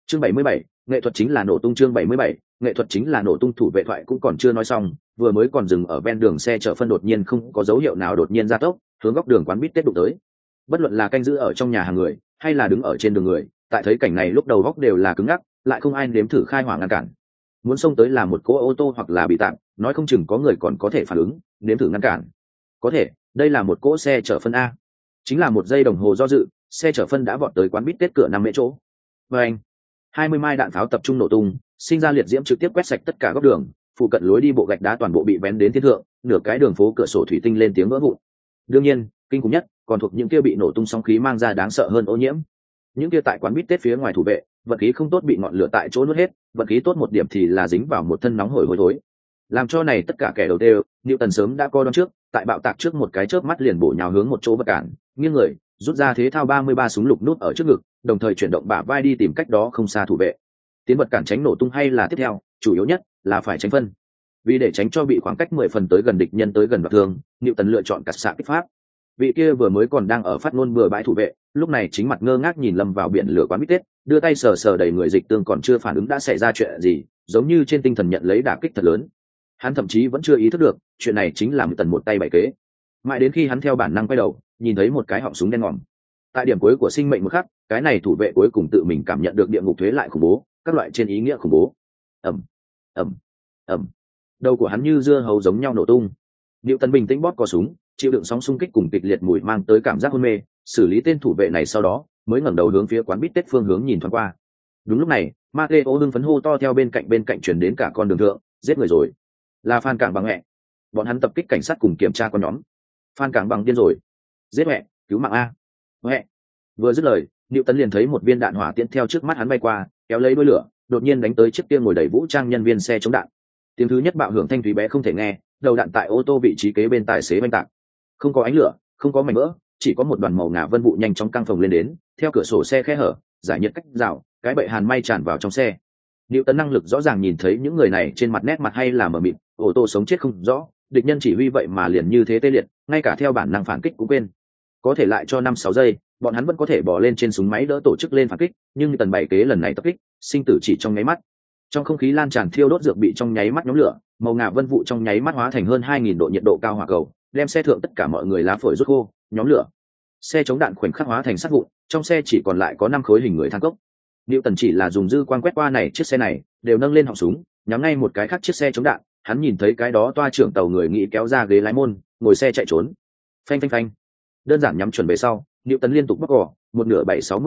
Chương 77, nghệ thuật chính là nổ tung. Chương 77, nghệ thuật chính là nổ tung. Thủ vệ thoại cũng còn chưa nói xong, vừa mới còn dừng ở ven đường xe chở phân đột nhiên không có dấu hiệu nào đột nhiên gia tốc, hướng góc đường quán bít tết đụng tới. Bất luận là canh giữ ở trong nhà hàng người, hay là đứng ở trên đường người, tại thấy cảnh này lúc đầu góc đều là cứng ngắc, lại không ai nếm thử khai hỏa ngăn cản. Muốn xông tới là một cỗ ô tô hoặc là bị tạm, nói không chừng có người còn có thể phản ứng, nếm thử ngăn cản. Có thể, đây là một cỗ xe chở phân a. Chính là một giây đồng hồ do dự, xe chở phân đã vọt tới quán bít tết cửa 5 mễ chỗ. Và anh, 20 mai đạn pháo tập trung nổ tung, sinh ra liệt diễm trực tiếp quét sạch tất cả góc đường, phụ cận lối đi bộ gạch đá toàn bộ bị vén đến thiên thượng, nửa cái đường phố cửa sổ thủy tinh lên tiếng vỡ vụn. Đương nhiên, kinh khủng nhất còn thuộc những kia bị nổ tung sóng khí mang ra đáng sợ hơn ô nhiễm. Những kia tại quán bít tết phía ngoài thủ vệ, vận khí không tốt bị ngọn lửa tại chỗ nuốt hết, vận khí tốt một điểm thì là dính vào một thân nóng hổi hôi thối. Làm cho này tất cả kẻ đầu đều, Newton sớm đã coi đoán trước, tại bạo tạc trước một cái chớp mắt liền bổ nhào hướng một chỗ vật cản, nghiêng người, rút ra thế thao 33 súng lục nút ở trước ngực, đồng thời chuyển động bả vai đi tìm cách đó không xa thủ vệ. Tiến vật cản tránh nổ tung hay là tiếp theo, chủ yếu nhất là phải tránh phân. Vì để tránh cho bị khoảng cách 10 phần tới gần địch nhân tới gần và thương, Newton lựa chọn cắt xạ kích pháp. Vị kia vừa mới còn đang ở phát ngôn bừa bãi thủ vệ, lúc này chính mặt ngơ ngác nhìn lâm vào biển lửa quán bít tết, đưa tay sờ sờ đầy người dịch tương còn chưa phản ứng đã xảy ra chuyện gì, giống như trên tinh thần nhận lấy đả kích thật lớn. Hắn thậm chí vẫn chưa ý thức được, chuyện này chính là Newton một tay bày kế. Mãi đến khi hắn theo bản năng quay đầu, nhìn thấy một cái họng súng đen ngòm. Tại điểm cuối của sinh mệnh một khắc, cái này thủ vệ cuối cùng tự mình cảm nhận được địa ngục thuế lại khủng bố, các loại trên ý nghĩa khủng bố. Ầm, ầm, ầm. Đầu của hắn như dưa hấu giống nhau nổ tung. Newton bình tĩnh bóp cò súng, chịu đựng sóng xung kích cùng kịch liệt mùi mang tới cảm giác hôn mê, xử lý tên thủ vệ này sau đó, mới ngẩng đầu hướng phía quán bít tết phương hướng nhìn thoáng qua. Đúng lúc này, Mateo hưng phấn hô to theo bên cạnh truyền đến cả con đường thượng, giết người rồi. Là Phan Cảng Bằng mẹ. Bọn hắn tập kích cảnh sát cùng kiểm tra con nhóm. Phan Cảng Bằng điên rồi. Giết mẹ, cứu mạng a. Mẹ. Vừa dứt lời, Newton liền thấy một viên đạn hỏa tiễn theo trước mắt hắn bay qua, kéo lấy đuôi lửa, đột nhiên đánh tới chiếc kia ngồi đầy vũ trang nhân viên xe chống đạn. Tiếng thứ nhất bạo hưởng thanh thúy bé không thể nghe, đầu đạn tại ô tô vị trí kế bên tài xế oanh tạc. Không có ánh lửa, không có mảnh vỡ, chỉ có một đoàn màu ngà vân vụ nhanh chóng căng phồng lên đến, theo cửa sổ xe khe hở, giải nhiệt cách rào, cái bệ hàn may tràn vào trong xe. Newton năng lực rõ ràng nhìn thấy những người này trên mặt nét mặt hay là mờ mịt, ô tô sống chết không rõ, địch nhân chỉ huy vậy mà liền như thế tê liệt, ngay cả theo bản năng phản kích cũng quên. Có thể lại cho 5-6 giây, bọn hắn vẫn có thể bò lên trên súng máy đỡ tổ chức lên phản kích, nhưng tần bảy kế lần này tập kích, sinh tử chỉ trong nháy mắt. Trong không khí lan tràn thiêu đốt dược bị trong nháy mắt nhóm lửa, màu ngà vân vụ trong nháy mắt hóa thành hơn 2000 độ nhiệt độ cao hỏa cầu, đem xe thượng tất cả mọi người lá phổi rút khô, nhóm lửa. Xe chống đạn khoảnh khắc hóa thành sắt vụn, trong xe chỉ còn lại có 5 khối hình người than cốc. Newton chỉ là dùng dư quang quét qua này chiếc xe này, đều nâng lên họng súng, nhắm ngay một cái khác chiếc xe chống đạn, hắn nhìn thấy cái đó toa trưởng tàu người nghĩ kéo ra ghế lái môn, ngồi xe chạy trốn. Phanh phanh phanh. Đơn giản nhắm chuẩn về sau, Newton liên tục bóc cò, một nửa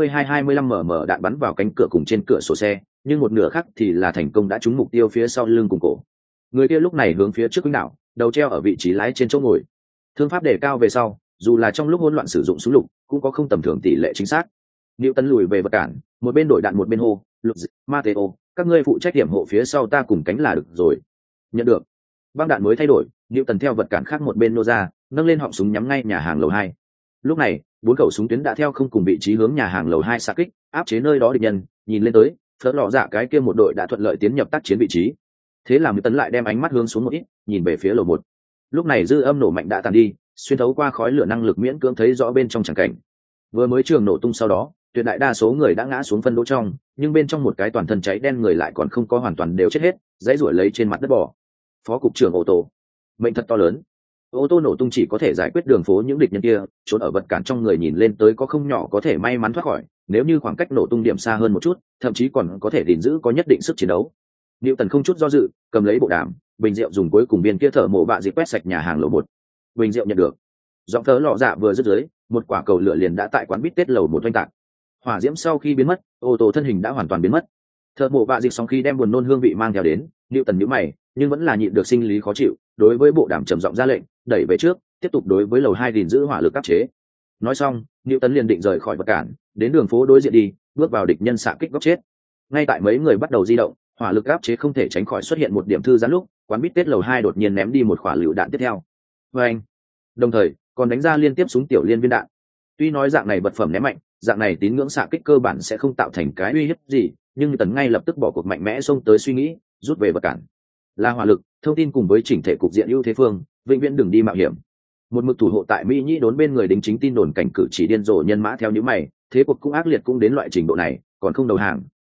762-25 mm đạn bắn vào cánh cửa cùng trên cửa sổ xe, nhưng một nửa khác thì là thành công đã trúng mục tiêu phía sau lưng cùng cổ. Người kia lúc này hướng phía trước quýnh đảo, đầu treo ở vị trí lái trên chỗ ngồi. Thương pháp đề cao về sau, dù là trong lúc hỗn loạn sử dụng súng lục, cũng có không tầm thường tỷ lệ chính xác. Newton lùi về vật cản, một bên đổi đạn một bên hô, "Lục, Mateo, các ngươi phụ trách điểm hộ phía sau ta cùng cánh là được rồi." Nhận được. Băng đạn mới thay đổi, Newton theo vật cản khác một bên nô ra, nâng lên họng súng nhắm ngay nhà hàng lầu 2. Lúc này, 4 khẩu súng tuyến đã theo không cùng vị trí hướng nhà hàng lầu 2 xạ kích, áp chế nơi đó địch nhân, nhìn lên tới, phớt lọ dạ cái kia một đội đã thuận lợi tiến nhập tác chiến vị trí. Thế là Newton lại đem ánh mắt hướng xuống một ít, nhìn về phía lầu 1. Lúc này dư âm nổ mạnh đã tàn đi, xuyên thấu qua khói lửa năng lực miễn cưỡng thấy rõ bên trong tràng cảnh. Vừa mới trường nổ tung sau đó, tuyệt đại đa số người đã ngã xuống phân đỗ trong, nhưng bên trong một cái toàn thân cháy đen người lại còn không có hoàn toàn đều chết hết, dãy ruổi lấy trên mặt đất bò. Phó cục trưởng ô tô, mệnh thật to lớn. Ô tô nổ tung chỉ có thể giải quyết đường phố những địch nhân kia, trốn ở vật cản trong người nhìn lên tới có không nhỏ có thể may mắn thoát khỏi, nếu như khoảng cách nổ tung điểm xa hơn một chút, thậm chí còn có thể gìn giữ có nhất định sức chiến đấu. Newton không chút do dự, cầm lấy bộ đàm, bình rượu dùng cuối cùng viên kia thở mổ bạ dịp quét sạch nhà hàng lầu 1. Bình rượu nhận được. Giọng thớ lọ dạ vừa dứt dưới, một quả cầu lửa liền đã tại quán bít tết lầu 1 oanh tạc. Hỏa diễm sau khi biến mất, ô tô thân hình đã hoàn toàn biến mất. Thợ mổ bạ dịp sau khi đem buồn nôn hương vị mang theo đến, Newton nhíu mày, nhưng vẫn là nhịn được sinh lý khó chịu, đối với bộ đàm trầm giọng ra lệnh, đẩy về trước, tiếp tục đối với lầu 2 gìn giữ hỏa lực áp chế. Nói xong, Newton liền định rời khỏi vật cản, đến đường phố đối diện đi, bước vào địch nhân xạ kích góc chết. Ngay tại mấy người bắt đầu di động, hỏa lực áp chế không thể tránh khỏi xuất hiện một điểm thư giãn lúc, quán bít tết lầu 2 đột nhiên ném đi một quả lựu đạn tiếp theo. Anh. Đồng thời, còn đánh ra liên tiếp súng tiểu liên viên đạn. Tuy nói dạng này vật phẩm ném mạnh, dạng này tín ngưỡng xạ kích cơ bản sẽ không tạo thành cái uy hiếp gì, nhưng Tần ngay lập tức bỏ cuộc mạnh mẽ xông tới suy nghĩ, rút về vật cản. Là hỏa lực, thông tin cùng với chỉnh thể cục diện ưu thế phương, vĩnh viễn đừng đi mạo hiểm. Một mực thủ hộ tại Mỹ Nhĩ đốn bên người đính chính tin đồn cảnh cử chỉ điên rồ nhân mã theo những mày, thế cuộc cũng ác liệt cũng đến loại trình độ này, còn không đầu hàng,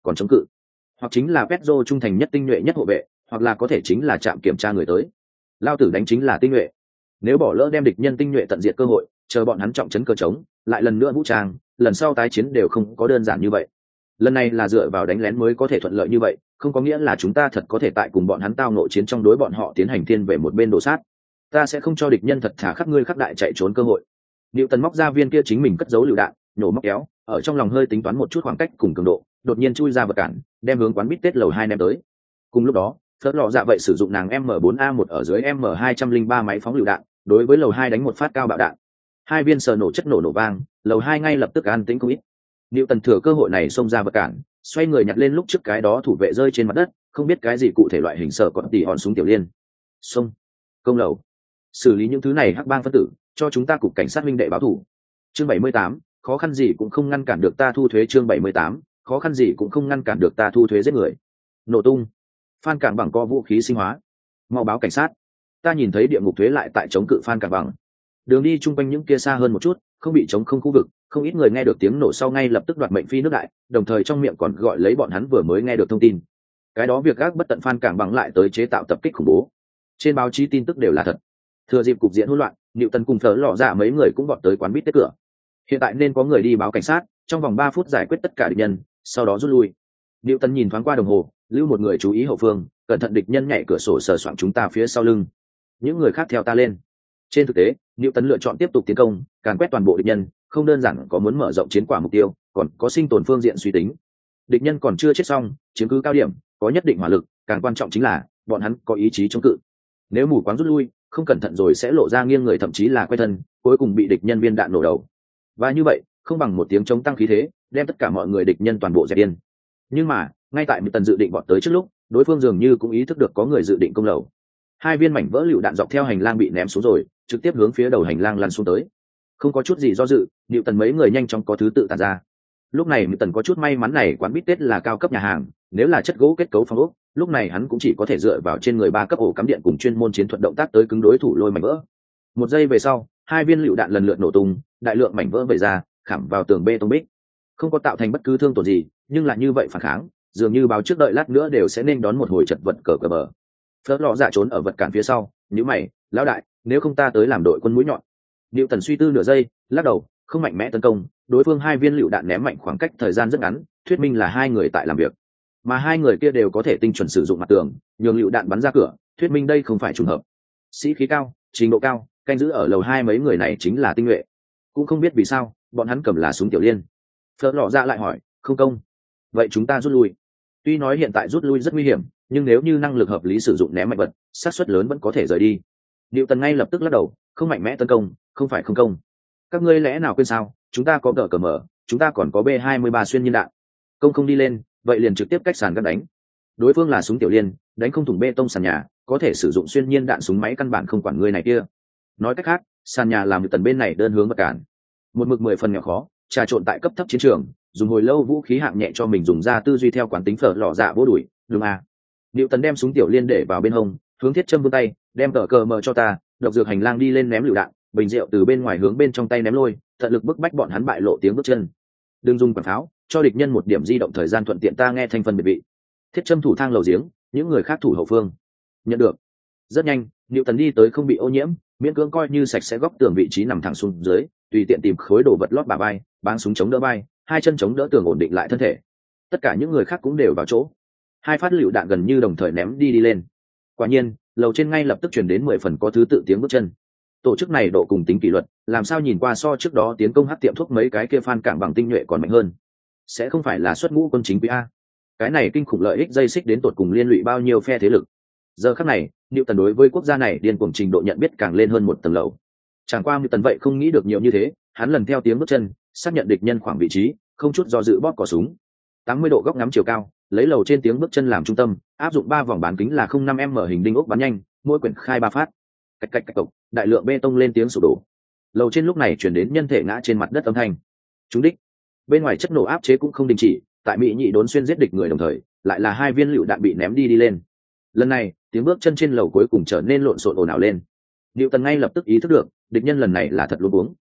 còn chống cự, hoặc chính là Pedro trung thành nhất tinh nhuệ nhất hộ vệ, hoặc là có thể chính là trạm kiểm tra người tới. Lao tử đánh chính là tinh nhuệ, nếu bỏ lỡ đem địch nhân tinh nhuệ tận diệt cơ hội, chờ bọn hắn trọng trấn cờ trống lại lần nữa vũ trang, lần sau tái chiến đều không có đơn giản như vậy. Lần này là dựa vào đánh lén mới có thể thuận lợi như vậy, không có nghĩa là chúng ta thật có thể tại cùng bọn hắn tao nội chiến trong đối bọn họ tiến hành thiên về một bên đổ sát. Ta sẽ không cho địch nhân thật thả khắp ngươi khắc đại chạy trốn cơ hội. Niệu Tần móc ra viên kia chính mình cất giấu lựu đạn, nhổ móc kéo, ở trong lòng hơi tính toán một chút khoảng cách cùng cường độ, đột nhiên chui ra vật cản, đem hướng quán bít tết lầu 2 ném tới. Cùng lúc đó, Phớt Lọ Dạ vậy sử dụng nàng M4A1 ở dưới M203 máy phóng lựu đạn, đối với lầu 2 đánh một phát cao bạo đạn. Hai viên sờ nổ chất nổ vang, lầu 2 ngay lập tức an tĩnh không ít. Niệu Tần thừa cơ hội này xông ra vật cản, xoay người nhặt lên lúc trước cái đó thủ vệ rơi trên mặt đất, không biết cái gì cụ thể loại hình sở còn tỉ hòn súng tiểu liên. Xông, công lầu, xử lý những thứ này hắc bang phân tử, cho chúng ta cục cảnh sát minh đệ báo thủ. Chương 78, khó khăn gì cũng không ngăn cản được ta thu thuế. Chương 78, khó khăn gì cũng không ngăn cản được ta thu thuế giết người. Nổ tung, Phan Cảng Bằng có vũ khí sinh hóa, mau báo cảnh sát. Ta nhìn thấy địa ngục thuế lại tại chống cự Phan Cảng Bằng. Đường đi chung quanh những kia xa hơn một chút, không bị chống không khu vực, không ít người nghe được tiếng nổ sau ngay lập tức đoạt mệnh phi nước đại, đồng thời trong miệng còn gọi lấy bọn hắn vừa mới nghe được thông tin. Cái đó việc gác bất tận Phan Cảng Bằng lại tới chế tạo tập kích khủng bố. Trên báo chí tin tức đều là thật. Thừa dịp cục diện hỗn loạn, Niệu Tần cùng Phở Lọ Dạ mấy người cũng vọt tới quán bít tết cửa. Hiện tại nên có người đi báo cảnh sát, trong vòng 3 phút giải quyết tất cả địch nhân, sau đó rút lui. Niệu Tần nhìn thoáng qua đồng hồ, lưu một người chú ý hậu phương, cẩn thận địch nhân nhảy cửa sổ sờ soạng chúng ta phía sau lưng. Những người khác theo ta lên. Trên thực tế, Niệu Tần lựa chọn tiếp tục tiến công, càn quét toàn bộ địch nhân, không đơn giản có muốn mở rộng chiến quả mục tiêu, còn có sinh tồn phương diện suy tính. Địch nhân còn chưa chết xong, chiếm cứ cao điểm, có nhất định hỏa lực, càng quan trọng chính là bọn hắn có ý chí chống cự. Nếu mù quáng rút lui, không cẩn thận rồi sẽ lộ ra nghiêng người, thậm chí là quay thân, cuối cùng bị địch nhân viên đạn nổ đầu. Và như vậy, không bằng một tiếng chống tăng khí thế, đem tất cả mọi người địch nhân toàn bộ dẹp điên. Nhưng mà, ngay tại Niệu Tần dự định vọt tới trước lúc, đối phương dường như cũng ý thức được có người dự định công lầu. Hai viên mảnh vỡ lựu đạn dọc theo hành lang bị ném xuống rồi, trực tiếp hướng phía đầu hành lang lăn xuống tới. Không có chút gì do dự, Niệu Tần mấy người nhanh chóng có thứ tự tản ra. Lúc này Niệu Tần có chút may mắn này quán bít tết là cao cấp nhà hàng, nếu là chất gỗ kết cấu phong ốc, lúc này hắn cũng chỉ có thể dựa vào trên người 3 cấp ổ cắm điện cùng chuyên môn chiến thuật động tác tới cứng đối thủ lôi mảnh vỡ. Một giây về sau, hai viên lựu đạn lần lượt nổ tung, đại lượng mảnh vỡ vẩy ra, khảm vào tường bê tông bích. Không có tạo thành bất cứ thương tổn gì, nhưng là như vậy phản kháng, dường như báo trước đợi lát nữa đều sẽ nên đón một hồi chật vật cờ bờ. Phớt Lọ Dạ trốn ở vật cản phía sau, nhíu mày, lão đại, nếu không ta tới làm đội quân mũi nhọn. Niệu Tần suy tư nửa giây, lắc đầu, không mạnh mẽ tấn công, đối phương hai viên lựu đạn ném mạnh khoảng cách thời gian rất ngắn, thuyết minh là hai người tại làm việc, mà hai người kia đều có thể tinh chuẩn sử dụng mặt tường, nhường lựu đạn bắn ra cửa, thuyết minh đây không phải trùng hợp. Sĩ khí cao, trình độ cao, canh giữ ở lầu 2 mấy người này chính là tinh nhuệ. Cũng không biết vì sao, bọn hắn cầm là súng tiểu liên. Phớt Lọ Dạ lại hỏi, không công, vậy chúng ta rút lui. Tuy nói hiện tại rút lui rất nguy hiểm, nhưng nếu như năng lực hợp lý sử dụng ném mạnh vật, xác suất lớn vẫn có thể rời đi. Niệu Tần ngay lập tức lắc đầu, không mạnh mẽ tấn công, không phải không công. Các ngươi lẽ nào quên sao, chúng ta có cờ mở, chúng ta còn có B23 xuyên nhiên đạn. Công không đi lên, vậy liền trực tiếp cách sàn gác đánh. Đối phương là súng tiểu liên, đánh không thủng bê tông sàn nhà, có thể sử dụng xuyên nhiên đạn súng máy căn bản không quản người này kia. Nói cách khác, sàn nhà làm Niệu Tần bên này đơn hướng vật cản. Một mực 10 phần nhỏ khó, trà trộn tại cấp thấp chiến trường, dùng hồi lâu vũ khí hạng nhẹ cho mình dùng ra tư duy theo quán tính. Phở Lọ Dạ vô đuổi, đúng à. Niệu Tần đem súng tiểu liên để vào bên hông, hướng Thiết Châm vươn tay, đem cờ mở cho ta, độc dược hành lang đi lên ném lựu đạn, bình rượu từ bên ngoài hướng bên trong tay ném lôi, tận lực bức bách bọn hắn bại lộ tiếng bước chân. Đừng dùng quảng pháo, cho địch nhân một điểm di động thời gian thuận tiện ta nghe thanh phân biệt vị. Thiết Châm thủ thang lầu giếng, những người khác thủ hậu phương. Nhận được. Rất nhanh, Niệu Tần đi tới không bị ô nhiễm, miễn cưỡng coi như sạch sẽ góc tường vị trí nằm thẳng xuống dưới, tùy tiện tìm khối đồ vật lót bả vai, báng súng chống đỡ vai, hai chân chống đỡ tường ổn định lại thân thể. Tất cả những người khác cũng đều vào chỗ. Hai phát lựu đạn gần như đồng thời ném đi lên. Quả nhiên, lầu trên ngay lập tức truyền đến 10 phần có thứ tự tiếng bước chân. Tổ chức này độ cùng tính kỷ luật, làm sao nhìn qua so trước đó tiến công hắc tiệm thuốc mấy cái kia Phan Cảng Bằng tinh nhuệ còn mạnh hơn. Sẽ không phải là xuất ngũ quân chính quy a? Cái này kinh khủng lợi ích dây xích đến tột cùng liên lụy bao nhiêu phe thế lực. Giờ khắc này, Niệu Tần đối với quốc gia này điên cuồng trình độ nhận biết càng lên hơn một tầng lầu. Chẳng qua Niệu Tần vậy không nghĩ được nhiều như thế, hắn lần theo tiếng bước chân, xác nhận địch nhân khoảng vị trí, không chút do dự bóp cò súng. 80 độ góc ngắm chiều cao, lấy lầu trên tiếng bước chân làm trung tâm, áp dụng 3 vòng bán kính là 05m hình đinh ốc bắn nhanh, mỗi quyển khai 3 phát. Cạch cạch cạch cộc, đại lượng bê tông lên tiếng sụp đổ. Lầu trên lúc này chuyển đến nhân thể ngã trên mặt đất âm thanh. Trúng đích. Bên ngoài chất nổ áp chế cũng không đình chỉ, tại Mỹ nhị đốn xuyên giết địch người đồng thời, lại là hai viên lựu đạn bị ném đi lên. Lần này, tiếng bước chân trên lầu cuối cùng trở nên lộn xộn ồn ào lên. Niệu Tần ngay lập tức ý thức được, địch nhân lần này là thật luống cuống.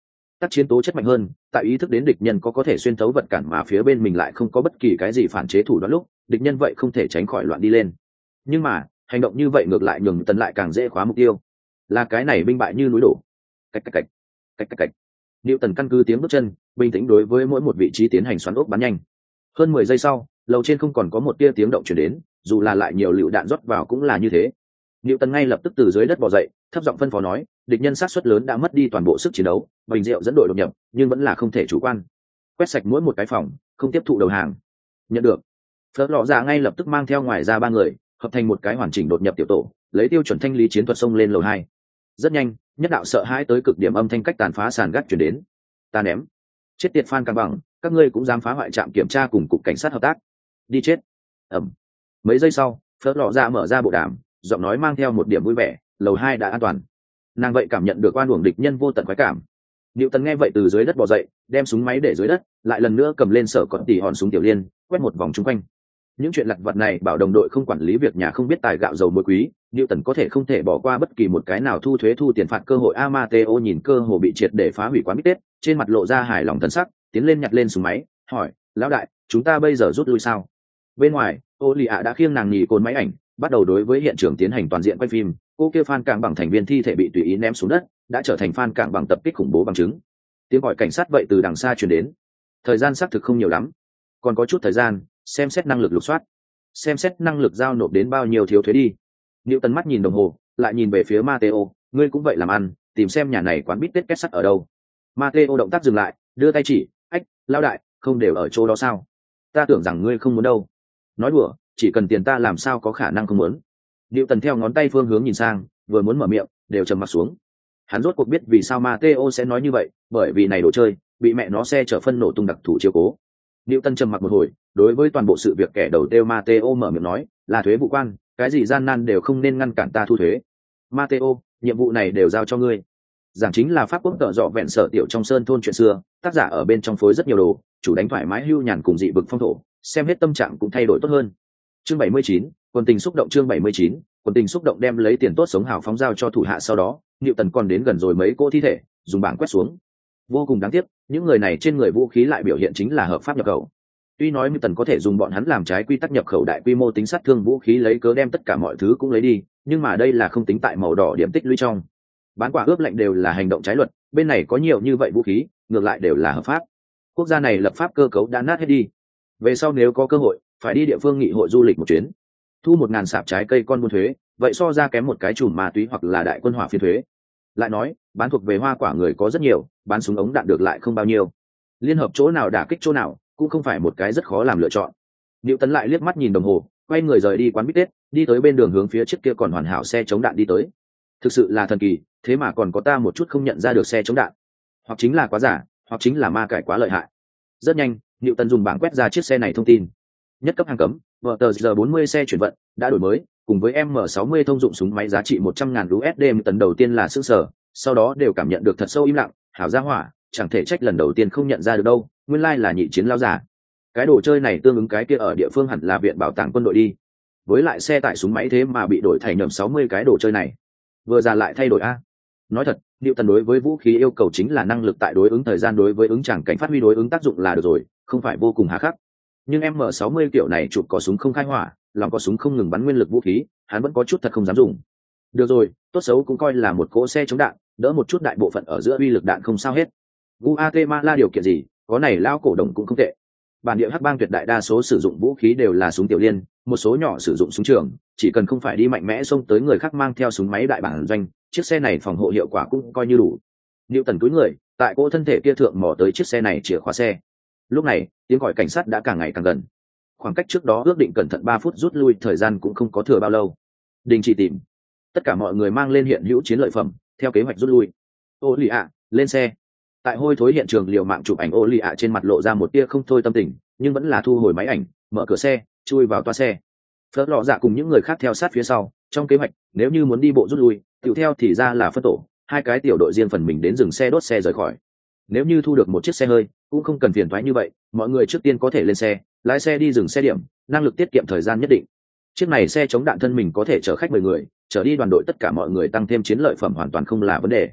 tác chiến tố chất mạnh hơn, tại ý thức đến địch nhân có thể xuyên thấu vật cản mà phía bên mình lại không có bất kỳ cái gì phản chế thủ đoạn lúc, địch nhân vậy không thể tránh khỏi loạn đi lên. Nhưng mà hành động như vậy ngược lại nhường Tần lại càng dễ khóa mục tiêu, là cái này binh bại như núi đổ. Cách cách cách cách cách cách. Tần căn cứ tiếng bước chân, bình tĩnh đối với mỗi một vị trí tiến hành xoắn ốc bắn nhanh. Hơn 10 giây sau, lầu trên không còn có một tia tiếng động truyền đến, dù là lại nhiều lựu đạn rót vào cũng là như thế. Tần ngay lập tức từ dưới đất bò dậy, thấp giọng phân phó nói, địch nhân sát suất lớn đã mất đi toàn bộ sức chiến đấu, Bình Diệu dẫn đội đột nhập, nhưng vẫn là không thể chủ quan. Quét sạch mỗi một cái phòng, không tiếp thụ đầu hàng. Nhận được. Phớt lọ ra ngay lập tức mang theo ngoài ra 3 người, hợp thành một cái hoàn chỉnh đột nhập tiểu tổ, lấy tiêu chuẩn thanh lý chiến thuật xông lên lầu 2. Rất nhanh, nhất đạo sợ hãi tới cực điểm âm thanh cách tàn phá sàn gác truyền đến. Ta ném. Chết tiệt Phan Cang Bằng, các ngươi cũng dám phá hoại trạm kiểm tra cùng cục cảnh sát hợp tác. Đi chết. Ầm. Mấy giây sau, Phớt lọ ra mở ra bộ đàm, giọng nói mang theo một điểm vui vẻ, lầu 2 đã an toàn. Nàng vậy cảm nhận được oan uổng địch nhân vô tận khoái cảm. Tần nghe vậy từ dưới đất bò dậy, đem súng máy để dưới đất, lại lần nữa cầm lên sở còn tỉ hòn súng tiểu liên, quét một vòng chung quanh. Những chuyện lặt vặt này bảo đồng đội không quản lý việc nhà không biết tài gạo dầu muối quý, Tần có thể không thể bỏ qua bất kỳ một cái nào thu thuế thu tiền phạt cơ hội. Amateo nhìn cơ hồ bị triệt để phá hủy quán bít tết, trên mặt lộ ra hài lòng thần sắc, tiến lên nhặt lên súng máy, hỏi, lão đại, chúng ta bây giờ rút lui sao? Bên ngoài, Ô Lì ạ đã khiêng nàng nhì cồn máy ảnh, bắt đầu đối với hiện trường tiến hành toàn diện quay phim. Cô kia Phan Cang Bằng thành viên thi thể bị tùy ý ném xuống đất, đã trở thành Phan Cang Bằng tập kích khủng bố bằng chứng. Tiếng gọi cảnh sát vậy từ đằng xa truyền đến. Thời gian xác thực không nhiều lắm, còn có chút thời gian, xem xét năng lực lục soát, xem xét năng lực giao nộp đến bao nhiêu thiếu thuế đi. Tần mắt nhìn đồng hồ, lại nhìn về phía Mateo, ngươi cũng vậy làm ăn, tìm xem nhà này quán bít tết kết sắt ở đâu. Mateo động tác dừng lại, đưa tay chỉ, ách, lão đại, không đều ở chỗ đó sao? Ta tưởng rằng ngươi không muốn đâu. Nói đùa, chỉ cần tiền ta làm sao có khả năng không muốn. Tần theo ngón tay phương hướng nhìn sang, vừa muốn mở miệng, đều trầm mặt xuống. Hắn rốt cuộc biết vì sao Mateo sẽ nói như vậy, bởi vì này đồ chơi, bị mẹ nó xe chở phân nổ tung đặc thủ chiếu cố. Tần trầm mặc một hồi, đối với toàn bộ sự việc kẻ đầu tiêu Mateo mở miệng nói, là thuế vụ quan, cái gì gian nan đều không nên ngăn cản ta thu thuế. Mateo, nhiệm vụ này đều giao cho ngươi. Giảng chính là pháp quốc tợ dọ vẹn sở tiểu trong sơn thôn chuyện xưa, tác giả ở bên trong phối rất nhiều đồ, chủ đánh thoải mái hưu nhàn cùng dị vực phong thổ, xem hết tâm trạng cũng thay đổi tốt hơn. Chương 79, quân tình xúc động. Chương 79, quân tình xúc động. Đem lấy tiền tốt sống hào phóng giao cho thủ hạ sau đó, Tần còn đến gần rồi mấy cỗ thi thể, dùng bảng quét xuống. Vô cùng đáng tiếc, những người này trên người vũ khí lại biểu hiện chính là hợp pháp nhập khẩu. Tuy nói Tần có thể dùng bọn hắn làm trái quy tắc nhập khẩu đại quy mô tính sát thương vũ khí lấy cớ đem tất cả mọi thứ cũng lấy đi, nhưng mà đây là không tính tại màu đỏ điểm tích lũy trong. Bán quả ướp lạnh đều là hành động trái luật, bên này có nhiều như vậy vũ khí, ngược lại đều là hợp pháp. Quốc gia này lập pháp cơ cấu đã nát hết đi. Về sau nếu có cơ hội, phải đi địa phương nghị hội du lịch một chuyến, thu 1000 sạp trái cây con buôn thuế, vậy so ra kém một cái chùm ma túy hoặc là đại quân hỏa phiên thuế. Lại nói, bán thuộc về hoa quả người có rất nhiều, bán súng ống đạn được lại không bao nhiêu. Liên hợp chỗ nào đả kích chỗ nào, cũng không phải một cái rất khó làm lựa chọn. Tần lại liếc mắt nhìn đồng hồ, quay người rời đi quán bít tết, đi tới bên đường hướng phía trước kia còn hoàn hảo xe chống đạn đi tới. Thực sự là thần kỳ, thế mà còn có ta một chút không nhận ra được xe chống đạn. Hoặc chính là quá giả, hoặc chính là ma cải quá lợi hại. Rất nhanh, Tần dùng bảng quét ra chiếc xe này thông tin. Nhất cấp hàng cấm, VTR 40 xe chuyển vận đã đổi mới, cùng với M60 thông dụng súng máy giá trị 100.000 USD. Tần đầu tiên là sửng sở, sau đó đều cảm nhận được thật sâu im lặng, hảo gia hỏa, chẳng thể trách lần đầu tiên không nhận ra được đâu, nguyên lai là nhị chiến lao giả. Cái đồ chơi này tương ứng cái kia ở địa phương hẳn là viện bảo tàng quân đội đi. Với lại xe tải súng máy thế mà bị đổi thành nhầm 60 cái đồ chơi này. Vừa ra lại thay đổi a. Nói thật, Tần đối với vũ khí yêu cầu chính là năng lực tại đối ứng thời gian đối với ứng chẳng cảnh phát huy đối ứng tác dụng là được rồi, không phải vô cùng hà khắc. Nhưng M60 kiểu này chụp có súng không khai hỏa, lòng có súng không ngừng bắn nguyên lực vũ khí, hắn vẫn có chút thật không dám dùng. Được rồi, tốt xấu cũng coi là một cỗ xe chống đạn, đỡ một chút đại bộ phận ở giữa uy lực đạn không sao hết. Guatemala điều kiện gì, có này lao cổ đồng cũng không tệ. Bản địa hắc bang tuyệt đại đa số sử dụng vũ khí đều là súng tiểu liên, một số nhỏ sử dụng súng trường, chỉ cần không phải đi mạnh mẽ xông tới người khác mang theo súng máy đại bản doanh, chiếc xe này phòng hộ hiệu quả cũng coi như đủ. Tần túi người, tại cỗ thân thể kia thượng mò tới chiếc xe này chìa khóa xe. Lúc này, tiếng gọi cảnh sát đã càng ngày càng gần. Khoảng cách trước đó ước định cẩn thận 3 phút rút lui thời gian cũng không có thừa bao lâu. Đình chỉ tìm. Tất cả mọi người mang lên hiện hữu chiến lợi phẩm, theo kế hoạch rút lui. Ô lì ạ, lên xe. Tại hôi thối hiện trường liều mạng chụp ảnh ô lì ạ trên mặt lộ ra một tia không thôi tâm tình, nhưng vẫn là thu hồi máy ảnh, mở cửa xe, chui vào toa xe. Phớt lọ dạ cùng những người khác theo sát phía sau. Trong kế hoạch, nếu như muốn đi bộ rút lui, tiểu theo thì ra là phân tổ, 2 cái tiểu đội riêng phần mình đến dừng xe đốt xe rời khỏi. Nếu như thu được một chiếc xe hơi, cũng không cần phiền toái như vậy, mọi người trước tiên có thể lên xe, lái xe đi dừng xe điểm, năng lực tiết kiệm thời gian nhất định. Chiếc này xe chống đạn thân mình có thể chở khách 10 người, chở đi đoàn đội tất cả mọi người tăng thêm chiến lợi phẩm hoàn toàn không là vấn đề.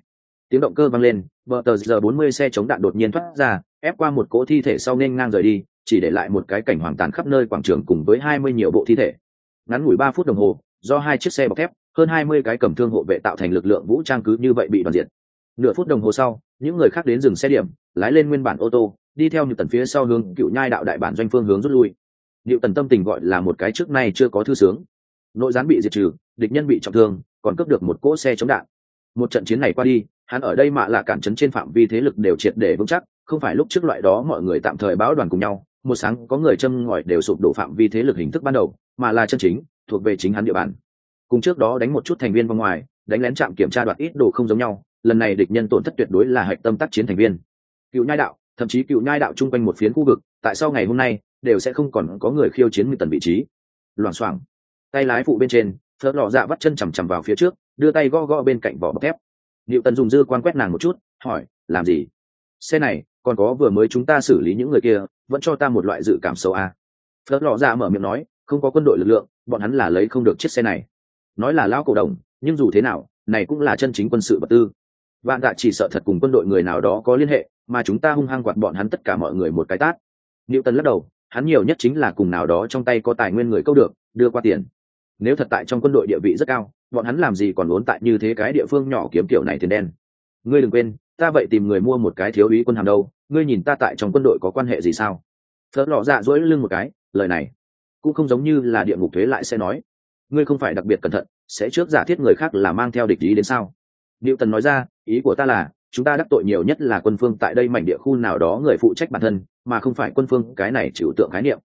Tiếng động cơ vang lên, bờ tờ giờ 40 xe chống đạn đột nhiên thoát ra, ép qua một cỗ thi thể sau nên ngang rời đi, chỉ để lại một cái cảnh hoang tàn khắp nơi quảng trường cùng với 20 nhiều bộ thi thể. Ngắn ngủi 3 phút đồng hồ, do hai chiếc xe bọc thép, hơn 20 cái cầm thương hộ vệ tạo thành lực lượng vũ trang cứ như vậy bị đoàn diệt. Nửa phút đồng hồ sau, những người khác đến dừng xe điểm, lái lên nguyên bản ô tô, đi theo Newton phía sau hướng Cựu Nhai đạo đại bản doanh phương hướng rút lui. Newton tâm tình gọi là một cái trước nay chưa có thư sướng. Nội gián bị diệt trừ, địch nhân bị trọng thương, còn cướp được một cỗ xe chống đạn. Một trận chiến này qua đi, hắn ở đây mạ là cản trấn trên phạm vi thế lực đều triệt để vững chắc, không phải lúc trước loại đó mọi người tạm thời báo đoàn cùng nhau, một sáng có người châm ngòi đều sụp đổ phạm vi thế lực hình thức ban đầu, mà là chân chính thuộc về chính hắn địa bàn. Cùng trước đó đánh một chút thành viên bên ngoài, đánh lén trạm kiểm tra đoạt ít đồ không giống nhau, lần này địch nhân tổn thất tuyệt đối là hạch tâm tác chiến thành viên. Cựu Nhai đạo, thậm chí Cựu Nhai đạo chung quanh một phiến khu vực, tại sau ngày hôm nay đều sẽ không còn có người khiêu chiến Newton vị trí. Loảng xoảng, tay lái phụ bên trên, Phớt Lọ Dạ vắt chân chằm chằm vào phía trước, đưa tay gõ gõ bên cạnh vỏ bọc thép. Newton dùng dư quan quét nàng một chút, hỏi, làm gì? Xe này, còn có vừa mới chúng ta xử lý những người kia, vẫn cho ta một loại dự cảm xấu à? Phớt Lọ Dạ mở miệng nói, không có quân đội lực lượng, bọn hắn là lấy không được chiếc xe này. Nói là lão cổ đồng, nhưng dù thế nào, này cũng là chân chính quân sự vật tư. Vạn Dạ chỉ sợ thật cùng quân đội người nào đó có liên hệ, mà chúng ta hung hăng quạt bọn hắn tất cả mọi người một cái tát. Newton lắc đầu, hắn nhiều nhất chính là cùng nào đó trong tay có tài nguyên người câu được, đưa qua tiền. Nếu thật tại trong quân đội địa vị rất cao, bọn hắn làm gì còn muốn tại như thế cái địa phương nhỏ kiếm kiểu này tiền đen. Ngươi đừng quên, ta vậy tìm người mua một cái thiếu úy quân hàm đâu, ngươi nhìn ta tại trong quân đội có quan hệ gì sao? Phớt Lọ Dạ duỗi lưng một cái, lời này cũng không giống như là địa ngục thuế lại sẽ nói. Ngươi không phải đặc biệt cẩn thận, sẽ trước giả thiết người khác là mang theo địch ý đến sao? Newton nói ra, ý của ta là, chúng ta đắc tội nhiều nhất là quân phương tại đây mảnh địa khu nào đó người phụ trách bản thân, mà không phải quân phương cái này chịu tượng khái niệm.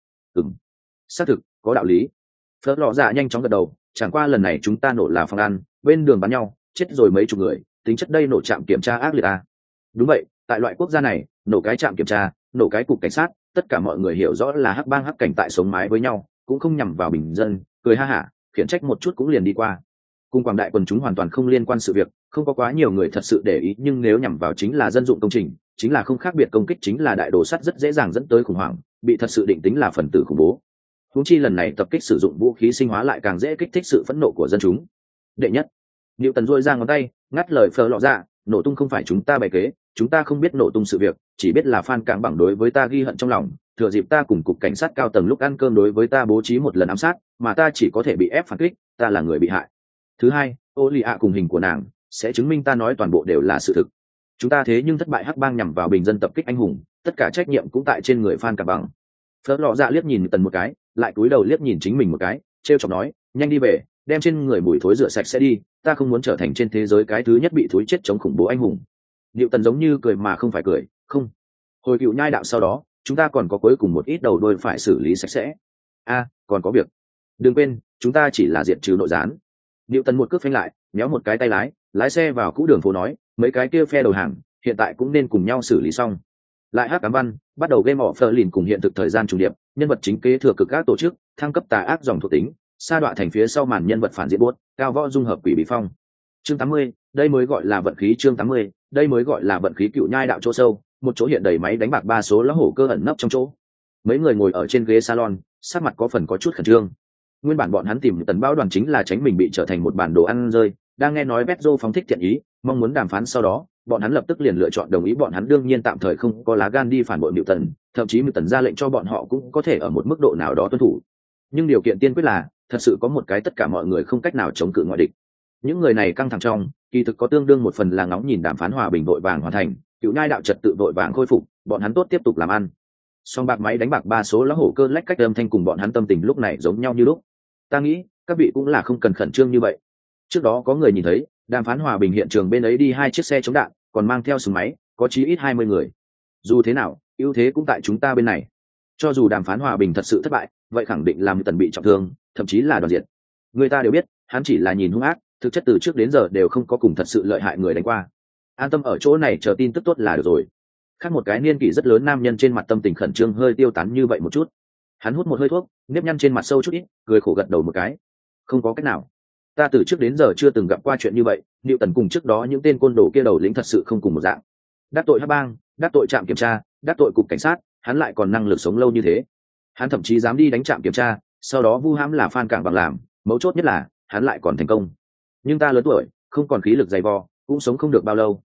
Xác thực, có đạo lý. Phớt Lọ Dạ nhanh chóng gật đầu, chẳng qua lần này chúng ta nổ là phòng ăn, bên đường bắn nhau, chết rồi mấy chục người, tính chất đây nổ trạm kiểm tra ác liệt à. Đúng vậy, tại loại quốc gia này, nổ cái trạm kiểm tra, nổ cái cục cảnh sát, tất cả mọi người hiểu rõ là hắc bang hắc cảnh tại sống mái với nhau, cũng không nhằm vào bình dân, cười ha hả, khiển trách một chút cũng liền đi qua. Cùng quảng đại quần chúng hoàn toàn không liên quan sự việc, không có quá nhiều người thật sự để ý, nhưng nếu nhằm vào chính là dân dụng công trình, chính là không khác biệt công kích chính là đại đồ sắt rất dễ dàng dẫn tới khủng hoảng, bị thật sự định tính là phần tử khủng bố. Huống chi lần này tập kích sử dụng vũ khí sinh hóa lại càng dễ kích thích sự phẫn nộ của dân chúng. Đệ nhất, Newton duỗi ra ngón tay, ngắt lời Phở Lọ Dạ, nổ tung không phải chúng ta bày kế, chúng ta không biết nổ tung sự việc, chỉ biết là Phan Cảng Bằng đối với ta ghi hận trong lòng, thừa dịp ta cùng cục cảnh sát cao tầng lúc ăn cơm đối với ta bố trí một lần ám sát, mà ta chỉ có thể bị ép phản kích, ta là người bị hại. Thứ hai, ô lì ạ cùng hình của nàng sẽ chứng minh ta nói toàn bộ đều là sự thực. Chúng ta thế nhưng thất bại hắc bang nhằm vào bình dân tập kích anh hùng, tất cả trách nhiệm cũng tại trên người Phan Cảng Bằng. Phớt Lọ Dạ liếc nhìn Tần một cái, lại cúi đầu liếc nhìn chính mình một cái, trêu chọc nói, nhanh đi về, đem trên người mùi thối rửa sạch sẽ đi, ta không muốn trở thành trên thế giới cái thứ nhất bị thối chết chống khủng bố anh hùng. Diệu Tần giống như cười mà không phải cười, không. Hồi Cựu Nhai đạo sau đó, chúng ta còn có cuối cùng một ít đầu đuôi phải xử lý sạch sẽ. Còn có việc. Đừng quên, chúng ta chỉ là diệt trừ nội gián. Diệu Tần một cước phanh lại, méo một cái tay lái xe vào cũ đường phố nói, mấy cái kia phe đầu hàng, hiện tại cũng nên cùng nhau xử lý xong. Lại hát cám văn, bắt đầu game of Berlin cùng hiện thực thời gian trùng điệp, nhân vật chính kế thừa cực các tổ chức, thăng cấp tà ác dòng thuộc tính, sa đọa thành phía sau màn nhân vật phản diện buốt, cao võ dung hợp quỷ bị phong. Chương 80, đây mới gọi là vận khí. Chương 80, đây mới gọi là vận khí. Cựu Nhai đạo chỗ sâu, một chỗ hiện đầy máy đánh bạc ba số lá hổ cơ ẩn nấp trong chỗ. Mấy người ngồi ở trên ghế salon, sắc mặt có phần có chút khẩn trương. Nguyên bản bọn hắn tìm Tần Bao đoàn chính là tránh mình bị trở thành một bản đồ ăn rơi, đang nghe nói Petro phóng thích thiện ý, mong muốn đàm phán sau đó, bọn hắn lập tức liền lựa chọn đồng ý. Bọn hắn đương nhiên tạm thời không có lá gan đi phản bội Newton, thậm chí Newton ra lệnh cho bọn họ cũng có thể ở một mức độ nào đó tuân thủ. Nhưng điều kiện tiên quyết là thật sự có một cái tất cả mọi người không cách nào chống cự ngoại địch. Những người này căng thẳng trong, kỳ thực có tương đương một phần là ngóng nhìn đàm phán hòa bình vội vàng hoàn thành, Cựu Nhai đạo trật tự vội vàng khôi phục, bọn hắn tốt tiếp tục làm ăn. Song bạc máy đánh bạc ba số lá hổ cơ lách cách âm thanh cùng bọn hắn tâm tình lúc này giống nhau như lúc. Ta nghĩ, các vị cũng là không cần khẩn trương như vậy. Trước đó có người nhìn thấy, đàm phán hòa bình hiện trường bên ấy đi 2 chiếc xe chống đạn, còn mang theo súng máy, có chí ít 20 người. Dù thế nào, ưu thế cũng tại chúng ta bên này. Cho dù đàm phán hòa bình thật sự thất bại, vậy khẳng định làm Tần bị trọng thương, thậm chí là đoàn diệt. Người ta đều biết, hắn chỉ là nhìn hung ác, thực chất từ trước đến giờ đều không có cùng thật sự lợi hại người đánh qua. An tâm ở chỗ này chờ tin tức tốt là được rồi. Khác một cái niên kỷ rất lớn nam nhân trên mặt tâm tình khẩn trương hơi tiêu tán như vậy một chút. Hắn hút một hơi thuốc, nếp nhăn trên mặt sâu chút ít, cười khổ gật đầu một cái. Không có cách nào, ta từ trước đến giờ chưa từng gặp qua chuyện như vậy. Liệu Tần cùng trước đó những tên côn đồ kia đầu lĩnh thật sự không cùng một dạng. Đắc tội hắc bang, đắc tội trạm kiểm tra, đắc tội cục cảnh sát, hắn lại còn năng lực sống lâu như thế. Hắn thậm chí dám đi đánh trạm kiểm tra, sau đó vu hãm là Phan Cảng Bằng làm, mấu chốt nhất là hắn lại còn thành công. Nhưng ta lớn tuổi, không còn khí lực dày vò, cũng sống không được bao lâu,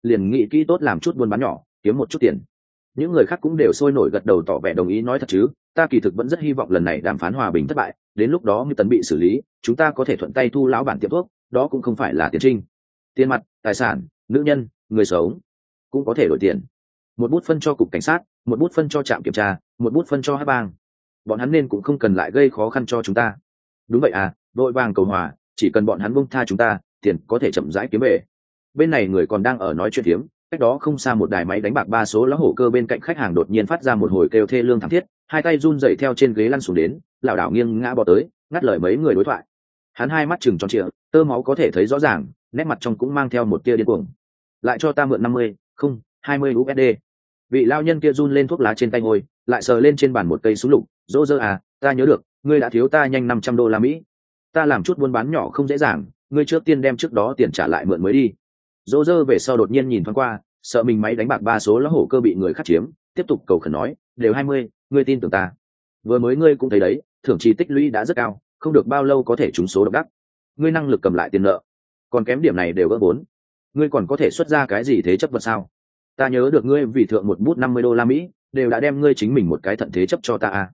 liền nghĩ kỹ tốt làm chút buôn bán nhỏ kiếm một chút tiền. Những người khác cũng đều sôi nổi gật đầu tỏ vẻ đồng ý, nói thật chứ, ta kỳ thực vẫn rất hy vọng lần này đàm phán hòa bình thất bại, đến lúc đó Newton bị xử lý, chúng ta có thể thuận tay thu lão bản tiệm thuốc, đó cũng không phải là tiền trinh. Tiền mặt, tài sản, nữ nhân, người sống cũng có thể đổi tiền. Một bút phân cho cục cảnh sát, một bút phân cho trạm kiểm tra, một bút phân cho hát bang. Bọn hắn nên cũng không cần lại gây khó khăn cho chúng ta. Đúng vậy à, vội vàng cầu hòa, chỉ cần bọn hắn buông tha chúng ta, tiền có thể chậm rãi kiếm về. Bên này người còn đang ở nói chuyện thiếm, cách đó không xa một đài máy đánh bạc 3 số lá hổ cơ bên cạnh khách hàng đột nhiên phát ra một hồi kêu thê lương thảm thiết, hai tay run rẩy theo trên ghế lăn xuống đến, lảo đảo nghiêng ngã bò tới, ngắt lời mấy người đối thoại. Hắn hai mắt trừng tròn trịa, tơ máu có thể thấy rõ ràng, nét mặt trong cũng mang theo một tia điên cuồng. Lại cho ta mượn 50, không, 20 USD. Vị lao nhân kia run lên thuốc lá trên tay ngồi, lại sờ lên trên bàn một cây súng lục, dỗ dơ à, ta nhớ được, ngươi đã thiếu ta nhanh $500. Ta làm chút buôn bán nhỏ không dễ dàng, ngươi trước tiên đem trước đó tiền trả lại mượn mới đi. Dỗ dơ về sau đột nhiên nhìn thoáng qua, sợ mình máy đánh bạc 3 số lá hổ cơ bị người khác chiếm, tiếp tục cầu khẩn nói, đều 20, ngươi tin tưởng ta. Vừa mới ngươi cũng thấy đấy, thưởng chi tích lũy đã rất cao, không được bao lâu có thể trúng số độc đắc. Ngươi năng lực cầm lại tiền nợ, còn kém điểm này đều gỡ vốn. Ngươi còn có thể xuất ra cái gì thế chấp vật sao? Ta nhớ được ngươi vì thượng một bút $50, đều đã đem ngươi chính mình một cái thận thế chấp cho ta à?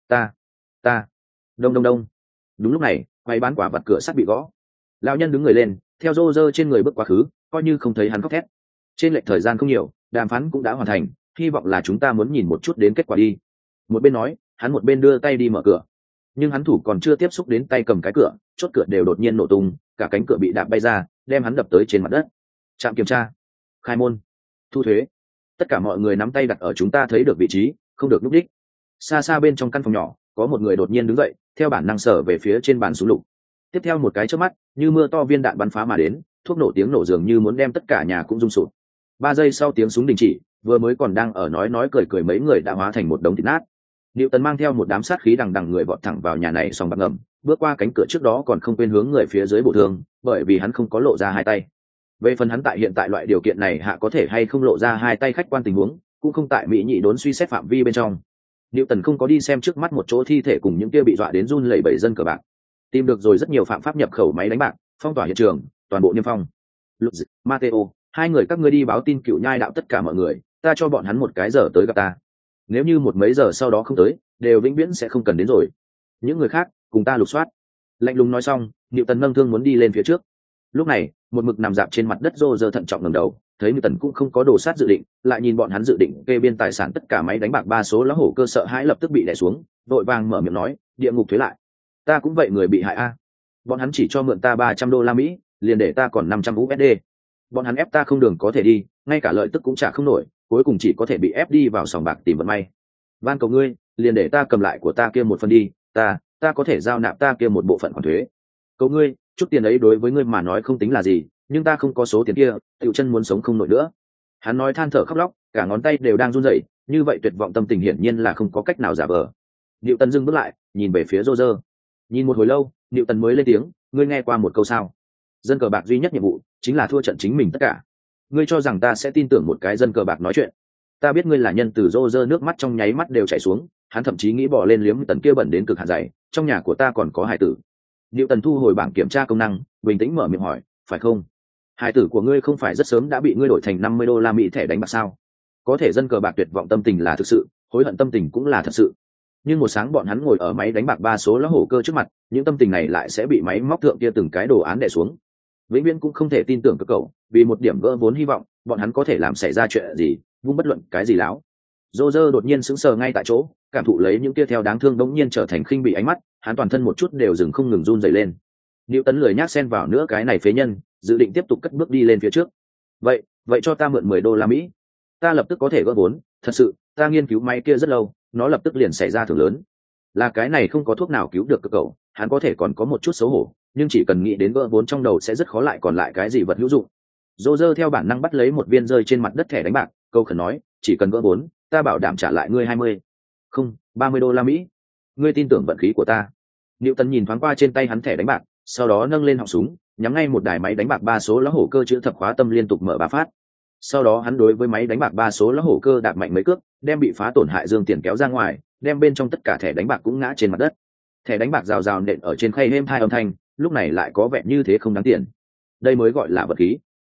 Ta. Đông. Đúng lúc này, quầy bán quả vật cửa sắt bị gõ. Lão nhân đứng người lên, theo rô rơ trên người bước quá khứ, coi như không thấy hắn khóc thét. Trên lệch thời gian không nhiều, đàm phán cũng đã hoàn thành, hy vọng là chúng ta muốn nhìn một chút đến kết quả đi. Một bên nói, hắn một bên đưa tay đi mở cửa. Nhưng hắn thủ còn chưa tiếp xúc đến tay cầm cái cửa, chốt cửa đều đột nhiên nổ tung, cả cánh cửa bị đạp bay ra, đem hắn đập tới trên mặt đất. Trạm kiểm tra, khai môn, thu thuế, tất cả mọi người nắm tay đặt ở chúng ta thấy được vị trí, không được núp đích. Xa xa bên trong căn phòng nhỏ, có một người đột nhiên đứng dậy, theo bản năng sở về phía trên bàn súng lục. Tiếp theo một cái chớp mắt, như mưa to viên đạn bắn phá mà đến, thuốc nổ tiếng nổ dường như muốn đem tất cả nhà cũng rung sụp. 3 giây sau tiếng súng đình chỉ, vừa mới còn đang ở nói cười mấy người đã hóa thành một đống thịt nát. Newton mang theo một đám sát khí đằng đằng người vọt thẳng vào nhà này sòng bạc ngầm, bước qua cánh cửa trước đó còn không quên hướng người phía dưới bổ thương, bởi vì hắn không có lộ ra hai tay. Về phần hắn tại hiện tại loại điều kiện này hạ có thể hay không lộ ra hai tay khách quan tình huống, cũng không tại mỹ nhị đốn suy xét phạm vi bên trong. Newton không có đi xem trước mắt một chỗ thi thể cùng những kia bị dọa đến run lẩy bẩy dân cờ bạc, tìm được rồi rất nhiều phạm pháp nhập khẩu máy đánh bạc, phong tỏa hiện trường, toàn bộ niêm phong. Lutz, Mateo, hai người các ngươi đi báo tin cựu nhai đạo tất cả mọi người, ta cho bọn hắn một cái giờ tới gặp ta. Nếu như một mấy giờ sau đó không tới, đều vĩnh viễn sẽ không cần đến rồi. Những người khác cùng ta lục soát. Lạnh lùng nói xong, Newton nâng thương muốn đi lên phía trước. Lúc này, một mực nằm dạp trên mặt đất rô rơ thận trọng ngẩng đầu, thấy Newton cũng không có đồ sát dự định, lại nhìn bọn hắn dự định kê biên tài sản tất cả máy đánh bạc 3 số lá hổ cơ sợ hãi lập tức bị đè xuống, vội vàng mở miệng nói, địa ngục thuế lại. Ta cũng vậy, người bị hại a. Bọn hắn chỉ cho mượn ta $300, liền để ta còn 500 USD. Bọn hắn ép ta không đường có thể đi, ngay cả lợi tức cũng trả không nổi, cuối cùng chỉ có thể bị ép đi vào sòng bạc tìm vận may. Van cầu ngươi, liền để ta cầm lại của ta kia một phần đi, ta có thể giao nạp ta kia một bộ phận khoản thuế. Cầu ngươi, chút tiền ấy đối với ngươi mà nói không tính là gì, nhưng ta không có số tiền kia, tiểu chân muốn sống không nổi nữa. Hắn nói than thở khóc lóc, cả ngón tay đều đang run rẩy, như vậy tuyệt vọng tâm tình hiển nhiên là không có cách nào giả vờ. Newton dừng bước lại, nhìn về phía Roger. Nhìn một hồi lâu, Newton mới lên tiếng, ngươi nghe qua một câu sao? Dân cờ bạc duy nhất nhiệm vụ chính là thua trận chính mình tất cả. Ngươi cho rằng ta sẽ tin tưởng một cái dân cờ bạc nói chuyện? Ta biết ngươi là nhân từ. Roger nước mắt trong nháy mắt đều chảy xuống, hắn thậm chí nghĩ bỏ lên liếm Newton kia bẩn đến cực hạn dày, trong nhà của ta còn có hài tử. Newton thu hồi bảng kiểm tra công năng, bình tĩnh mở miệng hỏi, phải không? Hài tử của ngươi không phải rất sớm đã bị ngươi đổi thành $50 thẻ đánh bạc sao? Có thể dân cờ bạc tuyệt vọng tâm tình là thực sự, hối hận tâm tình cũng là thật sự. Nhưng một sáng bọn hắn ngồi ở máy đánh bạc 3 số lá hổ cơ trước mặt, những tâm tình này lại sẽ bị máy móc thượng kia từng cái đồ án đè xuống. Vĩnh viễn cũng không thể tin tưởng các cậu, vì một điểm gỡ vốn hy vọng, bọn hắn có thể làm xảy ra chuyện gì, vung bất luận cái gì láo. Roger đột nhiên sững sờ ngay tại chỗ, cảm thụ lấy những kia theo đáng thương đống nhiên trở thành khinh bị ánh mắt, hắn toàn thân một chút đều dừng không ngừng run rẩy lên. Newton lười nhác xen vào nữa cái này phế nhân, dự định tiếp tục cất bước đi lên phía trước. Vậy cho ta mượn $10, ta lập tức có thể gỡ vốn, thật sự, ta nghiên cứu máy kia rất lâu, nó lập tức liền xảy ra thưởng lớn. Là cái này không có thuốc nào cứu được cơ cậu, hắn có thể còn có một chút xấu hổ, nhưng chỉ cần nghĩ đến gỡ vốn trong đầu sẽ rất khó lại còn lại cái gì vật hữu dụng. Roger theo bản năng bắt lấy một viên rơi trên mặt đất thẻ đánh bạc, câu khẩn nói, chỉ cần gỡ vốn, ta bảo đảm trả lại ngươi 20, không, $30. Ngươi tin tưởng vận khí của ta. Newton nhìn thoáng qua trên tay hắn thẻ đánh bạc, sau đó nâng lên họng súng, nhắm ngay một đài máy đánh bạc 3 số lá hổ cơ chữ thập khóa tâm liên tục mở 3 phát. Sau đó hắn đối với máy đánh bạc 3 số lá hổ cơ đạp mạnh mấy cước, đem bị phá tổn hại dương tiền kéo ra ngoài, đem bên trong tất cả thẻ đánh bạc cũng ngã trên mặt đất. Thẻ đánh bạc rào rào nện ở trên khay êm hai âm thanh, lúc này lại có vẻ như thế không đáng tiền. Đây mới gọi là vật khí.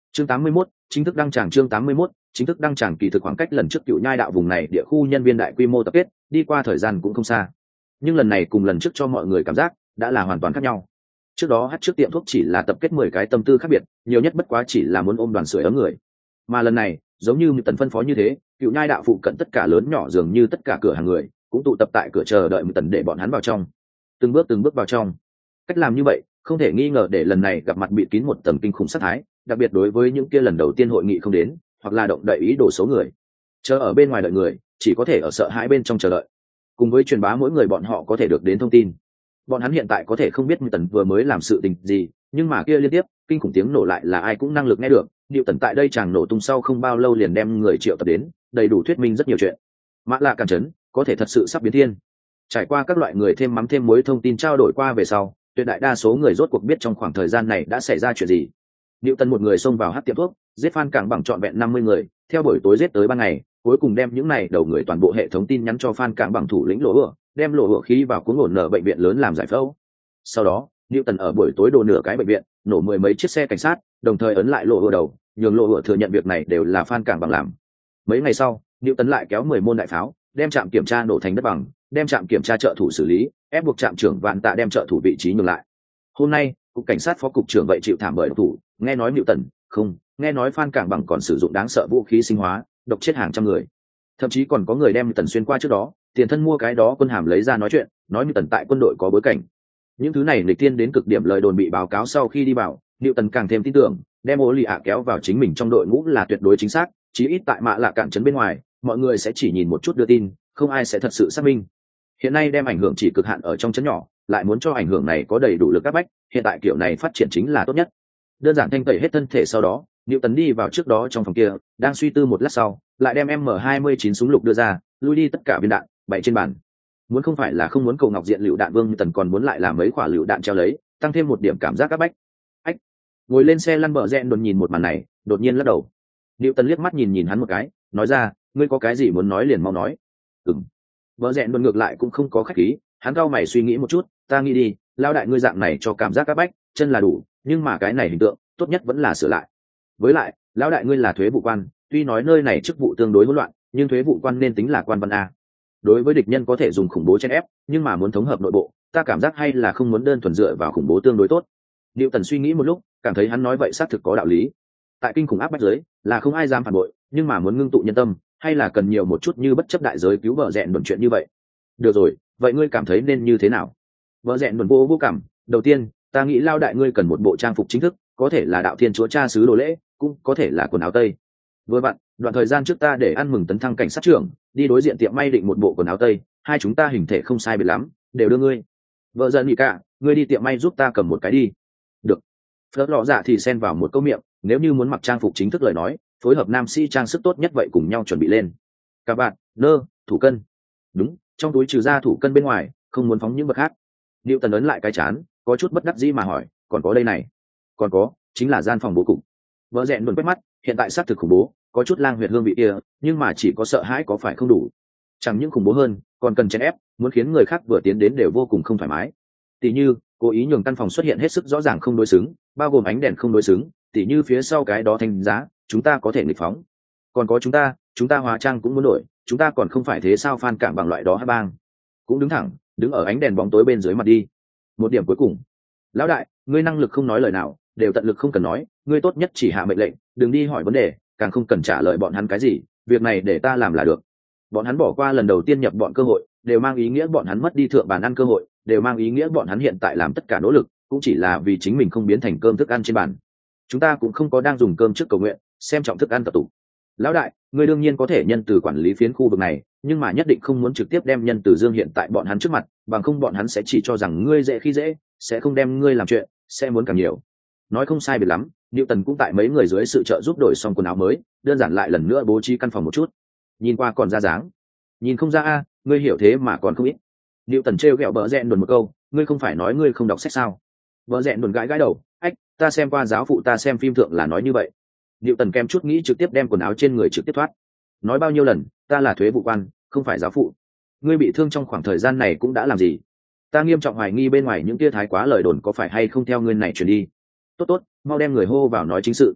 Chương 81, chính thức đăng tràng. Chương 81, chính thức đăng tràng. Kỳ thực khoảng cách lần trước Cựu Nhai đạo vùng này địa khu nhân viên đại quy mô tập kết, đi qua thời gian cũng không xa. Nhưng lần này cùng lần trước cho mọi người cảm giác đã là hoàn toàn khác nhau. Trước đó hát trước tiệm thuốc chỉ là tập kết 10 cái tâm tư khác biệt, nhiều nhất bất quá chỉ là muốn ôm đoàn sưởi ấm người. Mà lần này, giống như Tần phân phó như thế, Cựu Nhai đạo phụ cận tất cả lớn nhỏ dường như tất cả cửa hàng người cũng tụ tập tại cửa chờ đợi Tần để bọn hắn vào trong. Từng bước vào trong. Cách làm như vậy, không thể nghi ngờ để lần này gặp mặt bịt kín một tầng kinh khủng sát thái, đặc biệt đối với những kia lần đầu tiên hội nghị không đến, hoặc là động đậy ý đồ số người. Chờ ở bên ngoài đợi người, chỉ có thể ở sợ hãi bên trong chờ đợi. Cùng với truyền bá mỗi người bọn họ có thể được đến thông tin. Bọn hắn hiện tại có thể không biết Tần vừa mới làm sự tình gì, nhưng mà kia liên tiếp kinh khủng tiếng nổ lại là ai cũng năng lực nghe được. Điệu Tần tại đây chàng nổ tung sau không bao lâu liền đem người triệu tập đến, đầy đủ thuyết minh rất nhiều chuyện. Mã Lạ Càn Trấn có thể thật sự sắp biến thiên. Trải qua các loại người thêm mắm thêm muối thông tin trao đổi qua về sau, tuyệt đại đa số người rốt cuộc biết trong khoảng thời gian này đã xảy ra chuyện gì. Điệu Tần một người xông vào hát tiệm thuốc, giết Phan Cảng Bằng trọn vẹn 50 người, theo buổi tối giết tới ban ngày, cuối cùng đem những này đầu người toàn bộ hệ thống tin nhắn cho Phan Cảng Bằng thủ lĩnh Lộ Ửa, đem Lộ Ửa khí vào cuốn ổn nở bệnh viện lớn làm giải phẫu. Sau đó, Điệu Tần ở buổi tối đổ nửa cái bệnh viện, nổ 10 mấy chiếc xe cảnh sát, đồng thời ấn lại Lộ Ửa đầu, nhường Lộ Ửa thừa nhận việc này đều là Phan Cảng Bằng làm. Mấy ngày sau, Điệu Tần lại kéo 10 môn đại pháo, đem trạm kiểm tra nổ thành đất bằng, đem trạm kiểm tra trợ thủ xử lý, ép buộc trạm trưởng Vạn Tạ đem trợ thủ vị trí nhường lại. Hôm nay, cục cảnh sát phó cục trưởng vậy chịu thảm bởi độc thủ, nghe nói Điệu Tần, không, nghe nói Phan Cảng Bằng còn sử dụng đáng sợ vũ khí sinh hóa, độc chết hàng trăm người. Thậm chí còn có người đem Tần xuyên qua trước đó, tiền thân mua cái đó quân hàm lấy ra nói chuyện, nói Tần tại quân đội có bối cảnh. Những thứ này nghịch tiên đến cực điểm lời đồn bị báo cáo sau khi đi vào, Điệu Tần càng thêm tin tưởng, đem Ô Lì ạ kéo vào chính mình trong đội ngũ là tuyệt đối chính xác, chí ít tại Mã Lạ Cạn trấn bên ngoài, mọi người sẽ chỉ nhìn một chút đưa tin, không ai sẽ thật sự xác minh. Hiện nay đem ảnh hưởng chỉ cực hạn ở trong trấn nhỏ, lại muốn cho ảnh hưởng này có đầy đủ lực áp bách, hiện tại kiểu này phát triển chính là tốt nhất. Đơn giản thanh tẩy hết thân thể sau đó, Điệu Tần đi vào trước đó trong phòng kia, đang suy tư một lát sau, lại đem M29 súng lục đưa ra, lui đi tất cả viên đạn, bày trên bàn. Muốn không phải là không muốn cầu ngọc diện lựu đạn Vương Tần còn muốn lại làm mấy quả lựu đạn treo lấy, tăng thêm một điểm cảm giác áp bách. Ách. Ngồi lên xe lăn bờ rẽn đồn nhìn một màn này, đột nhiên lắc đầu. Điệu Tần liếc mắt nhìn hắn một cái, nói ra, ngươi có cái gì muốn nói liền mau nói. Ừm. Bờ rẽn đồn ngược lại cũng không có khách khí, hắn cau mày suy nghĩ một chút, ta nghĩ đi, lao đại ngươi dạng này cho cảm giác áp bách, chân là đủ, nhưng mà cái này hình tượng, tốt nhất vẫn là sửa lại. Với lại, lão đại ngươi là thuế vụ quan, tuy nói nơi này chức vụ tương đối hỗn loạn, nhưng thuế vụ quan nên tính là quan văn a. Đối với địch nhân có thể dùng khủng bố chen ép, nhưng mà muốn thống hợp nội bộ, ta cảm giác hay là không muốn đơn thuần dựa vào khủng bố tương đối tốt. Diệu Tần suy nghĩ một lúc, cảm thấy hắn nói vậy xác thực có đạo lý. Tại kinh khủng áp bách giới, là không ai dám phản bội, nhưng mà muốn ngưng tụ nhân tâm, hay là cần nhiều một chút như bất chấp đại giới cứu vợ rẹn đồn chuyện như vậy. Được rồi, vậy ngươi cảm thấy nên như thế nào? Vợ rẹn đồn vô cảm. Đầu tiên, ta nghĩ lao đại ngươi cần một bộ trang phục chính thức, có thể là đạo thiên chúa cha xứ đồ lễ, cũng có thể là quần áo tây. Vừa vặn, đoạn thời gian trước ta để ăn mừng tấn thăng cảnh sát trưởng, đi đối diện tiệm may định một bộ quần áo tây, hai chúng ta hình thể không sai biệt lắm, đều đưa ngươi. Vợ dần nghỉ cả, ngươi đi tiệm may giúp ta cầm một cái đi. Được. Phớt lọ dạ thì xen vào một câu miệng, nếu như muốn mặc trang phục chính thức lời nói, phối hợp nam sĩ trang sức tốt nhất vậy cùng nhau chuẩn bị lên. Các bạn, thủ cân. Đúng, trong túi trừ ra thủ cân bên ngoài, không muốn phóng những vật khác. Diệu Tần ấn lại cái chán, có chút bất đắc dĩ mà hỏi, còn có đây này? Còn có, chính là gian phòng bố cục. Vợ rẽn đồn quét mắt, hiện tại xác thực khủng bố, có chút lang huyệt hương vị kia, nhưng mà chỉ có sợ hãi có phải không đủ. Chẳng những khủng bố hơn, còn cần chèn ép, muốn khiến người khác vừa tiến đến đều vô cùng không thoải mái. Tỷ như, cố ý nhường căn phòng xuất hiện hết sức rõ ràng không đối xứng, bao gồm ánh đèn không đối xứng, tỷ như phía sau cái đó thành giá, chúng ta có thể nghịch phóng. Còn có chúng ta hóa trang cũng muốn đổi, chúng ta còn không phải thế sao Phan Cảng Bằng loại đó hát bang. Cũng đứng thẳng, đứng ở ánh đèn bóng tối bên dưới mặt đi. Một điểm cuối cùng, lão đại, ngươi năng lực không nói lời nào, đều tận lực không cần nói, ngươi tốt nhất chỉ hạ mệnh lệnh, đừng đi hỏi vấn đề, càng không cần trả lời bọn hắn cái gì, việc này để ta làm là được. Bọn hắn bỏ qua lần đầu tiên nhập bọn cơ hội, đều mang ý nghĩa bọn hắn mất đi thượng bàn ăn cơ hội, đều mang ý nghĩa bọn hắn hiện tại làm tất cả nỗ lực cũng chỉ là vì chính mình không biến thành cơm thức ăn trên bàn. Chúng ta cũng không có đang dùng cơm trước cầu nguyện, xem trọng thức ăn tập tụ. Lão đại, ngươi đương nhiên có thể nhân từ quản lý phiến khu vực này, nhưng mà nhất định không muốn trực tiếp đem nhân từ dương hiện tại bọn hắn trước mặt, bằng không bọn hắn sẽ chỉ cho rằng ngươi dễ khi dễ, sẽ không đem ngươi làm chuyện, sẽ muốn càng nhiều. Nói không sai biệt lắm, Diệu Tần cũng tại mấy người dưới sự trợ giúp đổi xong quần áo mới, đơn giản lại lần nữa bố trí căn phòng một chút. Nhìn qua còn ra dáng, nhìn không ra a, ngươi hiểu thế mà còn không ít. Diệu Tần trêu ghẹo bợ rẽn đồn một câu, ngươi không phải nói ngươi không đọc sách sao? Bợ rẽn đồn gãi đầu, ách, ta xem qua giáo phụ ta xem phim thượng là nói như vậy. Diệu Tần kem chút nghĩ trực tiếp đem quần áo trên người trực tiếp thoát. Nói bao nhiêu lần, ta là thuế vụ quan, không phải giáo phụ. Ngươi bị thương trong khoảng thời gian này cũng đã làm gì? Ta nghiêm trọng hoài nghi bên ngoài những tia thái quá lời đồn có phải hay không theo ngươi này truyền đi. Tốt, mau đem người hô vào nói chính sự.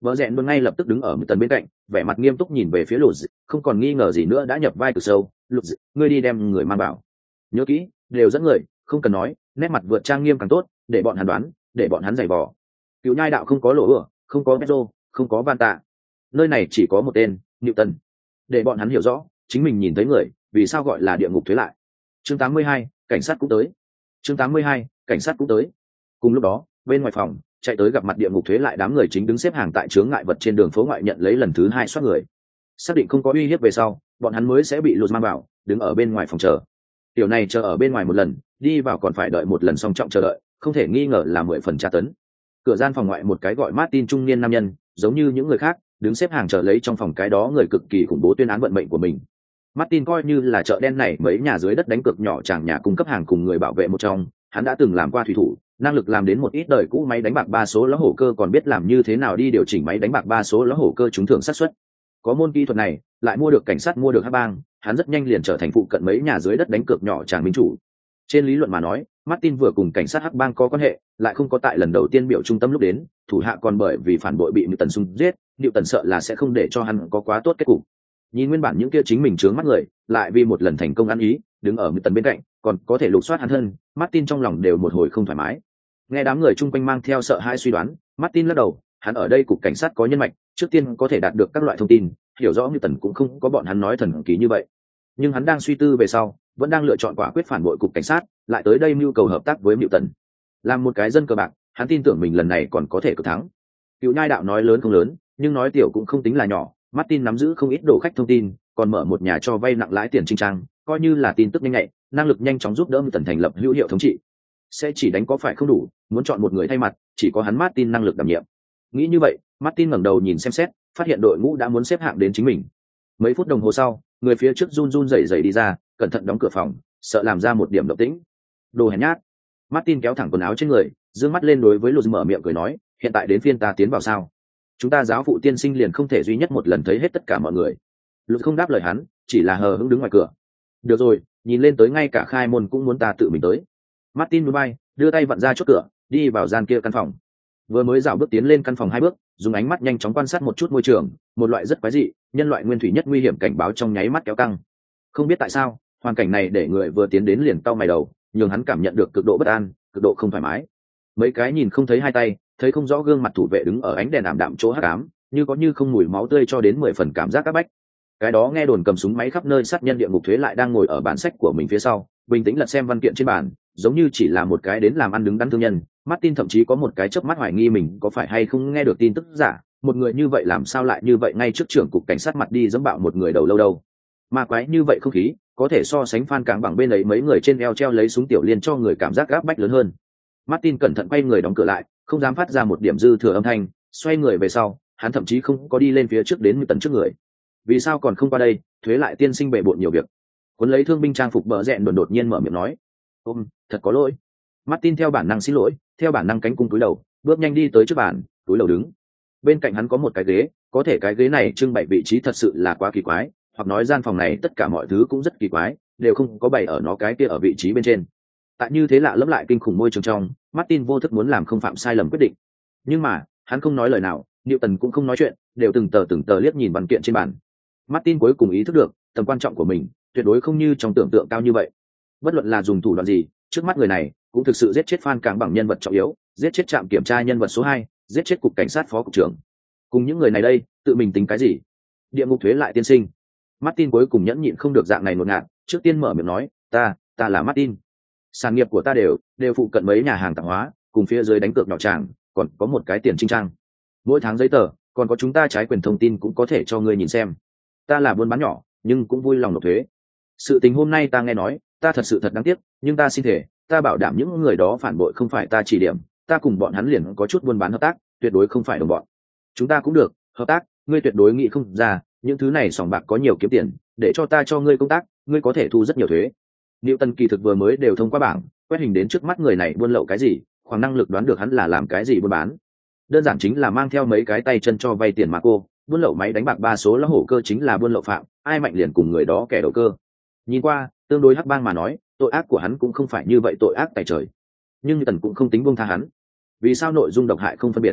Vợ rẽn luôn ngay lập tức đứng ở một tần bên cạnh, vẻ mặt nghiêm túc nhìn về phía lụt, không còn nghi ngờ gì nữa đã nhập vai cực sâu. Lụt, ngươi đi đem người mang bảo, nhớ kỹ, đều dẫn người, không cần nói, nét mặt vượt trang nghiêm càng tốt, để bọn hắn đoán, để bọn hắn giày vò. Cựu nhai đạo không có lỗ ửa, không có Petro, không có Van Tạ, nơi này chỉ có một tên, Newton. Để bọn hắn hiểu rõ, chính mình nhìn thấy người, vì sao gọi là địa ngục thuế lại. Chương 82, cảnh sát cũng tới. Chương 82, cảnh sát cũng tới. Cùng lúc đó, bên ngoài phòng, chạy tới gặp mặt địa ngục thuế lại đám người chính đứng xếp hàng tại chướng ngại vật trên đường phố ngoại nhận lấy lần thứ 2 soát người. Xác định không có uy hiếp về sau, bọn hắn mới sẽ bị lột mang vào, đứng ở bên ngoài phòng chờ. Điều này chờ ở bên ngoài một lần, đi vào còn phải đợi một lần song trọng chờ đợi, không thể nghi ngờ là 10 phần tra tấn. Cửa gian phòng ngoại một cái gọi Martin trung niên nam nhân, giống như những người khác, đứng xếp hàng chờ lấy trong phòng cái đó người cực kỳ khủng bố tuyên án vận mệnh của mình. Martin coi như là chợ đen này mấy nhà dưới đất đánh cược nhỏ chẳng nhà cung cấp hàng cùng người bảo vệ một trong, hắn đã từng làm qua thủy thủ, năng lực làm đến một ít đời cũ máy đánh bạc 3 số lá hổ cơ, còn biết làm như thế nào đi điều chỉnh máy đánh bạc 3 số lá hổ cơ trúng thưởng xác suất. Có môn kỹ thuật này, lại mua được cảnh sát mua được hắc bang, hắn rất nhanh liền trở thành phụ cận mấy nhà dưới đất đánh cược nhỏ chàng minh chủ. Trên lý luận mà nói, Martin vừa cùng cảnh sát hắc bang có quan hệ, lại không có tại lần đầu tiên biểu trung tâm lúc đến, thủ hạ còn bởi vì phản bội bị Newton xung giết, Newton sợ là sẽ không để cho hắn có quá tốt kết cục. Nhìn nguyên bản những kia chính mình trướng mắt người, lại vì một lần thành công ăn ý, đứng ở Newton bên cạnh, còn có thể lục soát hắn thân, Martin trong lòng đều một hồi không thoải mái. Nghe đám người chung quanh mang theo sợ hãi suy đoán, Martin lắc đầu, hắn ở đây cục cảnh sát có nhân mạch, trước tiên có thể đạt được các loại thông tin, hiểu rõ Newton cũng không có bọn hắn nói thần kỳ như vậy. Nhưng hắn đang suy tư về sau, vẫn đang lựa chọn quả quyết phản bội cục cảnh sát, lại tới đây mưu cầu hợp tác với Newton. Làm một cái dân cờ bạc, hắn tin tưởng mình lần này còn có thể cực thắng. Cựu nhai đạo nói lớn không lớn, nhưng nói tiểu cũng không tính là nhỏ. Martin nắm giữ không ít đồ khách thông tin, còn mở một nhà cho vay nặng lãi tiền trinh trang, coi như là tin tức nhanh nhạy, năng lực nhanh chóng giúp đỡ Newton thành lập hữu hiệu thống trị. Sẽ chỉ đánh có phải không đủ, muốn chọn một người thay mặt, chỉ có hắn Martin năng lực đảm nhiệm. Nghĩ như vậy, Martin ngẩng đầu nhìn xem xét, phát hiện đội ngũ đã muốn xếp hạng đến chính mình. Mấy phút đồng hồ sau, người phía trước run run rẩy rẩy đi ra, cẩn thận đóng cửa phòng, sợ làm ra một điểm động tĩnh. Đồ hèn nhát. Martin kéo thẳng quần áo trên người, dương mắt lên đối với Luz mở miệng cười nói, hiện tại đến phiên ta tiến vào sao? Chúng ta giáo phụ tiên sinh liền không thể duy nhất một lần thấy hết tất cả mọi người. Luz không đáp lời hắn, chỉ là hờ hững đứng ngoài cửa. Được rồi, nhìn lên tới ngay cả khai môn cũng muốn ta tự mình tới. Martin núi bay, đưa tay vặn ra chốt cửa, đi vào gian kia căn phòng. Vừa mới dạo bước tiến lên căn phòng 2 bước, dùng ánh mắt nhanh chóng quan sát một chút môi trường, một loại rất quái dị, nhân loại nguyên thủy nhất nguy hiểm cảnh báo trong nháy mắt kéo căng. Không biết tại sao, hoàn cảnh này để người vừa tiến đến liền cau mày đầu, nhường hắn cảm nhận được cực độ bất an, cực độ không thoải mái. Mấy cái nhìn không thấy hai tay, thấy không rõ gương mặt thủ vệ đứng ở ánh đèn ảm đạm chỗ hắc ám, như có như không mùi máu tươi cho đến 10 phần cảm giác áp bách. Cái đó nghe đồn cầm súng máy khắp nơi sát nhân địa ngục thuế lại đang ngồi ở bản sách của mình phía sau, bình tĩnh lật xem văn kiện trên bàn, giống như chỉ là một cái đến làm ăn đứng đắn thương nhân. Martin thậm chí có một cái chớp mắt hoài nghi mình có phải hay không nghe được tin tức giả, một người như vậy làm sao lại như vậy ngay trước trưởng cục cảnh sát mặt đi dẫm bạo một người đầu lâu đâu. Ma quái như vậy không khí, có thể so sánh Phan Cảng bằng bên ấy mấy người trên eo treo lấy súng tiểu liên cho người cảm giác áp bách lớn hơn. Martin cẩn thận quay người đóng cửa lại, không dám phát ra một điểm dư thừa âm thanh, xoay người về sau, hắn thậm chí không có đi lên phía trước đến Newton trước người. Vì sao còn không qua đây? Thuế lại tiên sinh bệ bội nhiều việc. Cuốn lấy thương binh trang phục bờ rẹn đột nhiên mở miệng nói, thật có lỗi. Martin theo bản năng xin lỗi, theo bản năng cánh cung túi đầu, bước nhanh đi tới trước bàn, túi đầu đứng. Bên cạnh hắn có một cái ghế, có thể cái ghế này trưng bày vị trí thật sự là quá kỳ quái, hoặc nói gian phòng này tất cả mọi thứ cũng rất kỳ quái, đều không có bày ở nó cái kia ở vị trí bên trên. Tại như thế lạ lẫm lại kinh khủng môi trường trong, Martin vô thức muốn làm không phạm sai lầm quyết định. Nhưng mà, hắn không nói lời nào, Newton cũng không nói chuyện, đều từng tờ liếc nhìn văn kiện trên bàn. Martin cuối cùng ý thức được, tầm quan trọng của mình, tuyệt đối không như trong tưởng tượng cao như vậy. Bất luận là dùng thủ đoạn gì, trước mắt người này cũng thực sự giết chết Phan Cảng bằng nhân vật trọng yếu, giết chết trạm kiểm tra nhân vật số 2, giết chết cục cảnh sát phó cục trưởng. Cùng những người này đây, tự mình tính cái gì? Địa ngục thuế lại tiên sinh. Martin cuối cùng nhẫn nhịn không được dạng này ngột ngạt, trước tiên mở miệng nói, ta là Martin. Sản nghiệp của ta đều phụ cận mấy nhà hàng tạp hóa, cùng phía dưới đánh cược nhỏ tràng, còn có một cái tiền trinh trang. Mỗi tháng giấy tờ, còn có chúng ta trái quyền thông tin cũng có thể cho ngươi nhìn xem. Ta là buôn bán nhỏ, nhưng cũng vui lòng nộp thuế. Sự tình hôm nay ta nghe nói, ta thật sự thật đáng tiếc, nhưng ta xin thể, ta bảo đảm những người đó phản bội không phải ta chỉ điểm, ta cùng bọn hắn liền có chút buôn bán hợp tác, tuyệt đối không phải đồng bọn. Chúng ta cũng được, hợp tác, ngươi tuyệt đối nghĩ không ra, những thứ này sòng bạc có nhiều kiếm tiền, để cho ta cho ngươi công tác, ngươi có thể thu rất nhiều thuế. Newton kỳ thực vừa mới đều thông qua bảng, quét hình đến trước mắt người này buôn lậu cái gì, khoảng năng lực đoán được hắn là làm cái gì buôn bán. Đơn giản chính là mang theo mấy cái tay chân cho vay tiền mà cô, buôn lậu máy đánh bạc 3 số lá hổ cơ chính là buôn lậu phạm, ai mạnh liền cùng người đó kẻ đầu cơ. Nhìn qua, tương đối hắc bang mà nói, tội ác của hắn cũng không phải như vậy tội ác tại trời. Nhưng Newton cũng không tính buông tha hắn. Vì sao nội dung độc hại không phân biệt?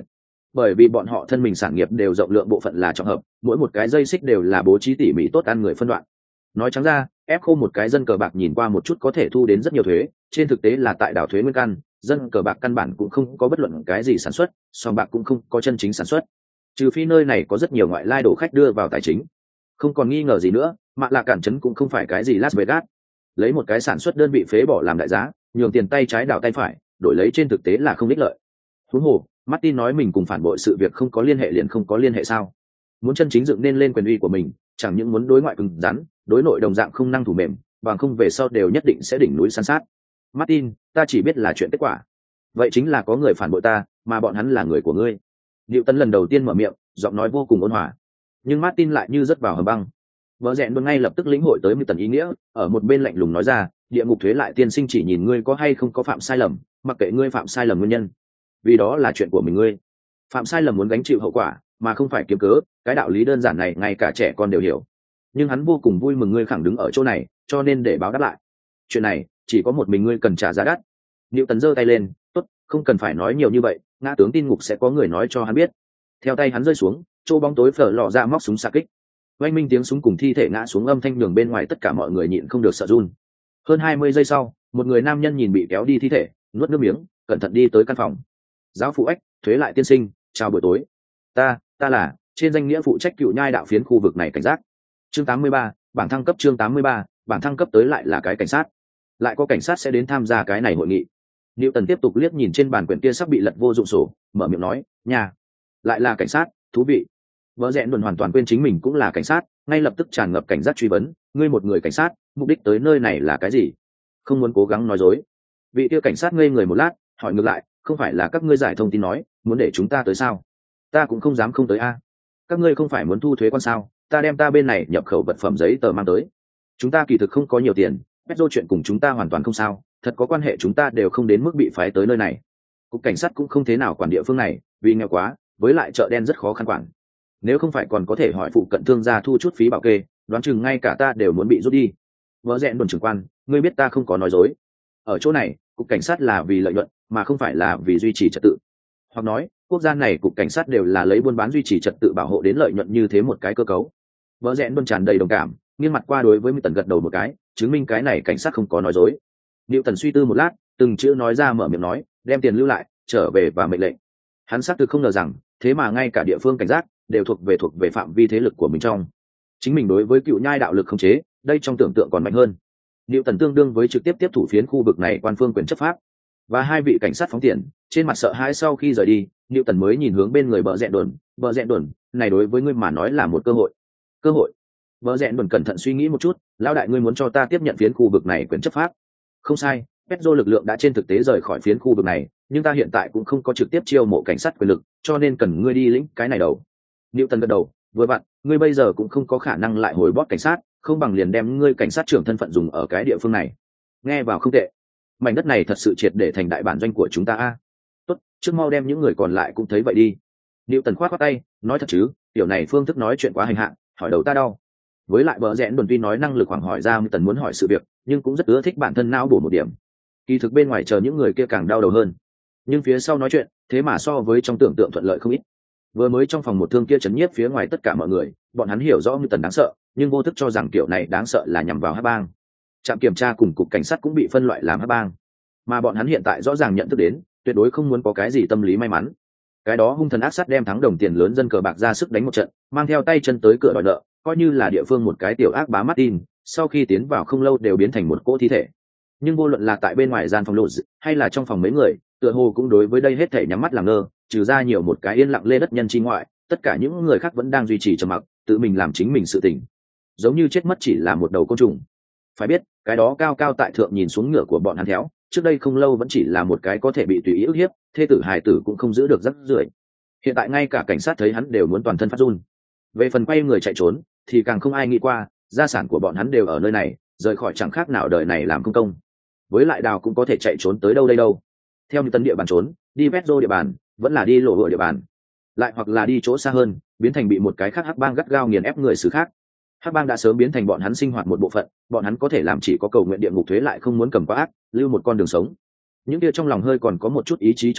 bởi vì bọn họ thân mình sản nghiệp đều rộng lượng bộ phận là trọng hợp, mỗi một cái dây xích đều là bố trí tỉ mỉ tốt ăn người phân đoạn. Nói trắng ra, ép khô một cái dân cờ bạc nhìn qua một chút có thể thu đến rất nhiều thuế, trên thực tế là tại đảo thuế nguyên căn, dân cờ bạc căn bản cũng không có bất luận cái gì sản xuất, sòng bạc cũng không có chân chính sản xuất, trừ phi nơi này có rất nhiều ngoại lai đổ khách đưa vào tài chính. Không còn nghi ngờ gì nữa, Mạ Lạ Cản trấn cũng không phải cái gì Las Vegas, lấy một cái sản xuất đơn vị phế bỏ làm đại giá, nhường tiền tay trái đảo tay phải, đổi lấy trên thực tế là không ích lợi. Huống hồ, Martin nói mình cùng phản bội sự việc không có liên hệ liền không có liên hệ sao? Muốn chân chính dựng nên lên quyền uy của mình, chẳng những muốn đối ngoại cứng rắn, đối nội đồng dạng không năng thủ mềm, bằng không về sau đều nhất định sẽ đỉnh núi san sát. Martin, ta chỉ biết là chuyện kết quả. Vậy chính là có người phản bội ta, mà bọn hắn là người của ngươi. Diệu Tấn lần đầu tiên mở miệng, giọng nói vô cùng ôn hòa. Nhưng Martin lại như rớt vào hầm băng. Vợ rẽn luôn ngay lập tức lĩnh hội tới một tần ý nghĩa, ở một bên lạnh lùng nói ra, địa ngục thuế lại tiên sinh chỉ nhìn ngươi có hay không có phạm sai lầm, mặc kệ ngươi phạm sai lầm nguyên nhân, vì đó là chuyện của mình ngươi. Phạm sai lầm muốn gánh chịu hậu quả, mà không phải kiếm cớ, cái đạo lý đơn giản này ngay cả trẻ con đều hiểu. Nhưng hắn vô cùng vui mừng ngươi khẳng đứng ở chỗ này, cho nên để báo đáp lại. Chuyện này, chỉ có một mình ngươi cần trả giá đắt. Diệu Tấn giơ tay lên, tốt, không cần phải nói nhiều như vậy, ngã tướng tin ngục sẽ có người nói cho hắn biết. Theo tay hắn rơi xuống, chỗ bóng tối phở lọ ra móc súng xạ kích. Oanh minh tiếng súng cùng thi thể ngã xuống âm thanh nhường bên ngoài tất cả mọi người nhịn không được sợ run. Hơn 20 giây sau, một người nam nhân nhìn bị kéo đi thi thể, nuốt nước miếng, cẩn thận đi tới căn phòng. Giáo phụ Ách, thuế lại tiên sinh, chào buổi tối. Ta là trên danh nghĩa phụ trách cựu nhai đạo phiến khu vực này cảnh giác. Chương 83, bảng thăng cấp chương 83, bảng thăng cấp tới lại là cái cảnh sát. Lại có cảnh sát sẽ đến tham gia cái này hội nghị. Newton tiếp tục liếc nhìn trên bàn quyển kia sắp bị lật vô dụng sổ, mở miệng nói, nhà, lại là cảnh sát, thú vị. Vợ rẽn hoàn toàn quên chính mình cũng là cảnh sát, ngay lập tức tràn ngập cảnh giác truy vấn, ngươi một người cảnh sát, mục đích tới nơi này là cái gì? Không muốn cố gắng nói dối. Vị kia cảnh sát ngây người một lát, hỏi ngược lại, không phải là các ngươi giải thông tin nói, muốn để chúng ta tới sao? Ta cũng không dám không tới a. Các ngươi không phải muốn thu thuế quan sao? Ta đem ta bên này nhập khẩu vật phẩm giấy tờ mang tới. Chúng ta kỳ thực không có nhiều tiền, Petro chuyện cùng chúng ta hoàn toàn không sao, thật có quan hệ chúng ta đều không đến mức bị phái tới nơi này. Cục cảnh sát cũng không thế nào quản địa phương này, vì nghèo quá, với lại chợ đen rất khó khăn quản. Nếu không phải còn có thể hỏi phụ cận thương gia thu chút phí bảo kê, đoán chừng ngay cả ta đều muốn bị rút đi. Vợ rẽn đồn trưởng quan, ngươi biết ta không có nói dối. Ở chỗ này, cục cảnh sát là vì lợi nhuận, mà không phải là vì duy trì trật tự. Hoặc nói, quốc gia này cục cảnh sát đều là lấy buôn bán duy trì trật tự bảo hộ đến lợi nhuận như thế một cái cơ cấu. Vợ rẽn đồn tràn đầy đồng cảm, nghiêng mặt qua đối với Tần gật đầu một cái, chứng minh cái này cảnh sát không có nói dối. Tần suy tư một lát, từng chữ nói ra mở miệng nói, đem tiền lưu lại, trở về và mệnh lệnh. Hắn xác thực không ngờ rằng, thế mà ngay cả địa phương cảnh giác đều thuộc về phạm vi thế lực của mình trong. Chính mình đối với cựu nhai đạo lực khống chế, đây trong tưởng tượng còn mạnh hơn. Tần tương đương với trực tiếp tiếp thủ phiến khu vực này quan phương quyền chấp pháp. Và hai vị cảnh sát phóng tiền, trên mặt sợ hãi sau khi rời đi, Tần mới nhìn hướng bên người bờ rẽn đồn, này đối với ngươi mà nói là một cơ hội. Cơ hội? Bờ rẽn đồn cẩn thận suy nghĩ một chút, lão đại ngươi muốn cho ta tiếp nhận phiến khu vực này quyền chấp pháp? Không sai, Petro lực lượng đã trên thực tế rời khỏi phiến khu vực này, nhưng ta hiện tại cũng không có trực tiếp chiêu mộ cảnh sát quyền lực, cho nên cần ngươi đi lĩnh cái này đầu. Tần gật đầu, vừa vặn, ngươi bây giờ cũng không có khả năng lại hồi bót cảnh sát, không bằng liền đem ngươi cảnh sát trưởng thân phận dùng ở cái địa phương này. Nghe vào không tệ. Mảnh đất này thật sự triệt để thành đại bản doanh của chúng ta a. Tốt, trước mau đem những người còn lại cũng thấy vậy đi. Tần khoát khoát tay, nói thật chứ, tiểu này phương thức nói chuyện quá hành hạ, hỏi đầu ta đau. Với lại bờ rẽn đồn tuy nói năng lực khoảng hỏi ra Tần muốn hỏi sự việc, nhưng cũng rất ưa thích bản thân não bổ một điểm. Kỳ thực bên ngoài chờ những người kia càng đau đầu hơn. Nhưng phía sau nói chuyện, thế mà so với trong tưởng tượng thuận lợi không ít. Vừa mới trong phòng một thương kia chấn nhiếp phía ngoài tất cả mọi người, bọn hắn hiểu rõ Tần đáng sợ, nhưng vô thức cho rằng kiểu này đáng sợ là nhằm vào hắc bang. Trạm kiểm tra cùng cục cảnh sát cũng bị phân loại làm hắc bang, mà bọn hắn hiện tại rõ ràng nhận thức đến, tuyệt đối không muốn có cái gì tâm lý may mắn. Cái đó hung thần ác sát đem thắng đồng tiền lớn dân cờ bạc ra sức đánh một trận, mang theo tay chân tới cửa đòi nợ, coi như là địa phương một cái tiểu ác bá Martin, sau khi tiến vào không lâu đều biến thành một cỗ thi thể. Nhưng vô luận là tại bên ngoài gian phòng lột hay là trong phòng mấy người, tựa hồ cũng đối với đây hết thể nhắm mắt làm ngơ, trừ ra nhiều một cái yên lặng lê đất nhân chi ngoại, tất cả những người khác vẫn đang duy trì trầm mặc, tự mình làm chính mình sự tình, giống như chết mất chỉ là một đầu côn trùng. Phải biết, cái đó cao cao tại thượng nhìn xuống ngựa của bọn hắn theo, trước đây không lâu vẫn chỉ là một cái có thể bị tùy ý ức hiếp, thê tử hài tử cũng không giữ được rắc rưởi. Hiện tại ngay cả cảnh sát thấy hắn đều muốn toàn thân phát run. Về phần quay người chạy trốn, thì càng không ai nghĩ qua, gia sản của bọn hắn đều ở nơi này, rời khỏi chẳng khác nào đời này làm công công. Với lại đào cũng có thể chạy trốn tới đâu đây đâu. Theo như tân địa bàn trốn, đi Petro địa bàn, vẫn là đi lộ hội địa bàn, lại hoặc là đi chỗ xa hơn, biến thành bị một cái khác hắc bang gắt gao nghiền ép người xứ khác. Hắc bang đã sớm biến thành bọn hắn sinh hoạt một bộ phận, bọn hắn có thể làm chỉ có cầu nguyện địa ngục thuế lại không muốn cầm quá ác, lưu một con đường sống. Những kia trong lòng hơi còn có một chút ý chí chống cự,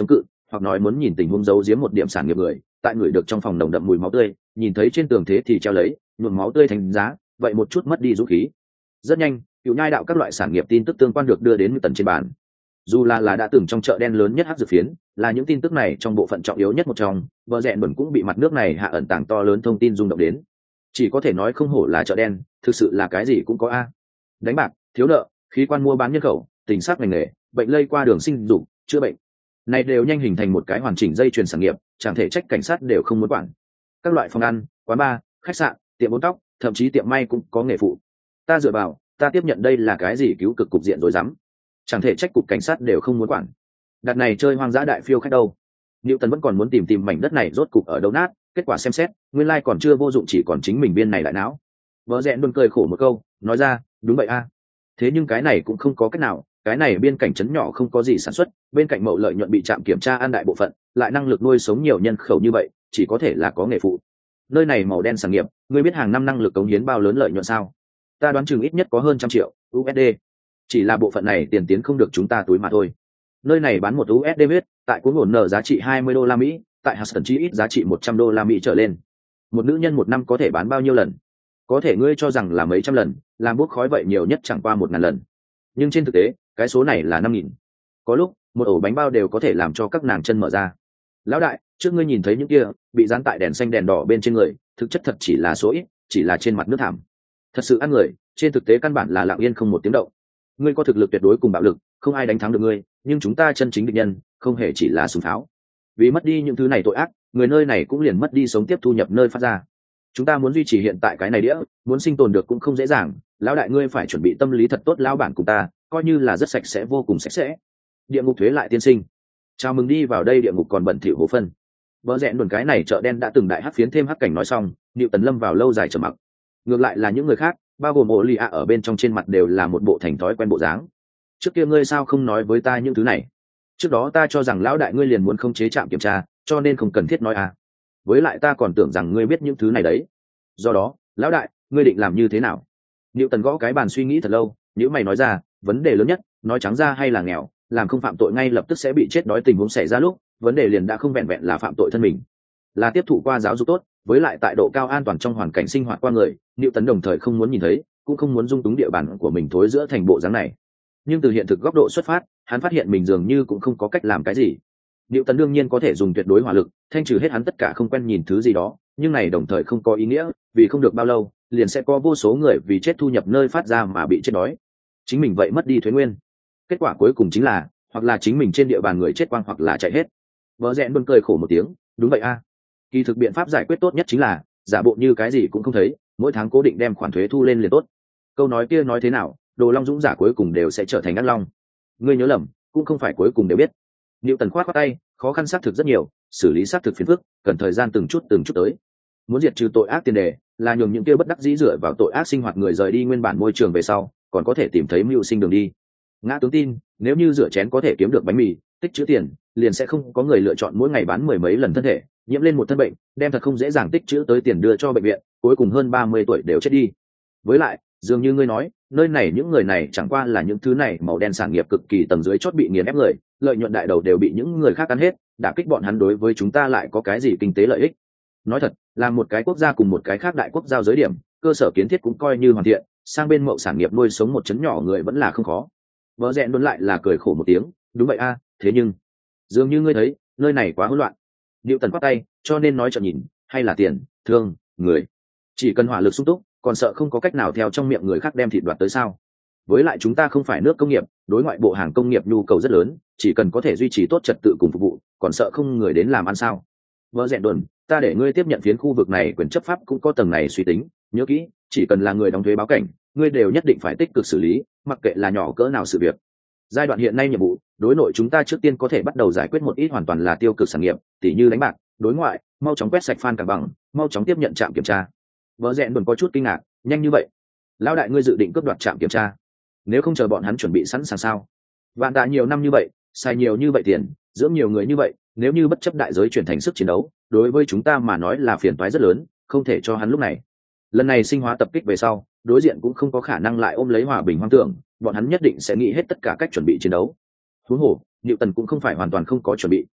hoặc nói muốn nhìn tình huống giấu giếm một điểm sản nghiệp người, tại người được trong phòng nồng đậm mùi máu tươi, nhìn thấy trên tường thế thì treo lấy nhuộm máu tươi thành giá, vậy một chút mất đi dũng khí. Rất nhanh, cựu nhai đạo các loại sản nghiệp tin tức tương quan được đưa đến Newton trên bàn. Dù là đã từng trong chợ đen lớn nhất hắc dược phiến, là những tin tức này trong bộ phận trọng yếu nhất một trong, vợ rẽn bẩn cũng bị mặt nước này hạ ẩn tàng to lớn thông tin rung động đến. Chỉ có thể nói không hổ là chợ đen, thực sự là cái gì cũng có a. Đánh bạc, thiếu nợ, khí quan mua bán nhân khẩu, tình sát ngành nghề, bệnh lây qua đường sinh dục, chữa bệnh, này đều nhanh hình thành một cái hoàn chỉnh dây chuyền sản nghiệp, chẳng thể trách cảnh sát đều không muốn quản. Các loại phòng ăn, quán bar, khách sạn, tiệm bốn tóc, thậm chí tiệm may cũng có nghề phụ. Ta dựa vào, ta tiếp nhận đây là cái gì cứu cực cục diện rối rắm. Chẳng thể trách cục cảnh sát đều không muốn quản. Đặt này chơi hoang dã đại phiêu khách đâu. Newton vẫn còn muốn tìm mảnh đất này rốt cục ở đâu nát, kết quả xem xét, nguyên lai còn chưa vô dụng, chỉ còn chính mình viên này lại não. Vợ rẽn luôn cười khổ một câu, nói ra, đúng vậy a. Thế nhưng cái này cũng không có cách nào, cái này biên cảnh trấn nhỏ không có gì sản xuất, bên cạnh mậu lợi nhuận bị trạm kiểm tra ăn đại bộ phận, lại năng lực nuôi sống nhiều nhân khẩu như vậy, chỉ có thể là có nghề phụ. Nơi này màu đen sản nghiệp, ngươi biết hàng năm năng lực cống hiến bao lớn lợi nhuận sao? Ta đoán chừng ít nhất có hơn 100 triệu USD. Chỉ là bộ phận này tiền tiến không được chúng ta túi mà thôi. Nơi này bán một USD biết, tại cuốn ổn nở giá trị 20 đô la Mỹ, tại Hudson chi ít giá trị 100 đô la Mỹ trở lên. Một nữ nhân một năm có thể bán bao nhiêu lần? Có thể ngươi cho rằng là mấy trăm lần, làm bốc khói vậy nhiều nhất chẳng qua 1.000 lần. Nhưng trên thực tế, cái số này là 5.000. Có lúc, một ổ bánh bao đều có thể làm cho các nàng chân mở ra. Lão đại, trước ngươi nhìn thấy những kia bị dán tại đèn xanh đèn đỏ bên trên người, thực chất thật chỉ là số ít, chỉ là trên mặt nước thảm. Thật sự ăn người, trên thực tế căn bản là lặng yên không một tiếng động. Ngươi có thực lực tuyệt đối cùng bạo lực, không ai đánh thắng được ngươi, nhưng chúng ta chân chính địch nhân, không hề chỉ là súng pháo. Vì mất đi những thứ này tội ác, người nơi này cũng liền mất đi sống tiếp thu nhập nơi phát ra. Chúng ta muốn duy trì hiện tại cái này đĩa, muốn sinh tồn được cũng không dễ dàng. Lão đại ngươi phải chuẩn bị tâm lý thật tốt, lão bản cùng ta coi như là rất sạch sẽ, vô cùng sạch sẽ. Địa ngục thuế lại tiên sinh, chào mừng đi vào đây, địa ngục còn bẩn thỉu hố phân. Vợ rẽn đồn cái này chợ đen đã từng đại hắc phiến thêm hắc cảnh nói xong, Newton lâm vào lâu dài trầm mặc. Ngược lại là những người khác, bao gồm Olia ở bên trong, trên mặt đều là một bộ thành thói quen bộ dáng. Trước kia ngươi sao không nói với ta những thứ này? Trước đó ta cho rằng lão đại ngươi liền muốn không chế trạm kiểm tra, cho nên không cần thiết nói à. Với lại ta còn tưởng rằng ngươi biết những thứ này đấy. Do đó, lão đại, ngươi định làm như thế nào? Newton gõ cái bàn suy nghĩ thật lâu, nếu mày nói ra, vấn đề lớn nhất, nói trắng ra hay là nghèo, làm không phạm tội ngay lập tức sẽ bị chết đói tình huống xảy ra lúc, vấn đề liền đã không vẹn vẹn là phạm tội thân mình, là tiếp thụ qua giáo dục tốt, với lại tại độ cao an toàn trong hoàn cảnh sinh hoạt qua người, Newton đồng thời không muốn nhìn thấy, cũng không muốn dung túng địa bàn của mình thối giữa thành bộ dáng này. Nhưng từ hiện thực góc độ xuất phát, hắn phát hiện mình dường như cũng không có cách làm cái gì. Newton đương nhiên có thể dùng tuyệt đối hỏa lực thanh trừ hết hắn tất cả không quen nhìn thứ gì đó, nhưng này đồng thời không có ý nghĩa, vì không được bao lâu liền sẽ có vô số người vì chết thu nhập nơi phát ra mà bị chết đói. Chính mình vậy mất đi thuế nguyên. Kết quả cuối cùng chính là, hoặc là chính mình trên địa bàn người chết quang, hoặc là chạy hết. Vợ rẽn buồn cười khổ một tiếng, đúng vậy a. Kỳ thực biện pháp giải quyết tốt nhất chính là giả bộ như cái gì cũng không thấy, mỗi tháng cố định đem khoản thuế thu lên liền tốt. Câu nói kia nói thế nào, đồ long dũng giả cuối cùng đều sẽ trở thành ác long. Ngươi nhớ lầm, cũng không phải cuối cùng đều biết. Newton khoát tay, khó khăn xác thực rất nhiều, xử lý xác thực phiền phức, cần thời gian từng chút tới. Muốn diệt trừ tội ác tiền đề, là nhường những kia bất đắc dĩ dựa vào tội ác sinh hoạt người rời đi nguyên bản môi trường về sau, còn có thể tìm thấy mưu sinh đường đi. Ngã tướng tin, nếu như rửa chén có thể kiếm được bánh mì, tích trữ tiền, liền sẽ không có người lựa chọn mỗi ngày bán 10 mấy lần thân thể, nhiễm lên một thân bệnh, đem thật không dễ dàng tích trữ tới tiền đưa cho bệnh viện, cuối cùng hơn 30 tuổi đều chết đi. Với lại, dường như ngươi nói, nơi này những người này chẳng qua là những thứ này màu đen sản nghiệp cực kỳ tầng dưới chót bị nghiền ép người, lợi nhuận đại đầu đều bị những người khác ăn hết, đả kích bọn hắn đối với chúng ta lại có cái gì kinh tế lợi ích? Nói thật, là một cái quốc gia cùng một cái khác đại quốc giao giới điểm, cơ sở kiến thiết cũng coi như hoàn thiện, sang bên mậu sản nghiệp nuôi sống một chấn nhỏ người vẫn là không khó. Vợ rẽn luôn lại là cười khổ một tiếng, đúng vậy a, thế nhưng dường như ngươi thấy, nơi này quá hỗn loạn. Newton quát tay, cho nên nói cho nhìn, hay là tiền, thương, người, chỉ cần hỏa lực sung túc, còn sợ không có cách nào theo trong miệng người khác đem thịt đoạt tới sao? Với lại chúng ta không phải nước công nghiệp, đối ngoại bộ hàng công nghiệp nhu cầu rất lớn, chỉ cần có thể duy trì tốt trật tự cùng phục vụ, còn sợ không người đến làm ăn sao? Vợ rẽn đồn, ta để ngươi tiếp nhận phiến khu vực này, quyền chấp pháp cũng có tầng này suy tính, nhớ kỹ, chỉ cần là người đóng thuế báo cảnh, ngươi đều nhất định phải tích cực xử lý, mặc kệ là nhỏ cỡ nào sự việc. Giai đoạn hiện nay nhiệm vụ, đối nội chúng ta trước tiên có thể bắt đầu giải quyết một ít hoàn toàn là tiêu cực sản nghiệp, tỉ như đánh bạc, đối ngoại, mau chóng quét sạch fan cả bằng, mau chóng tiếp nhận trạm kiểm tra. Vợ rẽn đồn có chút kinh ngạc, nhanh như vậy? Lão đại ngươi dự định cướp đoạt trạm kiểm tra? Nếu không chờ bọn hắn chuẩn bị sẵn sàng sao? Vạn tạ nhiều năm như vậy, xài nhiều như vậy tiền, dưỡng nhiều người như vậy, nếu như bất chấp đại giới chuyển thành sức chiến đấu, đối với chúng ta mà nói là phiền toái rất lớn, không thể cho hắn lúc này. Lần này sinh hóa tập kích về sau, đối diện cũng không có khả năng lại ôm lấy hòa bình hoang tưởng, bọn hắn nhất định sẽ nghĩ hết tất cả cách chuẩn bị chiến đấu. Huống hồ, Newton cũng không phải hoàn toàn không có chuẩn bị.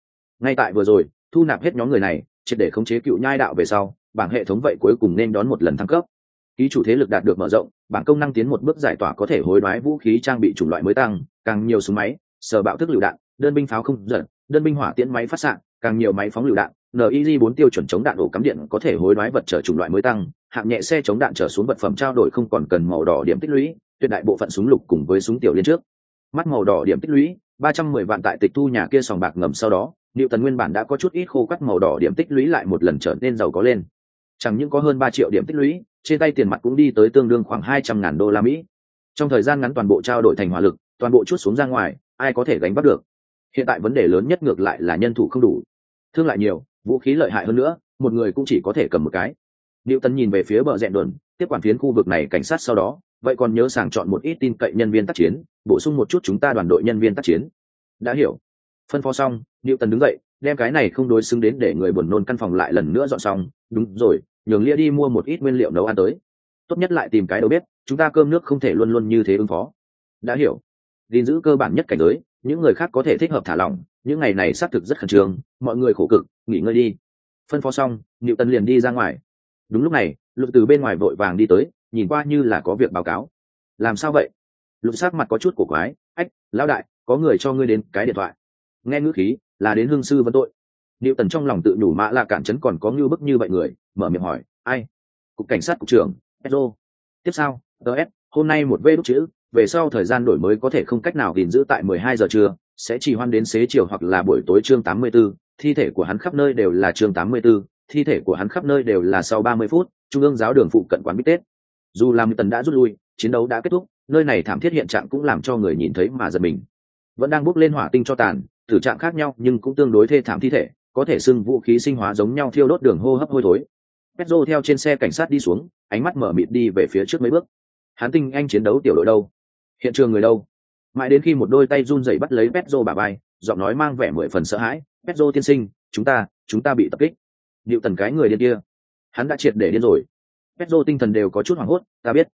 Ngay tại vừa rồi thu nạp hết nhóm người này, triệt để khống chế cựu nhai đạo về sau, bảng hệ thống vậy cuối cùng nên đón một lần thăng cấp. Ký chủ thế lực đạt được mở rộng, bảng công năng tiến một bước giải tỏa, có thể hối đoái vũ khí trang bị chủng loại mới tăng, càng nhiều súng máy, sở bạo thức lựu đạn, đơn binh pháo không giật, đơn binh hỏa tiễn máy phát xạ, càng nhiều máy phóng lựu đạn, NIJ 4 tiêu chuẩn chống đạn ổ cắm điện, có thể hối đoái vật trở chủng loại mới tăng, hạng nhẹ xe chống đạn trở xuống vật phẩm trao đổi không còn cần màu đỏ điểm tích lũy, tuyệt đại bộ phận súng lục cùng với súng tiểu liên trước. Mắt màu đỏ điểm tích lũy, 310 vạn tại tịch thu nhà kia sòng bạc ngầm sau đó, Liệu Tần nguyên bản đã có chút ít khô quắt màu đỏ điểm tích lũy lại một lần trở nên giàu có lên. Chẳng những có hơn 3 triệu điểm tích lũy, trên tay tiền mặt cũng đi tới tương đương khoảng 200.000 đô la Mỹ. Trong thời gian ngắn toàn bộ trao đổi thành hỏa lực, toàn bộ chút xuống ra ngoài, ai có thể gánh vác được. Hiện tại vấn đề lớn nhất ngược lại là nhân thủ không đủ. Thương lại nhiều, vũ khí lợi hại hơn nữa, một người cũng chỉ có thể cầm một cái. Liệu Tần nhìn về phía bờ rẽn đồn, tiếp quản phiến khu vực này cảnh sát sau đó, vậy còn nhớ sàng chọn một ít tin cậy nhân viên tác chiến, bổ sung một chút chúng ta đoàn đội nhân viên tác chiến. Đã hiểu. Phân phó xong, Liệu Tần đứng dậy, đem cái này không đối xứng đến để người buồn nôn căn phòng lại lần nữa dọn xong. Đúng rồi, nhường Lia đi mua một ít nguyên liệu nấu ăn tới. Tốt nhất lại tìm cái đầu bếp, chúng ta cơm nước không thể luôn luôn như thế ứng phó. Đã hiểu. Gìn giữ cơ bản nhất cảnh giới, những người khác có thể thích hợp thả lỏng, những ngày này xác thực rất khẩn trương, mọi người khổ cực, nghỉ ngơi đi. Phân phó xong, Liệu Tần liền đi ra ngoài. Đúng lúc này, Lục từ bên ngoài vội vàng đi tới, nhìn qua như là có việc báo cáo. Làm sao vậy? Lục sắc mặt có chút cổ quái. Ách, lão đại, có người cho ngươi đến cái điện thoại. Nghe ngữ khí là đến hương sư vấn tội. Liệu Tần trong lòng tự nhủ mã là cản chấn còn có ngưu bức như vậy người, mở miệng hỏi, ai? Cục cảnh sát cục trưởng Pedro. Tiếp sau, ts hôm nay một vê đúc chữ, về sau thời gian đổi mới có thể không cách nào gìn giữ tại 12 giờ trưa, sẽ trì hoãn đến xế chiều hoặc là buổi tối chương 84, thi thể của hắn khắp nơi đều là chương 84, thi thể của hắn khắp nơi đều là sau 30 phút, trung ương giáo đường phụ cận quán bít tết. Dù làm Tần đã rút lui, chiến đấu đã kết thúc, nơi này thảm thiết hiện trạng cũng làm cho người nhìn thấy mà giật mình. Vẫn đang bốc lên hỏa tinh cho tàn, thử trạng khác nhau nhưng cũng tương đối thê thảm thi thể, có thể xưng vũ khí sinh hóa giống nhau thiêu đốt đường hô hấp hôi thối. Pedro theo trên xe cảnh sát đi xuống, ánh mắt mở mịt đi về phía trước mấy bước. Hắn tinh anh chiến đấu tiểu đội đâu? Hiện trường người đâu? Mãi đến khi một đôi tay run rẩy bắt lấy Pedro bả vai, giọng nói mang vẻ 10 phần sợ hãi, "Pedro tiên sinh, chúng ta bị tập kích." Diệu Tần cái người điên kia, hắn đã triệt để điên rồi. Pedro tinh thần đều có chút hoảng hốt, "Ta biết,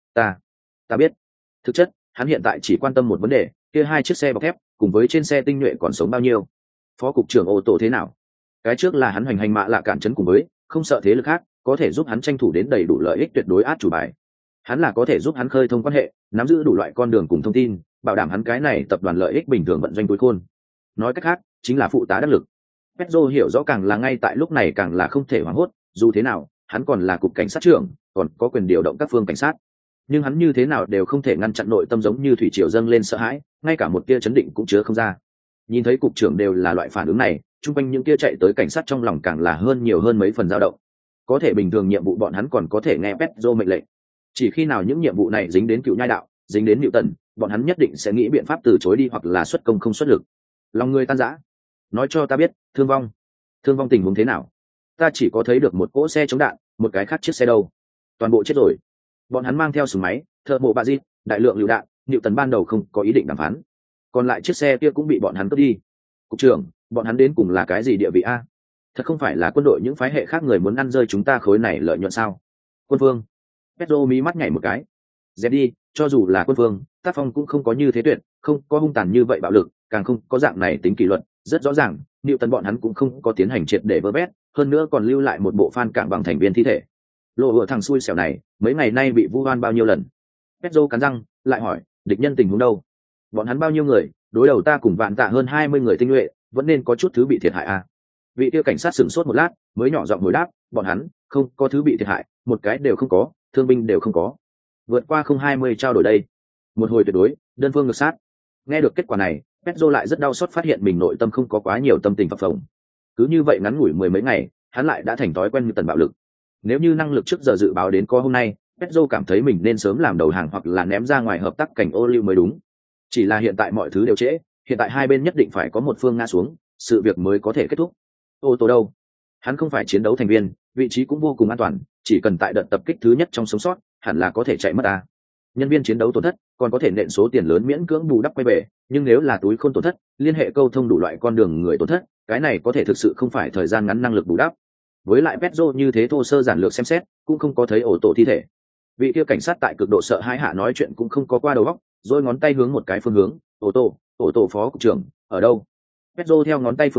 ta biết." Thực chất, hắn hiện tại chỉ quan tâm một vấn đề, kia 2 chiếc xe bọc thép, cùng với trên xe tinh nhuệ còn sống bao nhiêu. Phó cục trưởng ô tô thế nào? Cái trước là hắn hoành hành mạ lạ cản chấn cùng với, không sợ thế lực khác, có thể giúp hắn tranh thủ đến đầy đủ lợi ích tuyệt đối át chủ bài. Hắn là có thể giúp hắn khơi thông quan hệ, nắm giữ đủ loại con đường cùng thông tin, bảo đảm hắn cái này tập đoàn lợi ích bình thường vận doanh túi khôn. Nói cách khác, chính là phụ tá đắc lực. Pedro hiểu rõ càng là ngay tại lúc này càng là không thể hoảng hốt, dù thế nào, hắn còn là cục cảnh sát trưởng, còn có quyền điều động các phương cảnh sát. Nhưng hắn như thế nào đều không thể ngăn chặn nội tâm giống như thủy triều dâng lên sợ hãi, ngay cả một tia chấn định cũng chứa không ra. Nhìn thấy cục trưởng đều là loại phản ứng này, chung quanh những tia chạy tới cảnh sát trong lòng càng là nhiều hơn mấy phần dao động. Có thể bình thường nhiệm vụ bọn hắn còn có thể nghe Pedro mệnh lệnh. Chỉ khi nào những nhiệm vụ này dính đến cựu nhai đạo, dính đến Newton, bọn hắn nhất định sẽ nghĩ biện pháp từ chối đi hoặc là xuất công không xuất lực. Lòng người tan rã. Nói cho ta biết, thương vong tình huống thế nào? Ta chỉ có thấy được một cỗ xe chống đạn, một cái khác chiếc xe đâu? Toàn bộ chết rồi. Bọn hắn mang theo súng máy, thợ mộ bạ di, đại lượng lựu đạn, Newton ban đầu không có ý định đàm phán. Còn lại chiếc xe kia cũng bị bọn hắn cướp đi. Cục trưởng, bọn hắn đến cùng là cái gì địa vị a? Thật không phải là quân đội những phái hệ khác người muốn ăn rơi chúng ta khối này lợi nhuận sao? Quân vương. Pedro mí mắt nhảy một cái. Dẹp đi, cho dù là quân vương, tác phong cũng không có như thế tuyệt, không có hung tàn như vậy bạo lực, càng không có dạng này tính kỷ luật. Rất rõ ràng, Newton bọn hắn cũng không có tiến hành triệt để vơ vét, hơn nữa còn lưu lại một bộ phan cảng bằng thành viên thi thể. Lộ hựa thằng xui xẻo này, mấy ngày nay bị vu oan bao nhiêu lần? Pedro cắn răng, lại hỏi, địch nhân tình huống đâu? Bọn hắn bao nhiêu người? Đối đầu ta cùng vạn tạ hơn 20 người tinh nhuệ, vẫn nên có chút thứ bị thiệt hại à? Vị tiêu cảnh sát sửng sốt một lát, mới nhỏ giọng hồi đáp, bọn hắn không có thứ bị thiệt hại, một cái đều không có, thương binh đều không có. Vượt qua 020 trao đổi đây. Một hồi tuyệt đối, đơn phương ngược sát. Nghe được kết quả này, Pedro lại rất đau xót phát hiện mình nội tâm không có quá nhiều tâm tình phập phồng. Cứ như vậy ngắn ngủi mười mấy ngày, hắn lại đã thành thói quen như tần bạo lực. Nếu như năng lực trước giờ dự báo đến có hôm nay, Pedro cảm thấy mình nên sớm làm đầu hàng hoặc là ném ra ngoài hợp tác cảnh ô liu mới đúng. Chỉ là hiện tại mọi thứ đều trễ, hiện tại hai bên nhất định phải có một phương ngã xuống, sự việc mới có thể kết thúc. Ô tô đâu? Hắn không phải chiến đấu thành viên, vị trí cũng vô cùng an toàn, chỉ cần tại đợt tập kích thứ nhất trong sống sót, hẳn là có thể chạy mất à. Nhân viên chiến đấu tổn thất, còn có thể nện số tiền lớn miễn cưỡng bù đắp quay về, nhưng nếu là túi khôn tổn thất, liên hệ câu thông đủ loại con đường người tổn thất, cái này có thể thực sự không phải thời gian ngắn năng lực bù đắp. Với lại Pedro như thế thô sơ giản lược xem xét, cũng không có thấy ổ tổ thi thể. Vị kia cảnh sát tại cực độ sợ hãi hạ nói chuyện cũng không có qua đầu óc, rồi ngón tay hướng một cái phương hướng, ổ tổ phó cục trưởng ở đâu? Pedro theo ngón tay phương hướng,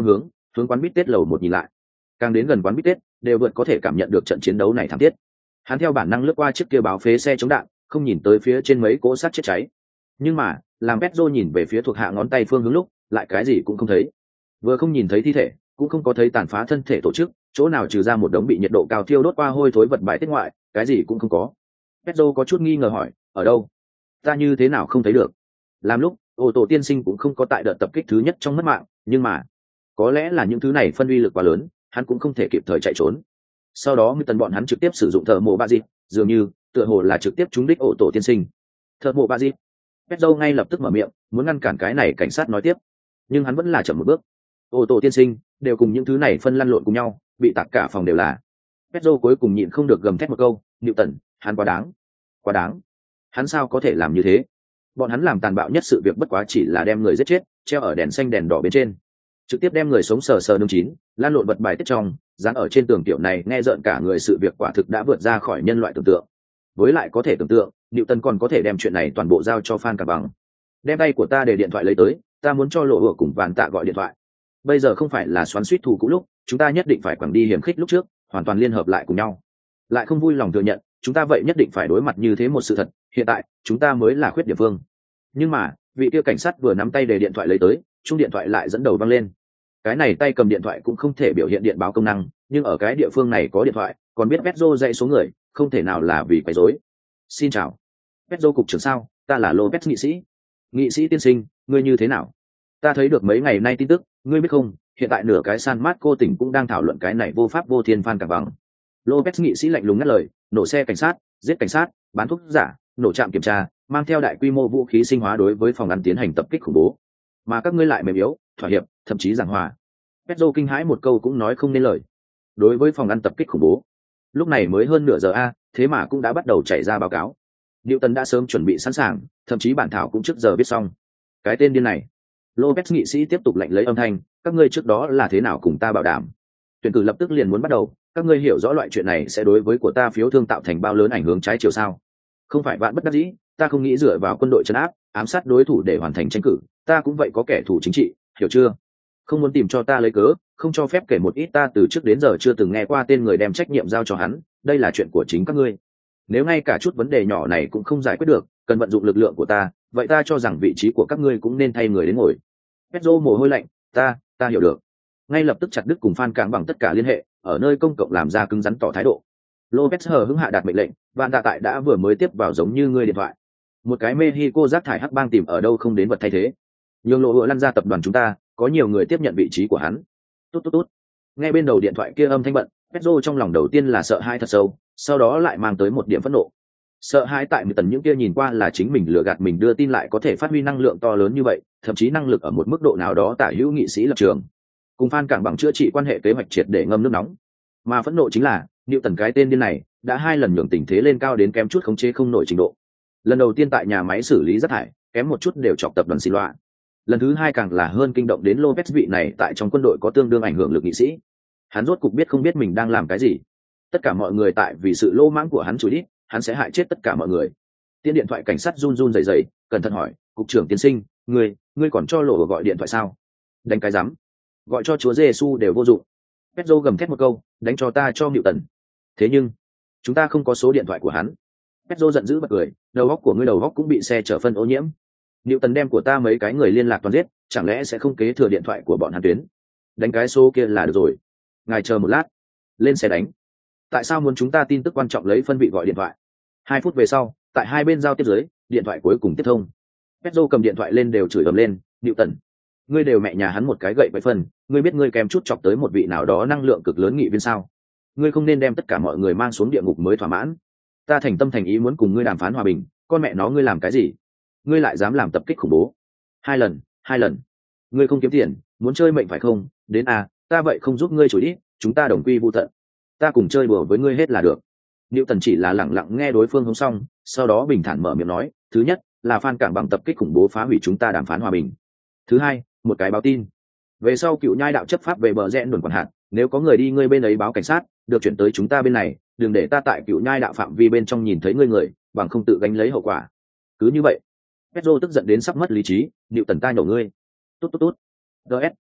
hướng quán bít tết lầu một nhìn lại. Càng đến gần quán bít tết, đều vượt có thể cảm nhận được trận chiến đấu này thảm thiết. Hắn theo bản năng lướt qua chiếc kia báo phế xe chống đạn, không nhìn tới phía trên mấy cỗ xác chết cháy. Nhưng mà làm Pedro nhìn về phía thuộc hạ ngón tay phương hướng lúc, lại cái gì cũng không thấy. Vừa không nhìn thấy thi thể, cũng không có thấy tàn phá thân thể tổ chức, chỗ nào trừ ra một đống bị nhiệt độ cao thiêu đốt qua hôi thối vật bài tiết ngoại, cái gì cũng không có. Pedro có chút nghi ngờ hỏi, ở đâu? Ta như thế nào không thấy được? Làm lúc, ô tô tiên sinh cũng không có tại đợt tập kích thứ nhất trong mất mạng, nhưng mà có lẽ là những thứ này phân uy lực quá lớn, hắn cũng không thể kịp thời chạy trốn. Sau đó tần bọn hắn trực tiếp sử dụng thợ mộ ba dịp, dường như tựa hồ là trực tiếp trúng đích ô tô tiên sinh. Thợ mộ ba dịp. Pedro ngay lập tức mở miệng, muốn ngăn cản cái này cảnh sát nói tiếp, nhưng hắn vẫn là chậm một bước. Ô tô tiên sinh đều cùng những thứ này phân lăn lộn cùng nhau, bị tạc cả phòng đều là. Pedro cuối cùng nhịn không được gầm thét một câu, Newton, hắn quá đáng, quá đáng. Hắn sao có thể làm như thế? Bọn hắn làm tàn bạo nhất sự việc bất quá chỉ là đem người giết chết, treo ở đèn xanh đèn đỏ bên trên, trực tiếp đem người sống sờ sờ nướng chín, lan lộn vật bài tiết trong, dán ở trên tường tiểu này nghe rợn cả người, sự việc quả thực đã vượt ra khỏi nhân loại tưởng tượng. Với lại có thể tưởng tượng, Newton còn có thể đem chuyện này toàn bộ giao cho Phan Cả Bằng. Đem tay của ta để điện thoại lấy tới, ta muốn cho lộ ửa cùng Vạn Tạ gọi điện thoại. Bây giờ không phải là xoắn suýt thù cũ lúc, chúng ta nhất định phải quẳng đi hiểm khích lúc trước, hoàn toàn liên hợp lại cùng nhau. Lại không vui lòng thừa nhận, chúng ta vậy nhất định phải đối mặt như thế một sự thật, hiện tại chúng ta mới là khuyết điểm phương. Nhưng mà vị kia cảnh sát vừa nắm tay để điện thoại lấy tới, chuông điện thoại lại dẫn đầu vang lên. Cái này tay cầm điện thoại cũng không thể biểu hiện điện báo công năng, nhưng ở cái địa phương này có điện thoại, còn biết Pedro dạy số người, không thể nào là vì quấy rối. Xin chào, Pedro cục trưởng sao, ta là Lopez nghị sĩ. Nghị sĩ tiên sinh, ngươi như thế nào? Ta thấy được mấy ngày nay tin tức, ngươi biết không, hiện tại nửa cái San Marco tỉnh cũng đang thảo luận cái này vô pháp vô thiên Phan Cả Bằng. Lopez nghị sĩ lạnh lùng ngắt lời, nổ xe cảnh sát, giết cảnh sát, bán thuốc giả, nổ trạm kiểm tra, mang theo đại quy mô vũ khí sinh hóa đối với phòng ăn tiến hành tập kích khủng bố. Mà các ngươi lại mềm yếu, thỏa hiệp, thậm chí giảng hòa. Pedro kinh hãi một câu cũng nói không nên lời. Đối với phòng ăn tập kích khủng bố, lúc này mới hơn nửa giờ thế mà cũng đã bắt đầu chạy ra báo cáo. Newton đã sớm chuẩn bị sẵn sàng, thậm chí bản thảo cũng trước giờ viết xong. Cái tên điên này. Lopez nghị sĩ tiếp tục lạnh lấy âm thanh, các ngươi trước đó là thế nào cùng ta bảo đảm? Tuyển cử lập tức liền muốn bắt đầu, các ngươi hiểu rõ loại chuyện này sẽ đối với của ta phiếu thương tạo thành bao lớn ảnh hưởng trái chiều sao? Không phải vạn bất đắc dĩ, ta không nghĩ dựa vào quân đội trấn áp, ám sát đối thủ để hoàn thành tranh cử, ta cũng vậy có kẻ thù chính trị, hiểu chưa? Không muốn tìm cho ta lấy cớ, không cho phép kể một ít ta từ trước đến giờ chưa từng nghe qua tên người đem trách nhiệm giao cho hắn, đây là chuyện của chính các ngươi. Nếu ngay cả chút vấn đề nhỏ này cũng không giải quyết được, cần vận dụng lực lượng của ta, vậy ta cho rằng vị trí của các ngươi cũng nên thay người đến ngồi. Pedro mồ hôi lạnh, ta hiểu được. Ngay lập tức chặt đứt cùng Phan Cảng bằng tất cả liên hệ, ở nơi công cộng làm ra cứng rắn tỏ thái độ. Lopez hờ hững hạ đạt mệnh lệnh, Vạn Tạ tại đã vừa mới tiếp vào giống như ngươi điện thoại. Một cái Mexico rác thải hắc bang tìm ở đâu không đến vật thay thế. Nhường lộ hựa lăn ra tập đoàn chúng ta, có nhiều người tiếp nhận vị trí của hắn. Tốt tốt tốt. Nghe bên đầu điện thoại kia âm thanh bận, Pedro trong lòng đầu tiên là sợ hãi thật sâu, sau đó lại mang tới một điểm phẫn nộ. Sợ hãi tại một tần những kia nhìn qua là chính mình lừa gạt mình đưa tin lại có thể phát huy năng lượng to lớn như vậy, thậm chí năng lực ở một mức độ nào đó tả hữu nghị sĩ lập trường. Cùng Phan Cảng bằng chữa trị quan hệ kế hoạch triệt để ngâm nước nóng. Mà phẫn nộ chính là, Newton cái tên điên này đã hai lần nhường tình thế lên cao đến kém chút khống chế không nổi trình độ. Lần đầu tiên tại nhà máy xử lý rác thải, kém một chút đều chọc tập đoàn xì loạn. Lần thứ hai càng là hơn kinh động đến Lopez vị này tại trong quân đội có tương đương ảnh hưởng lực nghị sĩ. Hắn rốt cục biết không biết mình đang làm cái gì. Tất cả mọi người tại vì sự lỗ mãng của hắn chửi đít, hắn sẽ hại chết tất cả mọi người. Tiên điện thoại cảnh sát run run rẩy rẩy, cẩn thận hỏi, cục trưởng tiên sinh, ngươi còn cho lộ gọi điện thoại sao? Đánh cái rắm, gọi cho Chúa Giêsu đều vô dụng. Pedro gầm thét một câu, đánh cho ta cho Newton. Thế nhưng chúng ta không có số điện thoại của hắn. Pedro giận dữ bật cười, đầu óc của ngươi đầu óc cũng bị xe chở phân ô nhiễm. Newton đem của ta mấy cái người liên lạc toàn giết, chẳng lẽ sẽ không kế thừa điện thoại của bọn hắn tuyến? Đánh cái số kia là được rồi. Ngài chờ một lát, lên xe đánh. Tại sao muốn chúng ta tin tức quan trọng lấy phân vị gọi điện thoại? 2 phút về sau, tại hai bên giao tiếp dưới, điện thoại cuối cùng tiếp thông. Pedro cầm điện thoại lên đều chửi ầm lên, Newton, ngươi đều mẹ nhà hắn một cái gậy với phần, ngươi biết ngươi kèm chút chọc tới một vị nào đó năng lượng cực lớn nghị viên sao? Ngươi không nên đem tất cả mọi người mang xuống địa ngục mới thỏa mãn. Ta thành tâm thành ý muốn cùng ngươi đàm phán hòa bình, con mẹ nó ngươi làm cái gì? Ngươi lại dám làm tập kích khủng bố? Hai lần. Ngươi không kiếm tiền, muốn chơi mệnh phải không? Đến ta vậy không giúp ngươi chửi đi, chúng ta đồng quy vu tận. Ta cùng chơi đùa với ngươi hết là được. Newton chỉ là lặng lặng nghe đối phương hướng xong, sau đó bình thản mở miệng nói, thứ nhất là Phan Cảng bằng tập kích khủng bố phá hủy chúng ta đàm phán hòa bình. Thứ hai, một cái báo tin. Về sau cựu nhai đạo chấp pháp về bờ rẽ đồn quản hạt, nếu có người đi ngươi bên ấy báo cảnh sát, được chuyển tới chúng ta bên này, đừng để ta tại cựu nhai đạo phạm vi bên trong nhìn thấy ngươi người, bằng không tự gánh lấy hậu quả. Cứ như vậy. Pedro tức giận đến sắp mất lý trí, Newton ta nhổ ngươi. Tốt. DS,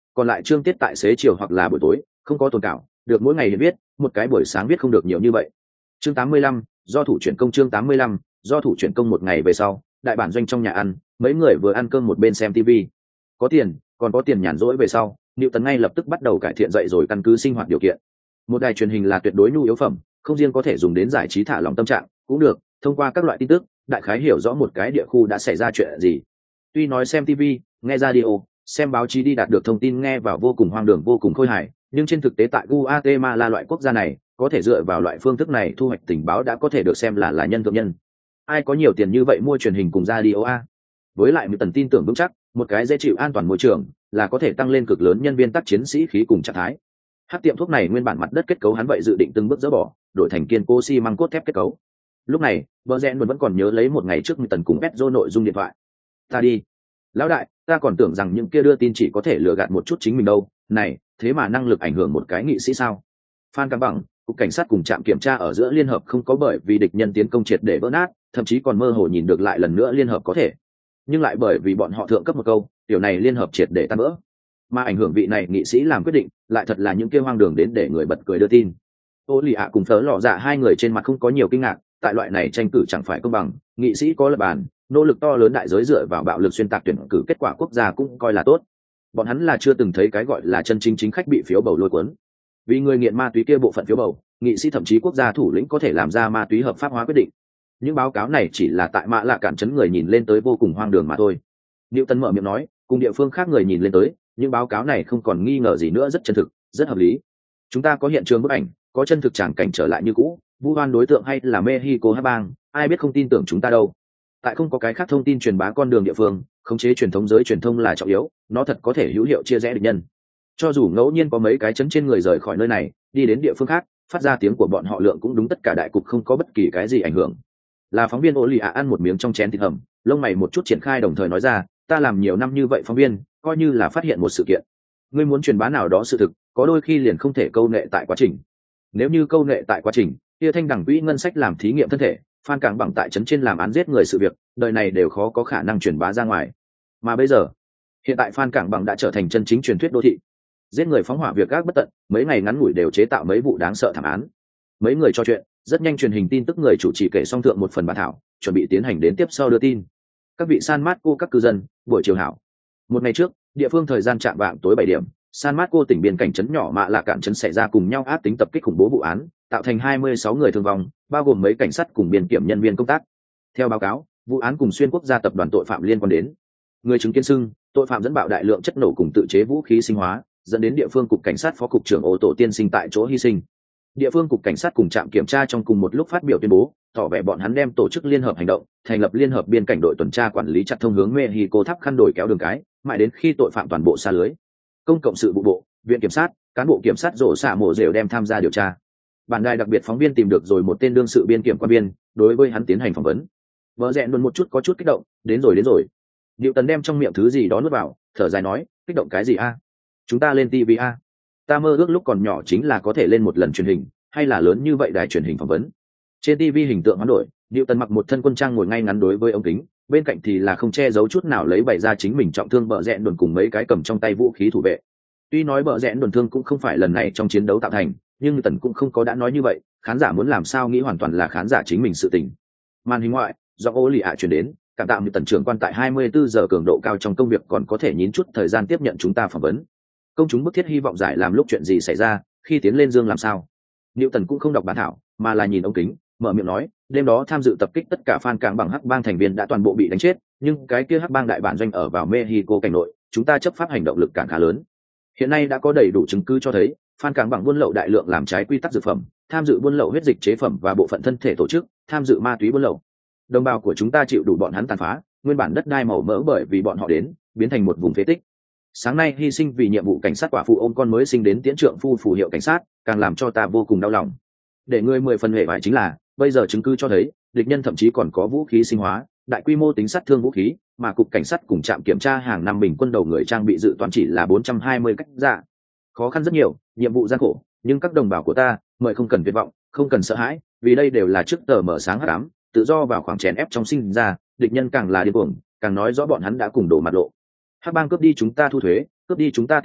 còn lại chương tiết tại xế chiều hoặc là buổi tối, không có tồn cảo, được mỗi ngày viết, một cái buổi sáng viết không được nhiều như vậy. Chương 85, do thủ chuyển công. Chương 85, do thủ chuyển công. Một ngày về sau, đại bản doanh trong nhà ăn, mấy người vừa ăn cơm một bên xem TV. Có tiền, còn có tiền nhàn rỗi về sau, Newton ngay lập tức bắt đầu cải thiện dậy rồi căn cứ sinh hoạt điều kiện. Một đài truyền hình là tuyệt đối nhu yếu phẩm, không riêng có thể dùng đến giải trí thả lòng tâm trạng, cũng được thông qua các loại tin tức, đại khái hiểu rõ một cái địa khu đã xảy ra chuyện gì. Tuy nói xem TV, nghe radio, xem báo chí đi đạt được thông tin nghe vào vô cùng hoang đường, vô cùng khôi hài, nhưng trên thực tế tại Guatemala loại quốc gia này, có thể dựa vào loại phương thức này thu hoạch tình báo đã có thể được xem là nhân thượng nhân. Ai có nhiều tiền như vậy mua truyền hình cùng radio a? Với lại một tần tin tưởng vững chắc, một cái dễ chịu an toàn môi trường là có thể tăng lên cực lớn nhân viên tác chiến sĩ khí cùng trạng thái. Hát tiệm thuốc này nguyên bản mặt đất kết cấu hắn vậy dự định từng bước dỡ bỏ, đổi thành kiên cố xi măng cốt thép kết cấu. Lúc này, bờ rẽn vẫn còn nhớ lấy một ngày trước một tần cùng Pedro nội dung điện thoại. Ta đi. Lão đại, ta còn tưởng rằng những kia đưa tin chỉ có thể lừa gạt một chút chính mình đâu. Này, thế mà năng lực ảnh hưởng một cái nghị sĩ sao? Phan Cam Bằng, cục cảnh sát cùng trạm kiểm tra ở giữa liên hợp không có bởi vì địch nhân tiến công triệt để vỡ nát, thậm chí còn mơ hồ nhìn được lại lần nữa liên hợp có thể. Nhưng lại bởi vì bọn họ thượng cấp một câu, điều này liên hợp triệt để tan vỡ. Mà ảnh hưởng vị này nghị sĩ làm quyết định, lại thật là những kia hoang đường đến để người bật cười đưa tin. Ô Lì ạ cùng Phớ Lọ Dạ hai người trên mặt không có nhiều kinh ngạc, tại loại này tranh cử chẳng phải công bằng, nghị sĩ có lập bàn, nỗ lực to lớn đại giới dựa vào bạo lực xuyên tạc tuyển cử kết quả quốc gia cũng coi là tốt. Bọn hắn là chưa từng thấy cái gọi là chân chính chính khách bị phiếu bầu lôi cuốn. Vì người nghiện ma túy kia bộ phận phiếu bầu, nghị sĩ thậm chí quốc gia thủ lĩnh có thể làm ra ma túy hợp pháp hóa quyết định. Những báo cáo này chỉ là tại mạ lạ cản chấn người nhìn lên tới vô cùng hoang đường mà thôi. Newton mở miệng nói, cùng địa phương khác người nhìn lên tới, những báo cáo này không còn nghi ngờ gì nữa, rất chân thực, rất hợp lý. Chúng ta có hiện trường bức ảnh, có chân thực tràng cảnh trở lại như cũ, vu oan đối tượng hay là Mexico hát bang, ai biết không tin tưởng chúng ta đâu. Tại không có cái khác thông tin truyền bá con đường địa phương, khống chế truyền thống giới truyền thông là trọng yếu, nó thật có thể hữu hiệu chia rẽ địch nhân. Cho dù ngẫu nhiên có mấy cái chấn trên người rời khỏi nơi này, đi đến địa phương khác, phát ra tiếng của bọn họ lượng cũng đúng tất cả đại cục không có bất kỳ cái gì ảnh hưởng. Là phóng viên Ô Lì ạ ăn một miếng trong chén thịt hầm, lông mày một chút triển khai đồng thời nói ra, ta làm nhiều năm như vậy phóng viên, coi như là phát hiện một sự kiện. Ngươi muốn truyền bá nào đó sự thực, có đôi khi liền không thể câu nệ tại quá trình. Nếu như câu nệ tại quá trình, kia thanh đẳng quỹ ngân sách làm thí nghiệm thân thể, Phan Cảng Bằng tại trấn trên làm án giết người sự việc, đời này đều khó có khả năng truyền bá ra ngoài. Mà bây giờ, hiện tại Phan Cảng Bằng đã trở thành chân chính truyền thuyết đô thị. Giết người phóng hỏa việc gác bất tận, mấy ngày ngắn ngủi đều chế tạo mấy vụ đáng sợ thảm án. Mấy người trò chuyện, rất nhanh truyền hình tin tức người chủ trì kể xong thượng một phần bản thảo, chuẩn bị tiến hành đến tiếp sau đưa tin. Các vị San Marco các cư dân, buổi chiều hảo. Một ngày trước, địa phương thời gian chạm vạng tối 7 điểm, San Marco tỉnh biên cảnh trấn nhỏ Mạ Lạ Cạn trấn xảy ra cùng nhau ác tính tập kích khủng bố vụ án, tạo thành 26 người thương vong, bao gồm mấy cảnh sát cùng biên kiểm nhân viên công tác. Theo báo cáo, vụ án cùng xuyên quốc gia tập đoàn tội phạm liên quan đến. Người chứng kiến xưng, tội phạm dẫn bạo đại lượng chất nổ cùng tự chế vũ khí sinh hóa, dẫn đến địa phương cục cảnh sát phó cục trưởng ô tổ tiên sinh tại chỗ hy sinh. Địa phương cục cảnh sát cùng trạm kiểm tra trong cùng một lúc phát biểu tuyên bố, tỏ vẻ bọn hắn đem tổ chức liên hợp hành động, thành lập liên hợp biên cảnh đội tuần tra quản lý chặt thông hướng Mexico tháp khăn đổi kéo đường cái, mãi đến khi tội phạm toàn bộ xa lưới. Công cộng sự vụ bộ, viện kiểm sát, cán bộ kiểm sát rổ xả mổ rều đem tham gia điều tra. Bản đài đặc biệt phóng viên tìm được rồi một tên đương sự biên kiểm quan viên, đối với hắn tiến hành phỏng vấn. Vợ rẽn luôn một chút có chút kích động, đến rồi. Diệu Tần đem trong miệng thứ gì đó nuốt vào, thở dài nói, kích động cái gì a? Chúng ta lên TV a? Ta mơ ước lúc còn nhỏ chính là có thể lên một lần truyền hình, hay là lớn như vậy đài truyền hình phỏng vấn. Trên TV hình tượng hoán đổi, Diệu Tần mặc một thân quân trang ngồi ngay ngắn đối với ống kính, bên cạnh thì là không che giấu chút nào lấy bày ra chính mình trọng thương bợ rẽn đồn cùng mấy cái cầm trong tay vũ khí thủ vệ. Tuy nói bợ rẽn đồn thương cũng không phải lần này trong chiến đấu tạo thành, nhưng Tần cũng không có đã nói như vậy, khán giả muốn làm sao nghĩ hoàn toàn là khán giả chính mình sự tình. Màn hình ngoại, do Ô Lì ạ chuyển đến, cảm tạ như Tần trưởng quan tại 24 giờ cường độ cao trong công việc còn có thể nhín chút thời gian tiếp nhận chúng ta phỏng vấn. Công chúng bức thiết hy vọng giải làm lúc chuyện gì xảy ra, khi tiến lên dương làm sao. Niệu Tần cũng không đọc bản thảo, mà là nhìn ống kính, mở miệng nói, đêm đó tham dự tập kích tất cả fan Cảng Bằng hắc bang thành viên đã toàn bộ bị đánh chết, nhưng cái kia hắc bang đại bản doanh ở vào Mexico cảnh nội, chúng ta chấp pháp hành động lực cản khá lớn. Hiện nay đã có đầy đủ chứng cứ cho thấy, fan Cảng Bằng buôn lậu đại lượng làm trái quy tắc dược phẩm, tham dự buôn lậu huyết dịch chế phẩm và bộ phận thân thể tổ chức, tham dự ma túy buôn lậu. Đồng bào của chúng ta chịu đủ bọn hắn tàn phá, nguyên bản đất đai màu mỡ bởi vì bọn họ đến, biến thành một vùng phế tích. Sáng nay hy sinh vì nhiệm vụ cảnh sát quả phụ ôm con mới sinh đến tiễn trượng phu phù hiệu cảnh sát, càng làm cho ta vô cùng đau lòng. Để người 10 phần hệ vải chính là, bây giờ chứng cứ cho thấy, địch nhân thậm chí còn có vũ khí sinh hóa, đại quy mô tính sát thương vũ khí, mà cục cảnh sát cùng trạm kiểm tra hàng năm bình quân đầu người trang bị dự toán chỉ là 420 cách ra. Khó khăn rất nhiều, nhiệm vụ gian khổ, nhưng các đồng bào của ta, mời không cần tuyệt vọng, không cần sợ hãi, vì đây đều là trước tờ mở sáng hắc ám, tự do vào khoảng chèn ép trong sinh ra, địch nhân càng là điên cuồng, càng nói rõ bọn hắn đã cùng đổ mặt lộ. Hắc bang cướp đi chúng ta thu thuế, cướp đi chúng ta tiền tài,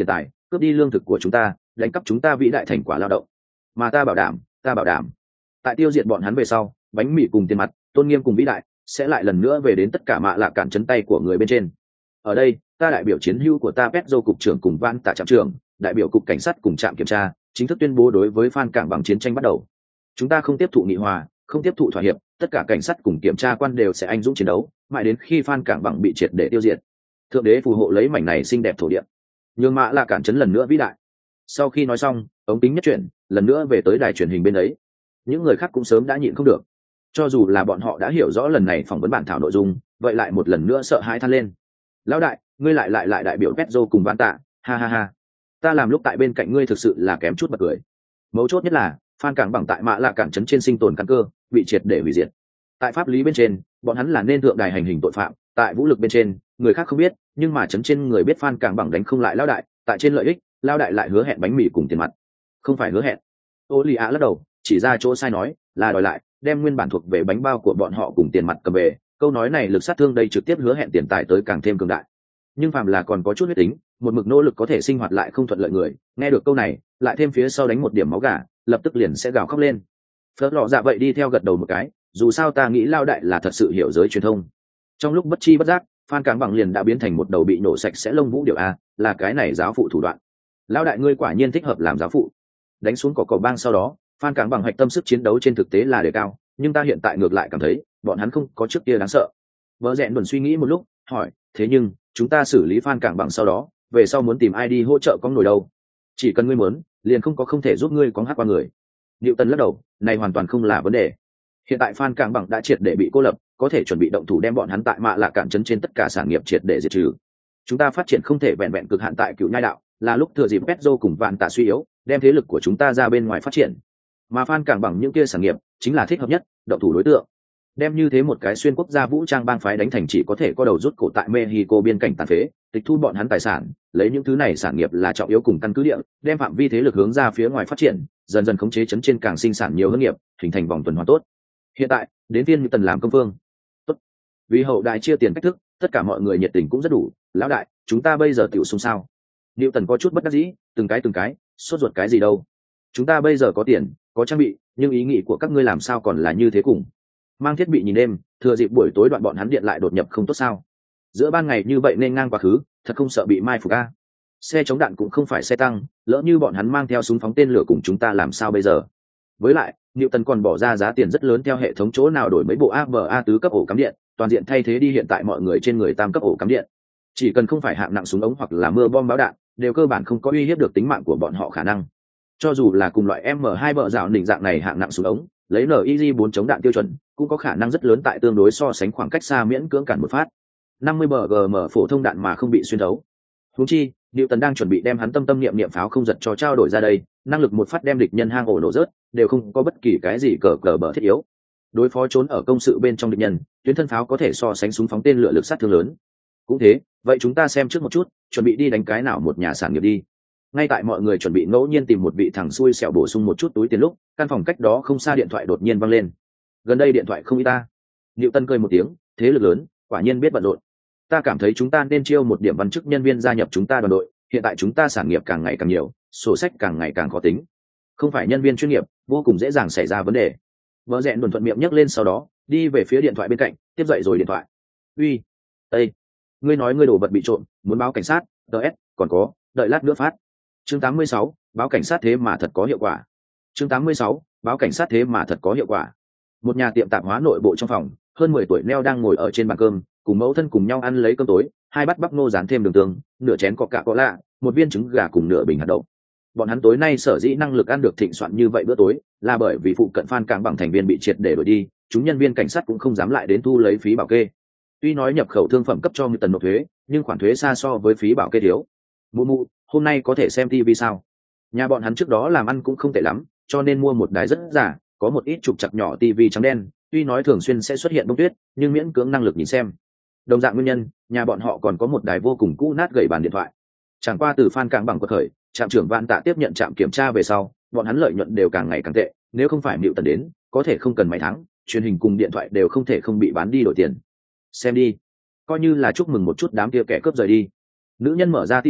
cướp đi lương thực của chúng ta, đánh cắp chúng ta vĩ đại thành quả lao động. Mà ta bảo đảm tại tiêu diệt bọn hắn về sau, bánh mì cùng tiền mặt, tôn nghiêm cùng vĩ đại sẽ lại lần nữa về đến tất cả mạ lạ cản chấn tay của người bên trên. Ở đây ta đại biểu chiến hữu của ta Petro cục trưởng cùng Van Tạ trạm trưởng, đại biểu cục cảnh sát cùng trạm kiểm tra, chính thức tuyên bố đối với Phan Cảng Bằng chiến tranh bắt đầu. Chúng ta không tiếp thụ nghị hòa, không tiếp thụ thỏa hiệp, tất cả cảnh sát cùng kiểm tra quan đều sẽ anh dũng chiến đấu, mãi đến khi Phan Cảng Bằng bị triệt để tiêu diệt. Thượng đế phù hộ lấy mảnh này xinh đẹp thổ địa, nhường mạ lạ cản chấn lần nữa vĩ đại. Sau khi nói xong, ống kính nhất chuyển, lần nữa về tới đài truyền hình bên ấy. Những người khác cũng sớm đã nhịn không được, cho dù là bọn họ đã hiểu rõ lần này phỏng vấn bản thảo nội dung, vậy lại một lần nữa sợ hãi than lên. Lão đại, ngươi lại đại biểu Petro cùng Van Tạ, ha ha ha. Ta làm lúc tại bên cạnh ngươi thực sự là kém chút bật cười. Mấu chốt nhất là Phan Cảng Bằng tại mạ lạ cản trấn trên sinh tồn căn cơ bị triệt để hủy diệt. Tại pháp lý bên trên, bọn hắn là nên thượng đài hành hình tội phạm, tại vũ lực bên trên, người khác không biết, nhưng mà trấn trên người biết Phan Cảng Bằng đánh không lại lão đại, tại trên lợi ích, lão đại lại hứa hẹn bánh mì cùng tiền mặt. Không phải hứa hẹn. Ô Lì Á lắc đầu, chỉ ra chỗ sai nói, là đòi lại, đem nguyên bản thuộc về bánh bao của bọn họ cùng tiền mặt cầm về. Câu nói này lực sát thương đây trực tiếp hứa hẹn tiền tài tới càng thêm cường đại. Nhưng phàm là còn có chút huyết tính, một mực nỗ lực có thể sinh hoạt lại không thuận lợi người, nghe được câu này, lại thêm phía sau đánh một điểm máu gà, lập tức liền sẽ gào khóc lên. Phớt lọ dạ vậy đi theo gật đầu một cái, dù sao ta nghĩ lao đại là thật sự hiểu giới truyền thông. Trong lúc bất chi bất giác, Phan Cảng Bằng liền đã biến thành một đầu bị nổ sạch sẽ lông vũ điệu a, là cái này giáo phụ thủ đoạn. Lao đại ngươi quả nhiên thích hợp làm giáo phụ. Đánh xuống cỏ bang sau đó, Phan Cảng Bằng hoạch tâm sức chiến đấu trên thực tế là đề cao, nhưng ta hiện tại ngược lại cảm thấy bọn hắn không có trước kia đáng sợ. Vợ rẽn buồn suy nghĩ một lúc, hỏi, thế nhưng chúng ta xử lý Phan Cảng Bằng sau đó, về sau muốn tìm ai đi hỗ trợ con nổi đâu? Chỉ cần ngươi muốn, liền không thể giúp ngươi có hát qua người. Diệu Tần lắc đầu, này hoàn toàn không là vấn đề. Hiện tại Phan Cảng Bằng đã triệt để bị cô lập, có thể chuẩn bị động thủ đem bọn hắn tại mạ lạ cản trấn trên tất cả sản nghiệp triệt để diệt trừ. Chúng ta phát triển không thể vẹn vẹn cực hạn tại Cựu Nhai đạo, là lúc thừa dịp Petro cùng Vạn Tạ suy yếu, đem thế lực của chúng ta ra bên ngoài phát triển. Mà Phan Cảng Bằng những kia sản nghiệp chính là thích hợp nhất động thủ đối tượng. Đem như thế một cái xuyên quốc gia vũ trang bang phái đánh thành chỉ có thể có đầu rút cổ tại Mexico biên cảnh tàn phế, tịch thu bọn hắn tài sản, lấy những thứ này sản nghiệp là trọng yếu cùng căn cứ địa, đem phạm vi thế lực hướng ra phía ngoài phát triển, dần dần khống chế chấn trên càng sinh sản nhiều hơn nghiệp, hình thành vòng tuần hoàn tốt. Hiện tại, đến phiên Như Tần làm công phương. Tốt. Vì hậu đại chia tiền cách thức, tất cả mọi người nhiệt tình cũng rất đủ, lão đại, chúng ta bây giờ tiểu xung sao? Như Tần có chút bất đắc dĩ, từng cái, sốt ruột cái gì đâu? Chúng ta bây giờ có tiền, có trang bị, nhưng ý nghĩ của các ngươi làm sao còn là như thế cùng? Mang thiết bị nhìn đêm, thừa dịp buổi tối đoạn bọn hắn điện lại đột nhập không tốt sao? Giữa ban ngày như vậy nên ngang quá khứ, thật không sợ bị mai phục a? Xe chống đạn cũng không phải xe tăng, lỡ như bọn hắn mang theo súng phóng tên lửa cùng chúng ta làm sao bây giờ? Với lại, Newton còn bỏ ra giá tiền rất lớn theo hệ thống chỗ nào đổi mấy bộ ABA tứ cấp ổ cắm điện, toàn diện thay thế đi hiện tại mọi người trên người tam cấp ổ cắm điện. Chỉ cần không phải hạng nặng súng ống hoặc là mưa bom báo đạn, đều cơ bản không có uy hiếp được tính mạng của bọn họ khả năng. Cho dù là cùng loại M2 bờ rào đỉnh dạng này hạng nặng súng ống, lấy NIG 4 chống đạn tiêu chuẩn, cũng có khả năng rất lớn tại tương đối so sánh khoảng cách xa miễn cưỡng cản một phát. 50 bgm phổ thông đạn mà không bị xuyên thấu. Huống chi, Newton đang chuẩn bị đem hắn tâm niệm pháo không giật cho trao đổi ra đây, năng lực một phát đem địch nhân hang ổ nổ rớt, đều không có bất kỳ cái gì cờ bờ thiết yếu. Đối phó trốn ở công sự bên trong địch nhân, tuyến thân pháo có thể so sánh súng phóng tên lửa lực sát thương lớn. Cũng thế, vậy chúng ta xem trước một chút, chuẩn bị đi đánh cái nào một nhà sản nghiệp đi. Ngay tại mọi người chuẩn bị ngẫu nhiên tìm một vị thằng xui xẻo bổ sung một chút túi tiền lúc, căn phòng cách đó không xa điện thoại đột nhiên vang lên. Gần đây điện thoại không ít ta. Newton cười một tiếng, thế lực lớn, quả nhiên biết bận rộn. Ta cảm thấy chúng ta nên chiêu một điểm văn chức nhân viên gia nhập chúng ta đoàn đội, hiện tại chúng ta sản nghiệp càng ngày càng nhiều, sổ sách càng ngày càng khó tính. Không phải nhân viên chuyên nghiệp, vô cùng dễ dàng xảy ra vấn đề. Vợ rẽn đồn thuận miệng nhấc lên sau đó, đi về phía điện thoại bên cạnh, tiếp dậy rồi điện thoại. Uy, Ê, ngươi nói ngươi đồ vật bị trộm, muốn báo cảnh sát, DS, còn có, đợi lát nữa phát. Chương 86, báo cảnh sát thế mà thật có hiệu quả. Chương 86, báo cảnh sát thế mà thật có hiệu quả. Một nhà tiệm tạp hóa nội bộ trong phòng, hơn 10 tuổi Neo đang ngồi ở trên bàn cơm, cùng mẫu thân cùng nhau ăn lấy cơm tối, hai bát bắp ngô rán thêm đường tương, nửa chén Coca-Cola, một viên trứng gà cùng nửa bình hạt đậu. Bọn hắn tối nay sở dĩ năng lực ăn được thịnh soạn như vậy bữa tối, là bởi vì phụ cận Phan Cảng Bằng thành viên bị triệt để đuổi đi, chúng nhân viên cảnh sát cũng không dám lại đến thu lấy phí bảo kê. Tuy nói nhập khẩu thương phẩm cấp cho như tần nộp thuế, nhưng khoản thuế xa so với phí bảo kê thiếu. Mụ, hôm nay có thể xem TV sao? Nhà bọn hắn trước đó làm ăn cũng không tệ lắm, cho nên mua một đài rất giả, có một ít trục chặt nhỏ TV trắng đen, tuy nói thường xuyên sẽ xuất hiện bông tuyết, nhưng miễn cưỡng năng lực nhìn xem. Đồng dạng nguyên nhân, nhà bọn họ còn có một đài vô cùng cũ nát gầy bàn điện thoại. Chẳng qua từ Phan Cảng Bằng quật khởi, trạm trưởng Vạn Tạ tiếp nhận trạm kiểm tra về sau, bọn hắn lợi nhuận đều càng ngày càng tệ, nếu không phải Newton đến, có thể không cần mấy tháng, truyền hình cùng điện thoại đều không thể không bị bán đi đổi tiền. Xem đi, coi như là chúc mừng một chút đám kia kẻ cướp rời đi. Nữ nhân mở ra TV,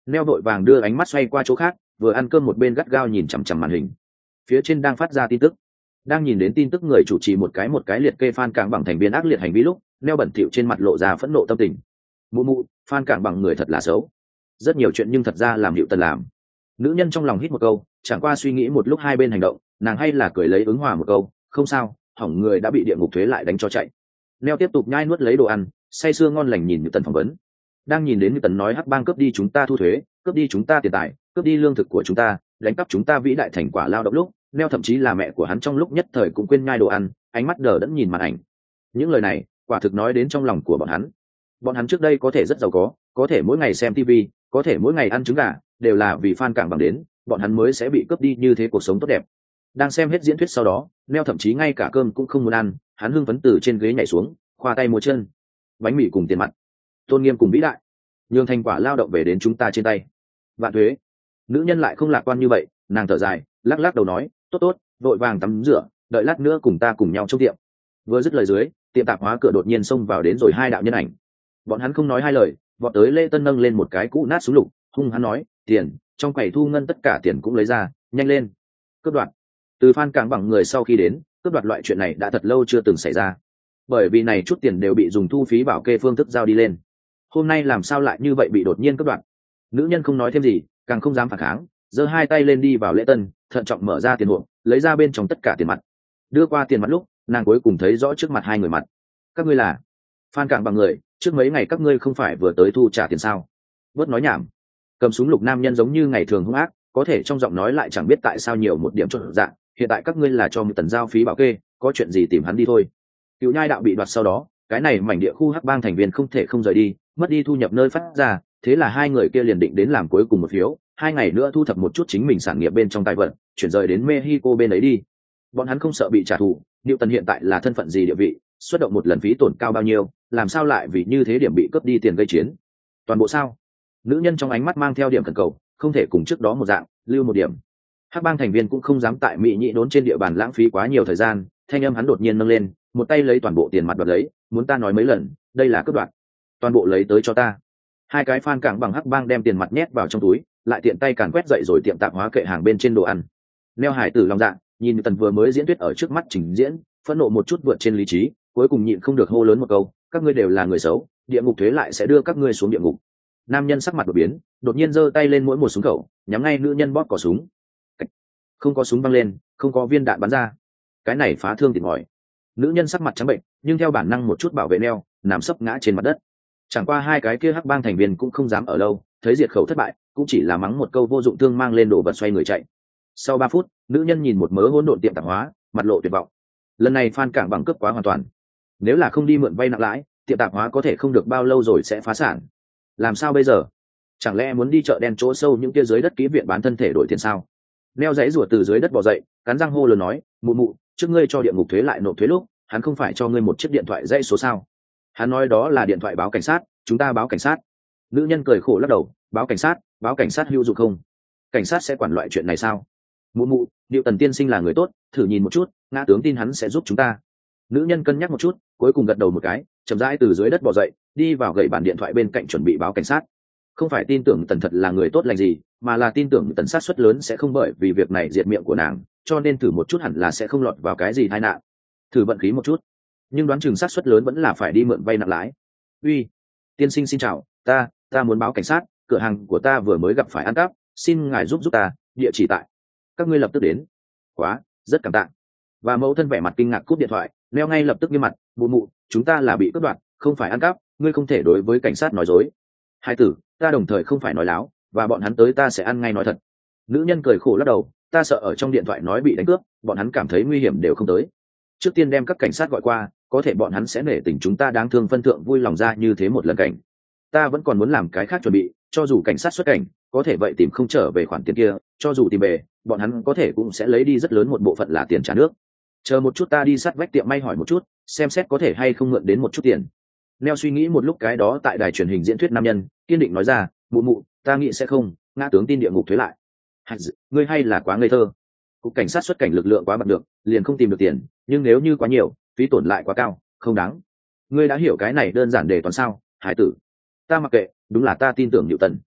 Neo vội vàng đưa ánh mắt xoay qua chỗ khác, vừa ăn cơm một bên gắt gao nhìn chằm chằm màn hình. Phía trên đang phát ra tin tức. Đang nhìn đến tin tức người chủ trì một cái liệt kê fan cảng bằng thành viên ác liệt hành vi lúc, Neo bẩn thỉu trên mặt lộ ra phẫn nộ tâm tình. Mụ mụ, fan cảng bằng người thật là xấu. Rất nhiều chuyện nhưng thật ra làm Hựu Tần làm. Nữ nhân trong lòng hít một câu, chẳng qua suy nghĩ một lúc hai bên hành động, nàng hay là cười lấy ứng hòa một câu, không sao, hỏng người đã bị địa ngục thuế lại đánh cho chạy. Neo tiếp tục nhai nuốt lấy đồ ăn, say sưa ngon lành nhìn Hựu Tần phỏng vấn. Đang nhìn đến Hựu Tần nói hắc bang cướp đi chúng ta thu thuế, cướp đi chúng ta tiền tài, cướp đi lương thực của chúng ta, đánh cắp chúng ta vĩ đại thành quả lao động lúc, Neo thậm chí là mẹ của hắn trong lúc nhất thời cũng quên nhai đồ ăn, ánh mắt đờ đẫn nhìn màn ảnh. Những lời này quả thực nói đến trong lòng của bọn hắn. Bọn hắn trước đây có thể rất giàu có thể mỗi ngày xem TV, có thể mỗi ngày ăn trứng gà, đều là vì fan cảng bằng đến, bọn hắn mới sẽ bị cướp đi như thế cuộc sống tốt đẹp. Đang xem hết diễn thuyết sau đó, Neo thậm chí ngay cả cơm cũng không muốn ăn, hắn hưng phấn từ trên ghế nhảy xuống, khoa tay múa chân. Bánh mì cùng tiền mặt, tôn nghiêm cùng vĩ đại, nhường thành quả lao động về đến chúng ta trên tay. Vạn thuế. Nữ nhân lại không lạc quan như vậy, nàng thở dài, lắc lắc đầu nói, tốt, vội vàng tắm rửa, đợi lát nữa cùng ta cùng nhau trong tiệm. Vừa dứt lời dưới, tiệm tạp hóa cửa đột nhiên xông vào đến rồi hai đạo nhân ảnh. Bọn hắn không nói hai lời, vọt tới Lê Tân nâng lên một cái cũ nát súng lục, hung hắn nói, tiền, trong quầy thu ngân tất cả tiền cũng lấy ra, nhanh lên. Cướp đoạt. Từ fan cảng bằng người sau khi đến, cướp đoạt loại chuyện này đã thật lâu chưa từng xảy ra. Bởi vì này chút tiền đều bị dùng thu phí bảo kê phương thức giao đi lên. Hôm nay làm sao lại như vậy bị đột nhiên cướp đoạt? Nữ nhân không nói thêm gì, càng không dám phản kháng, giơ hai tay lên đi vào Lễ Tân, thận trọng mở ra tiền hộp, lấy ra bên trong tất cả tiền mặt. Đưa qua tiền mặt lúc, nàng cuối cùng thấy rõ trước mặt hai người mặt. Các ngươi là fan cảng bằng người, trước mấy ngày các ngươi không phải vừa tới thu trả tiền sao? Bớt nói nhảm. Cầm súng lục nam nhân giống như ngày thường hung ác, có thể trong giọng nói lại chẳng biết tại sao nhiều một điểm chột dạ. Hiện tại các ngươi là cho một tần giao phí bảo kê, có chuyện gì tìm hắn đi thôi. Cựu nhai đạo bị đoạt sau đó, cái này mảnh địa khu hắc bang thành viên không thể không rời đi, mất đi thu nhập nơi phát ra, thế là hai người kia liền định đến làm cuối cùng một phiếu, 2 ngày nữa thu thập một chút chính mình sản nghiệp bên trong tài vật, chuyển rời đến Mexico bên ấy đi. Bọn hắn không sợ bị trả thù, Newton hiện tại là thân phận gì địa vị, xuất động một lần phí tổn cao bao nhiêu, làm sao lại vì như thế điểm bị cướp đi tiền gây chiến? Toàn bộ sao? Nữ nhân trong ánh mắt mang theo điểm cần cầu, không thể cùng trước đó một dạng, lưu một điểm. Hắc bang thành viên cũng không dám tại Mỹ Nhĩ đốn trên địa bàn lãng phí quá nhiều thời gian, thanh âm hắn đột nhiên nâng lên, một tay lấy toàn bộ tiền mặt đoạt lấy, muốn ta nói mấy lần, đây là cướp đoạt. Toàn bộ lấy tới cho ta. Hai cái fan cảng bằng hắc bang đem tiền mặt nhét vào trong túi, lại tiện tay càn quét dậy rồi tiệm tạp hóa kệ hàng bên trên đồ ăn. Neo Hải tử lòng dạ, nhìn Tần vừa mới diễn thuyết ở trước mắt trình diễn, phẫn nộ một chút vượt trên lý trí, cuối cùng nhịn không được hô lớn một câu, các ngươi đều là người xấu, địa ngục thuế lại sẽ đưa các ngươi xuống địa ngục. Nam nhân sắc mặt đột biến, đột nhiên giơ tay lên mỗi một súng khẩu, nhắm ngay nữ nhân bóp cò súng. Không có súng băng lên, không có viên đạn bắn ra. Cái này phá thương thịt mỏi. Nữ nhân sắc mặt trắng bệnh, nhưng theo bản năng một chút bảo vệ Neo, nằm sấp ngã trên mặt đất. Chẳng qua hai cái kia hắc bang thành viên cũng không dám ở lâu, thấy diệt khẩu thất bại, cũng chỉ là mắng một câu vô dụng thương mang lên đồ vật xoay người chạy. Sau 3 phút, nữ nhân nhìn một mớ hỗn độn tiệm tạp hóa, mặt lộ tuyệt vọng. Lần này Phan Cảng bằng cướp quá hoàn toàn. Nếu là không đi mượn vay nặng lãi, tiệm tạp hóa có thể không được bao lâu rồi sẽ phá sản. Làm sao bây giờ? Chẳng lẽ muốn đi chợ đen chỗ sâu những kia dưới đất ký viện bán thân thể đổi tiền sao? Neo giãy rủa từ dưới đất bò dậy, cắn răng hô lớn nói, mụ mụ, trước ngươi cho địa ngục thuế lại nộp thuế lúc, hắn không phải cho ngươi một chiếc điện thoại dãy số sao? Hắn nói đó là điện thoại báo cảnh sát, chúng ta báo cảnh sát. Nữ nhân cười khổ lắc đầu, báo cảnh sát hữu dụng không? Cảnh sát sẽ quản loại chuyện này sao? Mụ mụ, Diệu Tần tiên sinh là người tốt, thử nhìn một chút, ngã tướng tin hắn sẽ giúp chúng ta. Nữ nhân cân nhắc một chút, cuối cùng gật đầu một cái, chậm rãi từ dưới đất bò dậy, đi vào gậy bàn điện thoại bên cạnh chuẩn bị báo cảnh sát. Không phải tin tưởng Tần thật là người tốt lành gì, mà là tin tưởng Tần sát suất lớn sẽ không bởi vì việc này diệt miệng của nàng, cho nên thử một chút hẳn là sẽ không lọt vào cái gì tai nạn. Thử vận khí một chút, nhưng đoán chừng sát suất lớn vẫn là phải đi mượn vay nặng lãi. Uy, tiên sinh xin chào, ta muốn báo cảnh sát, cửa hàng của ta vừa mới gặp phải ăn cắp, xin ngài giúp ta, địa chỉ tại. Các ngươi lập tức đến. Quá, rất cảm tạ. Và mẫu thân vẻ mặt kinh ngạc cúp điện thoại, Neo ngay lập tức nghiêm mặt, mụ mụ, chúng ta là bị cướp đoạt, không phải ăn cắp, ngươi không thể đối với cảnh sát nói dối. Hai tử, ta đồng thời không phải nói láo, và bọn hắn tới ta sẽ ăn ngay nói thật. Nữ nhân cười khổ lắc đầu, ta sợ ở trong điện thoại nói bị đánh cướp, bọn hắn cảm thấy nguy hiểm đều không tới. Trước tiên đem các cảnh sát gọi qua, có thể bọn hắn sẽ nể tình chúng ta đáng thương phân thượng vui lòng ra như thế một lần cảnh. Ta vẫn còn muốn làm cái khác chuẩn bị, cho dù cảnh sát xuất cảnh, có thể vậy tìm không trở về khoản tiền kia, cho dù tìm về, bọn hắn có thể cũng sẽ lấy đi rất lớn một bộ phận là tiền trả nước. Chờ một chút ta đi sát vách tiệm may hỏi một chút, xem xét có thể hay không mượn đến một chút tiền. Neo suy nghĩ một lúc cái đó tại đài truyền hình diễn thuyết nam nhân, kiên định nói ra, mụ mụ, ta nghĩ sẽ không, ngã tướng tin địa ngục thuế lại. Ngươi hay là quá ngây thơ. Cục cảnh sát xuất cảnh lực lượng quá bật được, liền không tìm được tiền, nhưng nếu như quá nhiều, phí tổn lại quá cao, không đáng. Ngươi đã hiểu cái này đơn giản đề toán sao, hải tử? Ta mặc kệ, đúng là ta tin tưởng Diệu Tần.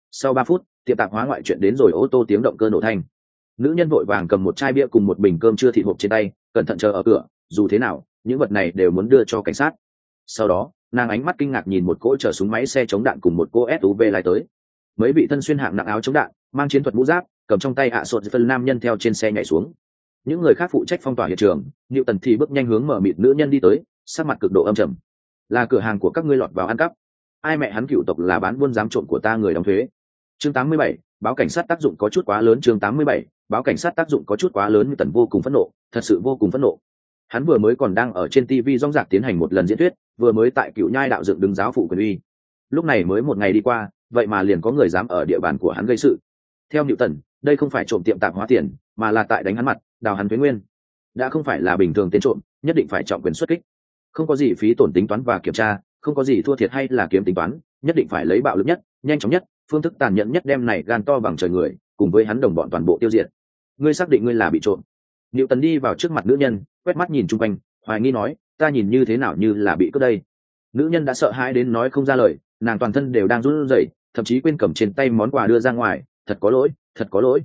Sau 3 phút, tiệm tạp hóa ngoại chuyện đến rồi ô tô tiếng động cơ nổ thanh. Nữ nhân vội vàng cầm một chai bia cùng một bình cơm chưa thịt hộp trên tay, cẩn thận chờ ở cửa, dù thế nào, những vật này đều muốn đưa cho cảnh sát. Sau đó, nàng ánh mắt kinh ngạc nhìn một cỗ chở súng máy xe chống đạn cùng một cô SUV lái tới. Mấy vị thân xuyên hạng nặng áo chống đạn, mang chiến thuật mũ giáp, cầm trong tay hạ sột phân nam nhân theo trên xe nhảy xuống. Những người khác phụ trách phong tỏa hiện trường, Diệu Tần thì bước nhanh hướng mở mịt nữ nhân đi tới, sắc mặt cực độ âm trầm. Là cửa hàng của các ngươi lọt vào ăn cắp. Ai mẹ hắn cựu tộc là bán buôn giám trộm của ta người đóng thuế. Chương 87, báo cảnh sát tác dụng có chút quá lớn. Chương 87, báo cảnh sát tác dụng có chút quá lớn. Diệu Tần vô cùng phẫn nộ, thật sự vô cùng phẫn nộ. Hắn vừa mới còn đang ở trên TV rong rạc tiến hành một lần diễn thuyết, vừa mới tại Cựu Nhai đạo dựng đứng giáo phụ quyền uy. Lúc này mới một ngày đi qua, vậy mà liền có người dám ở địa bàn của hắn gây sự. Theo Diệu Tần, đây không phải trộm tiệm tạp hóa tiền, mà là tại đánh hắn mặt, đào hắn thuế nguyên. Đã không phải là bình thường tên trộm, nhất định phải trọng quyền xuất kích. Không có gì phí tổn tính toán và kiểm tra, không có gì thua thiệt hay là kiếm tính toán, nhất định phải lấy bạo lực nhất, nhanh chóng nhất, phương thức tàn nhẫn nhất đem này gan to bằng trời người, cùng với hắn đồng bọn toàn bộ tiêu diệt. Ngươi xác định ngươi là bị trộm? Diệu Tần đi vào trước mặt nữ nhân, quét mắt nhìn chung quanh, hoài nghi nói, ta nhìn như thế nào như là bị cướp đây? Nữ nhân đã sợ hãi đến nói không ra lời, nàng toàn thân đều đang run rẩy, thậm chí quên cầm trên tay món quà đưa ra ngoài. Thật có lỗi, thật có lỗi.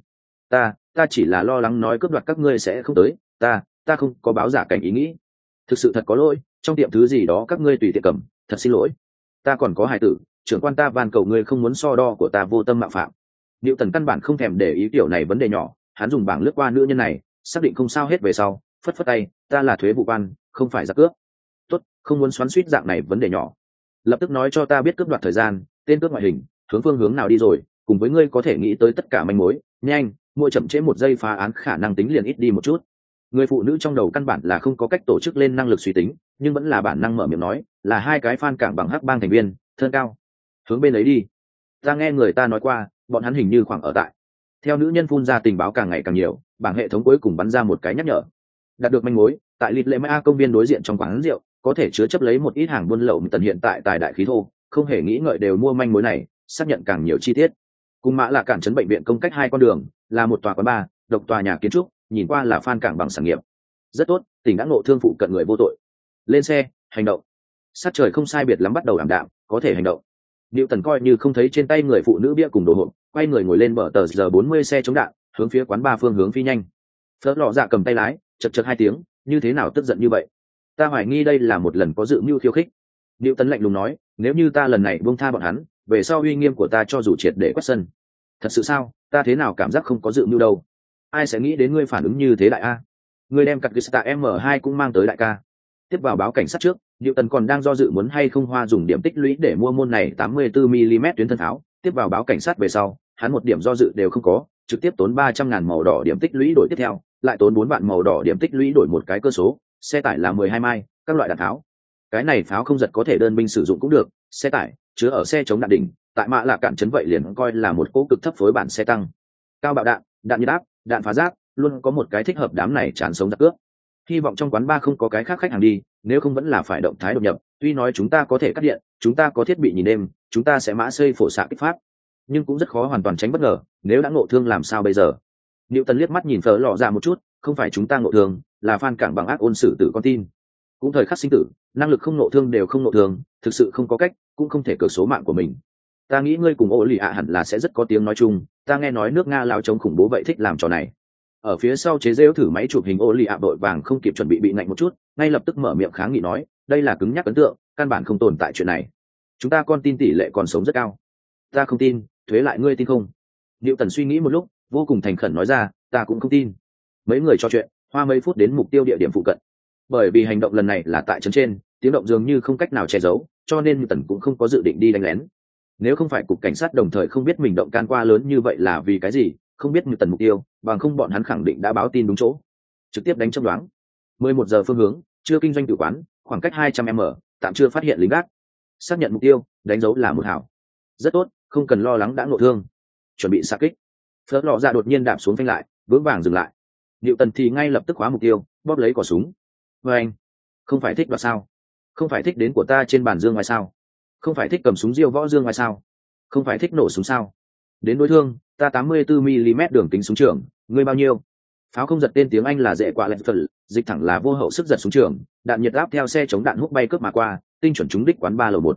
Ta chỉ là lo lắng nói cướp đoạt các ngươi sẽ không tới, ta không có báo giả cảnh ý nghĩ. Thực sự thật có lỗi, trong tiệm thứ gì đó các ngươi tùy tiện cầm, thật xin lỗi. Ta còn có hài tử, trưởng quan ta van cầu ngươi không muốn so đo của ta vô tâm mạo phạm. Diệu Tần căn bản không thèm để ý kiểu này vấn đề nhỏ, hắn dùng bảng lướt qua nữ nhân này, xác định không sao hết về sau, phất phất tay, ta là thuế vụ quan, không phải giặc cướp. Tốt, không muốn xoắn xuýt dạng này vấn đề nhỏ. Lập tức nói cho ta biết cướp đoạt thời gian, tên cướp ngoại hình, hướng phương hướng nào đi rồi, cùng với ngươi có thể nghĩ tới tất cả manh mối, nhanh, mỗi chậm trễ một giây phá án khả năng tính liền ít đi một chút. Người phụ nữ trong đầu căn bản là không có cách tổ chức lên năng lực suy tính, nhưng vẫn là bản năng mở miệng nói, là hai cái fan cảng bằng hắc bang thành viên, thân cao. Hướng bên ấy đi. Ta nghe người ta nói qua, bọn hắn hình như khoảng ở tại. Theo nữ nhân phun ra tình báo càng ngày càng nhiều, bảng hệ thống cuối cùng bắn ra một cái nhắc nhở. Đạt được manh mối, tại Lịt Lệ Mã công viên đối diện trong quán rượu, có thể chứa chấp lấy một ít hàng buôn lậu Tần hiện tại tài đại khí thô, không hề nghĩ ngợi đều mua manh mối này, xác nhận càng nhiều chi tiết. Cùng Mã là cản trấn bệnh viện công cách 2 con đường, là một tòa quán bar, độc tòa nhà kiến trúc, nhìn qua là fan cảng bằng sản nghiệp. Rất tốt, tỉnh đã ngộ thương phụ cận người vô tội. Lên xe, hành động. Sát trời không sai biệt lắm bắt đầu ảm đạm, có thể hành động. Diệu Tần coi như không thấy trên tay người phụ nữ bia cùng đồ hộp, quay người ngồi lên bờ tờ giờ 40 xe chống đạn, hướng phía quán bar phương hướng phi nhanh. Phớt lọ dạ cầm tay lái, chật chật 2 tiếng, như thế nào tức giận như vậy? Ta hoài nghi đây là một lần có dự mưu khiêu khích. Diệu Tần lạnh lùng nói, nếu như ta lần này buông tha bọn hắn, về sau uy nghiêm của ta cho dù triệt để quét sân. Thật sự sao? Ta thế nào cảm giác không có dự mưu đâu? Ai sẽ nghĩ đến ngươi phản ứng như thế đại a? Ngươi đem cặp Gista M2 cũng mang tới đại ca. Tiếp vào báo cảnh sát trước, Diệu Tần còn đang do dự muốn hay không hoa dùng điểm tích lũy để mua môn này 84 mm tuyến thân pháo. Tiếp vào báo cảnh sát về sau, hắn một điểm do dự đều không có, trực tiếp tốn 300.000 màu đỏ điểm tích lũy đổi tiếp theo, lại tốn 4 vạn màu đỏ điểm tích lũy đổi một cái cơ số, xe tải là 12 mai, các loại đạn pháo. Cái này pháo không giật có thể đơn binh sử dụng cũng được, xe tải chứa ở xe chống đạn đỉnh, tại Mã là cản trấn vậy liền coi là một cỗ cực thấp phối bản xe tăng. Cao bạo đạn, đạn nhiệt áp, đạn phá giáp, luôn có một cái thích hợp đám này chán sống giặc cướp. Hy vọng trong quán bar không có cái khác khách hàng đi, nếu không vẫn là phải động thái đột nhập. Tuy nói chúng ta có thể cắt điện, chúng ta có thiết bị nhìn đêm, chúng ta sẽ mã xây phổ xạ kích phát, nhưng cũng rất khó hoàn toàn tránh bất ngờ. Nếu đã ngộ thương làm sao bây giờ? Diệu Tần liếc mắt nhìn Phở Lọ Dạ một chút, không phải chúng ta ngộ thương, là fan cảng bằng ác ôn xử tử con tin. Cũng thời khắc sinh tử, năng lực không ngộ thương đều không ngộ thương, thực sự không có cách, cũng không thể cược số mạng của mình. Ta nghĩ ngươi cùng ô lì ạ hẳn là sẽ rất có tiếng nói chung. Ta nghe nói nước Nga lao chống khủng bố vậy thích làm trò này. Ở phía sau chế rêu thử máy chụp hình ô lì ạ vội vàng không kịp chuẩn bị ngạnh một chút, ngay lập tức mở miệng kháng nghị nói, đây là cứng nhắc ấn tượng, căn bản không tồn tại chuyện này. Chúng ta con tin tỷ lệ còn sống rất cao. Ta không tin, thuế lại ngươi tin không? Diệu Tần suy nghĩ một lúc, vô cùng thành khẩn nói ra, ta cũng không tin. Mấy người trò chuyện, hoa mấy phút đến mục tiêu địa điểm phụ cận. Bởi vì hành động lần này là tại trấn trên, tiếng động dường như không cách nào che giấu, cho nên Diệu Tần cũng không có dự định đi đánh lén. Nếu không phải cục cảnh sát đồng thời không biết mình động can qua lớn như vậy là vì cái gì, không biết Diệu Tần mục tiêu, bằng không bọn hắn khẳng định đã báo tin đúng chỗ, trực tiếp đánh chấm đoán. 11 giờ phương hướng, chưa kinh doanh tử quán, khoảng cách 200m, tạm chưa phát hiện lính gác. Xác nhận mục tiêu, đánh dấu là một hảo. Rất tốt, không cần lo lắng đã ngộ thương. Chuẩn bị xạ kích. Phớt Lọ Dạ đột nhiên đạp xuống phanh lại, vững vàng dừng lại. Diệu Tần thì ngay lập tức khóa mục tiêu, bóp lấy cò súng. Với anh, không phải thích đoạt sao? Không phải thích đến của ta trên bàn dương ngoài sao? Không phải thích cầm súng diêu võ dương ngoài sao? Không phải thích nổ súng sao? Đến đối thương, ta 84 mm đường kính súng trường, ngươi bao nhiêu? Pháo không giật tên tiếng Anh là dễ quả lệch phật, dịch thẳng là vô hậu sức giật súng trường, đạn nhiệt áp theo xe chống đạn hút bay cướp mà qua, tinh chuẩn trúng đích quán 3 lầu 1.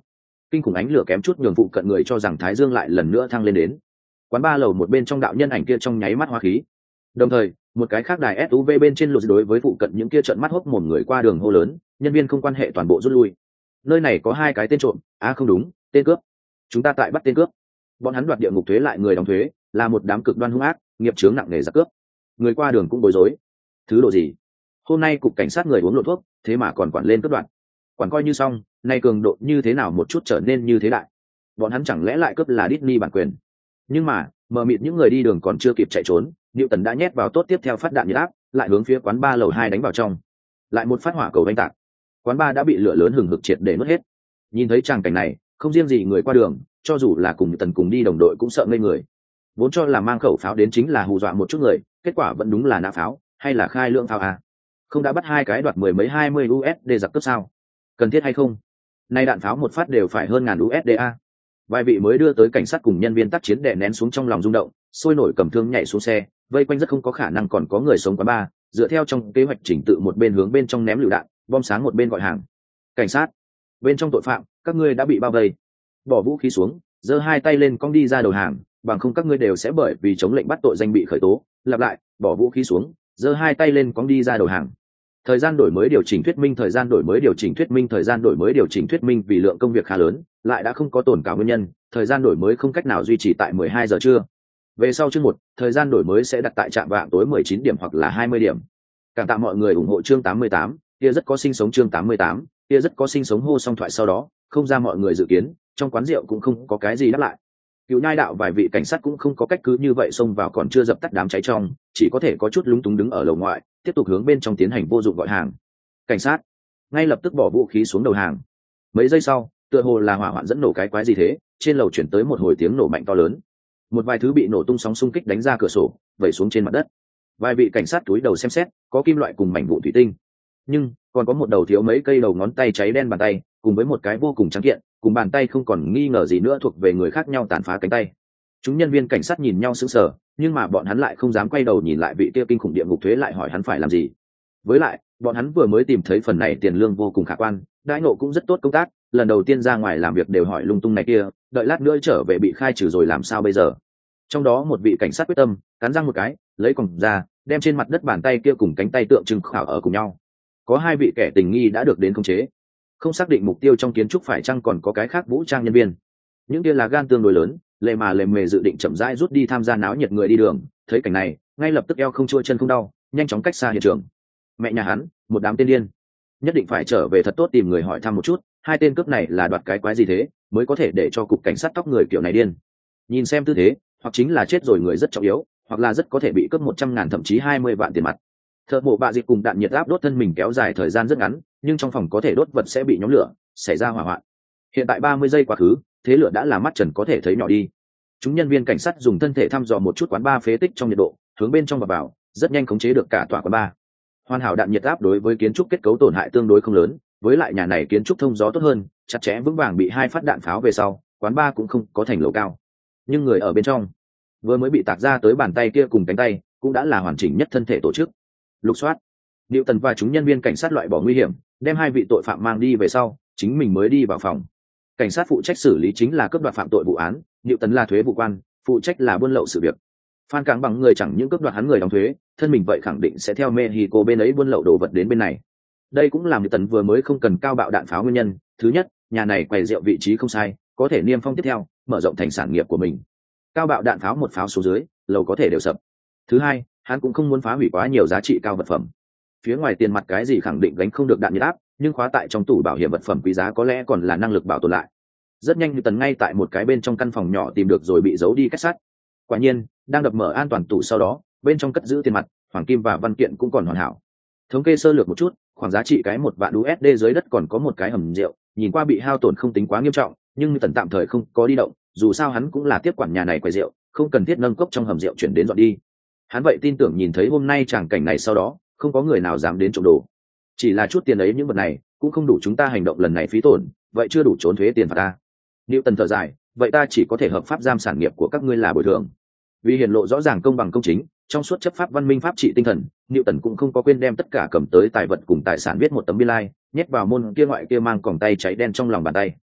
kinh khủng ánh lửa kém chút nhường phụ cận người cho rằng thái dương lại lần nữa thăng lên đến. Quán ba lầu một bên trong đạo nhân ảnh kia trong nháy mắt hóa khí. Đồng thời một cái khác đài SUV bên trên lụt đối với phụ cận những kia trợn mắt hốc mồm người qua đường hô lớn, nhân viên không quan hệ toàn bộ rút lui. Nơi này có 2 cái tên trộm, không đúng, tên cướp. Chúng ta tại bắt tên cướp. Bọn hắn đoạt địa ngục thuế lại người đóng thuế, là một đám cực đoan hung ác, nghiệp chướng nặng nề giặc cướp. Người qua đường cũng bối rối. Thứ độ gì? Hôm nay cục cảnh sát người uống lộ thuốc, thế mà còn quản lên cướp đoạt. Quản coi như xong, nay cường độ như thế nào một chút trở nên như thế đại. Bọn hắn chẳng lẽ lại cướp là Disney bản quyền? Nhưng mà mờ mịt những người đi đường còn chưa kịp chạy trốn, Newton đã nhét vào tốt tiếp theo phát đạn nhiệt áp, lại hướng phía quán ba lầu 2 đánh vào trong. Lại một phát hỏa cầu đánh tạc. Quán ba đã bị lửa lớn hừng hực triệt để nuốt hết. Nhìn thấy tràng cảnh này, không riêng gì người qua đường, cho dù là cùng Newton cùng đi đồng đội cũng sợ ngây người. Vốn cho là mang khẩu pháo đến chính là hù dọa một chút người, kết quả vẫn đúng là nã pháo, hay là khai lượng pháo à? Không đã bắt 2 cái đoạt 10 mấy 20 USD giặc cướp sao? Cần thiết hay không? Nay đạn pháo một phát đều phải hơn ngàn USD a. Vài vị mới đưa tới cảnh sát cùng nhân viên tác chiến đè nén xuống trong lòng rung động, sôi nổi cầm thương nhảy xuống xe, vây quanh rất không có khả năng còn có người sống quán bar, dựa theo trong kế hoạch chỉnh tự một bên hướng bên trong ném lựu đạn, bom sáng một bên gọi hàng. Cảnh sát, bên trong tội phạm, các ngươi đã bị bao vây. Bỏ vũ khí xuống, giơ 2 tay lên cong đi ra đầu hàng, bằng không các ngươi đều sẽ bởi vì chống lệnh bắt tội danh bị khởi tố. Lặp lại, bỏ vũ khí xuống, giơ 2 tay lên cong đi ra đầu hàng. Thời gian đổi mới điều chỉnh thuyết minh, thời gian đổi mới điều chỉnh thuyết minh, thời gian đổi mới điều chỉnh thuyết minh vì lượng công việc khá lớn, lại đã không có tổn cáo nguyên nhân, thời gian đổi mới không cách nào duy trì tại 12 giờ trưa. Về sau chương 1, thời gian đổi mới sẽ đặt tại trạm vạng tối 19 điểm hoặc là 20 điểm. Cảm tạ mọi người ủng hộ chương 88, kia rất có sinh sống chương 88, kia rất có sinh sống hô xong thoại sau đó, không ra mọi người dự kiến, trong quán rượu cũng không có cái gì đáp lại. Cựu Nhai đạo vài vị cảnh sát cũng không có cách cứ như vậy xông vào còn chưa dập tắt đám cháy trong, chỉ có thể có chút lúng túng đứng ở lầu ngoại, tiếp tục hướng bên trong tiến hành vô dụng gọi hàng. Cảnh sát ngay lập tức bỏ vũ khí xuống đầu hàng. Mấy giây sau, tựa hồ là hỏa hoạn dẫn nổ cái quái gì thế, trên lầu chuyển tới một hồi tiếng nổ mạnh to lớn. Một vài thứ bị nổ tung sóng xung kích đánh ra cửa sổ, vẩy xuống trên mặt đất. Vài vị cảnh sát cúi đầu xem xét, có kim loại cùng mảnh vụn thủy tinh, nhưng còn có một đầu thiếu mấy cây đầu ngón tay cháy đen bàn tay, cùng với một cái vô cùng trắng kiện, cùng bàn tay không còn nghi ngờ gì nữa thuộc về người khác nhau tàn phá cánh tay. Chúng nhân viên cảnh sát nhìn nhau sững sờ, nhưng mà bọn hắn lại không dám quay đầu nhìn lại vị kia kinh khủng địa ngục thuế lại hỏi hắn phải làm gì. Với lại, bọn hắn vừa mới tìm thấy phần này tiền lương vô cùng khả quan, đãi ngộ cũng rất tốt công tác, lần đầu tiên ra ngoài làm việc đều hỏi lung tung này kia, đợi lát nữa trở về bị khai trừ rồi làm sao bây giờ. Trong đó một vị cảnh sát quyết tâm, cắn răng một cái, lấy còng ra, đem trên mặt đất bàn tay kia cùng cánh tay tượng trưng khảo ở cùng nhau. Có 2 vị kẻ tình nghi đã được đến khống chế. Không xác định mục tiêu trong kiến trúc phải chăng còn có cái khác vũ trang nhân viên. Những kia là gan tương đối lớn, lề mề dự định chậm rãi rút đi tham gia náo nhiệt người đi đường, thấy cảnh này, ngay lập tức eo không chua chân không đau, nhanh chóng cách xa hiện trường. Mẹ nhà hắn, một đám tên điên, nhất định phải trở về thật tốt tìm người hỏi thăm một chút, 2 tên cướp này là đoạt cái quái gì thế, mới có thể để cho cục cảnh sát tóc người kiểu này điên. Nhìn xem tư thế, hoặc chính là chết rồi người rất trọng yếu, hoặc là rất có thể bị cướp 100.000 thậm chí 20 vạn tiền mặt. Thợ mộ bạ dịp cùng đạn nhiệt áp đốt thân mình kéo dài thời gian rất ngắn, nhưng trong phòng có thể đốt vật sẽ bị nhóm lửa, xảy ra hỏa hoạn. Hiện tại 30 giây quá khứ, thế lửa đã là mắt trần có thể thấy nhỏ đi. Chúng nhân viên cảnh sát dùng thân thể thăm dò một chút quán bar phế tích trong nhiệt độ, hướng bên trong và vào, rất nhanh khống chế được cả tòa quán bar. Hoàn hảo đạn nhiệt áp đối với kiến trúc kết cấu tổn hại tương đối không lớn, với lại nhà này kiến trúc thông gió tốt hơn, chặt chẽ vững vàng bị 2 phát đạn pháo về sau, quán bar cũng không có thành lầu cao. Nhưng người ở bên trong, vừa mới bị tạc ra tới bàn tay kia cùng cánh tay, cũng đã là hoàn chỉnh nhất thân thể tổ chức. Lục soát, Newton và chúng nhân viên cảnh sát loại bỏ nguy hiểm, đem 2 vị tội phạm mang đi về sau, chính mình mới đi vào phòng. Cảnh sát phụ trách xử lý chính là cướp đoạt phạm tội vụ án, Newton là thuế vụ quan, phụ trách là buôn lậu sự việc. Phan Cảng bằng người chẳng những cướp đoạt hắn người đóng thuế, thân mình vậy khẳng định sẽ theo Mexico bên ấy buôn lậu đồ vật đến bên này. Đây cũng làm Newton vừa mới không cần cao bạo đạn pháo nguyên nhân. Thứ nhất, nhà này quầy rượu vị trí không sai, có thể niêm phong tiếp theo, mở rộng thành sản nghiệp của mình. Cao bạo đạn pháo một pháo xuống dưới, lầu có thể đều sập. Thứ hai, hắn cũng không muốn phá hủy quá nhiều giá trị cao vật phẩm. Phía ngoài tiền mặt cái gì khẳng định gánh không được đạn nhiệt áp, nhưng khóa tại trong tủ bảo hiểm vật phẩm quý giá có lẽ còn là năng lực bảo tồn lại. Rất nhanh Newton ngay tại một cái bên trong căn phòng nhỏ tìm được rồi bị giấu đi kết sắt. Quả nhiên, đang đập mở an toàn tủ sau đó, bên trong cất giữ tiền mặt, hoàng kim và văn kiện cũng còn hoàn hảo. Thống kê sơ lược một chút, khoảng giá trị cái 1 vạn USD dưới đất còn có một cái hầm rượu, nhìn qua bị hao tổn không tính quá nghiêm trọng, nhưng Newton tạm thời không có đi động, dù sao hắn cũng là tiếp quản nhà này quầy rượu, không cần thiết nâng cốc trong hầm rượu chuyển đến dọn đi. Hắn vậy tin tưởng nhìn thấy hôm nay tràng cảnh này sau đó, không có người nào dám đến trộm đồ. Chỉ là chút tiền ấy những vật này, cũng không đủ chúng ta hành động lần này phí tổn, vậy chưa đủ trốn thuế tiền phạt ta. Newton thở dài, vậy ta chỉ có thể hợp pháp giam sản nghiệp của các ngươi là bồi thường. Vì hiển lộ rõ ràng công bằng công chính, trong suốt chấp pháp văn minh pháp trị tinh thần, Newton cũng không có quên đem tất cả cầm tới tài vật cùng tài sản viết một tấm biên lai, nhét vào môn kia ngoại kia mang còng tay cháy đen trong lòng bàn tay.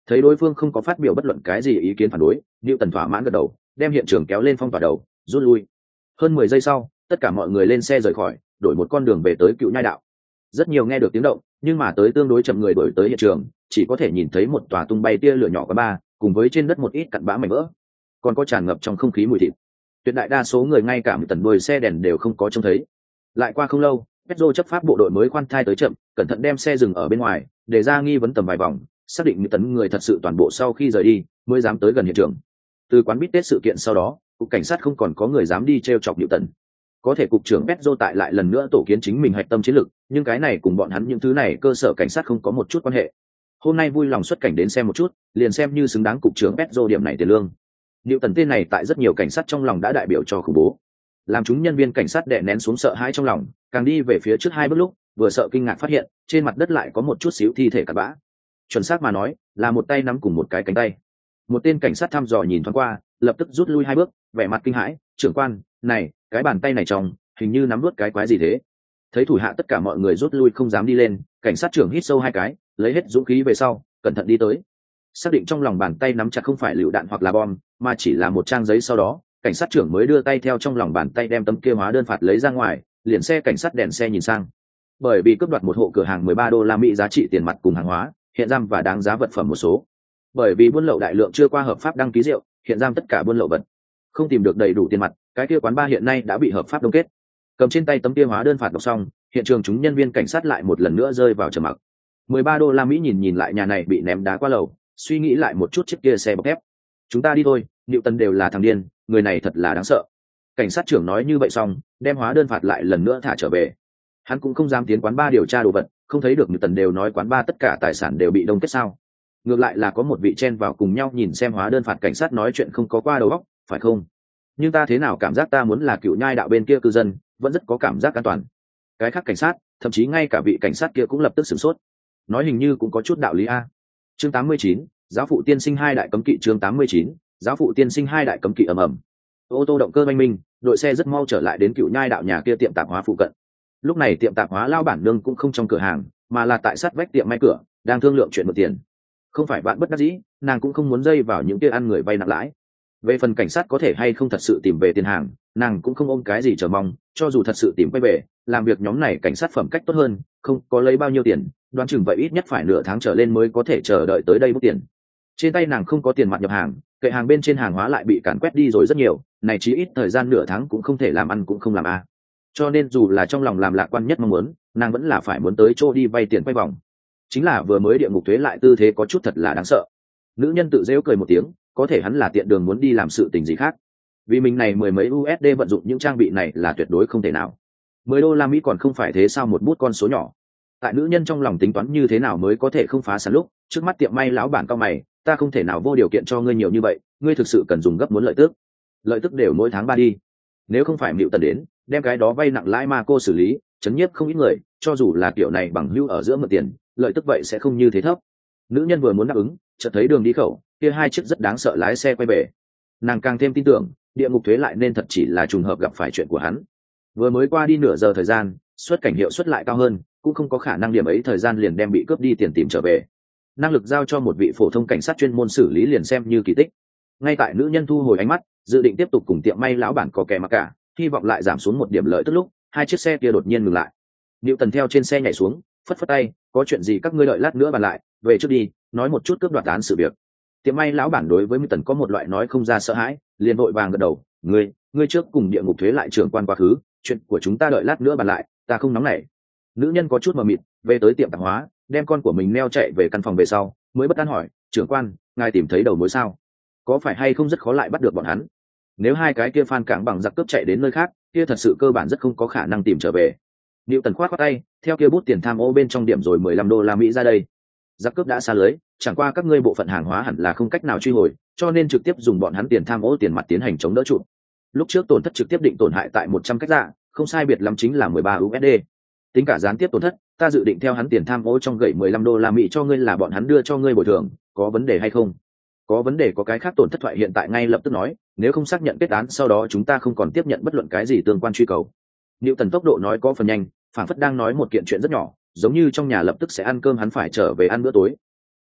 Thấy đối phương không có phát biểu bất luận cái gì ý kiến phản đối, Newton thỏa mãn gật đầu, đem hiện trường kéo lên phong tỏa đầu, rút lui. Hơn 10 giây sau, tất cả mọi người lên xe rời khỏi, đổi một con đường về tới Cựu Nhai đạo. Rất nhiều nghe được tiếng động, nhưng mà tới tương đối chậm người đổi tới hiện trường, chỉ có thể nhìn thấy một tòa tung bay tia lửa nhỏ quá ba, cùng với trên đất một ít cặn bã mảnh vỡ, còn có tràn ngập trong không khí mùi thịt. Tuyệt đại đa số người ngay cả một tần đuôi xe đèn đều không có trông thấy. Lại qua không lâu, Pedro chấp pháp bộ đội mới khoan thai tới chậm, cẩn thận đem xe dừng ở bên ngoài, để ra nghi vấn tầm vài vòng, xác định những tấn người thật sự toàn bộ sau khi rời đi, mới dám tới gần hiện trường. Từ quán bít tết sự kiện sau đó, cục cảnh sát không còn có người dám đi trêu chọc Newton. Có thể cục trưởng Pedro tại lại lần nữa tổ kiến chính mình hạch tâm chiến lược, nhưng cái này cùng bọn hắn những thứ này cơ sở cảnh sát không có một chút quan hệ. Hôm nay vui lòng xuất cảnh đến xem một chút, liền xem như xứng đáng cục trưởng Pedro điểm này tiền lương. Newton tên này tại rất nhiều cảnh sát trong lòng đã đại biểu cho khủng bố. Làm chúng nhân viên cảnh sát đè nén xuống sợ hãi trong lòng, càng đi về phía trước 2 bước lúc, vừa sợ kinh ngạc phát hiện, trên mặt đất lại có một chút xíu thi thể cặn bã. Chuẩn xác mà nói, là một tay nắm cùng một cái cánh tay. Một tên cảnh sát thăm dò nhìn thoáng qua, lập tức rút lui 2 bước, vẻ mặt kinh hãi, "Trưởng quan, này, cái bàn tay này trong, hình như nắm nuốt cái quái gì thế?" Thấy thủ hạ tất cả mọi người rút lui không dám đi lên, cảnh sát trưởng hít sâu 2 cái, lấy hết dũng khí về sau, cẩn thận đi tới. Xác định trong lòng bàn tay nắm chặt không phải lựu đạn hoặc là bom, mà chỉ là một trang giấy, sau đó cảnh sát trưởng mới đưa tay theo trong lòng bàn tay đem tấm kia hóa đơn phạt lấy ra ngoài, liền xe cảnh sát đèn xe nhìn sang. Bởi vì cướp đoạt một hộ cửa hàng 13 đô la Mỹ giá trị tiền mặt cùng hàng hóa, hiện giam và đáng giá vật phẩm một số. Bởi vì buôn lậu đại lượng chưa qua hợp pháp đăng ký rượu, hiện giam tất cả buôn lậu vật. Không tìm được đầy đủ tiền mặt, cái kia quán bar hiện nay đã bị hợp pháp đông kết. Cầm trên tay tấm kia hóa đơn phạt đọc xong, hiện trường chúng nhân viên cảnh sát lại một lần nữa rơi vào trầm mặc. 13 đô la Mỹ nhìn lại nhà này bị ném đá qua lầu, suy nghĩ lại một chút chiếc kia xe bọc thép. "Chúng ta đi thôi, Newton đều là thằng điên, người này thật là đáng sợ." Cảnh sát trưởng nói như vậy xong, đem hóa đơn phạt lại lần nữa thả trở về. Hắn cũng không dám tiến quán bar điều tra đồ vật, không thấy được Newton đều nói quán bar tất cả tài sản đều bị đông kết sao? Ngược lại là có một vị chen vào cùng nhau nhìn xem hóa đơn phạt cảnh sát nói chuyện không có qua đầu óc, phải không? Nhưng ta thế nào cảm giác ta muốn là Cựu Nhai đạo bên kia cư dân, vẫn rất có cảm giác an toàn. Cái khác cảnh sát, thậm chí ngay cả vị cảnh sát kia cũng lập tức sửng sốt. Nói hình như cũng có chút đạo lý a. Chương 89, giáo phụ tiên sinh 2 đại cấm kỵ. Chương 89, giáo phụ tiên sinh 2 đại cấm kỵ. Ầm ầm. Ô tô động cơ oanh minh, đội xe rất mau trở lại đến Cựu Nhai đạo nhà kia tiệm tạp hóa phụ cận. Lúc này tiệm tạp hóa lao bản nương cũng không trong cửa hàng, mà là tại sát vách tiệm may cửa, đang thương lượng chuyện mượn tiền. Không phải bạn bất đắc dĩ, nàng cũng không muốn dây vào những kia ăn người vay nặng lãi. Về phần cảnh sát có thể hay không thật sự tìm về tiền hàng, nàng cũng không ôm cái gì chờ mong, cho dù thật sự tìm quay về, làm việc nhóm này cảnh sát phẩm cách tốt hơn, không có lấy bao nhiêu tiền, đoán chừng vậy ít nhất phải nửa tháng trở lên mới có thể chờ đợi tới đây bút tiền. Trên tay nàng không có tiền mặt nhập hàng, kệ hàng bên trên hàng hóa lại bị càn quét đi rồi rất nhiều, này chí ít thời gian nửa tháng cũng không thể làm ăn cũng không làm a. Cho nên dù là trong lòng làm lạc quan nhất mong muốn, nàng vẫn là phải muốn tới chỗ đi vay tiền quay vòng. Chính là vừa mới địa ngục thuế lại tư thế có chút thật là đáng sợ. Nữ nhân tự giễu cười một tiếng, có thể hắn là tiện đường muốn đi làm sự tình gì khác. Vì mình này mười mấy USD vận dụng những trang bị này là tuyệt đối không thể nào. 10 đô la Mỹ còn không phải thế sao một bút con số nhỏ. Tại nữ nhân trong lòng tính toán như thế nào mới có thể không phá sản lúc, trước mắt tiệm may lão bản cao mày, ta không thể nào vô điều kiện cho ngươi nhiều như vậy, ngươi thực sự cần dùng gấp muốn lợi tức. Lợi tức đều mỗi tháng 3 đi. Nếu không phải Mịu Tần đến, đem cái đó vay nặng lãi mà cô xử lý, chấn nhiếp không ít người, cho dù là kiểu này bằng hữu ở giữa mượn tiền, lợi tức vậy sẽ không như thế thấp. Nữ nhân vừa muốn đáp ứng, chợt thấy đường đi khẩu, kia 2 chiếc rất đáng sợ lái xe quay về. Nàng càng thêm tin tưởng, địa ngục thuế lại nên thật chỉ là trùng hợp gặp phải chuyện của hắn. Vừa mới qua đi nửa giờ thời gian, xuất cảnh hiệu suất lại cao hơn, cũng không có khả năng điểm ấy thời gian liền đem bị cướp đi tiền tìm trở về. Năng lực giao cho một vị phổ thông cảnh sát chuyên môn xử lý liền xem như kỳ tích. Ngay tại nữ nhân thu hồi ánh mắt, dự định tiếp tục cùng tiệm may lão bản có kẻ mặc cả, hy vọng lại giảm xuống một điểm lợi tức lúc 2 chiếc xe kia đột nhiên ngừng lại. Diệu Tần theo trên xe nhảy xuống, phất phất tay, có chuyện gì các ngươi đợi lát nữa bàn lại, về trước đi, nói một chút cướp đoạt án sự việc. Tiệm may lão bản đối với Diệu Tần có một loại nói không ra sợ hãi, liền vội vàng gật đầu, ngươi trước cùng địa ngục thuế lại trưởng quan quá khứ, chuyện của chúng ta đợi lát nữa bàn lại, ta không nóng nảy. Nữ nhân có chút mờ mịt, về tới tiệm tạp hóa, đem con của mình neo chạy về căn phòng về sau, mới bất an hỏi, trưởng quan, ngài tìm thấy đầu mối sao? Có phải hay không rất khó lại bắt được bọn hắn? Nếu 2 cái kia phan cảng bằng giặc cướp chạy đến nơi khác, kia thật sự cơ bản rất không có khả năng tìm trở về. Diệu Tần khoát tay, theo kia bút tiền tham ô bên trong điểm rồi 15 đô la Mỹ ra đây. Giặc cướp đã xa lưới, chẳng qua các ngươi bộ phận hàng hóa hẳn là không cách nào truy hồi, cho nên trực tiếp dùng bọn hắn tiền tham ô tiền mặt tiến hành chống đỡ trụ. Lúc trước tổn thất trực tiếp định tổn hại tại 100 cách dạ, không sai biệt lắm chính là 13 USD. Tính cả gián tiếp tổn thất, ta dự định theo hắn tiền tham ô trong gậy 15 đô la Mỹ cho ngươi là bọn hắn đưa cho ngươi bồi thường, có vấn đề hay không? Có vấn đề, có cái khác tổn thất thoại hiện tại ngay lập tức nói, nếu không xác nhận kết án sau đó chúng ta không còn tiếp nhận bất luận cái gì tương quan truy cầu. Diệu Tần tốc độ nói có phần nhanh, phản phất đang nói một kiện chuyện rất nhỏ, giống như trong nhà lập tức sẽ ăn cơm hắn phải trở về ăn bữa tối.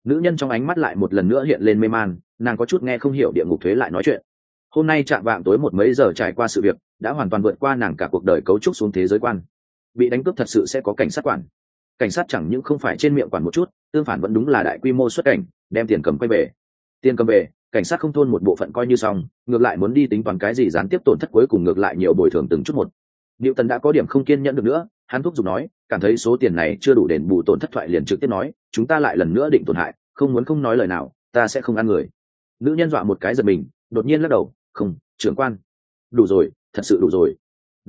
Nữ nhân trong ánh mắt lại một lần nữa hiện lên mê man, nàng có chút nghe không hiểu địa ngục thuế lại nói chuyện. Hôm nay chạm vạng tối một mấy giờ trải qua sự việc đã hoàn toàn vượt qua nàng cả cuộc đời cấu trúc xuống thế giới quan. Bị đánh cướp thật sự sẽ có cảnh sát quản. Cảnh sát chẳng những không phải trên miệng quản một chút, tương phản vẫn đúng là đại quy mô xuất cảnh, đem tiền cầm quay về. Tiền cầm về, cảnh sát không thôn một bộ phận coi như xong, ngược lại muốn đi tính toán cái gì gián tiếp tổn thất, cuối cùng ngược lại nhiều bồi thường từng chút một. Newton đã có điểm không kiên nhẫn được nữa, hắn thúc giục nói, cảm thấy số tiền này chưa đủ đền bù tổn thất, thoại liền trực tiếp nói, chúng ta lại lần nữa định tổn hại, không muốn không nói lời nào, ta sẽ không ăn người. Nữ nhân dọa một cái giật mình, đột nhiên lắc đầu, không, trưởng quan, đủ rồi, thật sự đủ rồi.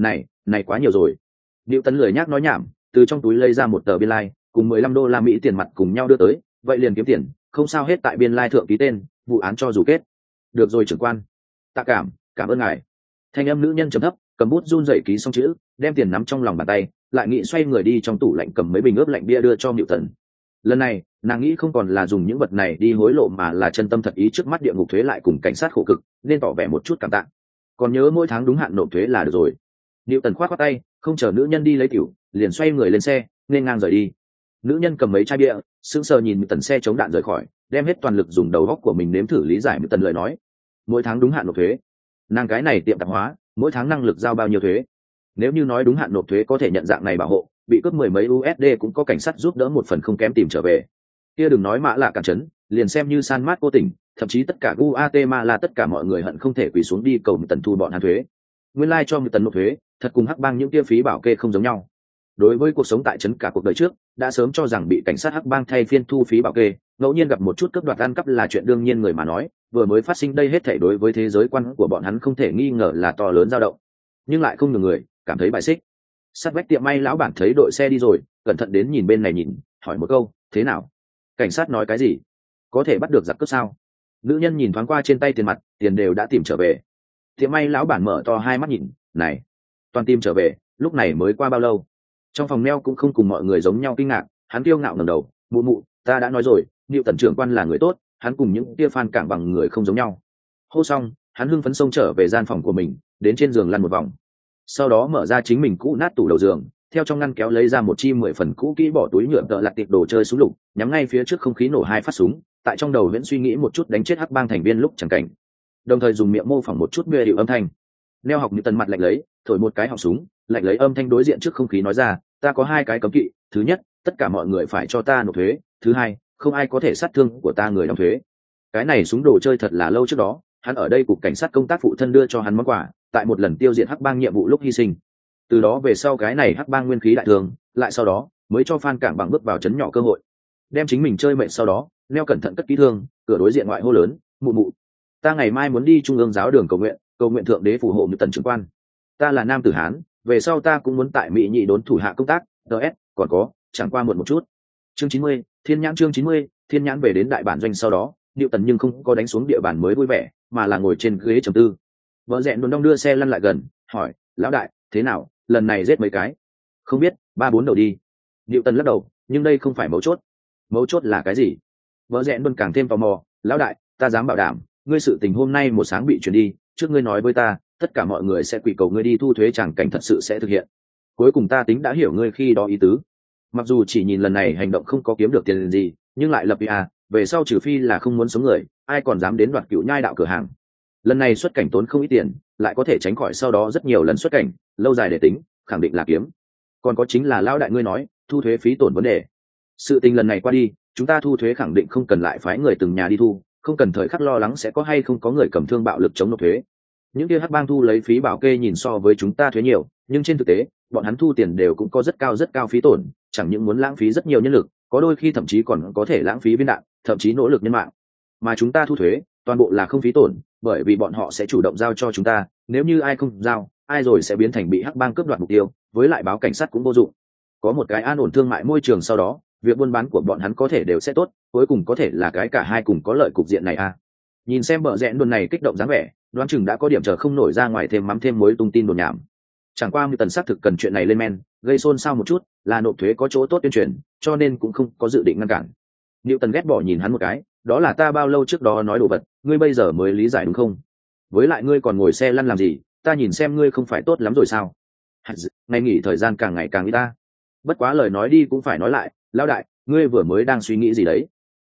Này quá nhiều rồi. Newton lười nhác nói nhảm, từ trong túi lấy ra một tờ biên lai, cùng $15 tiền mặt cùng nhau đưa tới, vậy liền kiếm tiền, không sao hết, tại biên lai thượng ký tên, vụ án cho dù kết. Được rồi trưởng quan. Tạ cảm ơn ngài. Thanh âm nữ nhân trầm thấp, cầm bút run rẩy ký xong chữ, đem tiền nắm trong lòng bàn tay, lại nghĩ xoay người đi trong tủ lạnh cầm mấy bình ướp lạnh bia đưa cho Newton. Lần này, nàng nghĩ không còn là dùng những vật này đi hối lộ, mà là chân tâm thật ý trước mắt địa ngục thuế lại cùng cảnh sát khổ cực, nên tỏ vẻ một chút cảm tạ. Còn nhớ mỗi tháng đúng hạn nộp thuế là được rồi. Newton khoát khoát tay, không chờ nữ nhân đi lấy tiểu, liền xoay người lên xe, nên ngang rời đi. Nữ nhân cầm mấy chai bia, sững sờ nhìn Newton xe chống đạn rời khỏi, đem hết toàn lực dùng đầu óc của mình nếm thử lý giải Newton lời nói. Mỗi tháng đúng hạn nộp thuế. Nàng cái này tiệm tạp hóa, mỗi tháng năng lực giao bao nhiêu thuế? Nếu như nói đúng hạn nộp thuế có thể nhận dạng này bảo hộ, bị cướp mười mấy USD cũng có cảnh sát giúp đỡ một phần không kém tìm trở về. Kia đừng nói mã lạ cản trấn, liền xem như San Marcos tỉnh, thậm chí tất cả Guatemala tất cả mọi người hận không thể quỳ xuống đi cầu Newton thu bọn hắn thuế. Nguyên lai cho Newton nộp thuế, thật cùng hắc bang những kia phí bảo kê không giống nhau. Đối với cuộc sống tại trấn cả cuộc đời trước, đã sớm cho rằng bị cảnh sát hắc bang thay phiên thu phí bảo kê, ngẫu nhiên gặp một chút cướp đoạt ăn cắp là chuyện đương nhiên người mà nói, vừa mới phát sinh đây hết thảy đối với thế giới quan của bọn hắn không thể nghi ngờ là to lớn dao động, nhưng lại không nhiều người cảm thấy bài xích. Sát vách tiệm may lão bản thấy đội xe đi rồi, cẩn thận đến nhìn bên này nhìn, hỏi một câu, thế nào? Cảnh sát nói cái gì? Có thể bắt được giặc cướp sao? Nữ nhân nhìn thoáng qua trên tay tiền mặt, tiền đều đã tìm trở về. Tiệm may lão bản mở to hai mắt nhìn, này, toàn tìm trở về, lúc này mới qua bao lâu? Trong phòng neo cũng không cùng mọi người giống nhau kinh ngạc, hắn kiêu ngạo ngẩng đầu, mụ, ta đã nói rồi, Newton trưởng quan là người tốt, hắn cùng những kia fan cảng bằng người không giống nhau. Hô xong, hắn hưng phấn xông trở về gian phòng của mình, đến trên giường lăn một vòng. Sau đó mở ra chính mình cũ nát tủ đầu giường, theo trong ngăn kéo lấy ra một chi 10 phần cũ kỹ bỏ túi nhựa tợ lặt tiệp đồ chơi súng lục, nhắm ngay phía trước không khí nổ 2 phát súng, tại trong đầu vẫn suy nghĩ một chút đánh chết hắc bang thành viên lúc chẳng cảnh, đồng thời dùng miệng mô phỏng một chút bia hiệu âm thanh. Neo học Newton mặt lạnh lấy, thổi một cái họng súng, lạnh lấy âm thanh đối diện trước không khí nói ra, ta có 2 cái cấm kỵ, thứ nhất, tất cả mọi người phải cho ta nộp thuế, thứ hai, không ai có thể sát thương của ta người đóng thuế. Cái này súng đồ chơi thật là lâu trước đó, hắn ở đây cục cảnh sát công tác phụ thân đưa cho hắn món quà, tại một lần tiêu diệt hắc bang nhiệm vụ lúc hy sinh. Từ đó về sau cái này hắc bang nguyên khí đại thường, lại sau đó mới cho fan cảng bằng bước vào chấn nhỏ cơ hội, đem chính mình chơi mệt. Sau đó Neo cẩn thận cất kỹ thương, cửa đối diện ngoại hô lớn, mụ, ta ngày mai muốn đi trung ương giáo đường cầu nguyện thượng đế phù hộ Newton trưởng quan. Ta là nam tử hán, về sau ta cũng muốn tại Mỹ nhị đốn thủ hạ công tác. Còn có, chẳng qua muộn một chút. Chương 90, Thiên nhãn. Chương 90, Thiên nhãn về đến đại bản doanh sau đó, Newton nhưng không có đánh xuống địa bàn mới vui vẻ, mà là ngồi trên ghế trầm tư. Vợ rẽn đồn đong đưa xe lăn lại gần, hỏi, lão đại, thế nào, lần này giết mấy cái? Không biết, 3-4 đầu đi. Newton lắc đầu, nhưng đây không phải mấu chốt. Mấu chốt là cái gì? Vợ rẽn đồn càng thêm tò mò, lão đại, ta dám bảo đảm, ngươi sự tình hôm nay một sáng bị chuyển đi, trước ngươi nói với ta, tất cả mọi người sẽ quỳ cầu ngươi đi thu thuế, chẳng cảnh thật sự sẽ thực hiện. Cuối cùng ta tính đã hiểu ngươi khi đó ý tứ. Mặc dù chỉ nhìn lần này hành động không có kiếm được tiền gì, nhưng lại lập về sau trừ phi là không muốn sống người, ai còn dám đến đoạt Cựu Nhai đạo cửa hàng. Lần này xuất cảnh tốn không ít tiền, lại có thể tránh khỏi sau đó rất nhiều lần xuất cảnh, lâu dài để tính, khẳng định là kiếm. Còn có chính là lão đại ngươi nói thu thuế phí tổn vấn đề. Sự tình lần này qua đi, chúng ta thu thuế khẳng định không cần lại phái người từng nhà đi thu, không cần thời khắc lo lắng sẽ có hay không có người cầm thương bạo lực chống nộp thuế. Những kia hắc bang thu lấy phí bảo kê nhìn so với chúng ta thuế nhiều, nhưng trên thực tế bọn hắn thu tiền đều cũng có rất cao phí tổn, chẳng những muốn lãng phí rất nhiều nhân lực, có đôi khi thậm chí còn có thể lãng phí viên đạn, thậm chí nỗ lực nhân mạng. Mà chúng ta thu thuế toàn bộ là không phí tổn, bởi vì bọn họ sẽ chủ động giao cho chúng ta, nếu như ai không giao, ai rồi sẽ biến thành bị hắc bang cướp đoạt mục tiêu, với lại báo cảnh sát cũng vô dụng. Có một cái an ổn thương mại môi trường sau đó, việc buôn bán của bọn hắn có thể đều sẽ tốt, cuối cùng có thể là cái cả hai cùng có lợi cục diện này Nhìn xem bờ rẽ đồn này kích động dáng vẻ, đoán chừng đã có điểm chờ không nổi ra ngoài thêm mắm thêm muối tung tin đồn nhảm. Chẳng qua Tần xác thực cần chuyện này lên men, gây xôn xao một chút, là nộp thuế có chỗ tốt tuyên truyền, cho nên cũng không có dự định ngăn cản. Tần ghét bỏ nhìn hắn một cái, đó là ta bao lâu trước đó nói đồ vật, ngươi bây giờ mới lý giải đúng không? Với lại ngươi còn ngồi xe lăn làm gì, ta nhìn xem ngươi không phải tốt lắm rồi sao? Ngày nghỉ thời gian càng ngày càng ít ta. Bất quá lời nói đi cũng phải nói lại, lão đại, ngươi vừa mới đang suy nghĩ gì đấy?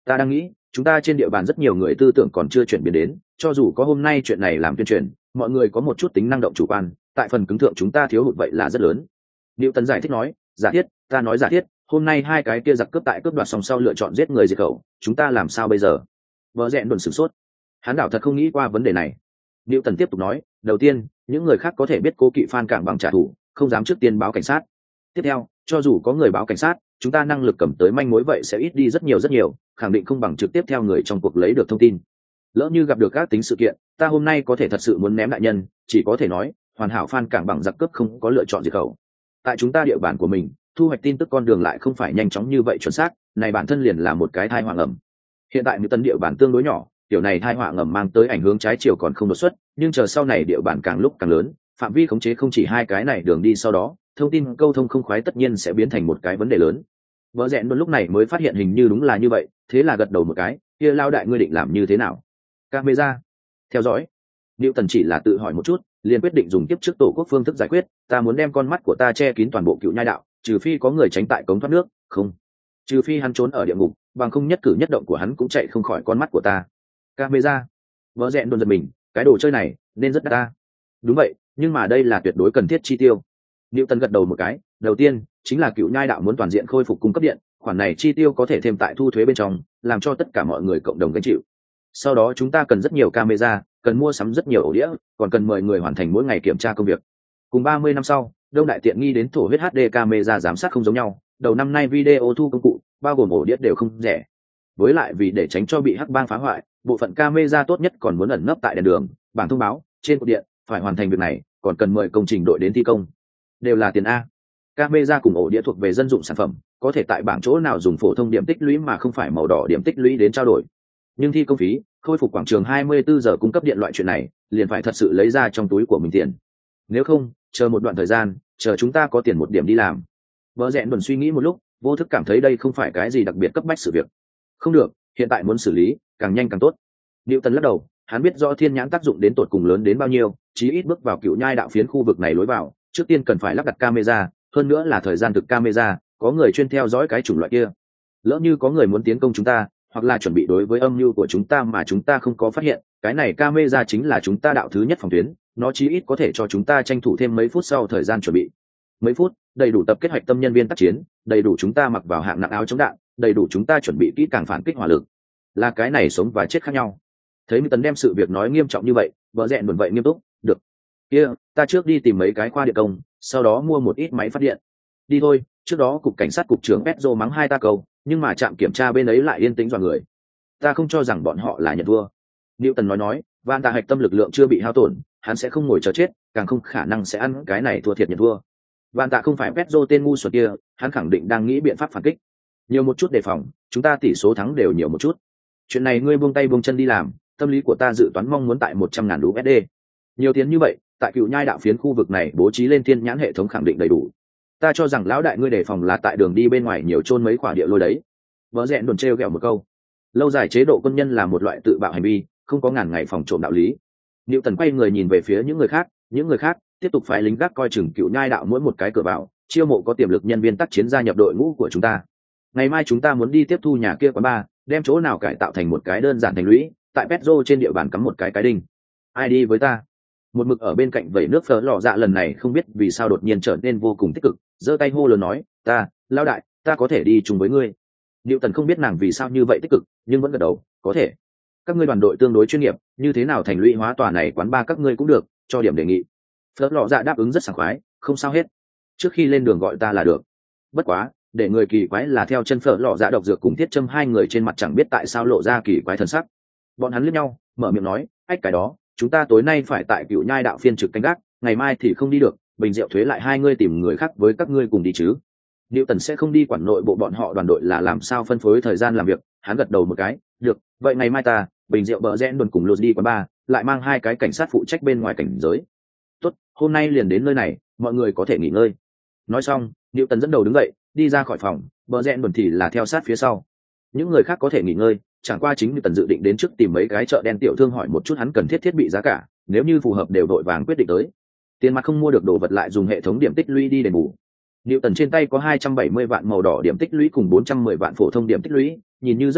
Ta đang nghĩ chúng ta trên địa bàn rất nhiều người tư tưởng còn chưa chuyển biến đến, cho dù có hôm nay chuyện này làm tuyên truyền, mọi người có một chút tính năng động chủ quan, tại phần cứng thượng chúng ta thiếu hụt vậy là rất lớn. Diệu Tần giải thích nói, giả thiết, ta nói giả thiết, hôm nay hai cái kia giặc cướp tại cướp đoạt xong sau lựa chọn giết người diệt khẩu, chúng ta làm sao bây giờ? Vợ rẽn đồn sửng sốt, hắn đảo thật không nghĩ qua vấn đề này. Diệu Tần tiếp tục nói, đầu tiên, những người khác có thể biết cố kỵ Phan Cảng bằng trả thù, không dám trước tiên báo cảnh sát. Tiếp theo, cho dù có người báo cảnh sát, chúng ta năng lực cầm tới manh mối vậy sẽ ít đi rất nhiều, khẳng định không bằng trực tiếp theo người trong cuộc lấy được thông tin. Lỡ như gặp được các tính sự kiện, ta hôm nay có thể thật sự muốn ném đại nhân, chỉ có thể nói, hoàn hảo Phan Cảng bằng giặc cướp không có lựa chọn diệt khẩu. Tại chúng ta địa bàn của mình, thu hoạch tin tức con đường lại không phải nhanh chóng như vậy chuẩn xác, này bản thân liền là một cái tai họa ngầm. Hiện tại như tân địa bàn tương đối nhỏ, điều này tai họa ngầm mang tới ảnh hướng trái chiều còn không đột xuất, nhưng chờ sau này địa bàn càng lúc càng lớn, phạm vi khống chế không chỉ hai cái này đường đi, sau đó thông tin câu thông không khoái tất nhiên sẽ biến thành một cái vấn đề lớn. Vợ rẽn luôn lúc này mới phát hiện hình như đúng là như vậy, thế là gật đầu một cái, kia lao đại ngươi định làm như thế nào? Camera theo dõi. Diệu Tần chỉ là tự hỏi một chút, liền quyết định dùng tiếp trước tổ quốc phương thức giải quyết. Ta muốn đem con mắt của ta che kín toàn bộ Cựu Nhai đạo, trừ phi có người tránh tại cống thoát nước, không, trừ phi hắn trốn ở địa ngục, bằng không nhất cử nhất động của hắn cũng chạy không khỏi con mắt của ta. Camera. Vợ rẽn đồn giật mình, cái đồ chơi này nên rất đắt ta. Đúng vậy, nhưng mà đây là tuyệt đối cần thiết chi tiêu. Diệu Tần gật đầu một cái, đầu tiên chính là Cựu Nhai đạo muốn toàn diện khôi phục cung cấp điện, khoản này chi tiêu có thể thêm tại thu thuế bên trong, làm cho tất cả mọi người cộng đồng gánh chịu. Sau đó chúng ta cần rất nhiều camera, cần mua sắm rất nhiều ổ đĩa, còn cần mời người hoàn thành mỗi ngày kiểm tra công việc. Cùng 30 năm sau, Đông Đại tiện nghi đến thổ huyết HD camera giám sát không giống nhau, đầu năm nay video thu công cụ, bao gồm ổ đĩa đều không rẻ. Với lại vì để tránh cho bị hắc bang phá hoại, bộ phận camera tốt nhất còn muốn ẩn nấp tại đèn đường, bảng thông báo, trên cột điện, phải hoàn thành việc này, còn cần mời công trình đội đến thi công. Đều là tiền a. Camera cùng ổ đĩa thuộc về dân dụng sản phẩm, có thể tại bảng chỗ nào dùng phổ thông điểm tích lũy mà không phải màu đỏ điểm tích lũy đến trao đổi. Nhưng thi công phí, khôi phục quảng trường 24 giờ cung cấp điện loại chuyện này, liền phải thật sự lấy ra trong túi của mình tiền. Nếu không, chờ một đoạn thời gian, chờ chúng ta có tiền một điểm đi làm. Vợ rẽn đồn suy nghĩ một lúc, vô thức cảm thấy đây không phải cái gì đặc biệt cấp bách sự việc. Không được, hiện tại muốn xử lý, càng nhanh càng tốt. Diệu Tần lắc đầu, hắn biết rõ thiên nhãn tác dụng đến tột cùng lớn đến bao nhiêu, chí ít bước vào Cựu Nhai đạo phiến khu vực này lối vào, trước tiên cần phải lắp đặt camera, hơn nữa là thời gian thực camera, có người chuyên theo dõi cái chủng loại kia. Lỡ như có người muốn tiến công chúng ta, hoặc là chuẩn bị đối với âm mưu của chúng ta mà chúng ta không có phát hiện, cái này camera chính là chúng ta đạo thứ nhất phòng tuyến, nó chí ít có thể cho chúng ta tranh thủ thêm mấy phút sau thời gian chuẩn bị. Mấy phút, đầy đủ tập kết hoạch tâm nhân viên tác chiến, đầy đủ chúng ta mặc vào hạng nặng áo chống đạn, đầy đủ chúng ta chuẩn bị kỹ càng phản kích hỏa lực. Là cái này sống và chết khác nhau. Thấy Mỹ Tấn đem sự việc nói nghiêm trọng như vậy, vợ rẽn buồn vậy nghiêm túc, được. Kia, ta trước đi tìm mấy cái khoa điện công, sau đó mua một ít máy phát điện. Đi thôi, trước đó cục cảnh sát cục trưởng Petro mắng hai ta câu, nhưng mà trạm kiểm tra bên ấy lại yên tĩnh dọa người. Ta không cho rằng bọn họ là nhận thua. Newton nói, Van ta hạch tâm lực lượng chưa bị hao tổn, hắn sẽ không ngồi chờ chết, càng không khả năng sẽ ăn cái này thua thiệt nhận thua. Van ta không phải Petro tên ngu xuẩn kia, hắn khẳng định đang nghĩ biện pháp phản kích. Nhiều một chút đề phòng, chúng ta tỷ số thắng đều nhiều một chút. Chuyện này ngươi buông tay buông chân đi làm, tâm lý của ta dự toán mong muốn tại 100.000 USD. Nhiều tiền như vậy, tại Cựu Nhai đạo phiến khu vực này bố trí lên thiên nhãn hệ thống khẳng định đầy đủ. Ta cho rằng lão đại ngươi đề phòng là tại đường đi bên ngoài nhiều chôn mấy quả địa lôi đấy. Vợ rẽn đồn trêu ghẹo một câu. Lâu dài chế độ quân nhân là một loại tự bạo hành vi, không có ngàn ngày phòng trộm đạo lý. Newton quay người nhìn về phía những người khác tiếp tục phái lính gác coi chừng Cựu Nhai đạo mỗi một cái cửa vào, chiêu mộ có tiềm lực nhân viên tác chiến gia nhập đội ngũ của chúng ta. Ngày mai chúng ta muốn đi tiếp thu nhà kia quán bar, đem chỗ nào cải tạo thành một cái đơn giản thành lũy, tại Petro trên địa bàn cắm một cái đinh. Ai đi với ta? Một mực ở bên cạnh vẩy nước phở lò dạ lần này không biết vì sao đột nhiên trở nên vô cùng tích cực, giơ tay hô lớn nói, ta, lão đại, ta có thể đi chung với ngươi. Newton không biết nàng vì sao như vậy tích cực, nhưng vẫn gật đầu, có thể. Các ngươi đoàn đội tương đối chuyên nghiệp, như thế nào thành lũy hóa tòa này quán bar các ngươi cũng được, cho điểm đề nghị. Phở lò dạ đáp ứng rất sảng khoái, không sao hết. Trước khi lên đường gọi ta là được. Bất quá, để người kỳ quái là theo chân phở lò dạ độc dược cùng thiết châm hai người trên mặt chẳng biết tại sao lộ ra kỳ quái thần sắc. Bọn hắn liếc nhau, mở miệng nói, ách cái đó, chúng ta tối nay phải tại Cựu Nhai đạo phiên trực canh gác, ngày mai thì không đi được, bình rượu thuế lại hai ngươi tìm người khác với các ngươi cùng đi chứ. Newton sẽ không đi quản nội bộ bọn họ đoàn đội là làm sao phân phối thời gian làm việc, hắn gật đầu một cái, được, vậy ngày mai ta, bình rượu bờ rẽ luôn cùng lột đi quán bar, lại mang hai cái cảnh sát phụ trách bên ngoài cảnh giới. Tốt, hôm nay liền đến nơi này, mọi người có thể nghỉ ngơi. Nói xong, Newton dẫn đầu đứng dậy, đi ra khỏi phòng, bờ rẽ luôn thì là theo sát phía sau. Những người khác có thể nghỉ ngơi, chẳng qua chính Newton dự định đến trước tìm mấy cái chợ đen tiểu thương hỏi một chút hắn cần thiết bị giá cả, nếu như phù hợp đều đội vàng quyết định tới. Tiền mặt không mua được đồ vật lại dùng hệ thống điểm tích lũy đi đền bù. Newton trên tay có 270 vạn màu đỏ điểm tích lũy cùng 410 vạn phổ thông điểm tích lũy, nhìn như rất nhiều,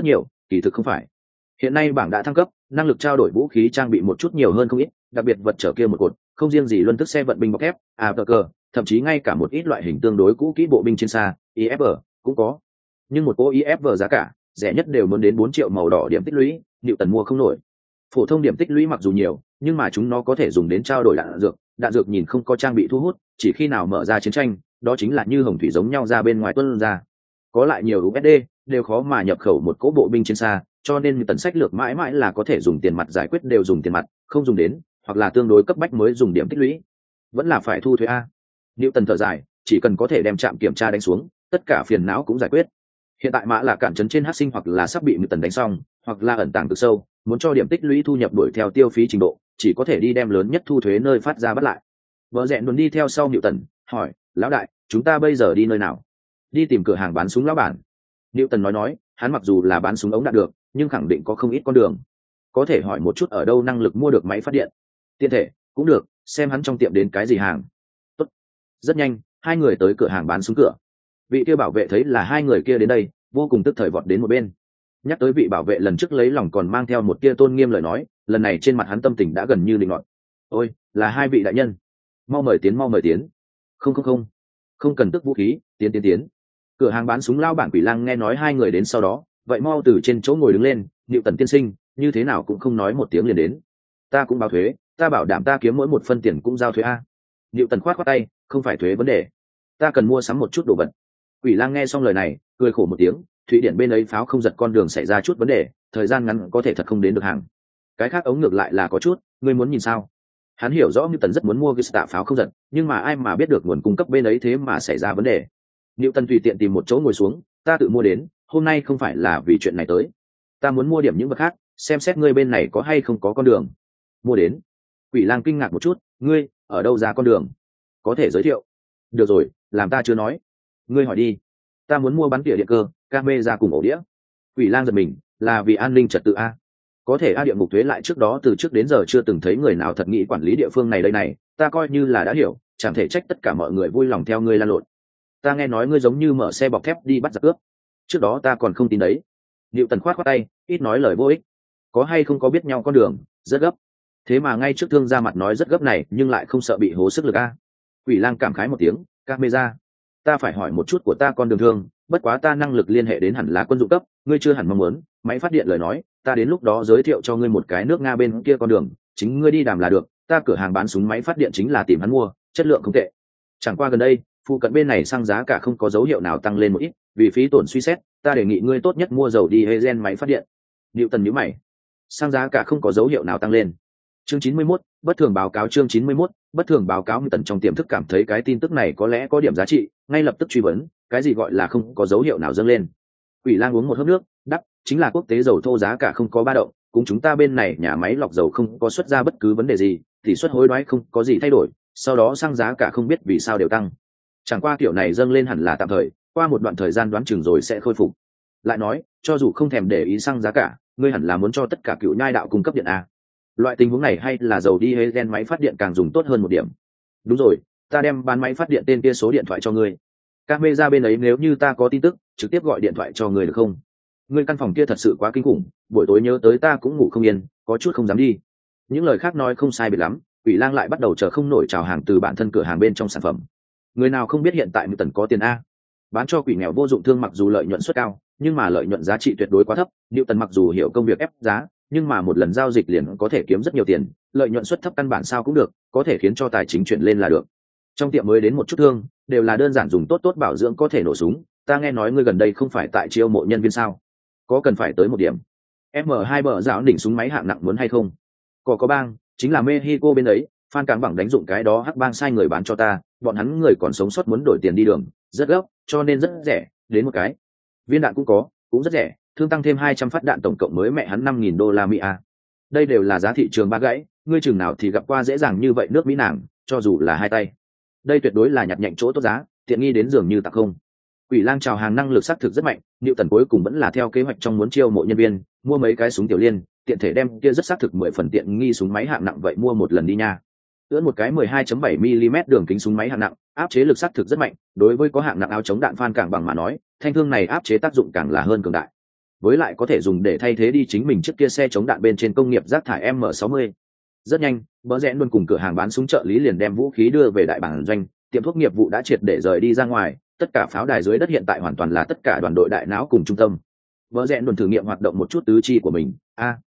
kỳ thực không phải. Hiện nay bảng đã thăng cấp, năng lực trao đổi vũ khí trang bị một chút nhiều hơn không ít, đặc biệt vật trở kia một cột, không riêng gì luân thức xe vận binh bọc thép, APK, thậm chí ngay cả một ít loại hình tương đối cũ kỹ bộ binh trên xa, IFV cũng có. Nhưng một cô IFV giá cả rẻ nhất đều muốn đến 4 triệu màu đỏ điểm tích lũy, Newton mua không nổi. Phổ thông điểm tích lũy mặc dù nhiều, nhưng mà chúng nó có thể dùng đến trao đổi đạn dược nhìn không có trang bị thu hút, chỉ khi nào mở ra chiến tranh, đó chính là như hồng thủy giống nhau ra bên ngoài tuôn ra. Có lại nhiều USD đều khó mà nhập khẩu một cỗ bộ binh trên xa, cho nên tần sách lược mãi mãi là có thể dùng tiền mặt giải quyết đều dùng tiền mặt, không dùng đến, hoặc là tương đối cấp bách mới dùng điểm tích lũy. Vẫn là phải thu thuế a. Newton thở dài, chỉ cần có thể đem trạm kiểm tra đánh xuống, tất cả phiền não cũng giải quyết. Hiện tại mã là cản trấn trên hắc sinh hoặc là sắp bị Newton đánh xong, hoặc là ẩn tàng cực sâu, muốn cho điểm tích lũy thu nhập đuổi theo tiêu phí trình độ, chỉ có thể đi đem lớn nhất thu thuế nơi phát ra bắt lại. Vợ rẽ luôn đi theo sau Newton, hỏi, lão đại, chúng ta bây giờ đi nơi nào? Đi tìm cửa hàng bán súng lão bản. Newton nói, hắn mặc dù là bán súng ống đạn được, nhưng khẳng định có không ít con đường. Có thể hỏi một chút ở đâu năng lực mua được máy phát điện. Tiện thể, cũng được, xem hắn trong tiệm đến cái gì hàng. Tốt. Rất nhanh, hai người tới cửa hàng bán súng cửa. Vị kia bảo vệ thấy là hai người kia đến đây, vô cùng tức thời vọt đến một bên. Nhắc tới vị bảo vệ lần trước lấy lòng còn mang theo một tia tôn nghiêm lời nói, lần này trên mặt hắn tâm tình đã gần như định ngọt. Ôi, là hai vị đại nhân. Mau mời tiến, mau mời tiến. Không cần tức vũ khí, tiến. Cửa hàng bán súng lao bản Quỷ Lang nghe nói hai người đến sau đó, vậy mau từ trên chỗ ngồi đứng lên, Newton tiên sinh, như thế nào cũng không nói một tiếng liền đến. Ta cũng báo thuế, ta bảo đảm ta kiếm mỗi một phân tiền cũng giao thuế a. Newton khoát tay, không phải thuế vấn đề, ta cần mua sắm một chút đồ vật. Quỷ Lang nghe xong lời này, cười khổ một tiếng, Thụy Điển bên ấy pháo không giật con đường xảy ra chút vấn đề, thời gian ngắn có thể thật không đến được hàng. Cái khác ống ngược lại là có chút, ngươi muốn nhìn sao? Hắn hiểu rõ Newton rất muốn mua cái tạ pháo không giật, nhưng mà ai mà biết được nguồn cung cấp bên ấy thế mà xảy ra vấn đề. Newton tùy tiện tìm một chỗ ngồi xuống, ta tự mua đến, hôm nay không phải là vì chuyện này tới. Ta muốn mua điểm những vật khác, xem xét ngươi bên này có hay không có con đường. Mua đến. Quỷ Lang kinh ngạc một chút, ngươi, ở đâu ra con đường? Có thể giới thiệu. Được rồi, làm ta chưa nói. Ngươi hỏi đi. Ta muốn mua bắn tỉa điện cơ, camera cùng ổ đĩa. Quỷ Lang giật mình, là vì an ninh trật tự a. Có thể địa ngục thuế lại trước đó từ trước đến giờ chưa từng thấy người nào thật nghĩ quản lý địa phương này đây này, ta coi như là đã hiểu, chẳng thể trách tất cả mọi người vui lòng theo ngươi lan lộn. Ta nghe nói ngươi giống như mở xe bọc thép đi bắt giặc cướp, trước đó ta còn không tin đấy. Newton khoát tay, ít nói lời vô ích. Có hay không có biết nhau con đường, rất gấp. Thế mà ngay trước thương ra mặt nói rất gấp này, nhưng lại không sợ bị hố sức lực a. Quỷ Lang cảm khái một tiếng, camera. Ta phải hỏi một chút của ta con đường thương, bất quá ta năng lực liên hệ đến hẳn là quân dụng cấp, ngươi chưa hẳn mong muốn. Máy phát điện lời nói, ta đến lúc đó giới thiệu cho ngươi một cái nước Nga bên kia con đường, chính ngươi đi đàm là được. Ta cửa hàng bán súng máy phát điện chính là tìm hắn mua, chất lượng không tệ. Chẳng qua gần đây, phụ cận bên này xăng giá cả không có dấu hiệu nào tăng lên một ít, vì phí tổn suy xét, ta đề nghị ngươi tốt nhất mua dầu diesel máy phát điện. Newton nhíu mày. Xăng giá cả không có dấu hiệu nào tăng lên. Chương 91, bất thường báo cáo. Chương 91, bất thường báo cáo. Newton trong tiềm thức cảm thấy cái tin tức này có lẽ có điểm giá trị, ngay lập tức truy vấn, cái gì gọi là không có dấu hiệu nào dâng lên? Quỷ Lang uống một hớp nước, đáp, chính là quốc tế dầu thô giá cả không có ba động, cũng chúng ta bên này nhà máy lọc dầu không có xuất ra bất cứ vấn đề gì, tỷ suất hối đoái không có gì thay đổi, sau đó xăng giá cả không biết vì sao đều tăng. Chẳng qua kiểu này dâng lên hẳn là tạm thời, qua một đoạn thời gian đoán chừng rồi sẽ khôi phục. Lại nói, cho dù không thèm để ý xăng giá cả, ngươi hẳn là muốn cho tất cả cựu nhai đạo cung cấp điện a. Loại tình huống này hay là dầu diesel máy phát điện càng dùng tốt hơn một điểm. Đúng rồi, ta đem bán máy phát điện tên kia số điện thoại cho ngươi. Camera bên ấy nếu như ta có tin tức, trực tiếp gọi điện thoại cho ngươi được không? Ngươi căn phòng kia thật sự quá kinh khủng, buổi tối nhớ tới ta cũng ngủ không yên, có chút không dám đi. Những lời khác nói không sai biệt lắm, Quỷ Lang lại bắt đầu chờ không nổi chào hàng từ bản thân cửa hàng bên trong sản phẩm. Người nào không biết hiện tại Newton có tiền a, bán cho quỷ nghèo vô dụng thương mặc dù lợi nhuận suất cao, nhưng mà lợi nhuận giá trị tuyệt đối quá thấp. Newton mặc dù hiểu công việc ép giá, nhưng mà một lần giao dịch liền có thể kiếm rất nhiều tiền, lợi nhuận suất thấp căn bản sao cũng được, có thể khiến cho tài chính chuyển lên là được. Trong tiệm mới đến một chút thương, đều là đơn giản dùng tốt bảo dưỡng có thể nổ súng. Ta nghe nói ngươi gần đây không phải tại chiêu mộ nhân viên sao? Có cần phải tới một điểm? M2 bờ dạo đỉnh súng máy hạng nặng muốn hay không? Có bang, chính là Mexico bên ấy, Phan Cảng Bằng đánh dụng cái đó hắc bang sai người bán cho ta, bọn hắn người còn sống sót muốn đổi tiền đi đường, rất gấp, cho nên rất rẻ, đến một cái. Viên đạn cũng có, cũng rất rẻ, thương tăng thêm 200 phát đạn tổng cộng mới mẹ hắn $5.000 Mỹ a. Đây đều là giá thị trường ba gãy, ngươi chừng nào thì gặp qua dễ dàng như vậy nước Mỹ nàng, cho dù là hai tay. Đây tuyệt đối là nhặt nhạnh chỗ tốt giá, tiện nghi đến dường như tặng không. Quỷ Lang chào hàng năng lực xác thực rất mạnh, Newton cuối cùng vẫn là theo kế hoạch trong muốn chiêu mộ nhân viên, mua mấy cái súng tiểu liên, tiện thể đem kia rất xác thực 10 phần tiện nghi súng máy hạng nặng vậy mua một lần đi nha. Ưỡn một cái 12.7 mm đường kính súng máy hạng nặng, áp chế lực xác thực rất mạnh, đối với có hạng nặng áo chống đạn Phan Cảng Bằng mà nói, thanh thương này áp chế tác dụng càng là hơn cường đại. với lại có thể dùng để thay thế đi chính mình trước kia xe chống đạn bên trên công nghiệp rác thải M60. Rất nhanh, bờ rẽ luôn cùng cửa hàng bán súng trợ lý liền đem vũ khí đưa về đại bản doanh, tiệm thuốc nghiệp vụ đã triệt để rời đi ra ngoài, tất cả pháo đài dưới đất hiện tại hoàn toàn là tất cả đoàn đội đại não cùng trung tâm. Bờ rẽ luôn thử nghiệm hoạt động một chút tứ chi của mình,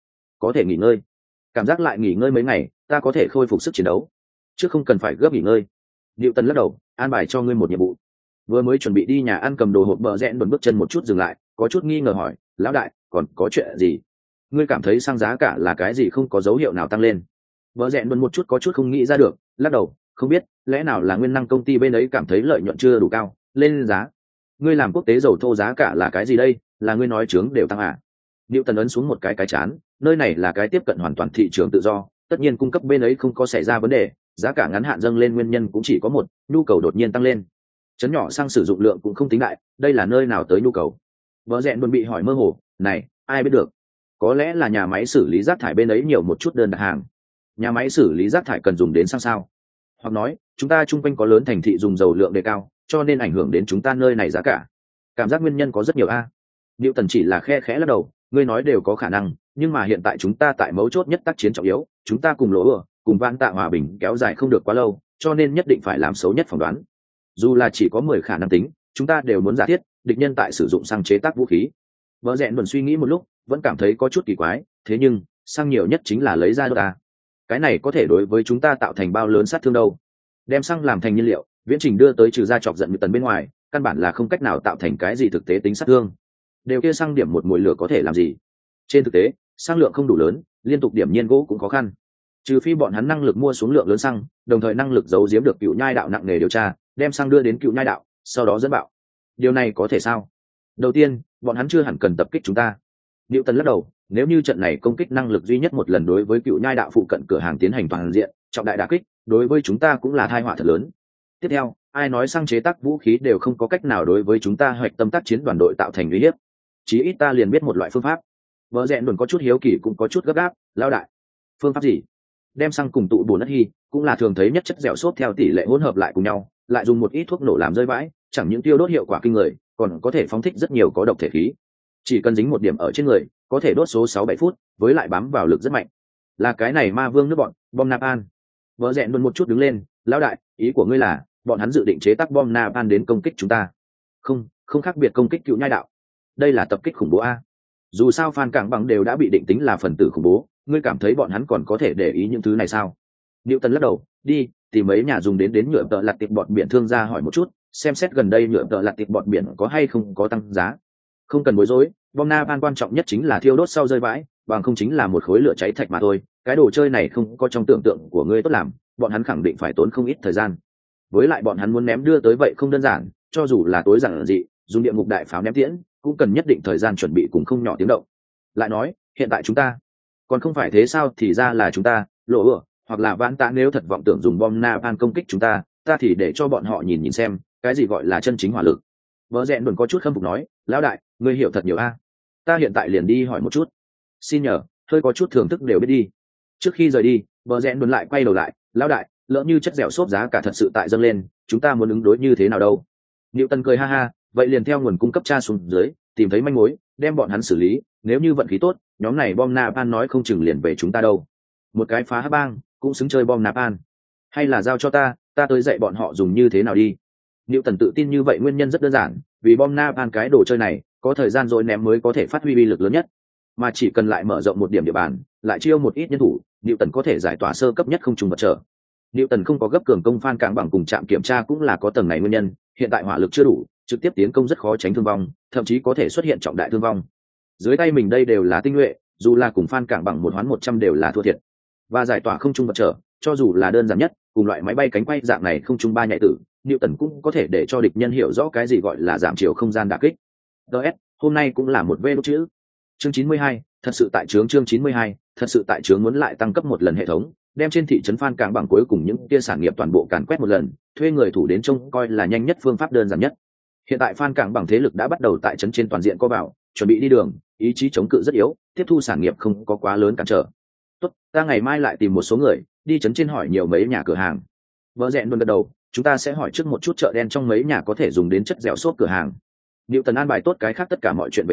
có thể nghỉ ngơi. Cảm giác lại nghỉ ngơi mấy ngày, ta có thể khôi phục sức chiến đấu, chứ không cần phải gấp nghỉ ngơi. Diệu Tần lắc đầu, an bài cho ngươi một nhiệm vụ. Vừa mới chuẩn bị đi nhà ăn cầm đồ hộp, bờ rẽ luôn bước chân một chút dừng lại, có chút nghi ngờ hỏi, lão đại, còn có chuyện gì? Ngươi cảm thấy xăng giá cả là cái gì không có dấu hiệu nào tăng lên? Bờ rẽ luôn một chút có chút không nghĩ ra được, lắc đầu, không biết, lẽ nào là nguyên năng công ty bên ấy cảm thấy lợi nhuận chưa đủ cao, lên giá. Ngươi làm quốc tế dầu thô giá cả là cái gì đây, là ngươi nói trướng đều tăng à? Diệu Tần ấn xuống một cái chán, nơi này là cái tiếp cận hoàn toàn thị trường tự do, tất nhiên cung cấp bên ấy không có xảy ra vấn đề, giá cả ngắn hạn dâng lên nguyên nhân cũng chỉ có một, nhu cầu đột nhiên tăng lên. Chấn nhỏ xăng sử dụng lượng cũng không tính đại, đây là nơi nào tới nhu cầu? Bờ rẽ luôn bị hỏi mơ hồ, này, ai biết được? Có lẽ là nhà máy xử lý rác thải bên ấy nhiều một chút đơn đặt hàng. Nhà máy xử lý rác thải cần dùng đến xăng sao? Hoặc nói, chúng ta chung quanh có lớn thành thị dùng dầu lượng đề cao, cho nên ảnh hưởng đến chúng ta nơi này giá cả. Cảm giác nguyên nhân có rất nhiều a. Diệu Tần chỉ là khe khẽ lắc đầu, ngươi nói đều có khả năng, nhưng mà hiện tại chúng ta tại mấu chốt nhất tác chiến trọng yếu, chúng ta cùng lỗ cùng Vạn Tạ hòa bình kéo dài không được quá lâu, cho nên nhất định phải làm xấu nhất phỏng đoán. Dù là chỉ có 10 khả năng tính, chúng ta đều muốn giả thiết địch nhân tại sử dụng xăng chế tác vũ khí. Vợ rẽ luôn suy nghĩ một lúc, vẫn cảm thấy có chút kỳ quái, thế nhưng xăng nhiều nhất chính là lấy ra đốt ta. Cái này có thể đối với chúng ta tạo thành bao lớn sát thương đâu? Đem xăng làm thành nhiên liệu, viễn trình đưa tới trừ ra chọc giận Tần bên ngoài, căn bản là không cách nào tạo thành cái gì thực tế tính sát thương. Đều kia xăng điểm một mùi lửa có thể làm gì? Trên thực tế, xăng lượng không đủ lớn, liên tục điểm nhiên gỗ cũng khó khăn. Trừ phi bọn hắn năng lực mua xuống lượng lớn xăng, đồng thời năng lực giấu giếm được cựu nhai đạo nặng nghề điều tra, đem xăng đưa đến cựu nhai đạo, sau đó dẫn bạo. Điều này có thể sao? Đầu tiên, bọn hắn chưa hẳn cần tập kích chúng ta. Diệu Tần lắc đầu, nếu như trận này công kích năng lực duy nhất một lần đối với cựu nhai đạo phụ cận cửa hàng tiến hành toàn diện, trọng đại đả kích, đối với chúng ta cũng là tai họa thật lớn. Tiếp theo, ai nói xăng chế tác vũ khí đều không có cách nào đối với chúng ta hoạch tâm tác chiến đoàn đội tạo thành uy hiếp. Chí ít ta liền biết một loại phương pháp. Vợ rẽ luôn có chút hiếu kỳ cũng có chút gấp gáp, lão đại. Phương pháp gì? Đem xăng cùng tụ bùn đất hy, cũng là thường thấy nhất chất dẻo xốp theo tỷ lệ hỗn hợp lại cùng nhau, lại dùng một ít thuốc nổ làm rơi vãi, chẳng những tiêu đốt hiệu quả kinh người, còn có thể phóng thích rất nhiều có độc thể khí. Chỉ cần dính một điểm ở trên người, có thể đốt số 6-7 phút, với lại bám vào lực rất mạnh. Là cái này ma vương nước bọn, bom napalm. Vợ rẽ luôn một chút đứng lên, lão đại, ý của ngươi là bọn hắn dự định chế tác bom napalm đến công kích chúng ta? Không khác biệt công kích cựu nhai đạo. Đây là tập kích khủng bố a. Dù sao Phan Cảng Bằng đều đã bị định tính là phần tử khủng bố, ngươi cảm thấy bọn hắn còn có thể để ý những thứ này sao? Diệu Tần lắc đầu, đi tìm mấy nhà dùng đến nhựa tợ lặt tiệp bọt biển thương gia hỏi một chút, xem xét gần đây nhựa tợ lặt tiệp bọt biển có hay không có tăng giá. Không cần bối rối, bom napalm quan trọng nhất chính là thiêu đốt sau rơi vãi, bằng không chính là một khối lửa cháy thạch mà thôi. Cái đồ chơi này không có trong tưởng tượng của ngươi tốt làm, bọn hắn khẳng định phải tốn không ít thời gian. Với lại bọn hắn muốn ném đưa tới vậy không đơn giản, cho dù là tối giản dị, dùng địa ngục đại pháo ném tiễn, cũng cần nhất định thời gian chuẩn bị cùng không nhỏ tiếng động. Lại nói, hiện tại chúng ta còn không phải thế sao? Thì ra là chúng ta lộ hoặc là Vãn Tạ nếu thật vọng tưởng dùng bom napalm công kích chúng ta thì để cho bọn họ nhìn xem cái gì gọi là chân chính hỏa lực. Vợ rẽ luôn có chút khâm phục nói, lão đại, ngươi hiểu thật nhiều a. Ta hiện tại liền đi hỏi một chút. Xin nhờ, hơi có chút thưởng thức đều biết đi. Trước khi rời đi, vợ rẽ luôn lại quay đầu lại, lão đại, lỡ như chất dẻo xốp giá cả thật sự tại dâng lên, chúng ta muốn ứng đối như thế nào đâu? Diệu Tần cười ha ha, vậy liền theo nguồn cung cấp tra xuống dưới, tìm thấy manh mối, đem bọn hắn xử lý. Nếu như vận khí tốt, nhóm này bom napalm nói không chừng liền về chúng ta đâu. Một cái phá hắc bang cũng xứng chơi bom napalm. Hay là giao cho ta tới dạy bọn họ dùng như thế nào đi. Diệu Tần tự tin như vậy nguyên nhân rất đơn giản, vì bom napalm cái đồ chơi này có thời gian rồi ném mới có thể phát huy uy lực lớn nhất, mà chỉ cần lại mở rộng một điểm địa bàn, lại chiêu một ít nhân thủ, Diệu Tần có thể giải tỏa sơ cấp nhất không trùng vật trở. Diệu Tần không có gấp cường công Phan Cảng Bằng cùng trạm kiểm tra cũng là có tầng này nguyên nhân, hiện tại hỏa lực chưa đủ, trực tiếp tiến công rất khó tránh thương vong, thậm chí có thể xuất hiện trọng đại thương vong. Dưới tay mình đây đều là tinh nhuệ, dù là cùng Phan Cảng Bằng 1-100 đều là thua thiệt. Và giải tỏa không trung vật trở, cho dù là đơn giản nhất, cùng loại máy bay cánh quay dạng này không trung ba nhạy tử, Newton cũng có thể để cho địch nhân hiểu rõ cái gì gọi là giảm chiều không gian đả kích. DS, hôm nay cũng là một vê đốt chữ. Chương 92, thật sự tại chương 92, thật sự tại chương muốn lại tăng cấp một lần hệ thống, đem trên thị trấn Phan Cảng Bằng cuối cùng những kia sản nghiệp toàn bộ càn quét một lần, thuê người thủ đến trông coi là nhanh nhất phương pháp đơn giản nhất. Hiện tại Phan Cảng Bằng thế lực đã bắt đầu tại trấn trên toàn diện có vào, chuẩn bị đi đường, ý chí chống cự rất yếu, tiếp thu sản nghiệp không có quá lớn cản trở. Tốt, ta ngày mai lại tìm một số người đi trấn trên hỏi nhiều mấy nhà cửa hàng. Vợ rẽ luôn gật đầu, chúng ta sẽ hỏi trước một chút chợ đen trong mấy nhà có thể dùng đến chất dẻo xốp cửa hàng. Newton an bài tốt cái khác tất cả mọi chuyện về sau,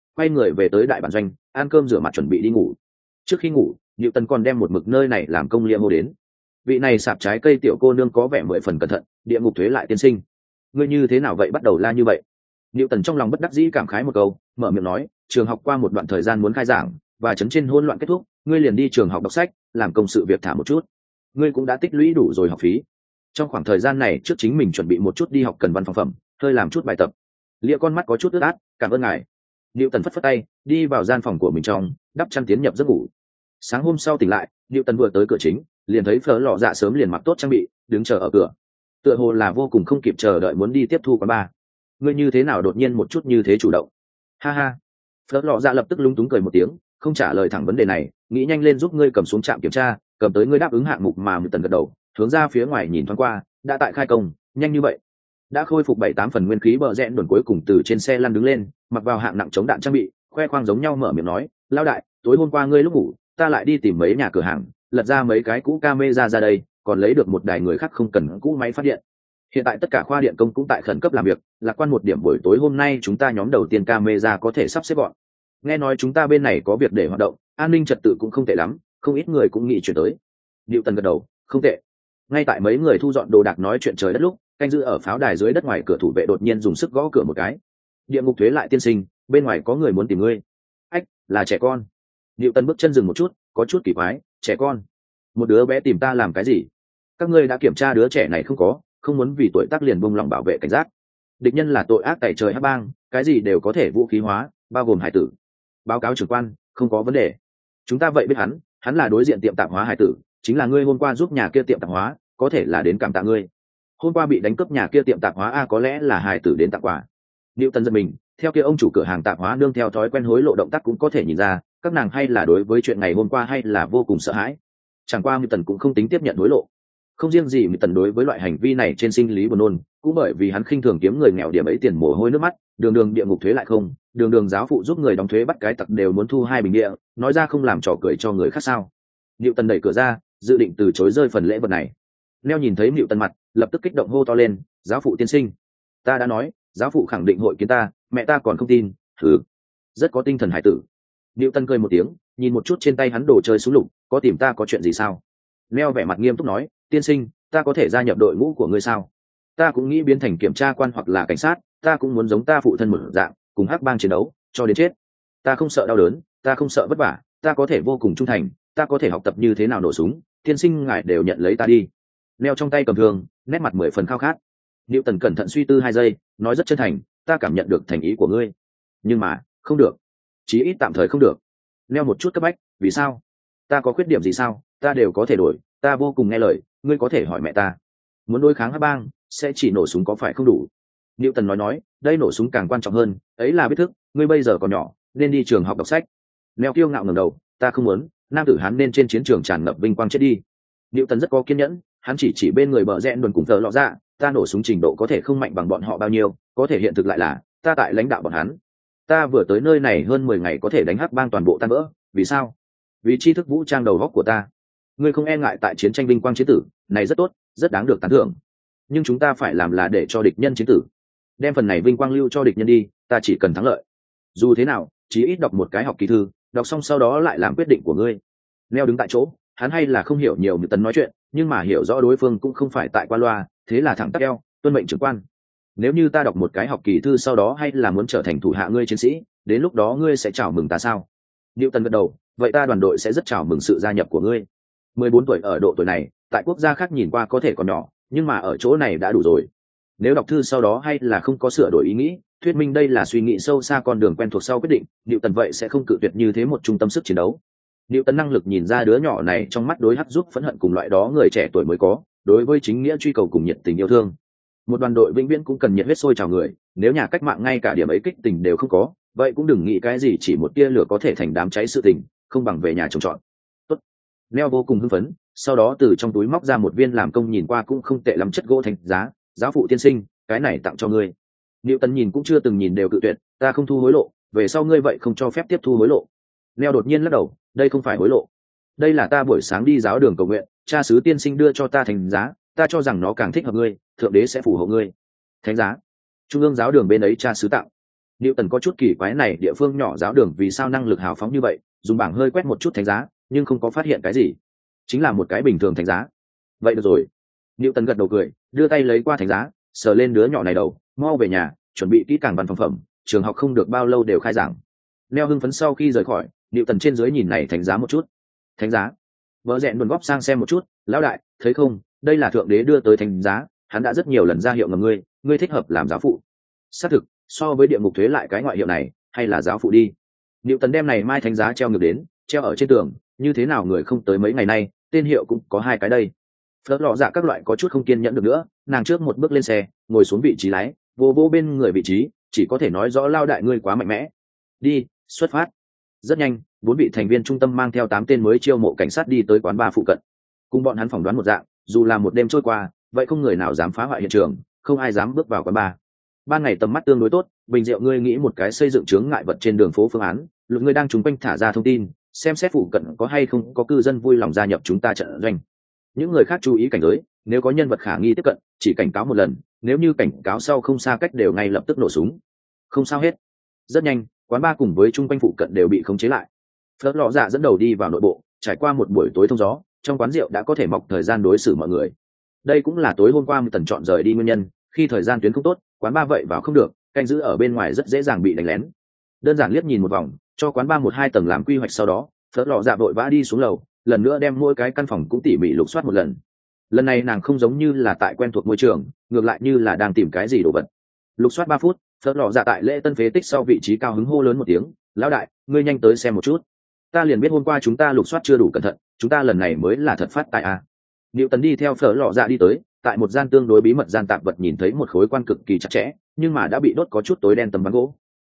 quay người về tới đại bản doanh ăn cơm rửa mặt chuẩn bị đi ngủ. Trước khi ngủ Diệu Tần còn đem một mực nơi này làm công liêm hô đến. Vị này sạp trái cây tiểu cô nương có vẻ 10 phần cẩn thận. Địa ngục thuế lại tiên sinh, ngươi như thế nào vậy, bắt đầu la như vậy? Diệu Tần trong lòng bất đắc dĩ cảm khái một câu, mở miệng nói, trường học qua một đoạn thời gian muốn khai giảng và chấn trên hỗn loạn kết thúc, ngươi liền đi trường học đọc sách, làm công sự việc thả một chút. Ngươi cũng đã tích lũy đủ rồi học phí. Trong khoảng thời gian này trước chính mình chuẩn bị một chút đi học cần văn phòng phẩm, hơi làm chút bài tập. Lia con mắt có chút ướt át, cảm ơn ngài. Diệu Tần phất phất tay, đi vào gian phòng của mình trong, đắp chăn tiến nhập giấc ngủ. Sáng hôm sau tỉnh lại, Diệu Tần vừa tới cửa chính, liền thấy Phở Lọ Dạ sớm liền mặc tốt trang bị, đứng chờ ở cửa. Tựa hồ là vô cùng không kịp chờ đợi muốn đi tiếp thu quán bar. Ngươi như thế nào đột nhiên một chút như thế chủ động? Ha ha. Phở Lọ Dạ lập tức lúng túng cười một tiếng, không trả lời thẳng vấn đề này, nghĩ nhanh lên giúp ngươi cầm xuống trạm kiểm tra, cầm tới ngươi đáp ứng hạng mục mà Diệu Tần gật đầu, hướng ra phía ngoài nhìn thoáng qua, đã tại khai công, nhanh như vậy. Đã khôi phục 7-8 phần nguyên khí bờ rẽn đồn cuối cùng từ trên xe lăn đứng lên, mặc vào hạng nặng chống đạn trang bị, khoe khoang giống nhau mở miệng nói, lao đại, tối hôm qua ngươi lúc ngủ, ta lại đi tìm mấy nhà cửa hàng, lật ra mấy cái cũ camera ra đây, còn lấy được một đài người khác không cần cũ máy phát điện. Hiện tại tất cả khoa điện công cũng tại khẩn cấp làm việc, lạc quan một điểm buổi tối hôm nay chúng ta nhóm đầu tiên camera có thể sắp xếp gọn. Nghe nói chúng ta bên này có việc để hoạt động, an ninh trật tự cũng không tệ lắm, không ít người cũng nghĩ chuyển tới. Diệu Tần gật đầu, không tệ. Ngay tại mấy người thu dọn đồ đạc nói chuyện trời đất lúc, canh giữ ở pháo đài dưới đất ngoài cửa thủ vệ đột nhiên dùng sức gõ cửa một cái. Địa ngục thuế lại tiên sinh, bên ngoài có người muốn tìm ngươi. Ách, là trẻ con. Diệu Tần bước chân dừng một chút, có chút kỳ quái, trẻ con? Một đứa bé tìm ta làm cái gì? Các ngươi đã kiểm tra đứa trẻ này không có, không muốn vì tuổi tác liền buông lòng bảo vệ cảnh giác. Địch nhân là tội ác tày trời hắc bang, cái gì đều có thể vũ khí hóa, bao gồm hải tử. Báo cáo trưởng quan, không có vấn đề. Chúng ta vậy biết hắn là đối diện tiệm tạp hóa hải tử, chính là ngươi hôm qua giúp nhà kia tiệm tạp hóa, có thể là đến cảm tạ ngươi. Hôm qua bị đánh cướp nhà kia tiệm tạp hóa a, có lẽ là hải tử đến tặng quà. Diệu Tần giật mình, theo kia ông chủ cửa hàng tạp hóa nương theo thói quen hối lộ động tác cũng có thể nhìn ra, các nàng hay là đối với chuyện ngày hôm qua hay là vô cùng sợ hãi. Chẳng qua Diệu Tần cũng không tính tiếp nhận hối lộ. Không riêng gì Diệu Tần đối với loại hành vi này trên sinh lý buồn nôn, cũng bởi vì hắn khinh thường kiếm người nghèo điểm ấy tiền mồ hôi nước mắt, đường đường địa ngục thuế lại không, đường đường giáo phụ giúp người đóng thuế bắt cái tặc đều muốn thu 2 bình địa, nói ra không làm trò cười cho người khác sao? Diệu Tần đẩy cửa ra, dự định từ chối rơi phần lễ vật này. Neo nhìn thấy Diệu Tần mặt, lập tức kích động hô to lên, giáo phụ tiên sinh, ta đã nói, giáo phụ khẳng định hội kiến ta, mẹ ta còn không tin, thử. Rất có tinh thần hải tử. Diệu Tần cười một tiếng, nhìn một chút trên tay hắn đồ chơi súng lục, có tìm ta có chuyện gì sao? Neo vẻ mặt nghiêm túc nói, tiên sinh, ta có thể gia nhập đội ngũ của ngươi sao? Ta cũng nghĩ biến thành kiểm tra quan hoặc là cảnh sát, ta cũng muốn giống ta phụ thân một dạng, cùng hắc bang chiến đấu, cho đến chết. Ta không sợ đau đớn, ta không sợ vất vả, ta có thể vô cùng trung thành, ta có thể học tập như thế nào nổ súng, tiên sinh ngài đều nhận lấy ta đi. Neo trong tay cầm thương, nét mặt 10 phần khao khát. Diệu Tần cẩn thận suy tư 2 giây, nói rất chân thành, ta cảm nhận được thành ý của ngươi, nhưng mà không được, chí ít tạm thời không được. Neo một chút cấp bách, vì sao? Ta có khuyết điểm gì sao? Ta đều có thể đổi, ta vô cùng nghe lời, ngươi có thể hỏi mẹ ta. Muốn đối kháng hắc bang, sẽ chỉ nổ súng có phải không đủ? Diệu Tần nói, đây nổ súng càng quan trọng hơn, ấy là biết thức, ngươi bây giờ còn nhỏ, nên đi trường học đọc sách. Neo kiêu ngạo ngẩng đầu, ta không muốn, nam tử hắn nên trên chiến trường tràn ngập vinh quang chết đi. Diệu Tần rất có kiên nhẫn, hắn chỉ bên người bờ rẽn đồn cùng Phở Lọ Dạ, ta nổ súng trình độ có thể không mạnh bằng bọn họ bao nhiêu, có thể hiện thực lại là ta tại lãnh đạo bọn hắn. Ta vừa tới nơi này hơn 10 ngày có thể đánh hắc bang toàn bộ tan vỡ, vì sao? Vì tri thức vũ trang đầu góc của ta. Ngươi không e ngại tại chiến tranh vinh quang chiến tử, này rất tốt, rất đáng được tán thưởng. Nhưng chúng ta phải làm là để cho địch nhân chiến tử. Đem phần này vinh quang lưu cho địch nhân đi, ta chỉ cần thắng lợi. Dù thế nào, chí ít đọc một cái học kỳ thư, đọc xong sau đó lại làm quyết định của ngươi. Neo đứng tại chỗ, hắn hay là không hiểu nhiều Diệu Tần nói chuyện, nhưng mà hiểu rõ đối phương cũng không phải tại qua loa, thế là thẳng tắp eo, tuân mệnh trưởng quan. Nếu như ta đọc một cái học kỳ thư sau đó hay là muốn trở thành thủ hạ ngươi chiến sĩ, đến lúc đó ngươi sẽ chào mừng ta sao? Diệu Tần gật đầu, vậy ta đoàn đội sẽ rất chào mừng sự gia nhập của ngươi. 14 tuổi ở độ tuổi này, tại quốc gia khác nhìn qua có thể còn nhỏ, nhưng mà ở chỗ này đã đủ rồi. Nếu đọc thư sau đó hay là không có sửa đổi ý nghĩ, thuyết minh đây là suy nghĩ sâu xa con đường quen thuộc sau quyết định, Diệu Tần vậy sẽ không cự tuyệt như thế một trung tâm sức chiến đấu. Diệu Tần năng lực nhìn ra đứa nhỏ này trong mắt đối hắc giúp phẫn hận cùng loại đó người trẻ tuổi mới có, đối với chính nghĩa truy cầu cùng nhiệt tình yêu thương. Một đoàn đội vĩnh viễn cũng cần nhiệt huyết sôi trào người, nếu nhà cách mạng ngay cả điểm ấy kích tình đều không có, vậy cũng đừng nghĩ cái gì chỉ một tia lửa có thể thành đám cháy sự tình, không bằng về nhà trồng trọt. Tốt. Neo vô cùng hưng phấn, sau đó từ trong túi móc ra một viên làm công nhìn qua cũng không tệ lắm chất gỗ thành giá, giáo phụ tiên sinh, cái này tặng cho ngươi. Diệu Tần nhìn cũng chưa từng nhìn đều cự tuyệt, ta không thu hối lộ, về sau ngươi vậy không cho phép tiếp thu hối lộ. Neo đột nhiên lắc đầu, đây không phải hối lộ, đây là ta buổi sáng đi giáo đường cầu nguyện, cha xứ tiên sinh đưa cho ta thành giá, ta cho rằng nó càng thích hợp ngươi, thượng đế sẽ phù hộ ngươi. Thánh giá? Trung ương giáo đường bên ấy cha xứ tặng. Newton có chút kỳ quái này địa phương nhỏ giáo đường vì sao năng lực hào phóng như vậy, dùng bảng hơi quét một chút thánh giá, nhưng không có phát hiện cái gì, chính là một cái bình thường thánh giá. Vậy được rồi. Newton gật đầu cười, đưa tay lấy qua thánh giá, sờ lên đứa nhỏ này đầu, mau về nhà, chuẩn bị kỹ càng văn phòng phẩm, trường học không được bao lâu đều khai giảng. Neo hưng phấn sau khi rời khỏi, Newton trên dưới nhìn này thánh giá một chút. Thánh giá? Vợ rẽn đồn góp sang xem một chút, lão đại, thấy không, đây là thượng đế đưa tới thánh giá, hắn đã rất nhiều lần ra hiệu ngầm ngươi thích hợp làm giáo phụ. Xác thực, so với địa ngục thuế lại cái ngoại hiệu này, hay là giáo phụ đi. Newton đem này mai thánh giá treo ngược đến, treo ở trên tường, như thế nào người không tới mấy ngày nay, tên hiệu cũng có hai cái đây. Phớt lọ dạ các loại có chút không kiên nhẫn được nữa, nàng trước một bước lên xe, ngồi xuống vị trí lái, vô vô bên người vị trí, chỉ có thể nói rõ lao đại ngươi quá mạnh mẽ. Đi, xuất phát. Rất nhanh, 4 vị thành viên trung tâm mang theo 8 tên mới chiêu mộ cảnh sát đi tới quán bar phụ cận. Cùng bọn hắn phỏng đoán một dạng, dù là một đêm trôi qua, vậy không người nào dám phá hoại hiện trường, không ai dám bước vào quán bar. Ban ngày tầm mắt tương đối tốt, bình rượu ngươi nghĩ một cái xây dựng chướng ngại vật trên đường phố phương án, lực ngươi đang trúng quanh thả ra thông tin, xem xét phụ cận có hay không có cư dân vui lòng gia nhập chúng ta trận doanh. Những người khác chú ý cảnh giới, nếu có nhân vật khả nghi tiếp cận, chỉ cảnh cáo một lần, nếu như cảnh cáo sau không xa cách đều ngay lập tức nổ súng. Không sao hết. Rất nhanh, quán bar cùng với chung quanh phụ cận đều bị khống chế lại. Phớt lọ dạ dẫn đầu đi vào nội bộ, trải qua một buổi tối thông gió, trong quán rượu đã có thể mọc thời gian đối xử mọi người. Đây cũng là tối hôm qua Tần chọn rời đi nguyên nhân, khi thời gian tuyến không tốt, quán bar vậy vào không được, canh giữ ở bên ngoài rất dễ dàng bị đánh lén. Đơn giản liếc nhìn một vòng, cho quán bar 1-2 tầng làm quy hoạch sau đó, Phớt lọ dạ vội vã đi xuống lầu, lần nữa đem mỗi cái căn phòng cũng tỉ mỉ lục soát một lần. Lần này nàng không giống như là tại quen thuộc môi trường, ngược lại như là đang tìm cái gì đồ vật. Lục soát 3 phút, Phớt lọ dạ tại lễ tân phế tích sau vị trí cao hứng hô lớn một tiếng, lão đại, ngươi nhanh tới xem một chút. Ta liền biết hôm qua chúng ta lục soát chưa đủ cẩn thận, chúng ta lần này mới là thật phát tại a. Tần đi theo Phớt lọ dạ đi tới, tại một gian tương đối bí mật gian tạp vật nhìn thấy một khối quan cực kỳ chặt chẽ, nhưng mà đã bị đốt có chút tối đen tấm ván gỗ.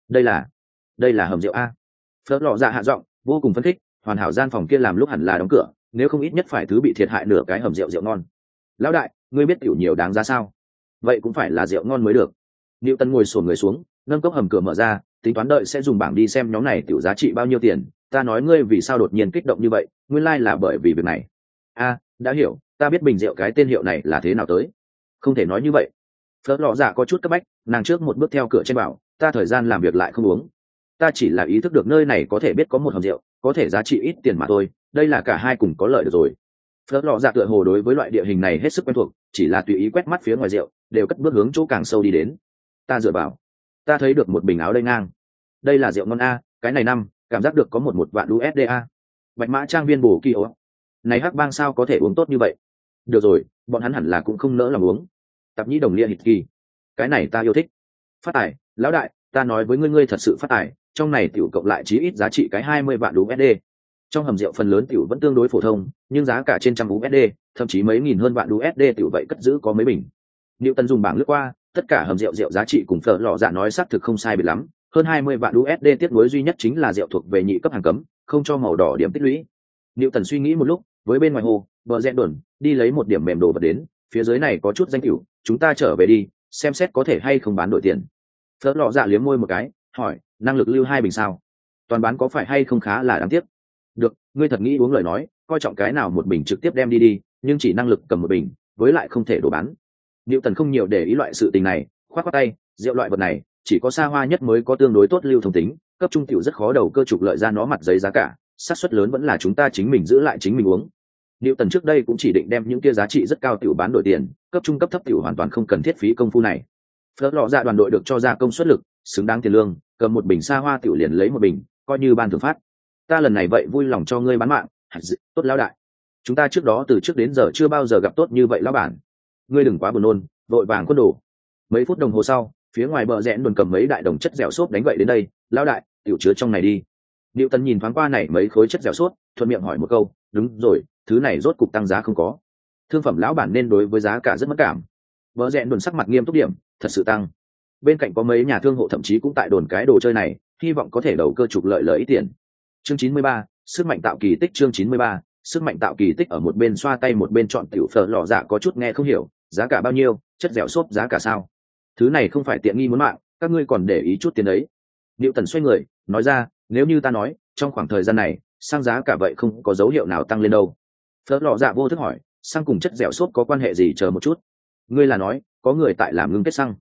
Đây là hầm rượu a. Phớt lọ dạ hạ giọng, vô cùng phấn khích, hoàn hảo gian phòng kia làm lúc hẳn là đóng cửa, nếu không ít nhất phải thứ bị thiệt hại nửa cái hầm rượu ngon. Lão đại, ngươi biết tiểu nhiều đáng giá sao? Vậy cũng phải là rượu ngon mới được. Tần ngồi xổm người xuống, nâng cốc hầm cửa mở ra, tính toán đợi sẽ dùng bảng đi xem nhóm này tiểu giá trị bao nhiêu tiền. Ta nói ngươi vì sao đột nhiên kích động như vậy, nguyên lai là bởi vì việc này. A, đã hiểu, ta biết bình rượu cái tên hiệu này là thế nào tới. Không thể nói như vậy. Phớt lọ dạ có chút cấp bách, nàng trước một bước theo cửa trên bảo, ta thời gian làm việc lại không uống. Ta chỉ là ý thức được nơi này có thể biết có một hầm rượu, có thể giá trị ít tiền mà thôi, đây là cả hai cùng có lợi được rồi. Phớt lọ dạ tựa hồ đối với loại địa hình này hết sức quen thuộc, chỉ là tùy ý quét mắt phía ngoài rượu, đều cất bước hướng chỗ càng sâu đi đến. Ta dựa vào, ta thấy được một bình áo đây ngang. Đây là rượu ngon a, cái này năm, cảm giác được có một vạn USD a. Bạch mã trang viên bổ kỳ ố. Này hắc bang sao có thể uống tốt như vậy? Được rồi, bọn hắn hẳn là cũng không nỡ lòng uống. Tạp nhĩ đồng lia hít kỳ. Cái này ta yêu thích. Phát tài, lão đại, ta nói với ngươi thật sự phát tài, trong này tiểu cộng lại chí ít giá trị cái 20 vạn USD. Trong hầm rượu phần lớn tiểu vẫn tương đối phổ thông, nhưng giá cả trên trăm USD, thậm chí mấy nghìn hơn vạn USD tiểu vậy cất giữ có mấy bình. Tần dùng bảng lướt qua, tất cả hầm rượu giá trị cùng Phở lọ dạ nói xác thực không sai biệt lắm, hơn 20 vạn USD tiếc nuối duy nhất chính là rượu thuộc về nhị cấp hàng cấm, không cho màu đỏ điểm tích lũy. Tần suy nghĩ một lúc, với bên ngoài hồ, bờ rẽ đồn, đi lấy một điểm mềm đồ vật đến, phía dưới này có chút danh cửu, chúng ta trở về đi, xem xét có thể hay không bán đổi tiền. Phở lọ dạ liếm môi một cái, hỏi, năng lực lưu 2 bình sao? Toàn bán có phải hay không khá là đáng tiếc. Được, ngươi thật nghĩ uống lời nói, coi trọng cái nào một bình trực tiếp đem đi, nhưng chỉ năng lực cầm một bình, với lại không thể đổ bán. Tần không nhiều để ý loại sự tình này, khoát khoát tay, rượu loại vật này, chỉ có xa hoa nhất mới có tương đối tốt lưu thông tính, cấp trung tiểu rất khó đầu cơ trục lợi ra nó mặt giấy giá cả, xác suất lớn vẫn là chúng ta chính mình giữ lại chính mình uống. Tần trước đây cũng chỉ định đem những kia giá trị rất cao tiểu bán đổi tiền, cấp trung cấp thấp tiểu hoàn toàn không cần thiết phí công phu này. Phớt lọ dạ đoàn đội được cho ra công suất lực, xứng đáng tiền lương, cầm một bình xa hoa tiểu liền lấy một bình, coi như ban thưởng phát. Ta lần này vậy vui lòng cho ngươi bán mạng, tốt lão đại. Chúng ta trước đó từ trước đến giờ chưa bao giờ gặp tốt như vậy lão bản. Ngươi đừng quá buồn nôn, vội vàng quân đồ. Mấy phút đồng hồ sau, phía ngoài bờ rẽ đồn cầm mấy đại đồng chất dẻo xốp đánh vậy đến đây, lão đại, tiểu chứa trong này đi. Tần nhìn thoáng qua này mấy khối chất dẻo xốp, thuận miệng hỏi một câu, đúng rồi, thứ này rốt cục tăng giá không có? Thương phẩm lão bản nên đối với giá cả rất mất cảm. Bờ rẽ đồn sắc mặt nghiêm túc điểm, thật sự tăng. Bên cạnh có mấy nhà thương hộ thậm chí cũng tại đồn cái đồ chơi này, hy vọng có thể đầu cơ trục lợi ít tiền. Chương 93, sức mạnh tạo kỳ tích. Chương 93, sức mạnh tạo kỳ tích. Ở một bên xoa tay một bên chọn tiểu Phở lọ dạ có chút nghe không hiểu, giá cả bao nhiêu, chất dẻo xốp giá cả sao? Thứ này không phải tiện nghi muốn mạng, các ngươi còn để ý chút tiền đấy. Tần xoay người, nói ra, nếu như ta nói, trong khoảng thời gian này, xăng giá cả vậy không có dấu hiệu nào tăng lên đâu. Phở lọ dạ vô thức hỏi, xăng cùng chất dẻo xốp có quan hệ gì, chờ một chút. Ngươi là nói, có người tại làm ngưng kết xăng.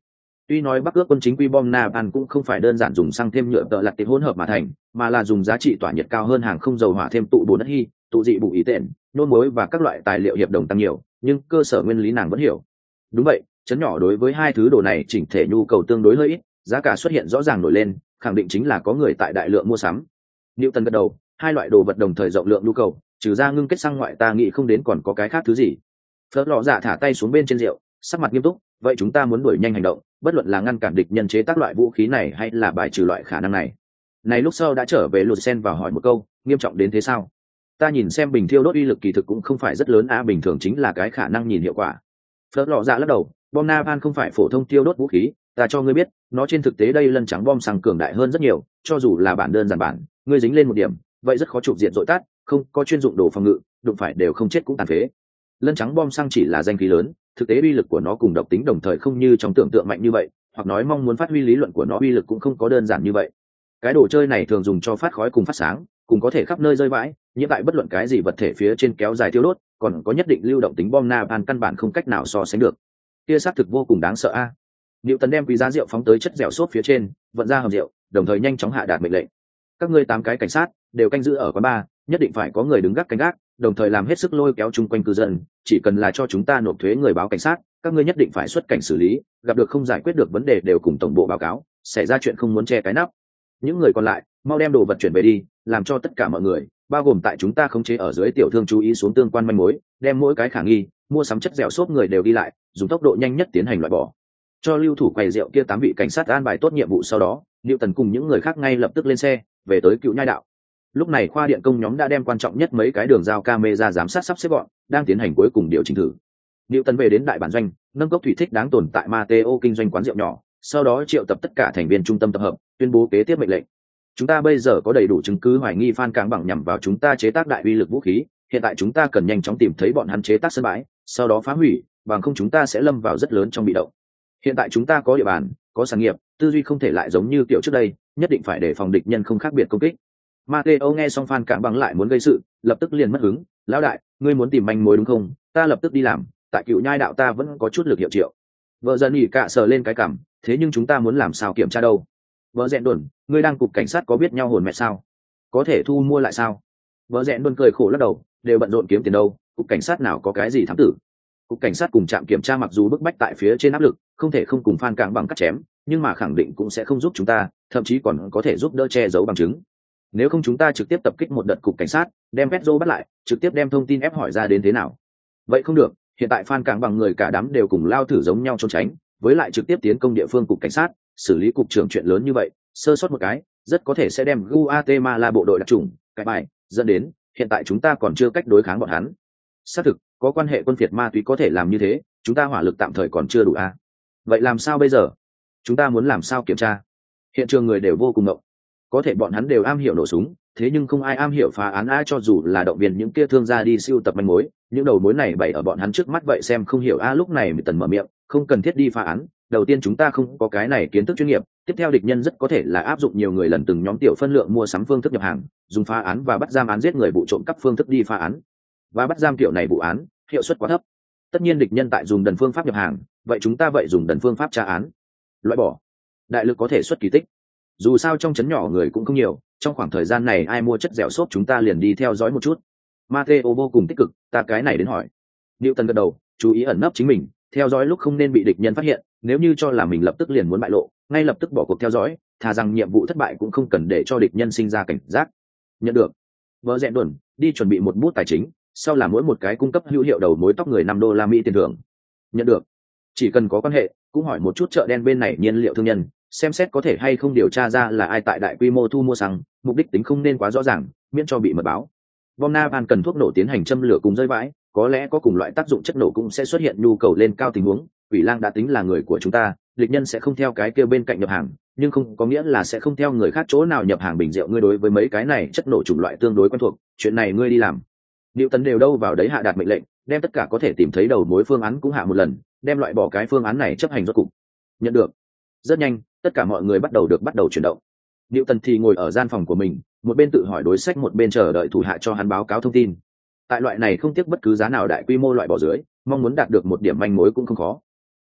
Tuy nói Bắc ước quân chính quy bom napalm cũng không phải đơn giản dùng xăng thêm nhựa tợ lặt tiệp hỗn hợp mà thành, mà là dùng giá trị tỏa nhiệt cao hơn hàng không dầu hỏa thêm tụ bùn đất hy, tụ dị bù ý tện, nôn muối và các loại tài liệu hiệp đồng tăng nhiều, nhưng cơ sở nguyên lý nàng vẫn hiểu. Đúng vậy, chấn nhỏ đối với hai thứ đồ này chỉnh thể nhu cầu tương đối hơi ít, giá cả xuất hiện rõ ràng nổi lên, khẳng định chính là có người tại đại lượng mua sắm. Newton gật đầu, hai loại đồ vật đồng thời rộng lượng nhu cầu, trừ ra ngưng kết xăng ngoại ta nghĩ không đến còn có cái khác thứ gì. Phớt lọ dạ thả tay xuống bên trên rượu, sắc mặt nghiêm túc, vậy chúng ta muốn đuổi nhanh hành động, bất luận là ngăn cản địch nhân chế tác loại vũ khí này hay là bài trừ loại khả năng này. Này lúc sau đã trở về Lucien vào hỏi một câu, nghiêm trọng đến thế sao? Ta nhìn xem bình thiêu đốt uy lực kỳ thực cũng không phải rất lớn bình thường chính là cái khả năng nhìn hiệu quả. Phớt lọ dạ lắc đầu, bom napalm không phải phổ thông thiêu đốt vũ khí, ta cho ngươi biết, nó trên thực tế đây lân trắng bom xăng cường đại hơn rất nhiều, cho dù là bản đơn giản bản, ngươi dính lên một điểm, vậy rất khó chụp diện dội tát, không có chuyên dụng đồ phòng ngự, đụng phải đều không chết cũng tàn phế. Lân trắng bom xăng chỉ là danh khí lớn, thực tế uy lực của nó cùng độc tính đồng thời không như trong tưởng tượng mạnh như vậy, hoặc nói mong muốn phát huy lý luận của nó uy lực cũng không có đơn giản như vậy. Cái đồ chơi này thường dùng cho phát khói cùng phát sáng, cùng có thể khắp nơi rơi vãi, nhiễm tại bất luận cái gì vật thể phía trên kéo dài tiêu đốt, còn có nhất định lưu động tính bom napalm căn bản không cách nào so sánh được. Kia xác thực vô cùng đáng sợ a. Newton đem quý giá rượu phóng tới chất dẻo xốp phía trên, vận ra hầm rượu, đồng thời nhanh chóng hạ đạt mệnh lệnh. Các ngươi 8 cái cảnh sát đều canh giữ ở quán bar, nhất định phải có người đứng gác canh gác, đồng thời làm hết sức lôi kéo chung quanh cư dân, chỉ cần là cho chúng ta nộp thuế người báo cảnh sát, các ngươi nhất định phải xuất cảnh xử lý, gặp được không giải quyết được vấn đề đều cùng tổng bộ báo cáo, xảy ra chuyện không muốn che cái nắp. Những người còn lại, mau đem đồ vật chuyển về đi, làm cho tất cả mọi người, bao gồm tại chúng ta khống chế ở dưới tiểu thương chú ý xuống tương quan manh mối, đem mỗi cái khả nghi, mua sắm chất dẻo xốp người đều đi lại, dùng tốc độ nhanh nhất tiến hành loại bỏ. Cho lưu thủ quầy rượu kia 8 vị cảnh sát an bài tốt nhiệm vụ sau đó, Newton cùng những người khác ngay lập tức lên xe, về tới Cựu Nhai đạo. Lúc này khoa điện công nhóm đã đem quan trọng nhất mấy cái đường giao camera giám sát sắp xếp gọn, đang tiến hành cuối cùng điều chỉnh thử. Newton về đến đại bản doanh, nâng cốc thủy thích đáng tồn tại Mateo kinh doanh quán rượu nhỏ, sau đó triệu tập tất cả thành viên trung tâm tập hợp, tuyên bố kế tiếp mệnh lệnh. Chúng ta bây giờ có đầy đủ chứng cứ hoài nghi Phan Cảng Bằng nhằm vào chúng ta chế tác đại uy lực vũ khí, hiện tại chúng ta cần nhanh chóng tìm thấy bọn hắn chế tác sân bãi, sau đó phá hủy, bằng không chúng ta sẽ lâm vào rất lớn trong bị động. Hiện tại chúng ta có địa bàn, có sản nghiệp, tư duy không thể lại giống như kiểu trước đây, nhất định phải để phòng địch nhân không khác biệt công kích. Mateo nghe xong Phan Cảng Bằng lại muốn gây sự, lập tức liền mất hứng. Lão đại, ngươi muốn tìm manh mối đúng không? Ta lập tức đi làm, tại Cựu Nhai đạo ta vẫn có chút lực hiệu triệu. Vợ dần nhỉ cạ sờ lên cái cằm, thế nhưng chúng ta muốn làm sao kiểm tra đâu? Vợ dẹn đồn, ngươi đang cục cảnh sát có biết nhau hồn mẹ sao? Có thể thu mua lại sao? Vợ dẹn đồn cười khổ lắc đầu, đều bận rộn kiếm tiền đâu, cục cảnh sát nào có cái gì thám tử? Cục cảnh sát cùng trạm kiểm tra mặc dù bức bách tại phía trên áp lực, không thể không cùng Phan Cảng Bằng cắt chém, nhưng mà khẳng định cũng sẽ không giúp chúng ta, thậm chí còn có thể giúp đỡ che giấu bằng chứng. Nếu không chúng ta trực tiếp tập kích một đợt cục cảnh sát, đem Petro bắt lại, trực tiếp đem thông tin ép hỏi ra đến thế nào? Vậy không được, hiện tại Phan Cảng Bằng người cả đám đều cùng lao thử giống nhau trốn tránh, với lại trực tiếp tiến công địa phương cục cảnh sát, xử lý cục trưởng chuyện lớn như vậy, sơ sót một cái, rất có thể sẽ đem Guatemala bộ đội đặc chủng, cái bài, dẫn đến hiện tại chúng ta còn chưa cách đối kháng bọn hắn. Xác thực, có quan hệ quân phiệt ma túy có thể làm như thế, chúng ta hỏa lực tạm thời còn chưa đủ Vậy làm sao bây giờ? Chúng ta muốn làm sao kiểm tra? Hiện trường người đều vô cùng ngộng. Có thể bọn hắn đều am hiểu nổ súng, thế nhưng không ai am hiểu phá án cho dù là động viên những kia thương gia đi siêu tập manh mối, những đầu mối này bày ở bọn hắn trước mắt vậy xem không hiểu lúc này mới tần mở miệng, không cần thiết đi phá án. Đầu tiên chúng ta không có cái này kiến thức chuyên nghiệp, tiếp theo địch nhân rất có thể là áp dụng nhiều người lần từng nhóm tiểu phân lượng mua sắm phương thức nhập hàng, dùng phá án và bắt giam án giết người vụ trộm cắp phương thức đi phá án và bắt giam kiểu này vụ án hiệu suất quá thấp. Tất nhiên địch nhân tại dùng đần phương pháp nhập hàng, vậy chúng ta vậy dùng đần phương pháp tra án, loại bỏ đại lực có thể xuất kỳ tích. Dù sao trong trấn nhỏ người cũng không nhiều, trong khoảng thời gian này ai mua chất dẻo xốp chúng ta liền đi theo dõi một chút. Mateo vô cùng tích cực, ta cái này đến hỏi. Newton gật đầu, chú ý ẩn nấp chính mình, theo dõi lúc không nên bị địch nhân phát hiện, nếu như cho là mình lập tức liền muốn bại lộ, ngay lập tức bỏ cuộc theo dõi, thà rằng nhiệm vụ thất bại cũng không cần để cho địch nhân sinh ra cảnh giác. Nhận được. Vợ dẹn đồn, đi chuẩn bị một bút tài chính, sau là mỗi một cái cung cấp hữu hiệu đầu mối tóc người $5 tiền thưởng. Nhận được. Chỉ cần có quan hệ, cũng hỏi một chút chợ đen bên này nhiên liệu thương nhân, xem xét có thể hay không điều tra ra là ai tại đại quy mô thu mua xăng, mục đích tính không nên quá rõ ràng, miễn cho bị mật báo. Bom napalm cần thuốc nổ tiến hành châm lửa cùng rơi vãi, có lẽ có cùng loại tác dụng chất nổ cũng sẽ xuất hiện nhu cầu lên cao tình huống. Quỷ lang đã tính là người của chúng ta, địch nhân sẽ không theo cái kia bên cạnh nhập hàng, nhưng không có nghĩa là sẽ không theo người khác chỗ nào nhập hàng bình rượu. Ngươi đối với mấy cái này chất nổ chủng loại tương đối quen thuộc, chuyện này ngươi đi làm. Newton đều đâu vào đấy hạ đạt mệnh lệnh, đem tất cả có thể tìm thấy đầu mối phương án cũng hạ một lần, đem loại bỏ cái phương án này chấp hành rốt cục. Nhận được. Rất nhanh, tất cả mọi người bắt đầu chuyển động. Newton thì ngồi ở gian phòng của mình, một bên tự hỏi đối sách một bên chờ đợi thủ hạ cho hắn báo cáo thông tin. Tại loại này không tiếc bất cứ giá nào đại quy mô loại bỏ dưới, mong muốn đạt được một điểm manh mối cũng không khó.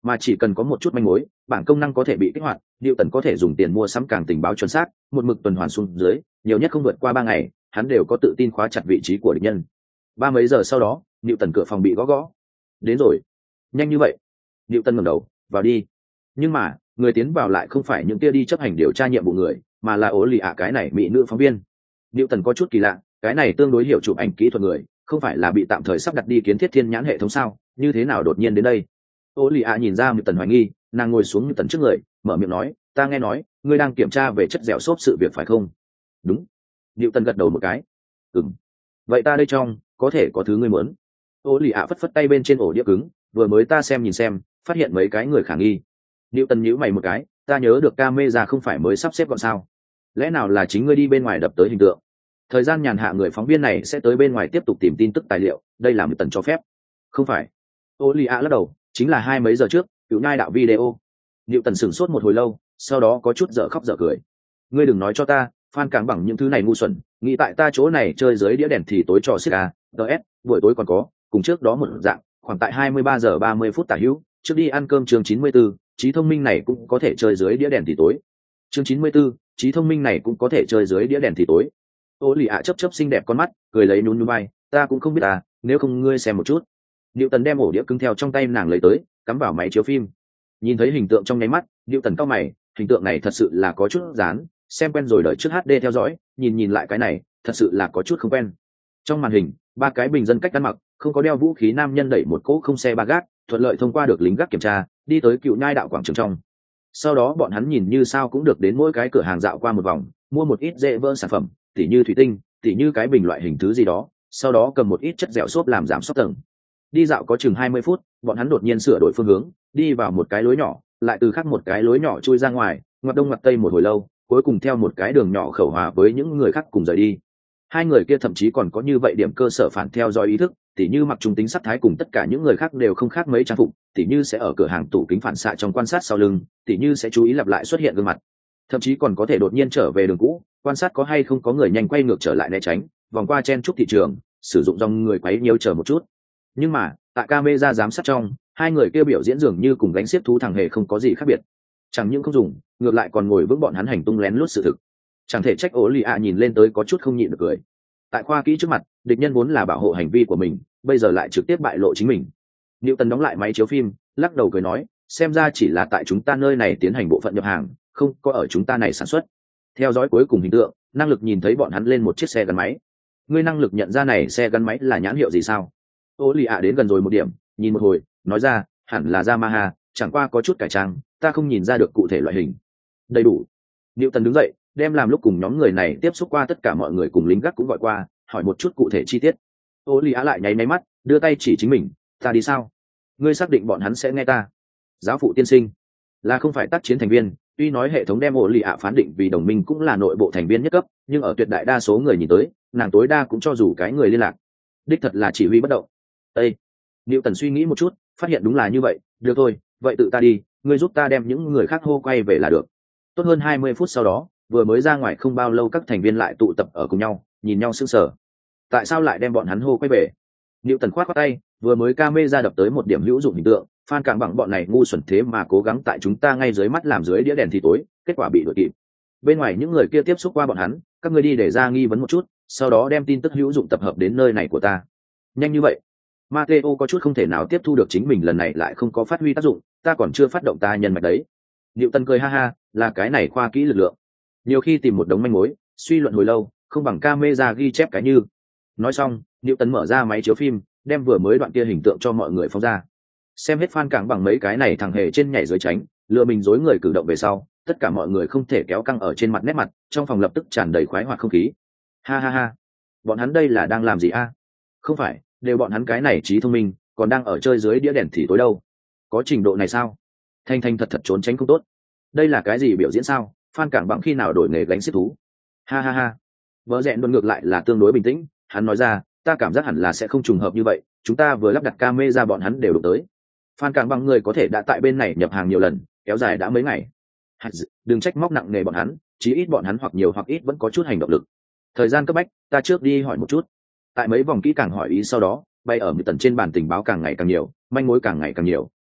mà chỉ cần có một chút manh mối, bảng công năng có thể bị kích hoạt, Newton có thể dùng tiền mua sắm càng tình báo chuẩn xác, một mực tuần hoàn xuống dưới, nhiều nhất không vượt qua 3 ngày, hắn đều có tự tin khóa chặt vị trí của địch nhân. Ba mấy giờ sau đó, Newton cửa phòng bị gõ gõ. Đến rồi. Nhanh như vậy? Newton ngẩng đầu, vào đi. Nhưng mà, người tiến vào lại không phải những kia đi chấp hành điều tra nhiệm vụ người, mà là ố lì ạ cái này mỹ nữ phóng viên. Newton có chút kỳ lạ, cái này tương đối hiểu chụp ảnh kỹ thuật người, không phải là bị tạm thời sắp đặt đi kiến thiết thiên nhãn hệ thống sao, như thế nào đột nhiên đến đây? Ô lì ạ nhìn ra Newton hoài nghi, nàng ngồi xuống Newton trước người, mở miệng nói, ta nghe nói ngươi đang kiểm tra về chất dẻo xốp sự việc phải không? Đúng. Newton gật đầu một cái. Ừm. Vậy ta đây trong có thể có thứ ngươi muốn. Ô lì ạ phất phất tay bên trên ổ đĩa cứng, vừa mới ta xem nhìn xem, phát hiện mấy cái người khả nghi. Newton nhíu mày một cái, ta nhớ được camera không phải mới sắp xếp gọn sao? Lẽ nào là chính ngươi đi bên ngoài đập tới hình tượng? Thời gian nhàn hạ người phóng viên này sẽ tới bên ngoài tiếp tục tìm tin tức tài liệu, đây là một tần cho phép. Không phải. Ô lì ạ lắc đầu, chính là 20 mấy giờ trước, cựu nhai đạo video. Newton sửng sốt một hồi lâu, sau đó có chút dở khóc dở cười. Ngươi đừng nói cho ta, fan càng bằng những thứ này ngu xuẩn, nghĩ tại ta chỗ này chơi dưới đĩa đèn thì tối trò xiết à, DS, buổi tối còn có, cùng trước đó một dạng, khoảng tại 23 giờ 30 phút tả hữu, trước đi ăn cơm chương 94, trí thông minh này cũng có thể chơi dưới đĩa đèn thì tối. Chương 94, trí thông minh này cũng có thể chơi dưới đĩa đèn thì tối. Ô lì ạ chớp chớp xinh đẹp con mắt, cười lấy nhún nhún vai, ta cũng không biết à, nếu không ngươi xem một chút. Newton đem ổ đĩa cứng theo trong tay nàng lấy tới, cắm vào máy chiếu phim. Nhìn thấy hình tượng trong nháy mắt, Newton cau mày, hình tượng này thật sự là có chút dán, xem quen rồi đợi trước HD theo dõi, nhìn lại cái này, thật sự là có chút không quen. Trong màn hình, ba cái bình dân cách ăn mặc, không có đeo vũ khí nam nhân đẩy một cỗ không xe ba gác, thuận lợi thông qua được lính gác kiểm tra, đi tới cựu nhai đạo quảng trường trong. Sau đó bọn hắn nhìn như sao cũng được đến mỗi cái cửa hàng dạo qua một vòng, mua một ít dễ vỡ sản phẩm, tỉ như thủy tinh, tỉ như cái bình loại hình thứ gì đó, sau đó cầm một ít chất dẻo xốp làm giảm sốc tầng. Đi dạo có chừng 20 phút, bọn hắn đột nhiên sửa đổi phương hướng, đi vào một cái lối nhỏ, lại từ khác một cái lối nhỏ chui ra ngoài, ngoặt đông ngoặt tây một hồi lâu, cuối cùng theo một cái đường nhỏ khẩu hòa với những người khác cùng rời đi. Hai người kia thậm chí còn có như vậy điểm cơ sở phản theo dõi ý thức, tỉ như mặc trung tính sắc thái cùng tất cả những người khác đều không khác mấy trang phục, tỉ như sẽ ở cửa hàng tủ kính phản xạ trong quan sát sau lưng, tỉ như sẽ chú ý lặp lại xuất hiện gương mặt, thậm chí còn có thể đột nhiên trở về đường cũ, quan sát có hay không có người nhanh quay ngược trở lại né tránh, vòng qua chen trúc thị trường, sử dụng dòng người quấy nhiêu chờ một chút. Nhưng mà tại camera giám sát trong, hai người kia biểu diễn dường như cùng gánh xiếc thú thằng hề không có gì khác biệt, chẳng những không dùng, ngược lại còn ngồi vững bọn hắn hành tung lén lút sự thực. Chẳng thể trách ố lì ạ nhìn lên tới có chút không nhịn được cười. Tại khoa kỹ trước mặt, địch nhân vốn là bảo hộ hành vi của mình, bây giờ lại trực tiếp bại lộ chính mình. Newton đóng lại máy chiếu phim, lắc đầu cười nói, xem ra chỉ là tại chúng ta nơi này tiến hành bộ phận nhập hàng, không có ở chúng ta này sản xuất. Theo dõi cuối cùng hình tượng, năng lực nhìn thấy bọn hắn lên một chiếc xe gắn máy. Ngươi năng lực nhận ra này xe gắn máy là nhãn hiệu gì sao? Ô lì ạ đến gần rồi một điểm, nhìn một hồi, nói ra, hẳn là Yamaha, chẳng qua có chút cải trang, ta không nhìn ra được cụ thể loại hình. Đầy đủ. Newton đứng dậy, đem làm lúc cùng nhóm người này tiếp xúc qua tất cả mọi người cùng lính gác cũng gọi qua, hỏi một chút cụ thể chi tiết. Ô lì á lại nháy máy mắt, đưa tay chỉ chính mình, ta đi sao? Ngươi xác định bọn hắn sẽ nghe ta? Giáo phụ tiên sinh là không phải tác chiến thành viên, tuy nói hệ thống đem ô lì ạ phán định vì đồng minh cũng là nội bộ thành viên nhất cấp, nhưng ở tuyệt đại đa số người nhìn tới, nàng tối đa cũng cho dù cái người liên lạc, đích thật là chỉ huy bất động. Ê! Newton suy nghĩ một chút, phát hiện đúng là như vậy, được thôi, vậy tự ta đi, ngươi giúp ta đem những người khác hô quay về là được. Tốt hơn 20 phút sau đó, vừa mới ra ngoài không bao lâu các thành viên lại tụ tập ở cùng nhau, nhìn nhau sững sờ. Tại sao lại đem bọn hắn hô quay về? Newton khoát khoát tay, vừa mới camera đập tới một điểm hữu dụng hình tượng, fan càng bằng bọn này ngu xuẩn thế mà cố gắng tại chúng ta ngay dưới mắt làm dưới đĩa đèn thì tối, kết quả bị đuổi kịp. Bên ngoài những người kia tiếp xúc qua bọn hắn, các ngươi đi để ra nghi vấn một chút, sau đó đem tin tức hữu dụng tập hợp đến nơi này của ta. Nhanh như vậy? Matteo có chút không thể nào tiếp thu được chính mình lần này lại không có phát huy tác dụng, ta còn chưa phát động ta nhân mạch đấy. Newton cười ha ha, là cái này khoa kỹ lực lượng. Nhiều khi tìm một đống manh mối, suy luận hồi lâu, không bằng camera ghi chép cái như. Nói xong, Newton mở ra máy chiếu phim, đem vừa mới đoạn kia hình tượng cho mọi người phóng ra. Xem hết fan càng bằng mấy cái này thằng hề trên nhảy dưới tránh, lừa mình dối người cử động về sau, tất cả mọi người không thể kéo căng ở trên mặt nét mặt, trong phòng lập tức tràn đầy khoái hoạt không khí. Ha ha ha, bọn hắn đây là đang làm gì a? Không phải, đều bọn hắn cái này trí thông minh, còn đang ở chơi dưới đĩa đèn thì tối đâu. Có trình độ này sao? Thanh thanh thật thật trốn tránh không tốt. Đây là cái gì biểu diễn sao? Phan Cảng Bằng khi nào đổi nghề gánh xiếc thú? Ha ha ha. Vợ rẽn đồn ngược lại là tương đối bình tĩnh, hắn nói ra, ta cảm giác hẳn là sẽ không trùng hợp như vậy, chúng ta vừa lắp đặt camera bọn hắn đều đụng tới. Phan Cảng Bằng người có thể đã tại bên này nhập hàng nhiều lần, kéo dài đã mấy ngày. Đừng trách móc nặng nề bọn hắn, chí ít bọn hắn hoặc nhiều hoặc ít vẫn có chút hành động lực. Thời gian cấp bách, ta trước đi hỏi một chút. Tại mấy vòng kỹ càng hỏi ý sau đó, bay ở một tầng trên bàn tình báo càng ngày càng nhiều, manh mối càng ngày càng nhiều.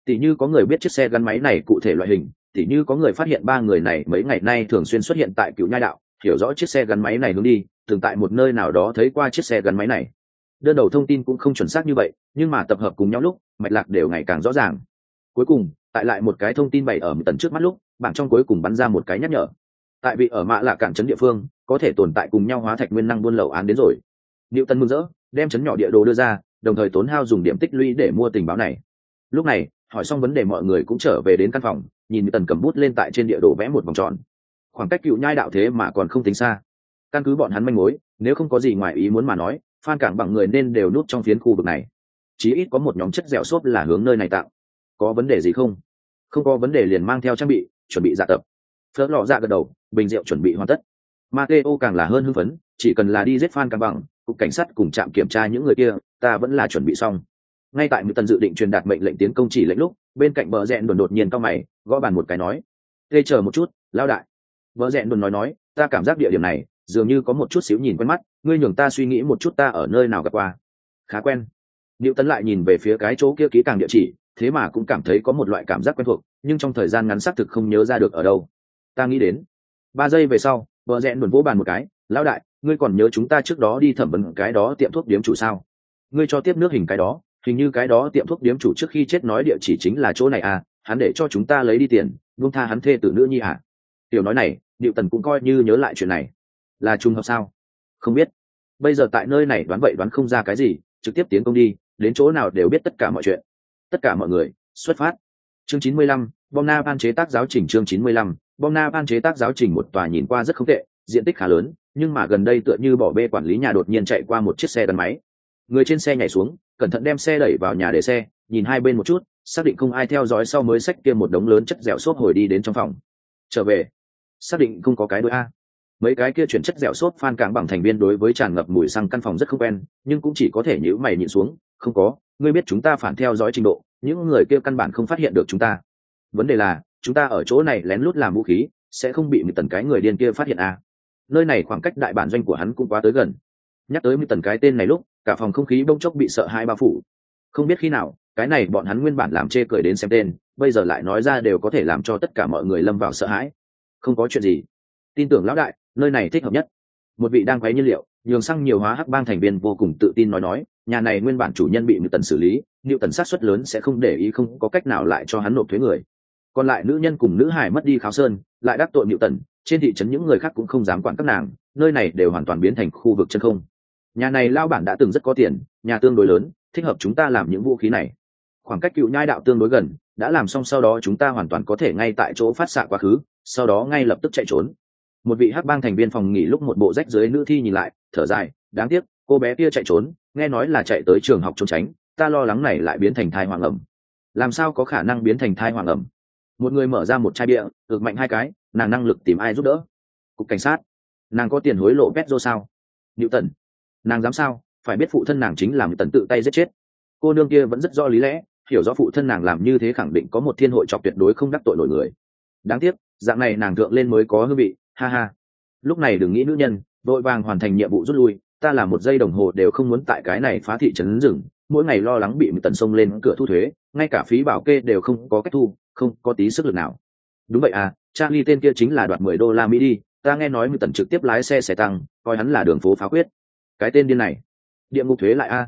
tỉ như có người biết chiếc xe gắn máy này cụ thể loại hình, tỉ như có người phát hiện ba người này mấy ngày nay thường xuyên xuất hiện tại Cựu Nhai đạo, hiểu rõ chiếc xe gắn máy này hướng đi, từng tại một nơi nào đó thấy qua chiếc xe gắn máy này. Đơn đầu thông tin cũng không chuẩn xác như vậy, nhưng mà tập hợp cùng nhau lúc mạch lạc đều ngày càng rõ ràng. Cuối cùng tại lại một cái thông tin bày ở tần trước mắt lúc, bảng trong cuối cùng bắn ra một cái nhắc nhở. Tại vị ở Mạ Lạ cảng trấn địa phương có thể tồn tại cùng nhau hóa thạch nguyên năng buôn lậu án đến rồi. Newton mừng rỡ đem trấn nhỏ địa đồ đưa ra, đồng thời tốn hao dùng điểm tích lũy để mua tình báo này. Lúc này hỏi xong vấn đề, mọi người cũng trở về đến căn phòng, nhìn Newton cầm bút lên tại trên địa đồ vẽ một vòng tròn. Khoảng cách Cựu Nhai đạo thế mà còn không tính xa. Căn cứ bọn hắn manh mối, nếu không có gì ngoài ý muốn mà nói, Phan Cảng bằng người nên đều núp trong phiến khu vực này. Chí ít có một nhóm chất dẻo xốp là hướng nơi này tạo. Có vấn đề gì không? Không có vấn đề liền mang theo trang bị, chuẩn bị dạ tập. Phớt lọ dạ gật đầu, bình rượu chuẩn bị hoàn tất. Mateo càng là hơn hưng phấn, chỉ cần là đi giết Phan Cảng bằng, cục cảnh sát cùng trạm kiểm tra những người kia, ta vẫn là chuẩn bị xong. Ngay tại Tần dự định truyền đạt mệnh lệnh tiến công chỉ lệnh lúc, bên cạnh Bờ Rẹn đột nhiên cau mày, gõ bàn một cái nói: "Tê chờ một chút, lão đại." Bờ Rẹn đột nói, ta cảm giác địa điểm này dường như có một chút xíu nhìn quen mắt, ngươi nhường ta suy nghĩ một chút, ta ở nơi nào gặp qua. Khá quen. Diệu Tấn lại nhìn về phía cái chỗ kia kỹ càng địa chỉ, thế mà cũng cảm thấy có một loại cảm giác quen thuộc, nhưng trong thời gian ngắn xác thực không nhớ ra được ở đâu. Ta nghĩ đến. 3 giây về sau, Bờ Rẹn đột vỗ bàn một cái, lão đại, ngươi còn nhớ chúng ta trước đó đi thẩm vấn cái đó tiệm thuốc điếm chủ sao? Ngươi cho tiếp nước hình cái đó, hình như cái đó tiệm thuốc điếm chủ trước khi chết nói địa chỉ chính là chỗ này à, hắn để cho chúng ta lấy đi tiền, buông tha hắn thê tử nữ nhi à? Tiểu nói này, Diệu Tần cũng coi như nhớ lại chuyện này. Là trùng hợp sao? Không biết. Bây giờ tại nơi này đoán vậy đoán không ra cái gì, trực tiếp tiến công đi, đến chỗ nào đều biết tất cả mọi chuyện. Tất cả mọi người, xuất phát. Chương 95, bom na ban chế tác giáo trình. Chương 95, bom na ban chế tác giáo trình. Một tòa nhìn qua rất không tệ, diện tích khá lớn, nhưng mà gần đây tựa như bỏ bê quản lý nhà đột nhiên chạy qua một chiếc xe gắn máy. Người trên xe nhảy xuống, cẩn thận đem xe đẩy vào nhà để xe, nhìn hai bên một chút, xác định không ai theo dõi sau mới xách kia một đống lớn chất dẻo xốp hồi đi đến trong phòng. Trở về, xác định không có cái đuôi a. Mấy cái kia chuyển chất dẻo xốp Phan Cảng bằng thành viên đối với tràn ngập mùi xăng căn phòng rất không quen, nhưng cũng chỉ có thể nhíu mày nhìn xuống. Không có, ngươi biết chúng ta phản theo dõi trình độ, những người kia căn bản không phát hiện được chúng ta. Vấn đề là chúng ta ở chỗ này lén lút làm vũ khí, sẽ không bị một tần cái người điên kia phát hiện a. Nơi này khoảng cách đại bản doanh của hắn cũng quá tới gần. Nhắc tới một tần cái tên này lúc, cả phòng không khí bỗng chốc bị sợ hãi bao phủ. Không biết khi nào, cái này bọn hắn nguyên bản làm chê cười đến xem tên, bây giờ lại nói ra đều có thể làm cho tất cả mọi người lâm vào sợ hãi. Không có chuyện gì, tin tưởng lão đại, nơi này thích hợp nhất. Một vị đang quấy nhiên liệu, nhường xăng nhiều hóa hắc bang thành viên vô cùng tự tin nói, nhà này nguyên bản chủ nhân bị Newton xử lý, Newton sát suất lớn sẽ không để ý, không có cách nào lại cho hắn nộp thuế người. Còn lại nữ nhân cùng nữ hải mất đi kháo sơn, lại đắc tội Newton, trên thị trấn những người khác cũng không dám quản các nàng, nơi này đều hoàn toàn biến thành khu vực chân không. Nhà này lao bản đã từng rất có tiền, nhà tương đối lớn, thích hợp chúng ta làm những vũ khí này. Khoảng cách Cựu Nhai đạo tương đối gần, đã làm xong sau đó chúng ta hoàn toàn có thể ngay tại chỗ phát xạ quá khứ, sau đó ngay lập tức chạy trốn. Một vị hắc bang thành viên phòng nghỉ lúc một bộ rách dưới nữ thi nhìn lại, thở dài, đáng tiếc, cô bé kia chạy trốn, nghe nói là chạy tới trường học trốn tránh, ta lo lắng này lại biến thành thai hoàng ẩm. Làm sao có khả năng biến thành thai hoàng ẩm? Một người mở ra một chai bia, ực mạnh 2 cái, nàng năng lực tìm ai giúp đỡ? Cục cảnh sát. Nàng có tiền hối lộ Petro sao? Newton. Nàng dám sao? Phải biết phụ thân nàng chính là Newton tự tay giết chết. Cô nương kia vẫn rất rõ lý lẽ, hiểu rõ phụ thân nàng làm như thế khẳng định có một thiên hội chọc tuyệt đối không đắc tội nổi người. Đáng tiếc, dạng này nàng thượng lên mới có hương vị, ha ha. Lúc này đừng nghĩ nữ nhân, vội vàng hoàn thành nhiệm vụ rút lui, ta là 1 giây đồng hồ đều không muốn tại cái này phá thị trấn rừng, mỗi ngày lo lắng bị Tần xông lên cửa thu thuế, ngay cả phí bảo kê đều không có cách thu, không có tí sức lực nào. Đúng vậy à, Charlie tên kia chính là đoạt $10 đi, ta nghe nói Tần trực tiếp lái xe tăng, coi hắn là đường phố phá quyết. Cái tên điên này, địa ngục thuế lại a,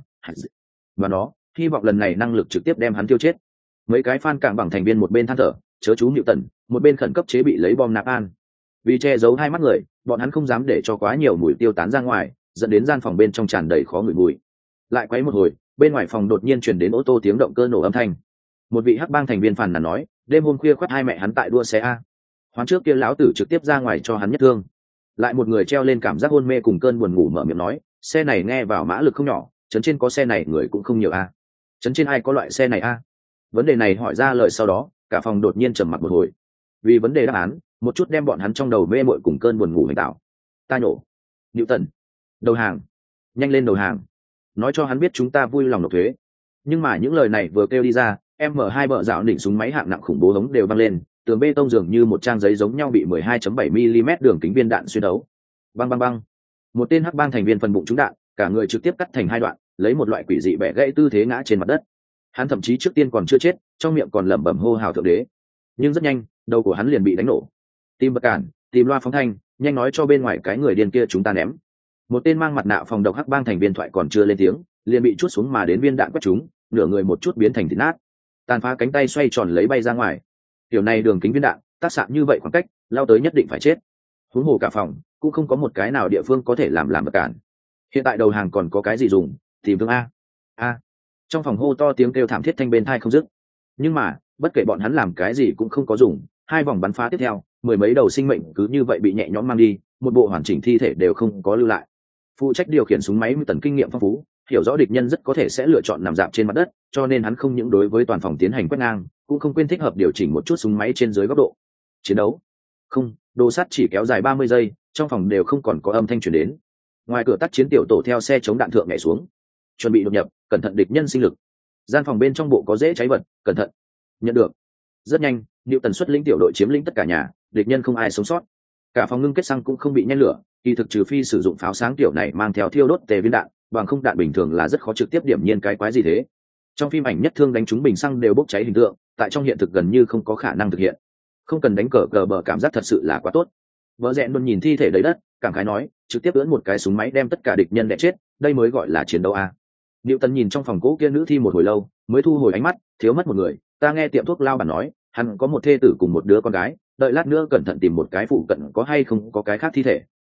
và nó, hy vọng lần này năng lực trực tiếp đem hắn tiêu chết. Mấy cái Phan Cảng bằng thành viên một bên than thở, chớ chú Newton, một bên khẩn cấp chế bị lấy bom nạp an. Vì che giấu hai mắt người, bọn hắn không dám để cho quá nhiều mùi tiêu tán ra ngoài, dẫn đến gian phòng bên trong tràn đầy khó ngửi mùi. Lại quấy một hồi, bên ngoài phòng đột nhiên truyền đến ô tô tiếng động cơ nổ âm thanh. Một vị hắc bang thành viên phàn nàn nói, đêm hôm khuya khoắt hai mẹ hắn tại đua xe a. Hoán trước kia lão tử trực tiếp ra ngoài cho hắn nhất thương. Lại một người treo lên cảm giác hôn mê cùng cơn buồn ngủ mở miệng nói, xe này nghe vào mã lực không nhỏ, trấn trên có xe này người cũng không nhiều a. Trấn trên ai có loại xe này a? Vấn đề này hỏi ra lời sau đó, cả phòng đột nhiên trầm mặc một hồi. Vì vấn đề đáp án, một chút đem bọn hắn trong đầu mê mội cùng cơn buồn ngủ hành tạo. Ta nhổ. Newton, đầu hàng, nhanh lên đầu hàng, nói cho hắn biết chúng ta vui lòng nộp thuế. Nhưng mà những lời này vừa kêu đi ra, M2 bợ dạo đỉnh súng máy hạng nặng khủng bố hống đều băng lên, tường bê tông dường như một trang giấy giống nhau bị 12.7 mm đường kính viên đạn xuyên đấu. Băng băng băng. Một tên hắc bang thành viên phần bụng trúng đạn, cả người trực tiếp cắt thành 2 đoạn, lấy một loại quỷ dị bẻ gãy tư thế ngã trên mặt đất. Hắn thậm chí trước tiên còn chưa chết, trong miệng còn lẩm bẩm hô hào thượng đế. Nhưng rất nhanh đầu của hắn liền bị đánh nổ. Tìm bật cản, tìm loa phóng thanh, nhanh nói cho bên ngoài cái người điên kia chúng ta ném. Một tên mang mặt nạ phòng độc hắc bang thành viên thoại còn chưa lên tiếng, liền bị chuốt xuống mà đến viên đạn quét chúng, nửa người một chút biến thành thịt nát, tàn phá cánh tay xoay tròn lấy bay ra ngoài. Kiểu này đường kính viên đạn tác xạ như vậy khoảng cách lao tới nhất định phải chết. Huống hồ cả phòng cũng không có một cái nào địa phương có thể làm bật cản. Hiện tại đầu hàng còn có cái gì dùng, tìm thương a. Trong phòng hô to tiếng kêu thảm thiết thanh bên thai không dứt. Nhưng mà bất kể bọn hắn làm cái gì cũng không có dùng, hai vòng bắn phá tiếp theo, mười mấy đầu sinh mệnh cứ như vậy bị nhẹ nhõm mang đi, một bộ hoàn chỉnh thi thể đều không có lưu lại. Phụ trách điều khiển súng máy tần kinh nghiệm phong phú, hiểu rõ địch nhân rất có thể sẽ lựa chọn nằm dạp trên mặt đất, cho nên hắn không những đối với toàn phòng tiến hành quét ngang, cũng không quên thích hợp điều chỉnh một chút súng máy trên dưới góc độ chiến đấu. Không, đồ sắt chỉ kéo dài 30 giây, trong phòng đều không còn có âm thanh truyền đến. Ngoài cửa tác chiến tiểu tổ theo xe chống đạn thượng nhảy xuống, chuẩn bị đột nhập, cẩn thận địch nhân sinh lực. Gian phòng bên trong bộ có dễ cháy vật, cẩn thận. Nhận được. Rất nhanh, Diệu Tần xuất lĩnh tiểu đội chiếm lĩnh tất cả nhà, địch nhân không ai sống sót. Cả phòng ngưng kết xăng cũng không bị nhen lửa, kỳ thực trừ phi sử dụng pháo sáng tiểu này mang theo thiêu đốt tề viên đạn, bằng không đạn bình thường là rất khó trực tiếp điểm nhiên cái quái gì thế. Trong phim ảnh nhất thương đánh trúng bình xăng đều bốc cháy hình tượng, tại trong hiện thực gần như không có khả năng thực hiện. Không cần đánh cờ bờ, cảm giác thật sự là quá tốt. Vợ rẽ luôn nhìn thi thể đầy đất, cảm khái nói, trực tiếp ưỡn một cái súng máy đem tất cả địch nhân đè chết, đây mới gọi là chiến đấu a. Diệu Tần nhìn trong phòng cỗ kia nữ thi một hồi lâu, mới thu hồi ánh mắt, thiếu mất một người, ta nghe tiệm thuốc lao bản nói, hắn có một thê tử cùng một đứa con gái, đợi lát nữa cẩn thận tìm một cái phụ cận có hay không có cái khác thi thể.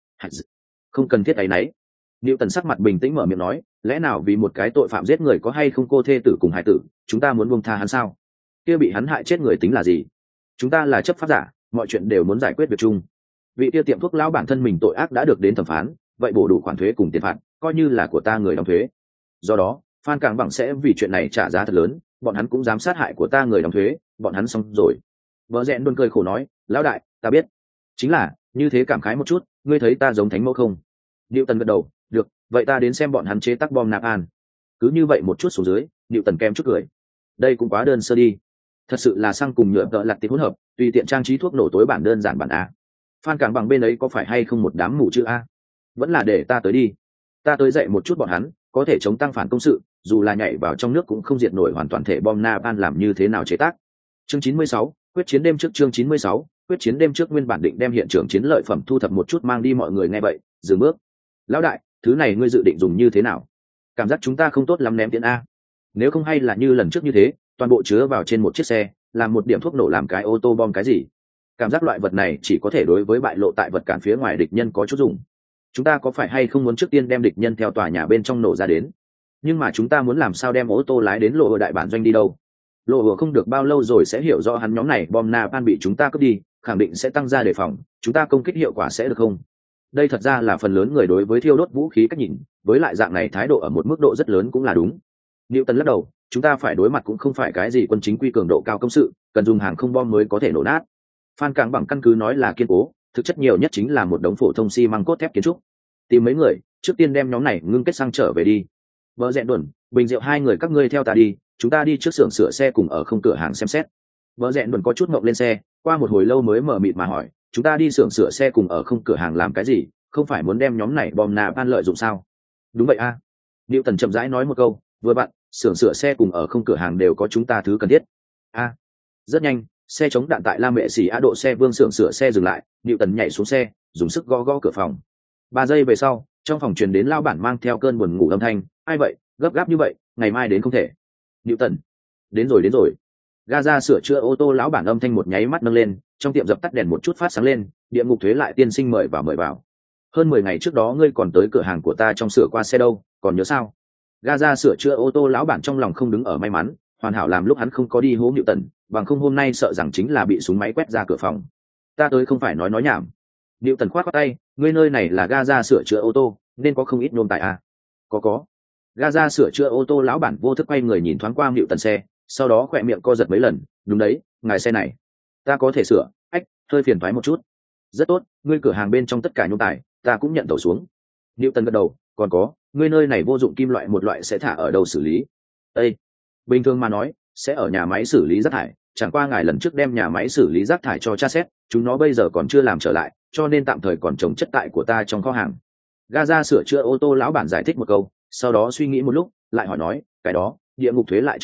Không cần thiết ấy nấy. Diệu Tần sắc mặt bình tĩnh mở miệng nói, lẽ nào vì một cái tội phạm giết người có hay không cô thê tử cùng hải tử, chúng ta muốn buông tha hắn sao? Kia bị hắn hại chết người tính là gì? Chúng ta là chấp pháp giả, mọi chuyện đều muốn giải quyết việc chung. Vị kia tiệm thuốc lão bản thân mình tội ác đã được đến thẩm phán, vậy bổ đủ khoản thuế cùng tiền phạt, coi như là của ta người đóng thuế. Do đó Phan Càng Bằng sẽ vì chuyện này trả giá thật lớn, bọn hắn cũng dám sát hại của ta người đóng thuế, bọn hắn xong rồi. Vợ rẽn luôn cười khổ nói, lão đại ta biết, chính là như thế cảm khái một chút, ngươi thấy ta giống thánh mẫu không? Diệu Tần gật đầu, được, vậy ta đến xem bọn hắn chế tác bom nạp an. Cứ như vậy một chút xuống dưới, Diệu Tần kem chút cười, đây cũng quá đơn sơ đi, thật sự là xăng cùng nhựa tợ lặt tịp hỗn hợp, tùy tiện trang trí thuốc nổ tối bản đơn giản bản a. Phan Càng Bằng bên ấy có phải hay không một đám mù chữ a? Vẫn là để ta tới đi, ta tới dạy một chút bọn hắn, có thể chống tăng phản công sự, dù là nhảy vào trong nước cũng không diệt nổi hoàn toàn thể bom napalm làm như thế nào chế tác. Chương 96, quyết chiến đêm trước. Chương 96, quyết chiến đêm trước. Nguyên bản định đem hiện trường chiến lợi phẩm thu thập một chút mang đi, mọi người nghe vậy dừng bước. Lão đại, thứ này ngươi dự định dùng như thế nào? Cảm giác chúng ta không tốt lắm ném tiền a. Nếu không hay là như lần trước như thế, toàn bộ chứa vào trên một chiếc xe, làm một điểm thuốc nổ làm cái ô tô bom cái gì? Cảm giác loại vật này chỉ có thể đối với bại lộ tại vật cản phía ngoài địch nhân có chút dùng. Chúng ta có phải hay không muốn trước tiên đem địch nhân theo tòa nhà bên trong nổ ra đến? Nhưng mà chúng ta muốn làm sao đem ô tô lái đến lộ đại bản doanh đi đâu? Lộ không được bao lâu rồi sẽ hiểu rõ hắn nhóm này bom napalm bị chúng ta cướp đi, khẳng định sẽ tăng ra đề phòng, chúng ta công kích hiệu quả sẽ được không? Đây thật ra là phần lớn người đối với thiêu đốt vũ khí cách nhìn, với lại dạng này thái độ ở một mức độ rất lớn cũng là đúng. Newton lắc đầu, chúng ta phải đối mặt cũng không phải cái gì quân chính quy cường độ cao công sự, cần dùng hàng không bom mới có thể nổ nát. Phan Càng Bằng căn cứ nói là kiên cố, thực chất nhiều nhất chính là một đống phổ thông xi măng cốt thép kiến trúc. Tìm mấy người, trước tiên đem nhóm này ngưng kết xăng trở về đi. Vợ rẽn đuẩn, Bình Diệu hai người các ngươi theo ta đi, chúng ta đi trước xưởng sửa xe cùng ở không cửa hàng xem xét. Vợ rẽn đuẩn có chút ngộng lên xe, qua một hồi lâu mới mở mịt mà hỏi, chúng ta đi xưởng sửa xe cùng ở không cửa hàng làm cái gì, không phải muốn đem nhóm này bom napalm lợi dụng sao? Đúng vậy a. Diệu Tần chậm rãi nói một câu, vừa bạn, xưởng sửa xe cùng ở không cửa hàng đều có chúng ta thứ cần thiết. A. Rất nhanh, xe chống đạn tại La Mệ Xỉ Á độ xe vương xưởng sửa xe dừng lại, Diệu Tần nhảy xuống xe, dùng sức gõ gõ cửa phòng. 3 giây về sau, trong phòng truyền đến lao bản mang theo cơn buồn ngủ âm thanh, ai vậy, gấp gáp như vậy, ngày mai đến không thể? Diệu Tần, đến rồi. Gaza sửa chữa ô tô lão bản âm thanh một nháy mắt nâng lên, trong tiệm dập tắt đèn một chút phát sáng lên, địa ngục thuế lại tiên sinh mời vào. Hơn 10 ngày trước đó ngươi còn tới cửa hàng của ta trong sửa qua xe đâu, còn nhớ sao? Gaza sửa chữa ô tô lão bản trong lòng không đứng ở may mắn, hoàn hảo làm lúc hắn không có đi hố Diệu Tần, bằng không hôm nay sợ rằng chính là bị súng máy quét ra cửa phòng. Ta tới không phải nói nhảm. Diệu Tần khoát tay, ngươi nơi này là Gaza sửa chữa ô tô, nên có không ít nôm tài à? Có. Gaza sửa chữa ô tô lão bản vô thức quay người nhìn thoáng qua Diệu Tần xe, sau đó khỏe miệng co giật mấy lần, đúng đấy, ngài xe này ta có thể sửa, hơi phiền thoái một chút. Rất tốt, ngươi cửa hàng bên trong tất cả nhôm tài ta cũng nhận tàu xuống. Diệu Tần gật đầu, còn có, ngươi nơi này vô dụng kim loại một loại sẽ thả ở đâu xử lý? Ê, bình thường mà nói sẽ ở nhà máy xử lý rác thải, chẳng qua ngài lần trước đem nhà máy xử lý rác thải cho tra xét, chúng nó bây giờ còn chưa làm trở lại, cho nên tạm thời còn trồng chất tại của ta trong kho hàng. Gaza sửa chữa ô tô lão bản giải thích một câu, sau đó suy nghĩ một lúc lại hỏi nói, cái đó địa ngục thuế lại trưởng quan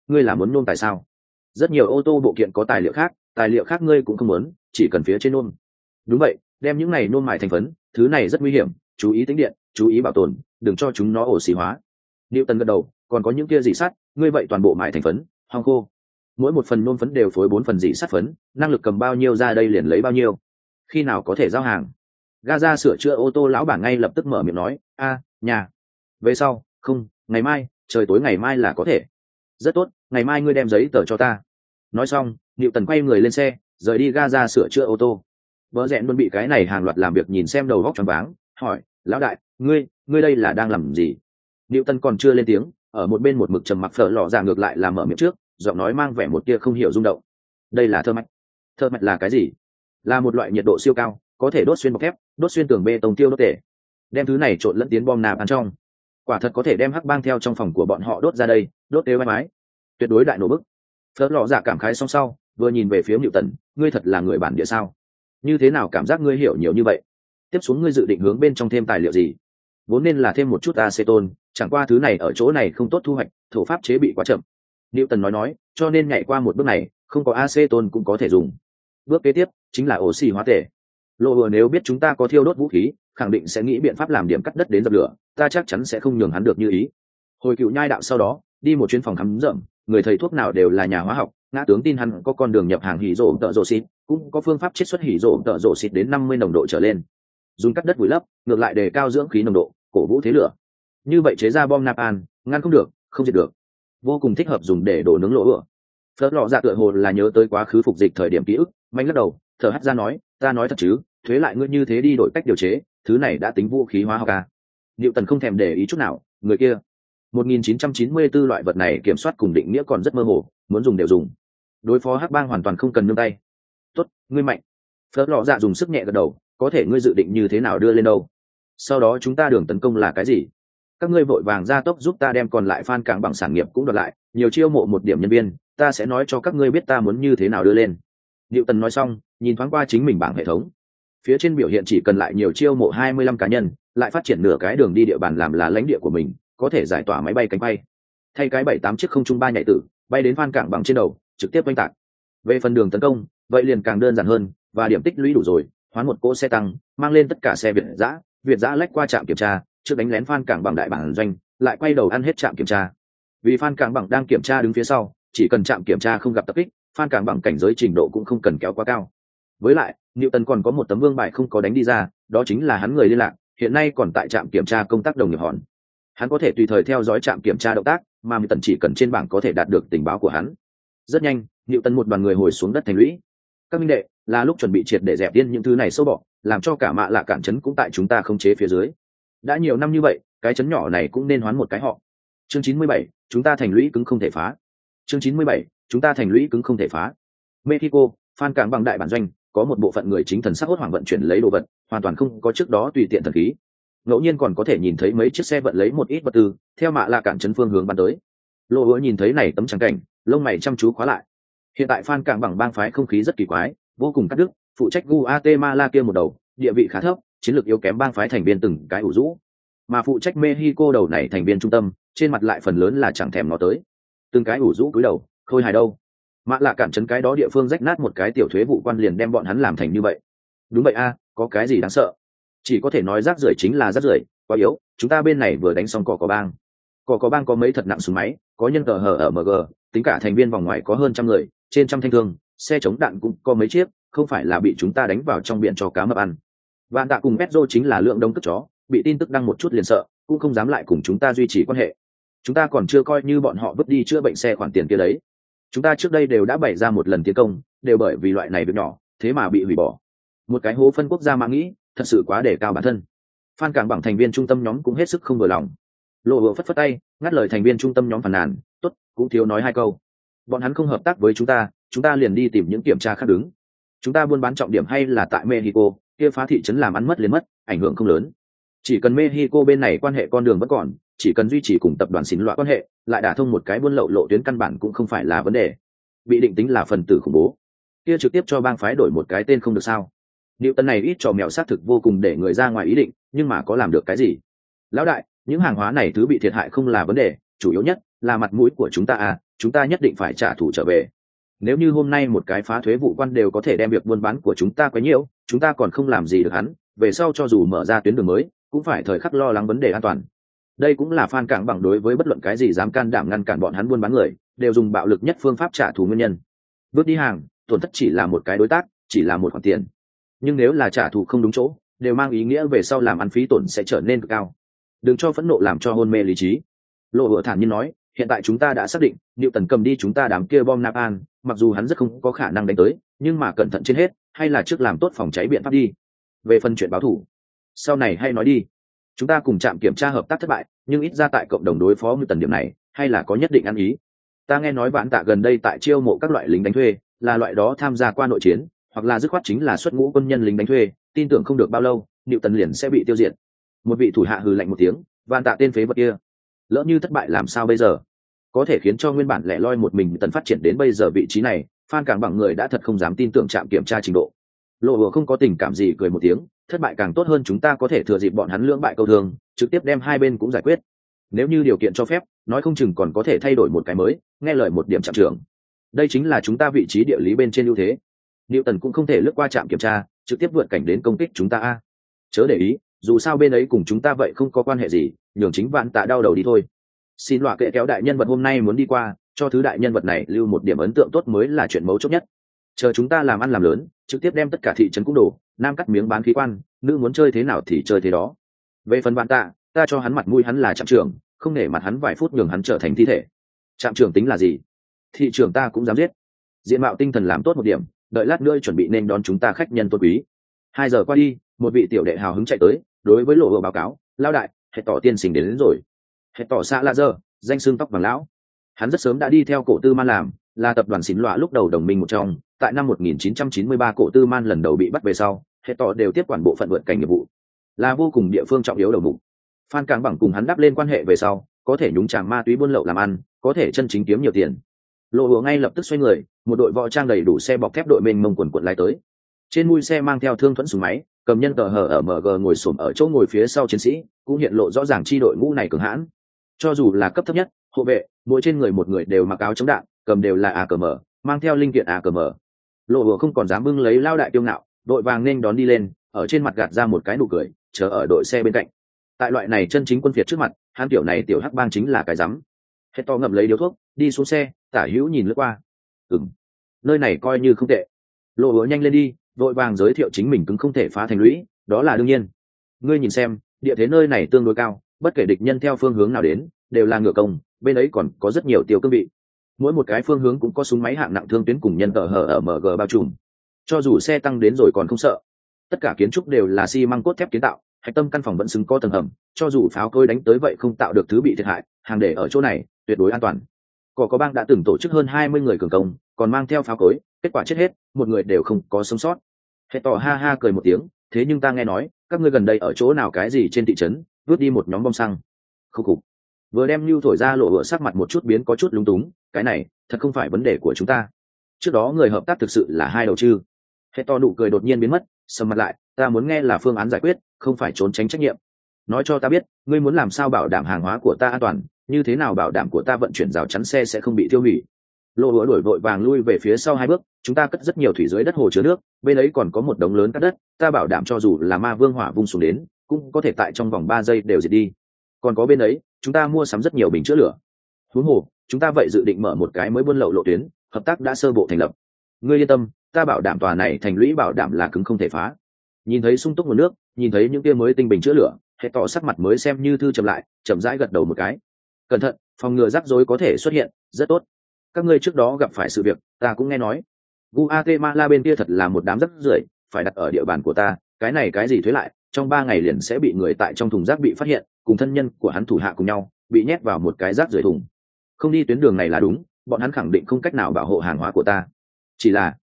ngươi là muốn nôm tại sao? Rất nhiều ô tô bộ kiện có tài liệu khác ngươi cũng không muốn, chỉ cần phía trên nôm. Đúng vậy, đem những này nôm mài thành phấn, thứ này rất nguy hiểm, chú ý tính điện, chú ý bảo tồn, đừng cho chúng nó oxy hóa. Newton gật đầu, còn có những kia dị sắt, ngươi vậy toàn bộ mài thành phấn, hong khô. Mỗi một phần nôm phấn đều phối 4 phần dị sắt phấn, năng lực cầm bao nhiêu ra đây liền lấy bao nhiêu. Khi nào có thể giao hàng? Gaza sửa chữa ô tô lão bản ngay lập tức mở miệng nói, nhà. Về sau, không, ngày mai, trời tối ngày mai là có thể. Rất tốt, ngày mai ngươi đem giấy tờ cho ta. Nói xong, Newton quay người lên xe, rời đi Gaza sửa chữa ô tô. Bỡ rẽn luôn bị cái này hàng loạt làm việc nhìn xem đầu góc choáng váng, hỏi, lão đại, ngươi đây là đang làm gì? Newton còn chưa lên tiếng, ở một bên một mực trầm mặc phở lọ ra ngược lại làm mở miệng trước, giọng nói mang vẻ một tia không hiểu rung động. Đây là thơ mạch. Thơ mạch là cái gì? Là một loại nhiệt độ siêu cao, có thể đốt xuyên bọc thép, đốt xuyên tường bê tông tiêu đốt tể. Đem thứ này trộn lẫn tiến bom nạp ăn trong. Quả thật có thể đem hắc bang theo trong phòng của bọn họ đốt ra đây, đốt đều mái. Tuyệt đối đại nổ bức. Phở lọ dạ cảm khái song sau, vừa nhìn về phía Newton, ngươi thật là người bản địa sao? Như thế nào cảm giác ngươi hiểu nhiều như vậy? Tiếp xuống ngươi dự định hướng bên trong thêm tài liệu gì? Vốn nên là thêm một chút acetone, chẳng qua thứ này ở chỗ này không tốt thu hoạch, thổ pháp chế bị quá chậm. Newton nói, cho nên nhảy qua một bước này, không có acetone cũng có thể dùng. Bước kế tiếp chính là oxy hóa tể. Lộ vừa nếu biết chúng ta có thiêu đốt vũ khí, khẳng định sẽ nghĩ biện pháp làm điểm cắt đất đến dập lửa, ta chắc chắn sẽ không nhường hắn được như ý. Hồi cựu nhai đạo sau đó, đi một chuyến phòng khám rậm, người thầy thuốc nào đều là nhà hóa học, ngã tướng tin hắn có con đường nhập hàng hỉ rổ tợ rổ xịt, cũng có phương pháp chiết xuất hỉ rổ tợ rổ xịt đến 50 nồng độ trở lên. Dùng cắt đất vùi lấp, ngược lại đề cao dưỡng khí nồng độ, cổ vũ thế lửa. Như vậy chế ra bom napalm, ngăn không được, không diệt được. Vô cùng thích hợp dùng để đổ nướng lỗ ửa. Phớt lọ dạ tựa hồ là nhớ tới quá khứ phục dịch thời điểm ký ức, mạnh lắc đầu, thở hắt ra nói, ta nói thật chứ, thuế lại ngươi như thế đi đổi cách điều chế, thứ này đã tính vũ khí hóa học à? Newton không thèm để ý chút nào, người kia. 1994 loại vật này kiểm soát cùng định nghĩa còn rất mơ hồ, muốn dùng đều dùng. Đối phó hắc bang hoàn toàn không cần nương tay. Tốt, ngươi mạnh. Phớt lọ dạ dùng sức nhẹ gật đầu, có thể ngươi dự định như thế nào đưa lên đâu? Sau đó chúng ta đường tấn công là cái gì? Các ngươi vội vàng ra tốc giúp ta đem còn lại fan cảng bằng sản nghiệp cũng đoạt lại, nhiều chiêu mộ một điểm nhân viên, ta sẽ nói cho các ngươi biết ta muốn như thế nào đưa lên. Newton nói xong, nhìn thoáng qua chính mình bảng hệ thống. Phía trên biểu hiện chỉ cần lại nhiều chiêu mộ 25 cá nhân, lại phát triển nửa cái đường đi địa bàn làm là lãnh địa của mình, có thể giải tỏa máy bay cánh bay. Thay cái 7-8 chiếc không trung ba nhảy tử, bay đến fan cảng bằng trên đầu, trực tiếp oanh tạc. Về phần đường tấn công, vậy liền càng đơn giản hơn, và điểm tích lũy đủ rồi, hoán một cỗ xe tăng, mang lên tất cả xe Việt dã lách qua trạm kiểm tra, trước đánh lén fan cảng bằng đại bản doanh, lại quay đầu ăn hết trạm kiểm tra. Vì fan cảng bằng đang kiểm tra đứng phía sau, chỉ cần trạm kiểm tra không gặp tập kích, fan cảng bằng cảnh giới trình độ cũng không cần kéo quá cao. Với lại, Newton còn có một tấm vương bài không có đánh đi ra, đó chính là hắn người liên lạc, hiện nay còn tại trạm kiểm tra công tác đồng nghiệp hòn. Hắn có thể tùy thời theo dõi trạm kiểm tra động tác, mà Newton chỉ cần trên bảng có thể đạt được tình báo của hắn. Rất nhanh, Newton một đoàn người hồi xuống đất thành lũy. Các minh đệ, là lúc chuẩn bị triệt để dẹp điên những thứ này sâu bọ, làm cho cả mạ lạ cản trấn cũng tại chúng ta không chế phía dưới. Đã nhiều năm như vậy, cái trấn nhỏ này cũng nên hoán một cái họ. Chương 97, chúng ta thành lũy cứng không thể phá. Chương 97, chúng ta thành lũy cứng không thể phá. Mexico, fan cảng bằng đại bản doanh, có một bộ phận người chính thần sắc hốt hoảng vận chuyển lấy đồ vật, hoàn toàn không có trước đó tùy tiện thần khí. Ngẫu nhiên còn có thể nhìn thấy mấy chiếc xe vận lấy một ít vật tư, theo mạ lạ cản trấn phương hướng bắn tới. Lộ Hứa nhìn thấy này tấm trắng cảnh, lông mày chăm chú khóa lại. Hiện tại fan cảng bằng bang phái không khí rất kỳ quái, vô cùng cắt đứt, phụ trách Guatemala kia một đầu, địa vị khá thấp, chiến lược yếu kém bang phái thành viên từng cái ủ rũ, mà phụ trách Mexico đầu này thành viên trung tâm, trên mặt lại phần lớn là chẳng thèm nó tới, từng cái ủ rũ cúi đầu, khôi hài đâu. Mạ lạ cản trấn cái đó địa phương rách nát một cái tiểu thuế vụ quan liền đem bọn hắn làm thành như vậy. Đúng vậy a, có cái gì đáng sợ? Chỉ có thể nói rác rưởi chính là rác rưởi, quá yếu. Chúng ta bên này vừa đánh xong cỏ bang. Cỏ bang có mấy thật nặng súng máy, có nhân cờ hở ở MG, tính cả thành viên vòng ngoài có hơn trăm người, trên trăm thanh thương, xe chống đạn cũng có mấy chiếc, không phải là bị chúng ta đánh vào trong biển cho cá mập ăn. Vạn Tạ cùng Pedro chính là lượng đông cất chó, bị tin tức đăng một chút liền sợ, cũng không dám lại cùng chúng ta duy trì quan hệ. Chúng ta còn chưa coi như bọn họ vứt đi chữa bệnh xe khoản tiền kia đấy. Chúng ta trước đây đều đã bày ra một lần tiến công, đều bởi vì loại này việc nhỏ, thế mà bị hủy bỏ. Một cái hố phân quốc gia mà nghĩ, thật sự quá để cao bản thân. Phan Cảng bằng thành viên trung tâm nhóm cũng hết sức không vừa lòng. Lộ Hứa phất phất tay, ngắt lời thành viên trung tâm nhóm phàn nàn, tốt, cũng thiếu nói hai câu. Bọn hắn không hợp tác với chúng ta liền đi tìm những kiểm tra khác đứng. Chúng ta buôn bán trọng điểm hay là tại Mexico, kia phá thị trấn làm ăn mất liền mất, ảnh hưởng không lớn. Chỉ cần Mexico bên này quan hệ con đường vẫn còn, chỉ cần duy trì cùng tập đoàn xín loại quan hệ, lại đả thông một cái buôn lậu lộ tuyến căn bản cũng không phải là vấn đề. Bị định tính là phần tử khủng bố, kia trực tiếp cho bang phái đổi một cái tên không được sao? Newton này ít trò mèo xác thực vô cùng để người ra ngoài ý định, nhưng mà có làm được cái gì? Lão đại, những hàng hóa này thứ bị thiệt hại không là vấn đề, chủ yếu nhất là mặt mũi của chúng ta à, chúng ta nhất định phải trả thù trở về. Nếu như hôm nay một cái phá thuế vụ quan đều có thể đem việc buôn bán của chúng ta quấy nhiễu, chúng ta còn không làm gì được hắn, về sau cho dù mở ra tuyến đường mới cũng phải thời khắc lo lắng vấn đề an toàn. Đây cũng là Phan Cảng Bằng đối với bất luận cái gì dám can đảm ngăn cản bọn hắn buôn bán người đều dùng bạo lực nhất phương pháp trả thù nguyên nhân. Bước đi hàng, tổn thất chỉ là một cái đối tác, chỉ là một khoản tiền, nhưng nếu là trả thù không đúng chỗ đều mang ý nghĩa về sau làm ăn phí tổn sẽ trở nên cực cao. Đừng cho phẫn nộ làm cho hôn mê lý trí. Lộ Hựa thản nhiên nói, hiện tại chúng ta đã xác định Newton cầm đi chúng ta đám kia bom napalm, mặc dù hắn rất không có khả năng đánh tới, nhưng mà cẩn thận trên hết, hay là trước làm tốt phòng cháy biện pháp đi. Về phần chuyện báo thù, sau này hay nói đi. Chúng ta cùng trạm kiểm tra hợp tác thất bại, nhưng ít ra tại cộng đồng đối phó Newton điểm này hay là có nhất định ăn ý. Ta nghe nói Vạn Tạ gần đây tại chiêu mộ các loại lính đánh thuê, là loại đó tham gia qua nội chiến, hoặc là dứt khoát chính là xuất ngũ quân nhân lính đánh thuê, tin tưởng không được bao lâu Newton liền sẽ bị tiêu diệt. Một vị thủ hạ hừ lạnh một tiếng, Vạn Tạ tên phế vật kia, lỡ như thất bại làm sao bây giờ? Có thể khiến cho nguyên bản lẻ loi một mình tần phát triển đến bây giờ vị trí này, Phan Cảng Bằng người đã thật không dám tin tưởng trạm kiểm tra trình độ. Lộ Hựa không có tình cảm gì cười một tiếng, thất bại càng tốt hơn, chúng ta có thể thừa dịp bọn hắn lưỡng bại câu thương, trực tiếp đem hai bên cũng giải quyết. Nếu như điều kiện cho phép, nói không chừng còn có thể thay đổi một cái mới, nghe lời một điểm trạm trưởng. Đây chính là chúng ta vị trí địa lý bên trên ưu thế. Newton cũng không thể lướt qua trạm kiểm tra, trực tiếp vượt cảnh đến công kích chúng ta a. Chớ để ý, dù sao bên ấy cùng chúng ta vậy không có quan hệ gì, nhường chính Vạn Tạ đau đầu đi thôi. Xin loại kệ kéo đại nhân vật hôm nay muốn đi qua, cho thứ đại nhân vật này lưu một điểm ấn tượng tốt mới là chuyện mấu chốt nhất. Chờ chúng ta làm ăn làm lớn, trực tiếp đem tất cả thị trấn cũng đổ, nam cắt miếng bán khí quan, nữ muốn chơi thế nào thì chơi thế đó. Về phần Vạn Tạ, ta cho hắn mặt mũi, hắn là trạm trưởng, không nể mặt hắn vài phút nhường hắn trở thành thi thể. Trạm trưởng tính là gì? Thị trưởng ta cũng dám giết. Diện mạo tinh thần làm tốt một điểm, đợi lát nữa chuẩn bị nên đón chúng ta khách nhân tôn quý. 2 giờ qua đi, một vị tiểu đệ hào hứng chạy tới, đối với Lộ Hựa báo cáo, lao đại, Hệ Tỏ tiên sinh đến rồi. Hệ Tỏ xã La Dơ, danh xưng tóc vàng lão. Hắn rất sớm đã đi theo Cổ Tư Man làm, là tập đoàn xín lọa lúc đầu đồng minh một trong. Tại năm 1993 Cổ Tư Man lần đầu bị bắt về sau, Hệ Tỏ đều tiếp quản bộ phận vượt cảnh nghiệp vụ, là vô cùng địa phương trọng yếu đầu mục. Phan Cảng Bằng cùng hắn đắp lên quan hệ về sau, có thể nhúng chàm ma túy buôn lậu làm ăn, có thể chân chính kiếm nhiều tiền. Lộ Hựa ngay lập tức xoay người, một đội võ trang đầy đủ xe bọc thép đội mênh mông quần quần lái tới. Trên mui xe mang theo thương thuẫn súng máy, cầm nhân tờ hở ở MG ngồi xổm ở chỗ ngồi phía sau chiến sĩ, cũng hiện lộ rõ ràng chi đội ngũ này cường hãn. Cho dù là cấp thấp nhất, hộ vệ, mỗi trên người một người đều mặc áo chống đạn, cầm đều là AKM, mang theo linh kiện AKM. Lộ Hựa không còn dám bưng lấy lao đại tiêu ngạo, đội vàng nên đón đi lên, ở trên mặt gạt ra một cái nụ cười, chờ ở đội xe bên cạnh. Tại loại này chân chính quân phiệt trước mặt, hắn tiểu này tiểu hắc bang chính là cái rắm. Hết to ngậm lấy điếu thuốc, đi xuống xe, tả hữu nhìn lướt qua. Nơi này coi như không tệ. Lộ Hựa nhanh lên đi, vội vàng giới thiệu chính mình cứng không thể phá thành lũy, đó là đương nhiên. Ngươi nhìn xem, địa thế nơi này tương đối cao, bất kể địch nhân theo phương hướng nào đến, đều là ngựa công, bên ấy còn có rất nhiều tiêu cương vị. Mỗi một cái phương hướng cũng có súng máy hạng nặng thương tuyến cùng nhân tờ hở ở MG bao trùm. Cho dù xe tăng đến rồi còn không sợ. Tất cả kiến trúc đều là xi măng cốt thép kiến tạo, hạch tâm căn phòng vẫn xứng có tầng hầm, cho dù pháo cối đánh tới vậy không tạo được thứ bị thiệt hại, hàng để ở chỗ này tuyệt đối an toàn. Có bang đã từng tổ chức hơn 20 người cường công, còn mang theo pháo cối, kết quả chết hết, một người đều không có sống sót. Hệ Tỏ ha ha cười một tiếng, thế nhưng ta nghe nói các ngươi gần đây ở chỗ nào cái gì trên thị trấn vứt đi một nhóm bom xăng. Khúc khục. Vừa đem lưu thổi ra, Lộ Hựa sắc mặt một chút biến có chút lúng túng, cái này thật không phải vấn đề của chúng ta. Trước đó người hợp tác thực sự là hai đầu chư. Hệ Tỏ nụ cười đột nhiên biến mất, sầm mặt lại, ta muốn nghe là phương án giải quyết, không phải trốn tránh trách nhiệm. Nói cho ta biết, ngươi muốn làm sao bảo đảm hàng hóa của ta an toàn, như thế nào bảo đảm của ta vận chuyển rào chắn xe sẽ không bị tiêu hủy. Lộ Hựa đổi vội vàng lui về phía sau 2 bước, chúng ta cất rất nhiều thủy dưới đất hồ chứa nước, bên ấy còn có một đống lớn cát đất, ta bảo đảm cho dù là ma vương hỏa vung xuống đến, cũng có thể tại trong vòng 3 giây đều diệt đi. Còn có bên ấy, chúng ta mua sắm rất nhiều bình chữa lửa. Huống hồ, chúng ta vậy dự định mở một cái mới buôn lậu lộ tuyến, hợp tác đã sơ bộ thành lập. Ngươi yên tâm, ta bảo đảm tòa này thành lũy bảo đảm là cứng không thể phá. Nhìn thấy sung túc nguồn nước, nhìn thấy những kia mới tinh bình chữa lửa, Hệ Tỏ sắc mặt mới xem như thư chậm lại, chậm rãi gật đầu một cái. Cẩn thận, phòng ngừa rắc rối có thể xuất hiện, rất tốt. Các ngươi trước đó gặp phải sự việc, ta cũng nghe nói. Guatemala bên kia thật là một đám rác rưởi, phải đặt ở địa bàn của ta, cái này cái gì thuế lại, trong 3 ngày liền sẽ bị người tại trong thùng rác bị phát hiện, cùng thân nhân của hắn thủ hạ cùng nhau, bị nhét vào một cái rác rưởi thùng. Không đi tuyến đường này là đúng, bọn hắn khẳng định không cách nào bảo hộ hàng hóa của ta. Chỉ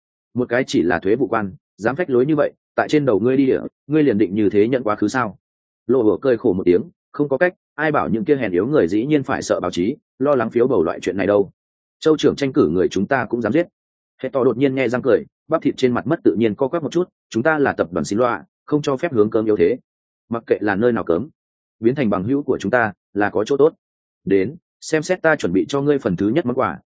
là thuế vụ quan, dám phách lối như vậy, tại trên đầu ngươi đi địa, ngươi liền định như thế nhận quá khứ sao? Lộ Hựa cười khổ một tiếng, không có cách, ai bảo những kia hèn yếu người dĩ nhiên phải sợ báo chí, lo lắng phiếu bầu loại chuyện này đâu. Châu trưởng tranh cử người chúng ta cũng dám giết. Hệ Tỏ đột nhiên nghe răng cười, bắp thịt trên mặt mất tự nhiên co quắp một chút, chúng ta là tập đoàn xí loa, không cho phép hướng cơm yếu thế. Mặc kệ là nơi nào cấm, biến thành bằng hữu của chúng ta là có chỗ tốt. Đến, xem xét ta chuẩn bị cho ngươi phần thứ nhất món quà,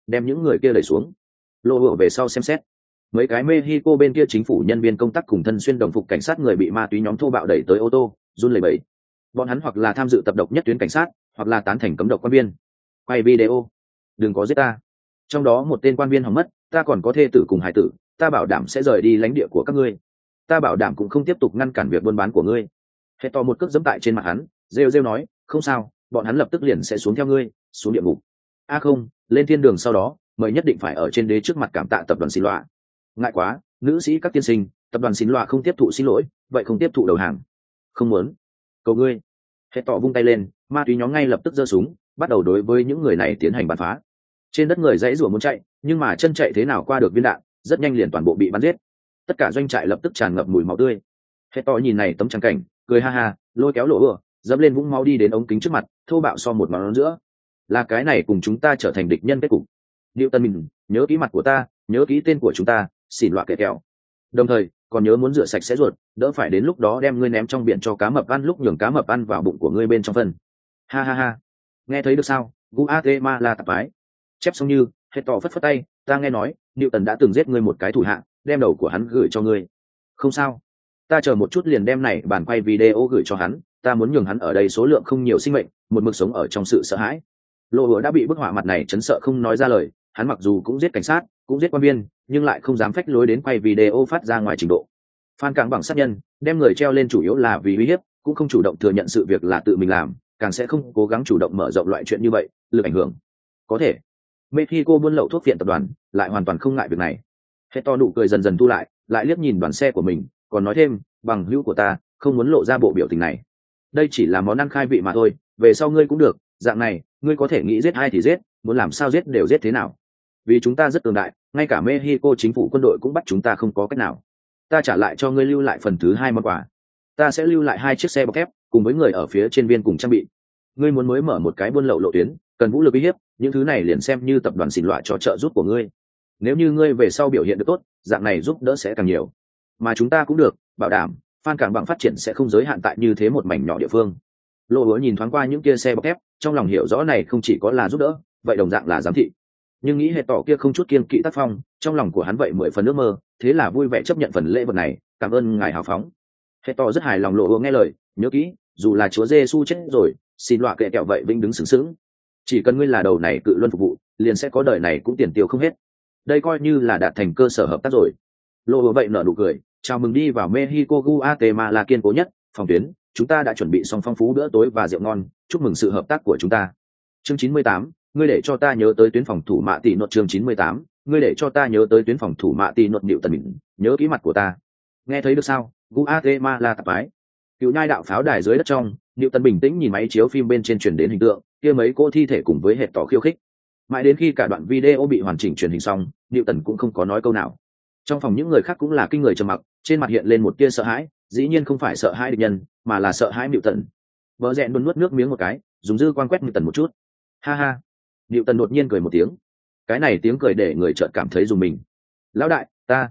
đem những người kia đẩy xuống. Lộ hựa về sau xem xét, mấy cái Mexico bên kia chính phủ nhân viên công tác cùng thân xuyên đồng phục cảnh sát người bị ma túy nhóm thô bạo đẩy tới ô tô, run lẩy bẩy. Bọn hắn hoặc là tham dự tập độc nhất tuyến cảnh sát, hoặc là tán thành cấm độc quan viên. Quay video, đừng có giết ta. Trong đó một tên quan viên hỏng mất, ta còn có thê tử cùng hải tử, ta bảo đảm sẽ rời đi lãnh địa của các ngươi. Ta bảo đảm cũng không tiếp tục ngăn cản việc buôn bán của ngươi. Hệ to một cước giẫm tại trên mặt hắn, rêu rêu nói, không sao, bọn hắn lập tức liền sẽ xuống theo ngươi, xuống địa ngục. A không, lên thiên đường sau đó, mời nhất định phải ở trên đế trước mặt cảm tạ tập đoàn xin lỗi. Ngại quá, nữ sĩ các tiên sinh, tập đoàn xin lỗi không tiếp thụ xin lỗi, vậy không tiếp thụ đầu hàng. Không muốn. Cầu ngươi. Hệ tỏ vung tay lên, ma túy nhóm ngay lập tức giơ súng, bắt đầu đối với những người này tiến hành bắn phá. Trên đất người dãy rủa muốn chạy, nhưng mà chân chạy thế nào qua được viên đạn, rất nhanh liền toàn bộ bị bắn giết. Tất cả doanh trại lập tức tràn ngập mùi máu tươi. Hệ tỏ nhìn này tấm trắng cảnh, cười ha ha, lôi kéo Lộ ừa, dẫm lên vũng máu đi đến ống kính trước mặt, thô bạo so một món giữa. Là cái này cùng chúng ta trở thành địch nhân kết cục. Newton mình, nhớ kỹ mặt của ta, nhớ kỹ tên của chúng ta, xỉn loạ kẹt kẹo. Đồng thời, còn nhớ muốn rửa sạch sẽ ruột, đỡ phải đến lúc đó đem ngươi ném trong biển cho cá mập ăn, lúc nhường cá mập ăn vào bụng của ngươi bên trong phân. Ha ha ha. Nghe thấy được sao? Guatemala tập ái. Chép xong như, Hết tỏ phất phất tay, ta nghe nói, Newton đã từng giết ngươi một cái thủ hạ, đem đầu của hắn gửi cho ngươi. Không sao. Ta chờ một chút liền đem này bản quay video gửi cho hắn, ta muốn nhường hắn ở đây số lượng không nhiều sinh mệnh, một mực sống ở trong sự sợ hãi. Lộ hứa đã bị bức họa mặt này chấn sợ không nói ra lời, hắn mặc dù cũng giết cảnh sát, cũng giết quan viên, nhưng lại không dám phách lối đến quay video phát ra ngoài trình độ. Phan Càng bằng sát nhân, đem người treo lên chủ yếu là vì uy hiếp, cũng không chủ động thừa nhận sự việc là tự mình làm, càng sẽ không cố gắng chủ động mở rộng loại chuyện như vậy, lực ảnh hưởng. Có thể, Mexico buôn lậu thuốc viện tập đoàn, lại hoàn toàn không ngại việc này. Hết to nụ cười dần dần thu lại liếc nhìn đoàn xe của mình, còn nói thêm, bằng hữu của ta, không muốn lộ ra bộ biểu tình này. Đây chỉ là món ăn khai vị mà thôi, về sau ngươi cũng được, dạng này, ngươi có thể nghĩ giết ai thì giết, muốn làm sao giết đều giết thế nào. Vì chúng ta rất cường đại, ngay cả Mexico chính phủ quân đội cũng bắt chúng ta không có cách nào. Ta trả lại cho ngươi lưu lại phần thứ 2 món quà. Ta sẽ lưu lại 2 chiếc xe bọc thép, cùng với người ở phía trên viên cùng trang bị. Ngươi muốn mới mở một cái buôn lậu lộ tuyến, cần vũ lực uy hiếp, những thứ này liền xem như tập đoàn xỉn loại cho trợ giúp của ngươi. Nếu như ngươi về sau biểu hiện được tốt, dạng này giúp đỡ sẽ càng nhiều. Mà chúng ta cũng được, bảo đảm, Phan Cảng bằng phát triển sẽ không giới hạn tại như thế một mảnh nhỏ địa phương. Lộ Hứa nhìn thoáng qua những kia xe bọc thép, trong lòng hiểu rõ này không chỉ có là giúp đỡ, vậy đồng dạng là giám thị. Nhưng nghĩ hệ tỏ kia không chút kiêng kỵ tác phong, trong lòng của hắn vậy 10 phần ước mơ, thế là vui vẻ chấp nhận phần lễ vật này, cảm ơn ngài hào phóng. Hệ tỏ rất hài lòng Lộ Hứa nghe lời, nhớ kỹ, dù là Chúa Giêsu chết rồi, xin loại kệ kẹo vậy vĩnh đứng sướng sướng. Chỉ cần ngươi là đầu này cự luân phục vụ, liền sẽ có đời này cũng tiền tiêu không hết. Đây coi như là đạt thành cơ sở hợp tác rồi. Lộ Hứa vậy nở nụ cười, chào mừng đi vào Mexico Guatemala kiên cố nhất phòng tuyến, chúng ta đã chuẩn bị xong phong phú bữa tối và rượu ngon, chúc mừng sự hợp tác của chúng ta. Chương 98, ngươi để cho ta nhớ tới tuyến phòng thủ mạ tỷ nột. Chương 98, ngươi để cho ta nhớ tới tuyến phòng thủ mạ tỷ nột. Điệu tần mình, nhớ kỹ mặt của ta. Nghe thấy được sao? Guatemala tập ái. Cựu nhai đạo pháo đài dưới đất trong, Điệu tần bình tĩnh nhìn máy chiếu phim bên trên truyền đến hình tượng, kia mấy cô thi thể cùng với hệ tỏ khiêu khích. Mãi đến khi cả đoạn video bị hoàn chỉnh truyền hình xong, Điệu tần cũng không có nói câu nào. Trong phòng những người khác cũng là kinh người trầm mặc, trên mặt hiện lên một tia sợ hãi, dĩ nhiên không phải sợ hãi địch nhân, mà là sợ hãi Điệu tần. Bờ rẽn luôn nuốt nước miếng một cái, dùng dư quan quét Điệu tần một chút. Ha ha. Điệu tần đột nhiên cười một tiếng. Cái này tiếng cười để người chợt cảm thấy rùng mình. Lão đại,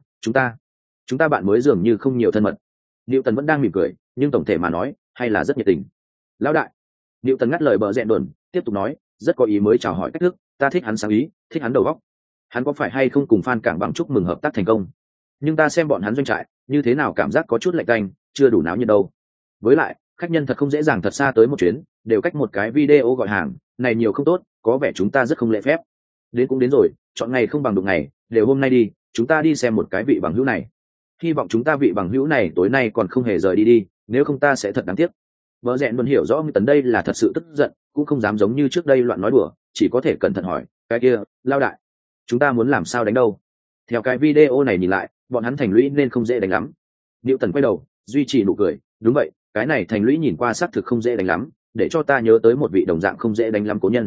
chúng ta bạn mới dường như không nhiều thân mật. Điệu tần vẫn đang mỉm cười, nhưng tổng thể mà nói, hay là rất nhiệt tình. Lão đại. Điệu tần ngắt lời bờ rẽn đồn, tiếp tục nói, rất có ý mới chào hỏi cách thức, ta thích hắn sáng ý, thích hắn đầu óc. Hắn có phải hay không cùng Phan Cảng bằng chúc mừng hợp tác thành công? Nhưng ta xem bọn hắn doanh trại, như thế nào cảm giác có chút lạnh tanh, chưa đủ náo nhiệt đâu. Với lại, khách nhân thật không dễ dàng thật xa tới một chuyến, đều cách một cái video gọi hàng, này nhiều không tốt, có vẻ chúng ta rất không lễ phép. Đến cũng đến rồi, chọn ngày không bằng đụng ngày, đều hôm nay đi, chúng ta đi xem một cái vị bằng hữu này. Hy vọng chúng ta vị bằng hữu này tối nay còn không hề rời đi, nếu không ta sẽ thật đáng tiếc. Vợ rẽn luôn hiểu rõ Ngư Tấn đây là thật sự tức giận, cũng không dám giống như trước đây loạn nói đùa, chỉ có thể cẩn thận hỏi, cái kia, lao đại, chúng ta muốn làm sao đánh đâu? Theo cái video này nhìn lại, bọn hắn thành lũy nên không dễ đánh lắm. Diệu Tần quay đầu, duy trì nụ cười, đúng vậy, cái này thành lũy nhìn qua xác thực không dễ đánh lắm, để cho ta nhớ tới một vị đồng dạng không dễ đánh lắm cố nhân.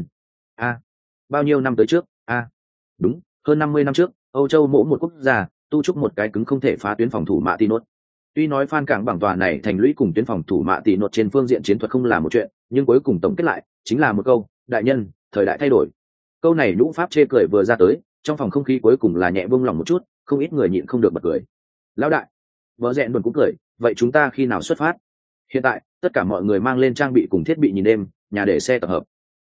Bao nhiêu năm tới trước? Đúng, hơn 50 năm trước, Âu Châu mỗ một quốc gia tu trúc một cái cứng không thể phá tuyến phòng thủ Mạ Tì Nốt. Tuy nói Phan Cảng bằng tòa này thành lũy cùng tuyến phòng thủ Mạ Tì Nốt trên phương diện chiến thuật không là một chuyện, nhưng cuối cùng tổng kết lại chính là một câu, đại nhân, thời đại thay đổi. Câu này nhũ pháp chê cười vừa ra tới, trong phòng không khí cuối cùng là nhẹ buông lòng một chút, không ít người nhịn không được bật cười. Lão đại, vợ rẽn buồn cũng cười, vậy chúng ta khi nào xuất phát? Hiện tại, tất cả mọi người mang lên trang bị cùng thiết bị nhìn đêm, nhà để xe tập hợp.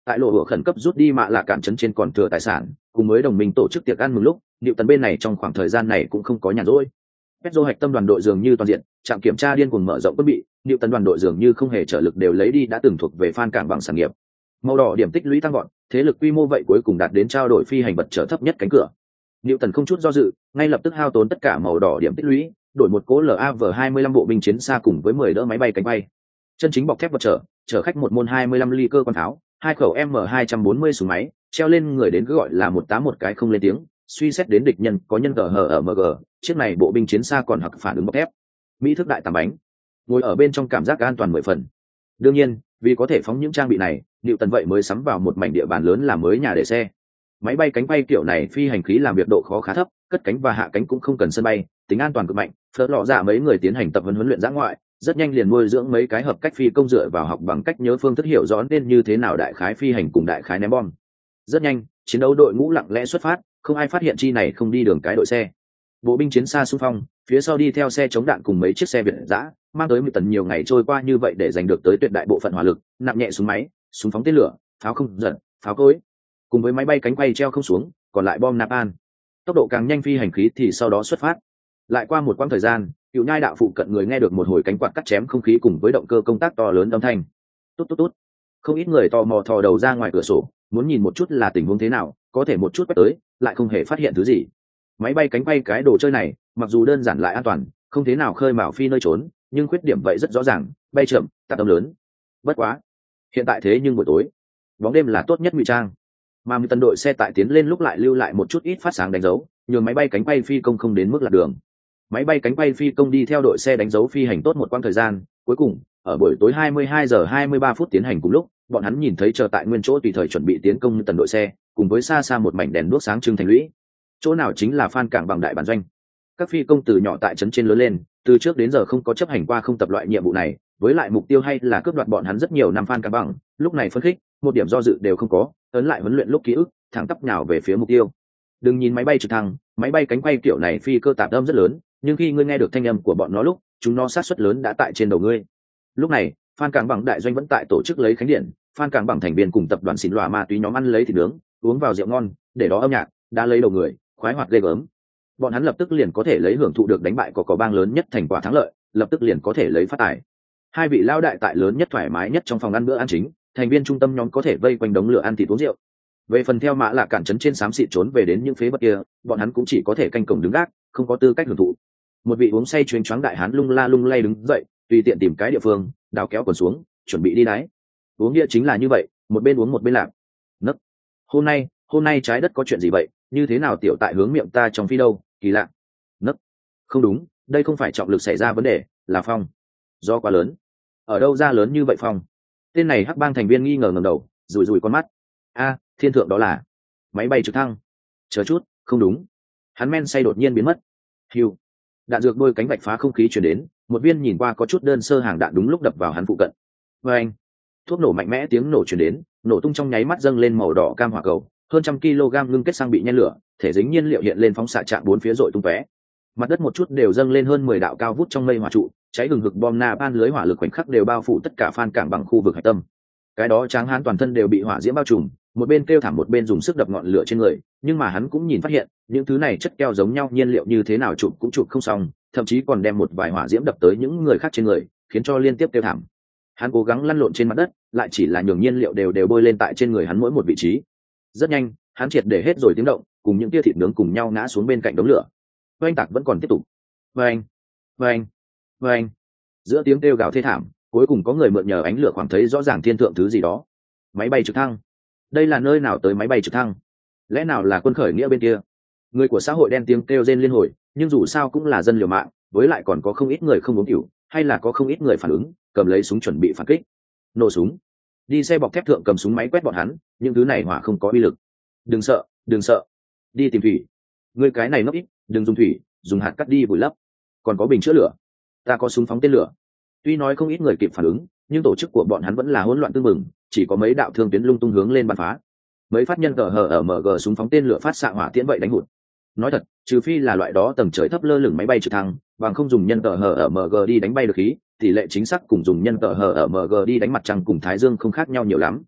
Tại lộ hựa khẩn cấp rút đi mạ lạ cạn trấn trên còn thừa tài sản, cùng với đồng minh tổ chức tiệc ăn mừng lúc, Diệu Tần bên này trong khoảng thời gian này cũng không có nhàn rỗi. Petro hạch tâm đoàn đội dường như toàn diện, trạm kiểm tra điên cuồng mở rộng quân bị, Diệu Tần đoàn đội dường như không hề trợ lực đều lấy đi đã từng thuộc về Phan Cảng bằng sản nghiệp. Màu đỏ điểm tích lũy tăng vọt, thế lực quy mô vậy cuối cùng đạt đến trao đổi phi hành vật trở thấp nhất cánh cửa. Diệu Tần không chút do dự, ngay lập tức hao tốn tất cả màu đỏ điểm tích lũy, đổi một cố LAV-25 bộ binh chiến xa cùng với 10 đỡ máy bay cánh bay. Chân chính bọc thép vật chở khách một môn 25 ly cơ quan tháo, 2 khẩu M240 súng máy, treo lên người đến cứ gọi là 181 cái không lên tiếng, suy xét đến địch nhân có nhân cờ hở ở MG, chiếc này bộ binh chiến xa còn hặc phản ứng bọc thép. Mỹ thức đại tàm bánh, ngồi ở bên trong cảm giác an toàn 10 phần. Đương nhiên, vì có thể phóng những trang bị này, Diệu Tần vậy mới sắm vào một mảnh địa bàn lớn làm mới nhà để xe. Máy bay cánh bay kiểu này phi hành khí làm việc độ khó khá thấp, cất cánh và hạ cánh cũng không cần sân bay, tính an toàn cực mạnh. Phớt lọ dạ mấy người tiến hành tập huấn luyện dã ngoại, rất nhanh liền nuôi dưỡng mấy cái hợp cách phi công dựa vào học bằng cách nhớ phương thức hiểu rõ nên như thế nào đại khái phi hành cùng đại khái ném bom. Rất nhanh, chiến đấu đội ngũ lặng lẽ xuất phát, không ai phát hiện chi này không đi đường cái đội xe. Bộ binh chiến xa xung phong, phía sau đi theo xe chống đạn cùng mấy chiếc xe Việt dã, mang tới một tần nhiều ngày trôi qua như vậy để giành được tới tuyệt đại bộ phận hỏa lực, nặng nhẹ súng máy, súng phóng tên lửa, pháo không giật, pháo cối, cùng với máy bay cánh quay treo không xuống, còn lại bom napalm. Tốc độ càng nhanh phi hành khí thì sau đó xuất phát. Lại qua một quãng thời gian, Cựu Nhai đạo phụ cận người nghe được một hồi cánh quạt cắt chém không khí cùng với động cơ công tác to lớn âm thanh. Tút tút tút. Không ít người tò mò thò đầu ra ngoài cửa sổ, muốn nhìn một chút là tình huống thế nào, có thể một chút quét tới, lại không hề phát hiện thứ gì. Máy bay cánh bay cái đồ chơi này, mặc dù đơn giản lại an toàn, không thế nào khơi mào phi nơi trốn, nhưng khuyết điểm vậy rất rõ ràng, bay chậm, tạp âm lớn. Bất quá, hiện tại thế nhưng buổi tối, bóng đêm là tốt nhất ngụy trang. Mà một tần đội xe tại tiến lên lúc lại lưu lại một chút ít phát sáng đánh dấu, nhường máy bay cánh bay phi công không đến mức lạc đường. Máy bay cánh bay phi công đi theo đội xe đánh dấu phi hành tốt một quãng thời gian, cuối cùng ở buổi tối 22 giờ 23 phút tiến hành cùng lúc, bọn hắn nhìn thấy chờ tại nguyên chỗ tùy thời chuẩn bị tiến công tần đội xe, cùng với xa xa một mảnh đèn đuốc sáng trưng thành lũy. Chỗ nào chính là Phan Cảng bằng đại bản doanh. Các phi công từ nhỏ tại trấn trên lớn lên, từ trước đến giờ không có chấp hành qua không tập loại nhiệm vụ này, với lại mục tiêu hay là cướp đoạt bọn hắn rất nhiều năm Phan Cảng bằng, lúc này phấn khích, một điểm do dự đều không có, ấn lại huấn luyện lúc ký ức, thẳng tắp nhào về phía mục tiêu. Đừng nhìn máy bay trực thăng, máy bay cánh bay kiểu này phi cơ tạp âm rất lớn, nhưng khi ngươi nghe được thanh âm của bọn nó lúc, chúng nó sát suất lớn đã tại trên đầu ngươi. Lúc này, Phan Cảng bằng đại doanh vẫn tại tổ chức lấy khánh điện, Phan Cảng bằng thành viên cùng tập đoàn xỉn lòa ma túy nhóm ăn lấy thịt nướng, uống vào rượu ngon, để đó âm nhạc, đã lấy đầu người, khoái hoạt ghê gớm. Bọn hắn lập tức liền có thể lấy hưởng thụ được đánh bại có bang lớn nhất thành quả thắng lợi, lập tức liền có thể lấy phát tài. Hai vị lao đại tại lớn nhất thoải mái nhất trong phòng ăn bữa ăn chính, thành viên trung tâm nhóm có thể vây quanh đống lửa ăn thịt uống rượu. Về phần theo mã lạ cản trấn trên xám xịt trốn về đến những phế vật kia, bọn hắn cũng chỉ có thể canh cổng đứng gác, không có tư cách hưởng thụ. Một vị uống say chuyến choáng đại hán lung la lung lay đứng dậy, tùy tiện tìm cái địa phương, đào kéo quần xuống, chuẩn bị đi đáy. Uống địa chính là như vậy, một bên uống một bên làm. Nấc. Hôm nay trái đất có chuyện gì vậy? Như thế nào tiểu tại hướng miệng ta trong phi đâu? Kỳ lạ. Nấc. Không đúng, đây không phải trọng lực xảy ra vấn đề, là phong. Do quá lớn. Ở đâu ra lớn như vậy phong? Tên này hắc bang thành viên nghi ngờ ngẩng đầu, rủi rủi con mắt. A, thiên thượng đó là máy bay trực thăng. Chờ chút, không đúng. Hắn men say đột nhiên biến mất. Hiu. Đạn dược đôi cánh vạch phá không khí chuyển đến, một viên nhìn qua có chút đơn sơ hàng đạn đúng lúc đập vào hắn phụ cận. Và anh, thuốc nổ mạnh mẽ tiếng nổ chuyển đến, nổ tung trong nháy mắt dâng lên màu đỏ cam hỏa cầu, hơn 100 kg ngưng kết sang bị nhen lửa, thể dính nhiên liệu hiện lên phóng xạ chạm bốn phía rội tung tóe. Mặt đất một chút đều dâng lên hơn 10 đạo cao vút trong mây hỏa trụ, cháy hừng hực bom napalm lưới hỏa lực khoảnh khắc đều bao phủ tất cả Phan Cảng bằng khu vực hải tâm. Cái đó tráng hán toàn thân đều bị hỏa diễm bao trùm, một bên kêu thảm một bên dùng sức đập ngọn lửa trên người, nhưng mà hắn cũng nhìn phát hiện những thứ này chất keo giống nhau nhiên liệu như thế nào chụp cũng chụp không xong, thậm chí còn đem một vài hỏa diễm đập tới những người khác trên người, khiến cho liên tiếp kêu thảm. Hắn cố gắng lăn lộn trên mặt đất, lại chỉ là nhường nhiên liệu đều bôi lên tại trên người hắn mỗi một vị trí. Rất nhanh, hắn triệt để hết rồi tiếng động, cùng những tia thịt nướng cùng nhau ngã xuống bên cạnh đống lửa. Oanh tạc vẫn còn tiếp tục. Oanh, oanh, oanh. Giữa tiếng kêu gào thê thảm, cuối cùng có người mượn nhờ ánh lửa khoảng thấy rõ ràng thiên thượng thứ gì đó. Máy bay trực thăng. Đây là nơi nào tới máy bay trực thăng? Lẽ nào là quân khởi nghĩa bên kia? Người của xã hội đen tiếng kêu rên liên hồi, nhưng dù sao cũng là dân liều mạng, với lại còn có không ít người không uống rượu, hay là có không ít người phản ứng, cầm lấy súng chuẩn bị phản kích. Nổ súng. Đi xe bọc thép thượng cầm súng máy quét bọn hắn, những thứ này hỏa không có uy lực. Đừng sợ, đừng sợ. Đi tìm thủy. Người cái này ngốc ít, đừng dùng thủy, dùng hạt cắt đi vùi lấp. Còn có bình chữa lửa. Ta có súng phóng tên lửa. Tuy nói không ít người kịp phản ứng, nhưng tổ chức của bọn hắn vẫn là hỗn loạn tương mừng, chỉ có mấy đạo thương tuyến lung tung hướng lên bắn phá. Mấy phát nhân cờ hờ ở MG súng phóng tên lửa phát xạ hỏa tiễn vậy đánh hụt. Nói thật, trừ phi là loại đó tầng trời thấp lơ lửng máy bay trực thăng, bằng không dùng nhân cờ hờ ở MG đi đánh bay được khí, tỷ lệ chính xác cùng dùng nhân cờ hờ ở MG đi đánh mặt trăng cùng thái dương không khác nhau nhiều lắm.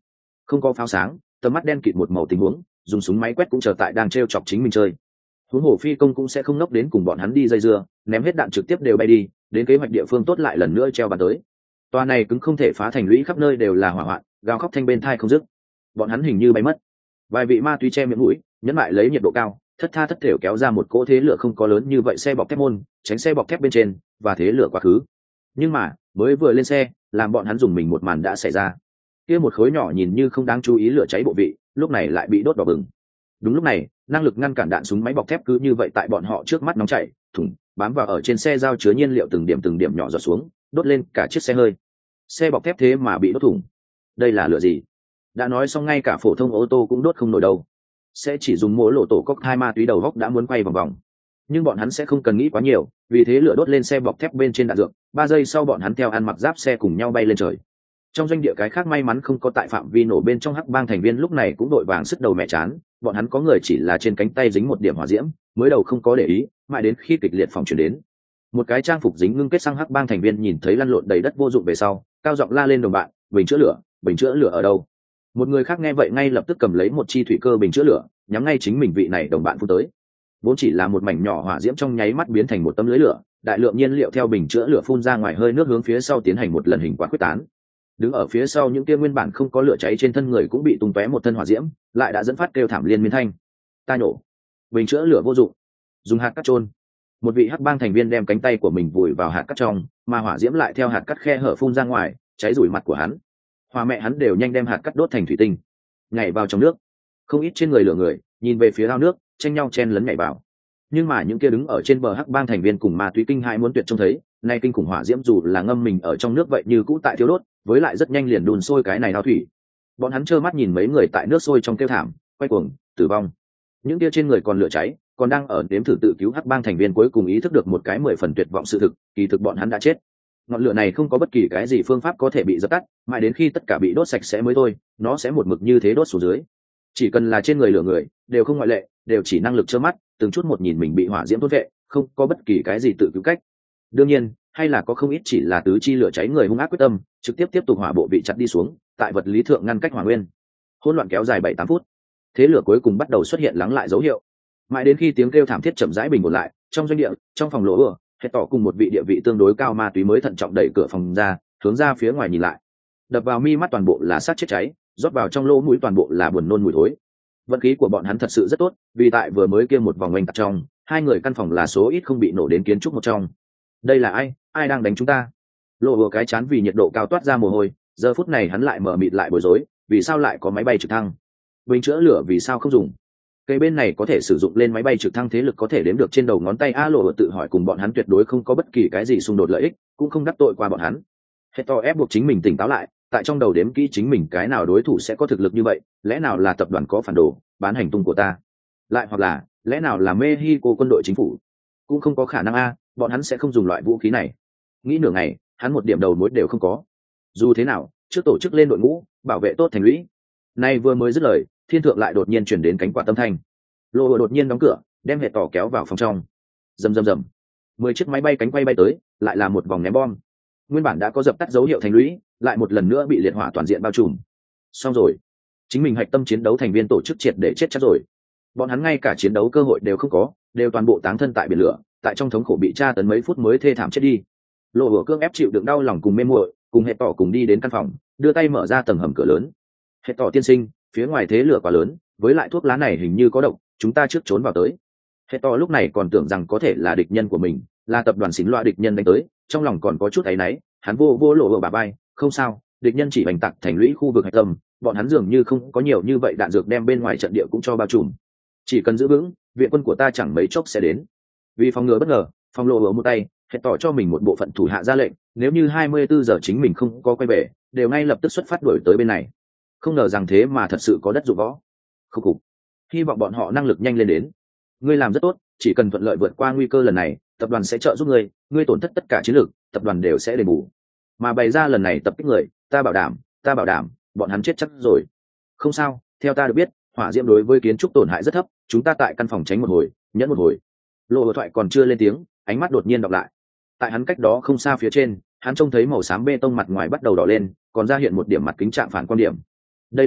không có pháo sáng, tầm mắt đen kịt một màu tình huống, dùng súng máy quét cũng chờ tại đang t chọc chính mình chơi. Huống hồ phi công cũng sẽ không nốc đến cùng bọn hắn đi dây dưa, ném hết đạn trực tiếp đều bay đi, đến kế hoạch địa phương tốt lại lần nữa treo bàn tới. Toa này cứng không thể phá, thành lũy khắp nơi đều là hỏa hoạn, gào khóc thanh bên thai không dứt. Bọn hắn hình như bay mất. Vài vị ma túy che miệng mũi, nhẫn lại lấy nhiệt độ cao, thất tha thất thểu kéo ra một cỗ thế lửa không có lớn như vậy xe bọc thép môn, tránh xe bọc thép bên trên và thế lửa quá khứ. Nhưng mà mới vừa lên xe, làm bọn hắn dùng mình một màn đã xảy ra. Kia một khối nhỏ nhìn như không đáng chú ý lửa cháy bộ vị, lúc này lại bị đốt đỏ bừng. Đúng lúc này, năng lực ngăn cản đạn súng máy bọc thép cứ như vậy tại bọn họ trước mắt nóng chảy, thủng bám vào ở trên xe giao chứa nhiên liệu từng điểm nhỏ giọt xuống, đốt lên cả chiếc xe hơi. Xe bọc thép thế mà bị đốt thủng. Đây là lửa gì? Đã nói xong ngay cả phổ thông ô tô cũng đốt không nổi đâu. Sẽ chỉ dùng mỗi lộ tổ cốc hai ma túy đầu góc đã muốn quay vòng vòng. Nhưng bọn hắn sẽ không cần nghĩ quá nhiều, vì thế lửa đốt lên xe bọc thép bên trên đạn dược, 3 giây sau bọn hắn theo ăn mặc giáp xe cùng nhau bay lên trời. Trong doanh địa cái khác may mắn không có tại phạm vi nổ bên trong hắc bang thành viên lúc này cũng đội vàng sức đầu mẹ chán, bọn hắn có người chỉ là trên cánh tay dính một điểm hỏa diễm, mới đầu không có để ý, mãi đến khi kịch liệt phòng chuyển đến. Một cái trang phục dính ngưng kết xăng hắc bang thành viên nhìn thấy lăn lộn đầy đất vô dụng về sau, cao giọng la lên đồng bạn, bình chữa lửa ở đâu? Một người khác nghe vậy ngay lập tức cầm lấy một chi thủy cơ bình chữa lửa, nhắm ngay chính mình vị này đồng bạn phun tới. Vốn chỉ là một mảnh nhỏ hỏa diễm trong nháy mắt biến thành một tấm lưới lửa, đại lượng nhiên liệu theo bình chữa lửa phun ra ngoài, hơi nước hướng phía sau tiến hành một lần hình quạt quyết tán. Đứng ở phía sau những kia nguyên bản không có lửa cháy trên thân người cũng bị tung tóe một thân hỏa diễm, lại đã dẫn phát kêu thảm liên miên thanh. Ta nổ, bình chữa lửa vô dụng, dùng hạt cát trôn. Một vị hắc bang thành viên đem cánh tay của mình vùi vào hạt cát trong, mà hỏa diễm lại theo hạt cát khe hở phun ra ngoài, cháy rủi mặt của hắn. Hoa mẹ hắn đều nhanh đem hạt cát đốt thành thủy tinh, nhảy vào trong nước. Không ít trên người lửa người nhìn về phía ao nước, tranh nhau chen lấn nhảy vào. Nhưng mà những kia đứng ở trên bờ hắc bang thành viên cùng ma túy kinh hãi muốn tuyệt trông thấy, nay kinh khủng hỏa diễm dù là ngâm mình ở trong nước vậy như cũ tại thiếu đốt, với lại rất nhanh liền đun sôi cái này ao thủy. Bọn hắn trơ mắt nhìn mấy người tại nước sôi trong kêu thảm, quay cuồng, tử vong. Những kia trên người còn lửa cháy, còn đang ở đếm thử tự cứu hắc bang thành viên cuối cùng ý thức được một cái 10 phần tuyệt vọng sự thực, kỳ thực bọn hắn đã chết. Ngọn lửa này không có bất kỳ cái gì phương pháp có thể bị dập tắt, mãi đến khi tất cả bị đốt sạch sẽ mới thôi, nó sẽ một mực như thế đốt xuống dưới. Chỉ cần là trên người lửa người, đều không ngoại lệ, đều chỉ năng lực trơ mắt, từng chút một nhìn mình bị hỏa diễm thôn vệ, không có bất kỳ cái gì tự cứu cách. Đương nhiên, hay là có không ít chỉ là tứ chi lửa cháy người hung ác quyết tâm, trực tiếp tục hỏa bộ bị chặt đi xuống, tại vật lý thượng ngăn cách hỏa nguyên. Hỗn loạn kéo dài 7-8 phút. Thế lửa cuối cùng bắt đầu xuất hiện lắng lại dấu hiệu. Mãi đến khi tiếng kêu thảm thiết chậm rãi bình ổn lại, trong doanh địa, trong phòng lỗ ừa, hết tỏ cùng một vị địa vị tương đối cao ma túy mới thận trọng đẩy cửa phòng ra, hướng ra phía ngoài nhìn lại. Đập vào mi mắt toàn bộ là sát chết cháy, rót vào trong lỗ mũi toàn bộ là buồn nôn mùi thối. Vận khí của bọn hắn thật sự rất tốt, vì tại vừa mới kia một vòng oanh tạc trong, 2 người căn phòng là số ít không bị nổ đến kiến trúc một trong. Đây là ai đang đánh chúng ta? Lộ vừa cái chán vì nhiệt độ cao toát ra mồ hôi, giờ phút này hắn lại mở mịt lại bối rối, vì sao lại có máy bay trực thăng? Bình chữa lửa vì sao không dùng? Cây bên này có thể sử dụng lên máy bay trực thăng thế lực có thể đếm được trên đầu ngón tay. Lộ tự hỏi, cùng bọn hắn tuyệt đối không có bất kỳ cái gì xung đột lợi ích, cũng không đắc tội qua bọn hắn. Hector ép buộc chính mình tỉnh táo lại, tại trong đầu đếm kỹ chính mình cái nào đối thủ sẽ có thực lực như vậy, lẽ nào là tập đoàn có phản đồ, bán hành tung của ta, lại hoặc là lẽ nào là Mexico quân đội chính phủ? Cũng không có khả năng bọn hắn sẽ không dùng loại vũ khí này. Nghĩ nửa ngày, hắn một điểm đầu mối đều không có. Dù thế nào, trước tổ chức lên đội ngũ, bảo vệ tốt thành lũy. Nay vừa mới dứt lời, thiên thượng lại đột nhiên chuyển đến cánh quạt âm thanh. Lộ đột nhiên đóng cửa, đem hệ tỏ kéo vào phòng trong. Rầm rầm rầm, 10 chiếc máy bay cánh quay bay tới, lại là một vòng ném bom. Nguyên bản đã có dập tắt dấu hiệu thành lũy, lại một lần nữa bị liệt hỏa toàn diện bao trùm. Xong rồi, chính mình hạch tâm chiến đấu thành viên tổ chức triệt để chết chắc rồi. Bọn hắn ngay cả chiến đấu cơ hội đều không có, đều toàn bộ táng thân tại biển lửa, tại trong thống khổ bị tra tấn mấy phút mới thê thảm chết đi. Lộ vừa cương ép chịu đựng đau lòng cùng mê muội, cùng hệ tỏ cùng đi đến căn phòng, đưa tay mở ra tầng hầm cửa lớn. Hệ tỏ tiên sinh, phía ngoài thế lửa quá lớn, với lại thuốc lá này hình như có độc, chúng ta trước trốn vào tới. Hệ tỏ lúc này còn tưởng rằng có thể là địch nhân của mình, là tập đoàn xính loa địch nhân đánh tới, trong lòng còn có chút áy náy, hắn vô lộ bà bay, không sao, địch nhân chỉ bành tạc thành lũy khu vực hạch tâm, bọn hắn dường như không có nhiều như vậy đạn dược đem bên ngoài trận địa cũng cho bao trùm. Chỉ cần giữ vững, viện quân của ta chẳng mấy chốc sẽ đến. Vì phòng ngừa bất ngờ, phòng lộ ở một tay, hệ tỏ cho mình một bộ phận thủ hạ ra lệnh, nếu như 24 giờ chính mình không có quay về, đều ngay lập tức xuất phát đuổi tới bên này. Không ngờ rằng thế mà thật sự có đất dụng võ. Khúc cục. Hy vọng bọn họ năng lực nhanh lên đến. Ngươi làm rất tốt, chỉ cần thuận lợi vượt qua nguy cơ lần này, tập đoàn sẽ trợ giúp ngươi, ngươi tổn thất tất cả chiến lược, tập đoàn đều sẽ đền bù. Mà bày ra lần này tập kích người, ta bảo đảm, bọn hắn chết chắc rồi. Không sao, theo ta được biết, hỏa diễm đối với kiến trúc tổn hại rất thấp, chúng ta tại căn phòng tránh một hồi, nhẫn một hồi. Lộ thoại còn chưa lên tiếng, ánh mắt đột nhiên đọc lại. Tại hắn cách đó không xa phía trên, hắn trông thấy màu xám bê tông mặt ngoài bắt đầu đỏ lên, còn ra hiện một điểm mặt kính chạm phản quan điểm. Đây là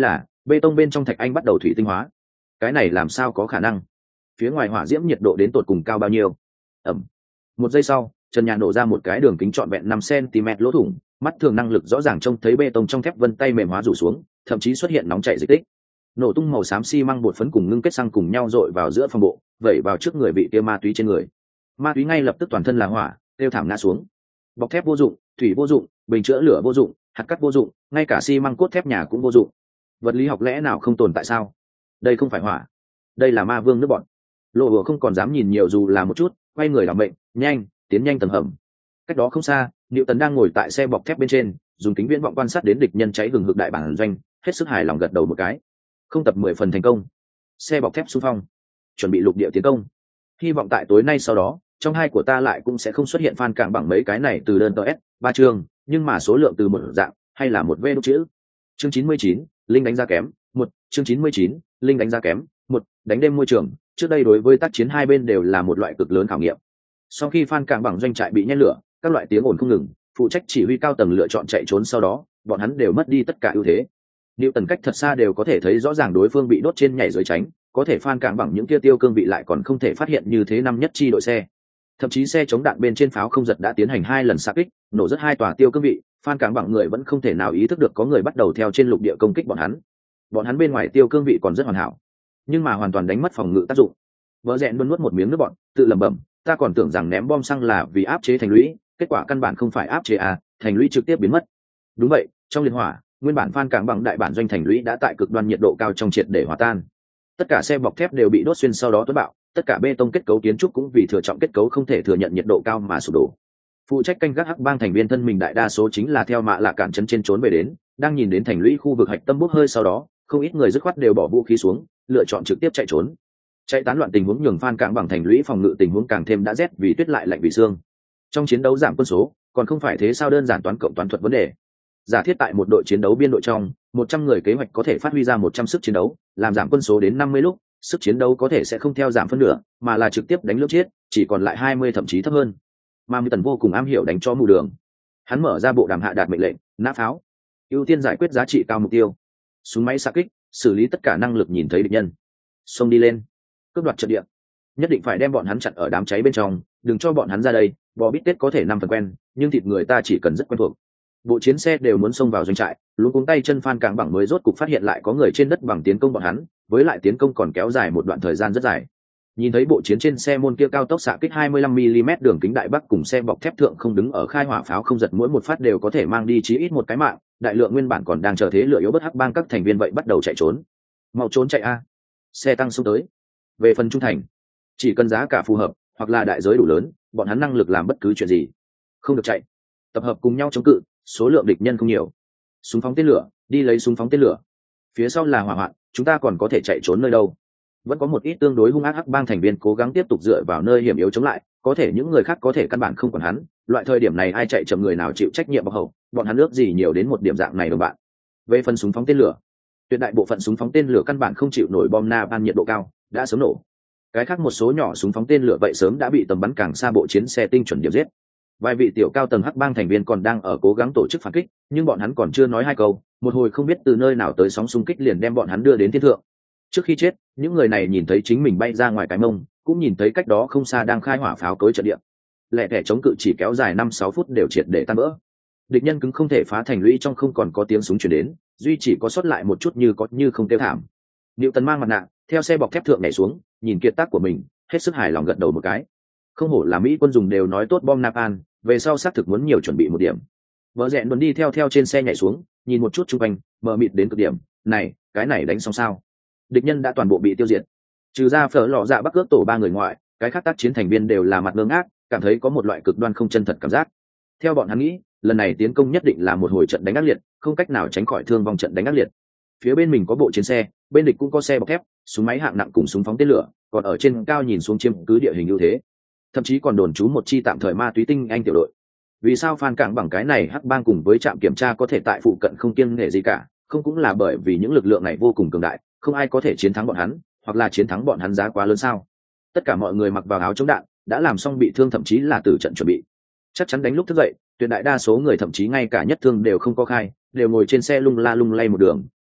bê tông bên trong thạch anh bắt đầu thủy tinh hóa. Cái này làm sao có khả năng? Phía ngoài hỏa diễm nhiệt độ đến tột cùng cao bao nhiêu? Ẩm. Một giây sau, trần nhà nổ ra một cái đường kính trọn vẹn 5 cm lỗ thủng, mắt thường năng lực rõ ràng trông thấy bê tông trong thép vân tay mềm hóa rủ xuống, thậm chí xuất hiện nóng chảy dịch tích. Nổ tung màu xám xi măng bột phấn cùng ngưng kết xăng cùng nhau dội vào giữa phòng bộ, vẩy vào trước người bị kia ma túy trên người. Ma túy ngay lập tức toàn thân là hỏa, tiêu thảm ngã xuống. Bọc thép vô dụng, thủy vô dụng, bình chữa lửa vô dụng, hạt cát vô dụng, ngay cả xi măng cốt thép nhà cũng vô dụng. Vật lý học lẽ nào không tồn tại sao? Đây không phải hỏa, đây là ma vương nước bọn. Lộ Hựa không còn dám nhìn nhiều dù là một chút, quay người làm bệnh, nhanh, tiến nhanh tầng hầm. Cách đó không xa, Niệu Tấn đang ngồi tại xe bọc thép bên trên, dùng kính viễn vọng quan sát đến địch nhân cháy hừng hực đại bản doanh, hết sức hài lòng gật đầu một cái. Không tập 10 phần thành công. Xe bọc thép xung phong, chuẩn bị lục địa tiến công. Hy vọng tại tối nay sau đó, trong hai của ta lại cũng sẽ không xuất hiện fan cảng bằng mấy cái này từ đơn TS, 3 chương, nhưng mà số lượng từ một dạng, hay là một V đúc chữ. Chương 99, Linh đánh giá kém, 1, chương 99, Linh đánh giá kém, 1, đánh đêm môi trường, trước đây đối với tác chiến hai bên đều là một loại cực lớn khảo nghiệm. Sau khi fan cảng bằng doanh trại bị nhen lửa, các loại tiếng ồn không ngừng, phụ trách chỉ huy cao tầng lựa chọn chạy trốn sau đó, bọn hắn đều mất đi tất cả ưu thế. Niệu Tần cách thật xa đều có thể thấy rõ ràng đối phương bị đốt trên nhảy dưới tránh, có thể fan cảng bằng những kia tiêu cương vị lại còn không thể phát hiện như thế năm nhất chi đội xe. Thậm chí xe chống đạn bên trên pháo không giật đã tiến hành 2 lần xạ kích, nổ rất 2 tòa tiêu cương vị, fan cảng bằng người vẫn không thể nào ý thức được có người bắt đầu theo trên lục địa công kích bọn hắn. Bọn hắn bên ngoài tiêu cương vị còn rất hoàn hảo, nhưng mà hoàn toàn đánh mất phòng ngự tác dụng. Vỡ rẽn luôn nuốt một miếng nước bọn, tự lẩm bẩm, ta còn tưởng rằng ném bom xăng là vì áp chế thành lũy, kết quả căn bản không phải áp chế thành lũy trực tiếp biến mất. Đúng vậy, trong liệt hỏa, nguyên bản fan cảng bằng đại bản doanh thành lũy đã tại cực đoan nhiệt độ cao trong triệt để hòa tan. Tất cả xe bọc thép đều bị đốt xuyên sau đó tuấn bạo, tất cả bê tông kết cấu kiến trúc cũng vì thừa trọng kết cấu không thể thừa nhận nhiệt độ cao mà sụp đổ. Phụ trách canh gác hắc bang thành viên thân mình đại đa số chính là theo mạ lạ cản trấn trên trốn về đến, đang nhìn đến thành lũy khu vực hạch tâm bốc hơi sau đó, không ít người dứt khoát đều bỏ vũ khí xuống, lựa chọn trực tiếp chạy trốn. Chạy tán loạn tình huống nhường fan cảng bằng thành lũy phòng ngự tình huống càng thêm đã rét vì tuyết lại lạnh vì xương. Trong chiến đấu giảm quân số, còn không phải thế sao đơn giản toán cộng toán thuật vấn đề. Giả thiết tại một đội chiến đấu biên đội trong, 100 người kế hoạch có thể phát huy ra 100 sức chiến đấu, làm giảm quân số đến 50 lúc, sức chiến đấu có thể sẽ không theo giảm phân nửa, mà là trực tiếp đánh lướt chết, chỉ còn lại 20 thậm chí thấp hơn. Mà Mưu Tần vô cùng am hiểu đánh cho mù đường. Hắn mở ra bộ đàm hạ đạt mệnh lệnh, nã pháo, ưu tiên giải quyết giá trị cao mục tiêu, súng máy xạ kích, xử lý tất cả năng lực nhìn thấy địch nhân, xông đi lên, cướp đoạt trận địa, nhất định phải đem bọn hắn chặn ở đám cháy bên trong, đừng cho bọn hắn ra đây. Bò bít tết có thể 5 phần quen, nhưng thịt người ta chỉ cần rất quen thuộc. Bộ chiến xe đều muốn xông vào doanh trại, luống cuống tay chân fan cảng bằng mới rốt cục phát hiện lại có người trên đất bằng tiến công bọn hắn, với lại tiến công còn kéo dài một đoạn thời gian rất dài. Nhìn thấy bộ chiến trên xe môn kia cao tốc xạ kích 25 mm đường kính đại bắc cùng xe bọc thép thượng không đứng ở khai hỏa pháo không giật mỗi một phát đều có thể mang đi chí ít một cái mạng, đại lượng nguyên bản còn đang chờ thế lửa yếu bất hắc bang các thành viên vậy bắt đầu chạy trốn. Mau trốn chạy a. Xe tăng xông tới. Về phần trung thành, chỉ cần giá cả phù hợp hoặc là đại giới đủ lớn, bọn hắn năng lực làm bất cứ chuyện gì. Không được chạy. Tập hợp cùng nhau chống cự, số lượng địch nhân không nhiều. Súng phóng tên lửa, đi lấy súng phóng tên lửa. Phía sau là hỏa hoạn, chúng ta còn có thể chạy trốn nơi đâu? Vẫn có một ít tương đối hung ác hắc bang thành viên cố gắng tiếp tục dựa vào nơi hiểm yếu chống lại, có thể những người khác có thể căn bản không còn hắn. Loại thời điểm này ai chạy chậm người nào chịu trách nhiệm bọc hậu, bọn hắn ước gì nhiều đến một điểm dạng này đồng bạn. Về phần súng phóng tên lửa, tuyệt đại bộ phận súng phóng tên lửa căn bản không chịu nổi bom napalm nhiệt độ cao, đã sớm nổ. Cái khác một số nhỏ súng phóng tên lửa vậy sớm đã bị tầm bắn càng xa bộ chiến xe tinh chuẩn điểm giết. Vài vị tiểu cao tầng hắc bang thành viên còn đang ở cố gắng tổ chức phản kích, nhưng bọn hắn còn chưa nói hai câu, một hồi không biết từ nơi nào tới sóng xung kích liền đem bọn hắn đưa đến thiên thượng. Trước khi chết, những người này nhìn thấy chính mình bay ra ngoài cái mông, cũng nhìn thấy cách đó không xa đang khai hỏa pháo cối trận địa. Lẻ thẻ chống cự chỉ kéo dài 5-6 phút đều triệt để tan vỡ. Địch nhân cứng không thể phá thành lũy trong không còn có tiếng súng truyền đến, duy chỉ có sót lại một chút như có như không kêu thảm. Niệu Tần mang mặt nạ, theo xe bọc thép thượng nhảy xuống, nhìn kiệt tác của mình, hết sức hài lòng gật đầu một cái. Không hổ là Mỹ quân dùng đều nói tốt bom napalm, về sau xác thực muốn nhiều chuẩn bị một điểm. Vợ rẽn muốn đi theo trên xe nhảy xuống, nhìn một chút chung quanh, mờ mịt đến cực điểm. Này, cái này đánh xong sao? Địch nhân đã toàn bộ bị tiêu diệt, trừ ra Phở Lọ Dạ Bắc ước tổ 3 người ngoại, cái khác tác chiến thành viên đều là mặt ngơ ngác, cảm thấy có một loại cực đoan không chân thật cảm giác. Theo bọn hắn nghĩ, lần này tiến công nhất định là một hồi trận đánh ác liệt, không cách nào tránh khỏi thương vong trận đánh ác liệt. Phía bên mình có bộ chiến xe, bên địch cũng có xe bọc thép, súng máy hạng nặng cùng súng phóng tên lửa, còn ở trên cao nhìn xuống chiếm cứ địa hình ưu thế. Thậm chí còn đồn trú một chi tạm thời ma túy tinh anh tiểu đội. Vì sao fan cảng bằng cái này hắc bang cùng với trạm kiểm tra có thể tại phụ cận không kiêng nể gì cả, không cũng là bởi vì những lực lượng này vô cùng cường đại, không ai có thể chiến thắng bọn hắn, hoặc là chiến thắng bọn hắn giá quá lớn sao? Tất cả mọi người mặc vào áo chống đạn, đã làm xong bị thương thậm chí là tử trận chuẩn bị. Chắc chắn đánh lúc thức dậy, tuyệt đại đa số người thậm chí ngay cả nhất thương đều không có khai, đều ngồi trên xe lung la lung lay một đường,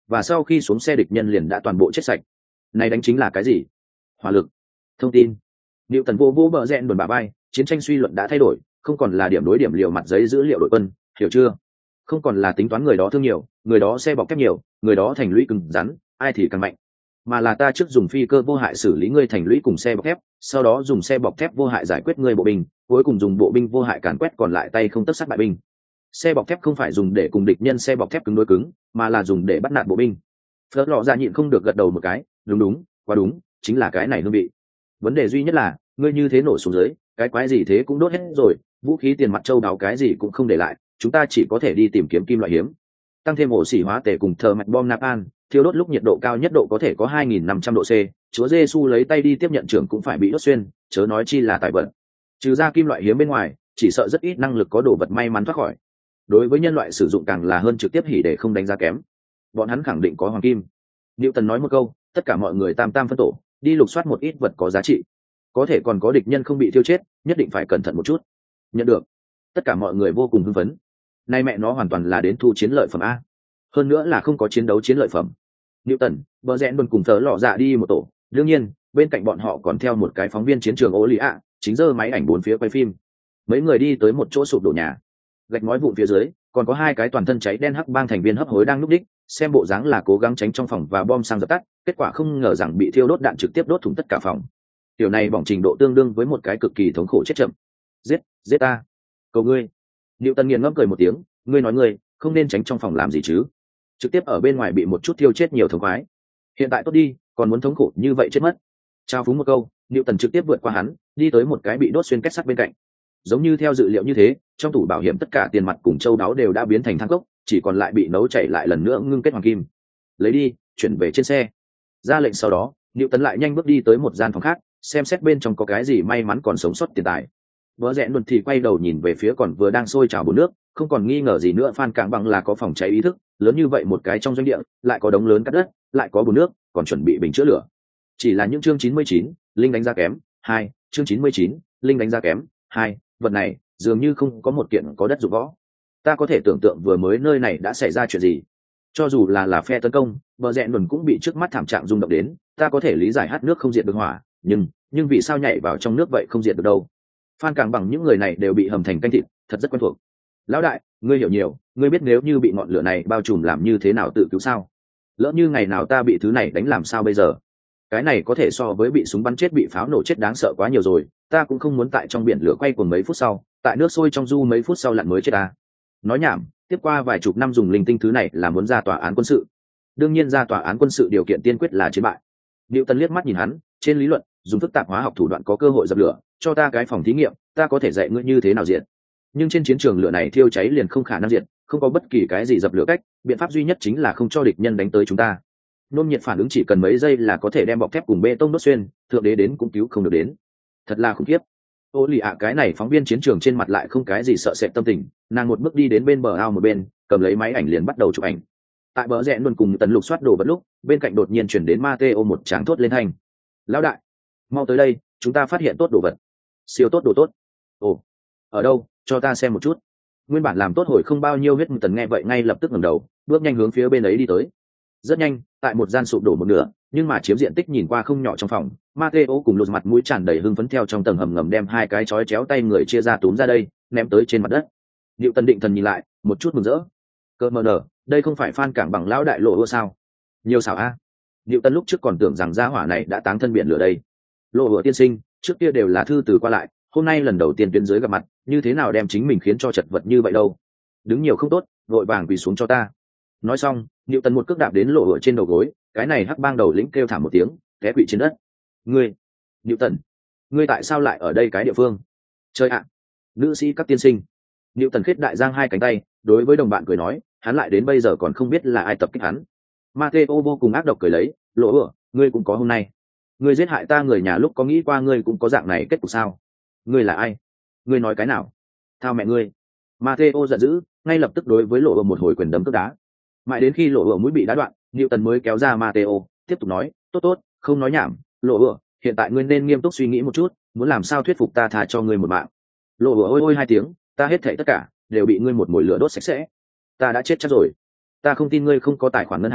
và sau khi xuống xe địch nhân liền đã toàn bộ chết sạch. Này đánh chính là cái gì? Hỏa lực. Thông tin. Newton vô vô bờ rẽn đồn bà bay, chiến tranh suy luận đã thay đổi, không còn là điểm đối điểm liều mặt giấy dữ liệu đội quân, hiểu chưa? Không còn là tính toán người đó thương nhiều, người đó xe bọc thép nhiều, người đó thành lũy cứng rắn, ai thì càng mạnh, mà là ta trước dùng phi cơ vô hại xử lý ngươi thành lũy cùng xe bọc thép, sau đó dùng xe bọc thép vô hại giải quyết ngươi bộ binh, cuối cùng dùng bộ binh vô hại càn quét còn lại tay không tất sát bại binh. Xe bọc thép không phải dùng để cùng địch nhân xe bọc thép cứng đối cứng, mà là dùng để bắt nạt bộ binh. Phớt lọ ra nhịn không được gật đầu một cái, đúng, quá đúng, chính là cái này hương vị. Vấn đề duy nhất là ngươi như thế nổ xuống dưới, cái quái gì thế cũng đốt hết rồi, vũ khí tiền mặt châu đáo cái gì cũng không để lại, chúng ta chỉ có thể đi tìm kiếm kim loại hiếm, tăng thêm ổ xỉ hóa tể cùng thờ mạch bom napalm, thiêu đốt lúc nhiệt độ cao nhất độ có thể có 2.500 độ C. Chúa Giêsu lấy tay đi tiếp nhận trưởng cũng phải bị đốt xuyên, chớ nói chi là tài vật. Trừ ra kim loại hiếm bên ngoài, chỉ sợ rất ít năng lực có đồ vật may mắn thoát khỏi. Đối với nhân loại sử dụng càng là hơn trực tiếp hỉ để không đánh giá kém. Bọn hắn khẳng định có hoàng kim. Newton nói một câu, tất cả mọi người tam phân tổ, đi lục soát một ít vật có giá trị. Có thể còn có địch nhân không bị tiêu chết, nhất định phải cẩn thận một chút. Nhận được. Tất cả mọi người vô cùng hưng phấn. Nay mẹ nó hoàn toàn là đến thu chiến lợi phẩm a. Hơn nữa là không có chiến đấu chiến lợi phẩm. Newton, bờ rẽn đồn cùng tớ lọ dạ đi một tổ, đương nhiên bên cạnh bọn họ còn theo một cái phóng viên chiến trường ô lì ạ, chính giơ máy ảnh bốn phía quay phim. Mấy người đi tới một chỗ sụp đổ nhà, gạch ngói vụn phía dưới còn có hai cái toàn thân cháy đen hắc bang thành viên hấp hối đang núp đích, xem bộ dáng là cố gắng tránh trong phòng và bom xăng dập tắt, kết quả không ngờ rằng bị thiêu đốt đạn trực tiếp đốt thủng tất cả phòng. Điều này bỏng trình độ tương đương với một cái cực kỳ thống khổ chết chậm. Giết ta, cầu ngươi. Newton nghiền ngẫm cười một tiếng, ngươi nói ngươi không nên tránh trong phòng làm gì chứ, trực tiếp ở bên ngoài bị một chút thiêu chết nhiều thống khoái. Hiện tại tốt đi, còn muốn thống khổ như vậy chết mất. Trao phúng một câu, Newton trực tiếp vượt qua hắn, đi tới một cái bị đốt xuyên kết sắt bên cạnh. Giống như theo dự liệu như thế, trong tủ bảo hiểm tất cả tiền mặt cùng châu đáo đều đã biến thành than cốc, chỉ còn lại bị nấu chảy lại lần nữa ngưng kết hoàng kim. Lấy đi, chuyển về trên xe. Ra lệnh sau đó, Newton lại nhanh bước đi tới một gian phòng khác, xem xét bên trong có cái gì may mắn còn sống sót tiền tài. Vợ rẽ luôn thì quay đầu nhìn về phía còn vừa đang sôi trào bồn nước, không còn nghi ngờ gì nữa Phan Cảng Bằng là có phòng cháy ý thức, lớn như vậy một cái trong doanh địa, lại có đống lớn cát đất, lại có bồn nước, còn chuẩn bị bình chữa lửa. Chỉ là những chương 99, linh đánh giá kém, 2, chương 99, linh đánh giá kém, 2, vật này dường như không có một kiện có đất dụng võ. Ta có thể tưởng tượng vừa mới nơi này đã xảy ra chuyện gì. Cho dù là phe tấn công, bờ rẽ luôn cũng bị trước mắt thảm trạng rung động đến, ta có thể lý giải hát nước không diệt được hỏa, nhưng vì sao nhảy vào trong nước vậy không diệt được đâu. Phan Cảng Bằng những người này đều bị hầm thành canh thịt, thật rất quen thuộc. Lão đại, ngươi hiểu nhiều, ngươi biết nếu như bị ngọn lửa này bao trùm làm như thế nào tự cứu sao? Lỡ như ngày nào ta bị thứ này đánh làm sao bây giờ? Cái này có thể so với bị súng bắn chết bị pháo nổ chết đáng sợ quá nhiều rồi, ta cũng không muốn tại trong biển lửa quay cuồng mấy phút sau, tại nước sôi trong du mấy phút sau lặn mới chết ta. Nói nhảm, tiếp qua vài chục năm dùng linh tinh thứ này là muốn ra tòa án quân sự. Đương nhiên ra tòa án quân sự điều kiện tiên quyết là chiến bại. Newton liếc mắt nhìn hắn, trên lý luận, dùng phức tạp hóa học thủ đoạn có cơ hội dập lửa, cho ta cái phòng thí nghiệm, ta có thể dạy ngươi như thế nào diệt. Nhưng trên chiến trường lửa này thiêu cháy liền không khả năng diệt, không có bất kỳ cái gì dập lửa cách, biện pháp duy nhất chính là không cho địch nhân đánh tới chúng ta. Nôn nhiệt phản ứng chỉ cần mấy giây là có thể đem bọc thép cùng bê tông đốt xuyên, thượng đế đến cũng cứu không được đến. Thật là khủng khiếp. Ô lì ạ cái này phóng viên chiến trường trên mặt lại không cái gì sợ sệt tâm tình, nàng một bước đi đến bên bờ ao một bên, cầm lấy máy ảnh liền bắt đầu chụp ảnh. Tại bờ rẽ luôn cùng tấn lục soát đồ vật lúc, bên cạnh đột nhiên chuyển đến Mateo một tràng thốt lên thanh. Lão đại, mau tới đây, chúng ta phát hiện tốt đồ vật. Siêu tốt đồ tốt. Ồ, ở đâu, cho ta xem một chút. Nguyên bản làm tốt hồi không bao nhiêu huyết tần nghe vậy ngay lập tức ngẩng đầu, bước nhanh hướng phía bên ấy đi tới. Rất nhanh, tại một gian sụp đổ một nửa, nhưng mà chiếm diện tích nhìn qua không nhỏ trong phòng, Mateo cùng lột mặt mũi tràn đầy hưng phấn theo trong tầng hầm ngầm đem hai cái chói chéo tay người chia ra túm ra đây, ném tới trên mặt đất. Diệu Tần định thần nhìn lại, một chút mừng rỡ. Cơ mờ nở, đây không phải Phan Cảng Bằng lão đại lộ ưa sao? Nhiều xảo a. Diệu Tần lúc trước còn tưởng rằng gia hỏa này đã táng thân biển lửa đây. Lộ ưa tiên sinh, trước kia đều là thư từ qua lại, hôm nay lần đầu tiên tuyến dưới gặp mặt, như thế nào đem chính mình khiến cho chật vật như vậy đâu? Đứng nhiều không tốt, vội vàng quỳ xuống cho ta. Nói xong, Diệu Tần một cước đạp đến lộ ưa trên đầu gối, cái này hắc bang đầu lĩnh kêu thảm một tiếng, té quỵ trên đất. Ngươi, Diệu Tần, ngươi tại sao lại ở đây cái địa phương? Chơi ạ, nữ sĩ các tiên sinh. Diệu Tần khết đại giang hai cánh tay, đối với đồng bạn cười nói, hắn lại đến bây giờ còn không biết là ai tập kích hắn. Mateo vô cùng ác độc cười lấy, lộ ửa, ngươi cũng có hôm nay. Ngươi giết hại ta người nhà lúc có nghĩ qua ngươi cũng có dạng này kết cục sao? Ngươi là ai? Ngươi nói cái nào? Thao mẹ ngươi. Mateo giận dữ, ngay lập tức đối với lộ ửa một hồi quyền đấm cước đá. Mãi đến khi lộ ửa mũi bị đá đoạn, Diệu Tần mới kéo ra Mateo, tiếp tục nói, tốt, không nói nhảm, lộ ửa, hiện tại ngươi nên nghiêm túc suy nghĩ một chút, muốn làm sao thuyết phục ta tha cho ngươi một mạng. Lộ ửa ôi hai tiếng, ta hết thảy tất cả đều bị ngươi một mồi lửa đốt sạch sẽ. Ta đã chết chắc rồi. Ta không tin ngươi không có tài khoản ngân hàng,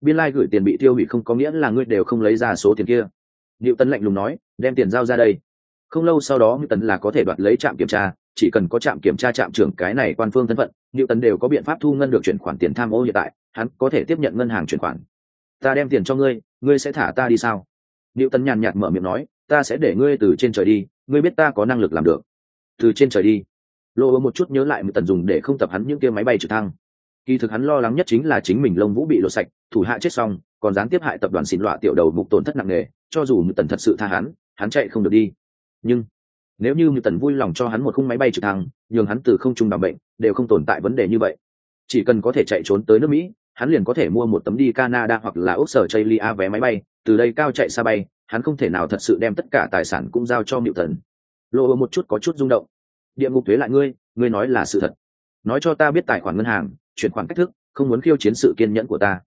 biên lai、gửi tiền bị tiêu hủy không có nghĩa là ngươi đều không lấy ra số tiền kia. Liệu tấn lạnh lùng nói, đem tiền giao ra đây. Không lâu sau đó Ngưu Tấn là có thể đoạt lấy trạm kiểm tra, chỉ cần có trạm kiểm tra trạm trưởng cái này quan phương thân phận, Ngưu Tấn đều có biện pháp thu ngân được chuyển khoản tiền tham ô hiện tại, hắn có thể tiếp nhận ngân hàng chuyển khoản. Ta đem tiền cho ngươi, ngươi sẽ thả ta đi sao? Ngưu Tấn nhàn nhạt mở miệng nói, ta sẽ để ngươi từ trên trời đi, ngươi biết ta có năng lực làm được. Từ trên trời đi. Lộ một chút nhớ lại Ngưu Tấn dùng để không tập hắn những kia máy bay trực thăng. Kỳ thực hắn lo lắng nhất chính là chính mình lông vũ bị lột sạch, thủ hạ chết xong, còn gián tiếp hại tập đoàn xỉn loạ tiểu đầu mục tổn thất nặng nề, cho dù Ngưu Tấn thật sự tha hắn chạy không được đi. Nhưng nếu như Tần vui lòng cho hắn một khung máy bay trực thăng, nhường hắn từ không trung đảm bệnh, đều không tồn tại vấn đề như vậy. Chỉ cần có thể chạy trốn tới nước Mỹ, hắn liền có thể mua một tấm đi Canada hoặc là Australia vé máy bay, từ đây cao chạy xa bay, hắn không thể nào thật sự đem tất cả tài sản cũng giao cho Tần. Lộ một chút có chút rung động. Địa ngục thuế lại ngươi nói là sự thật. Nói cho ta biết tài khoản ngân hàng, chuyển khoản cách thức, không muốn khiêu chiến sự kiên nhẫn của ta.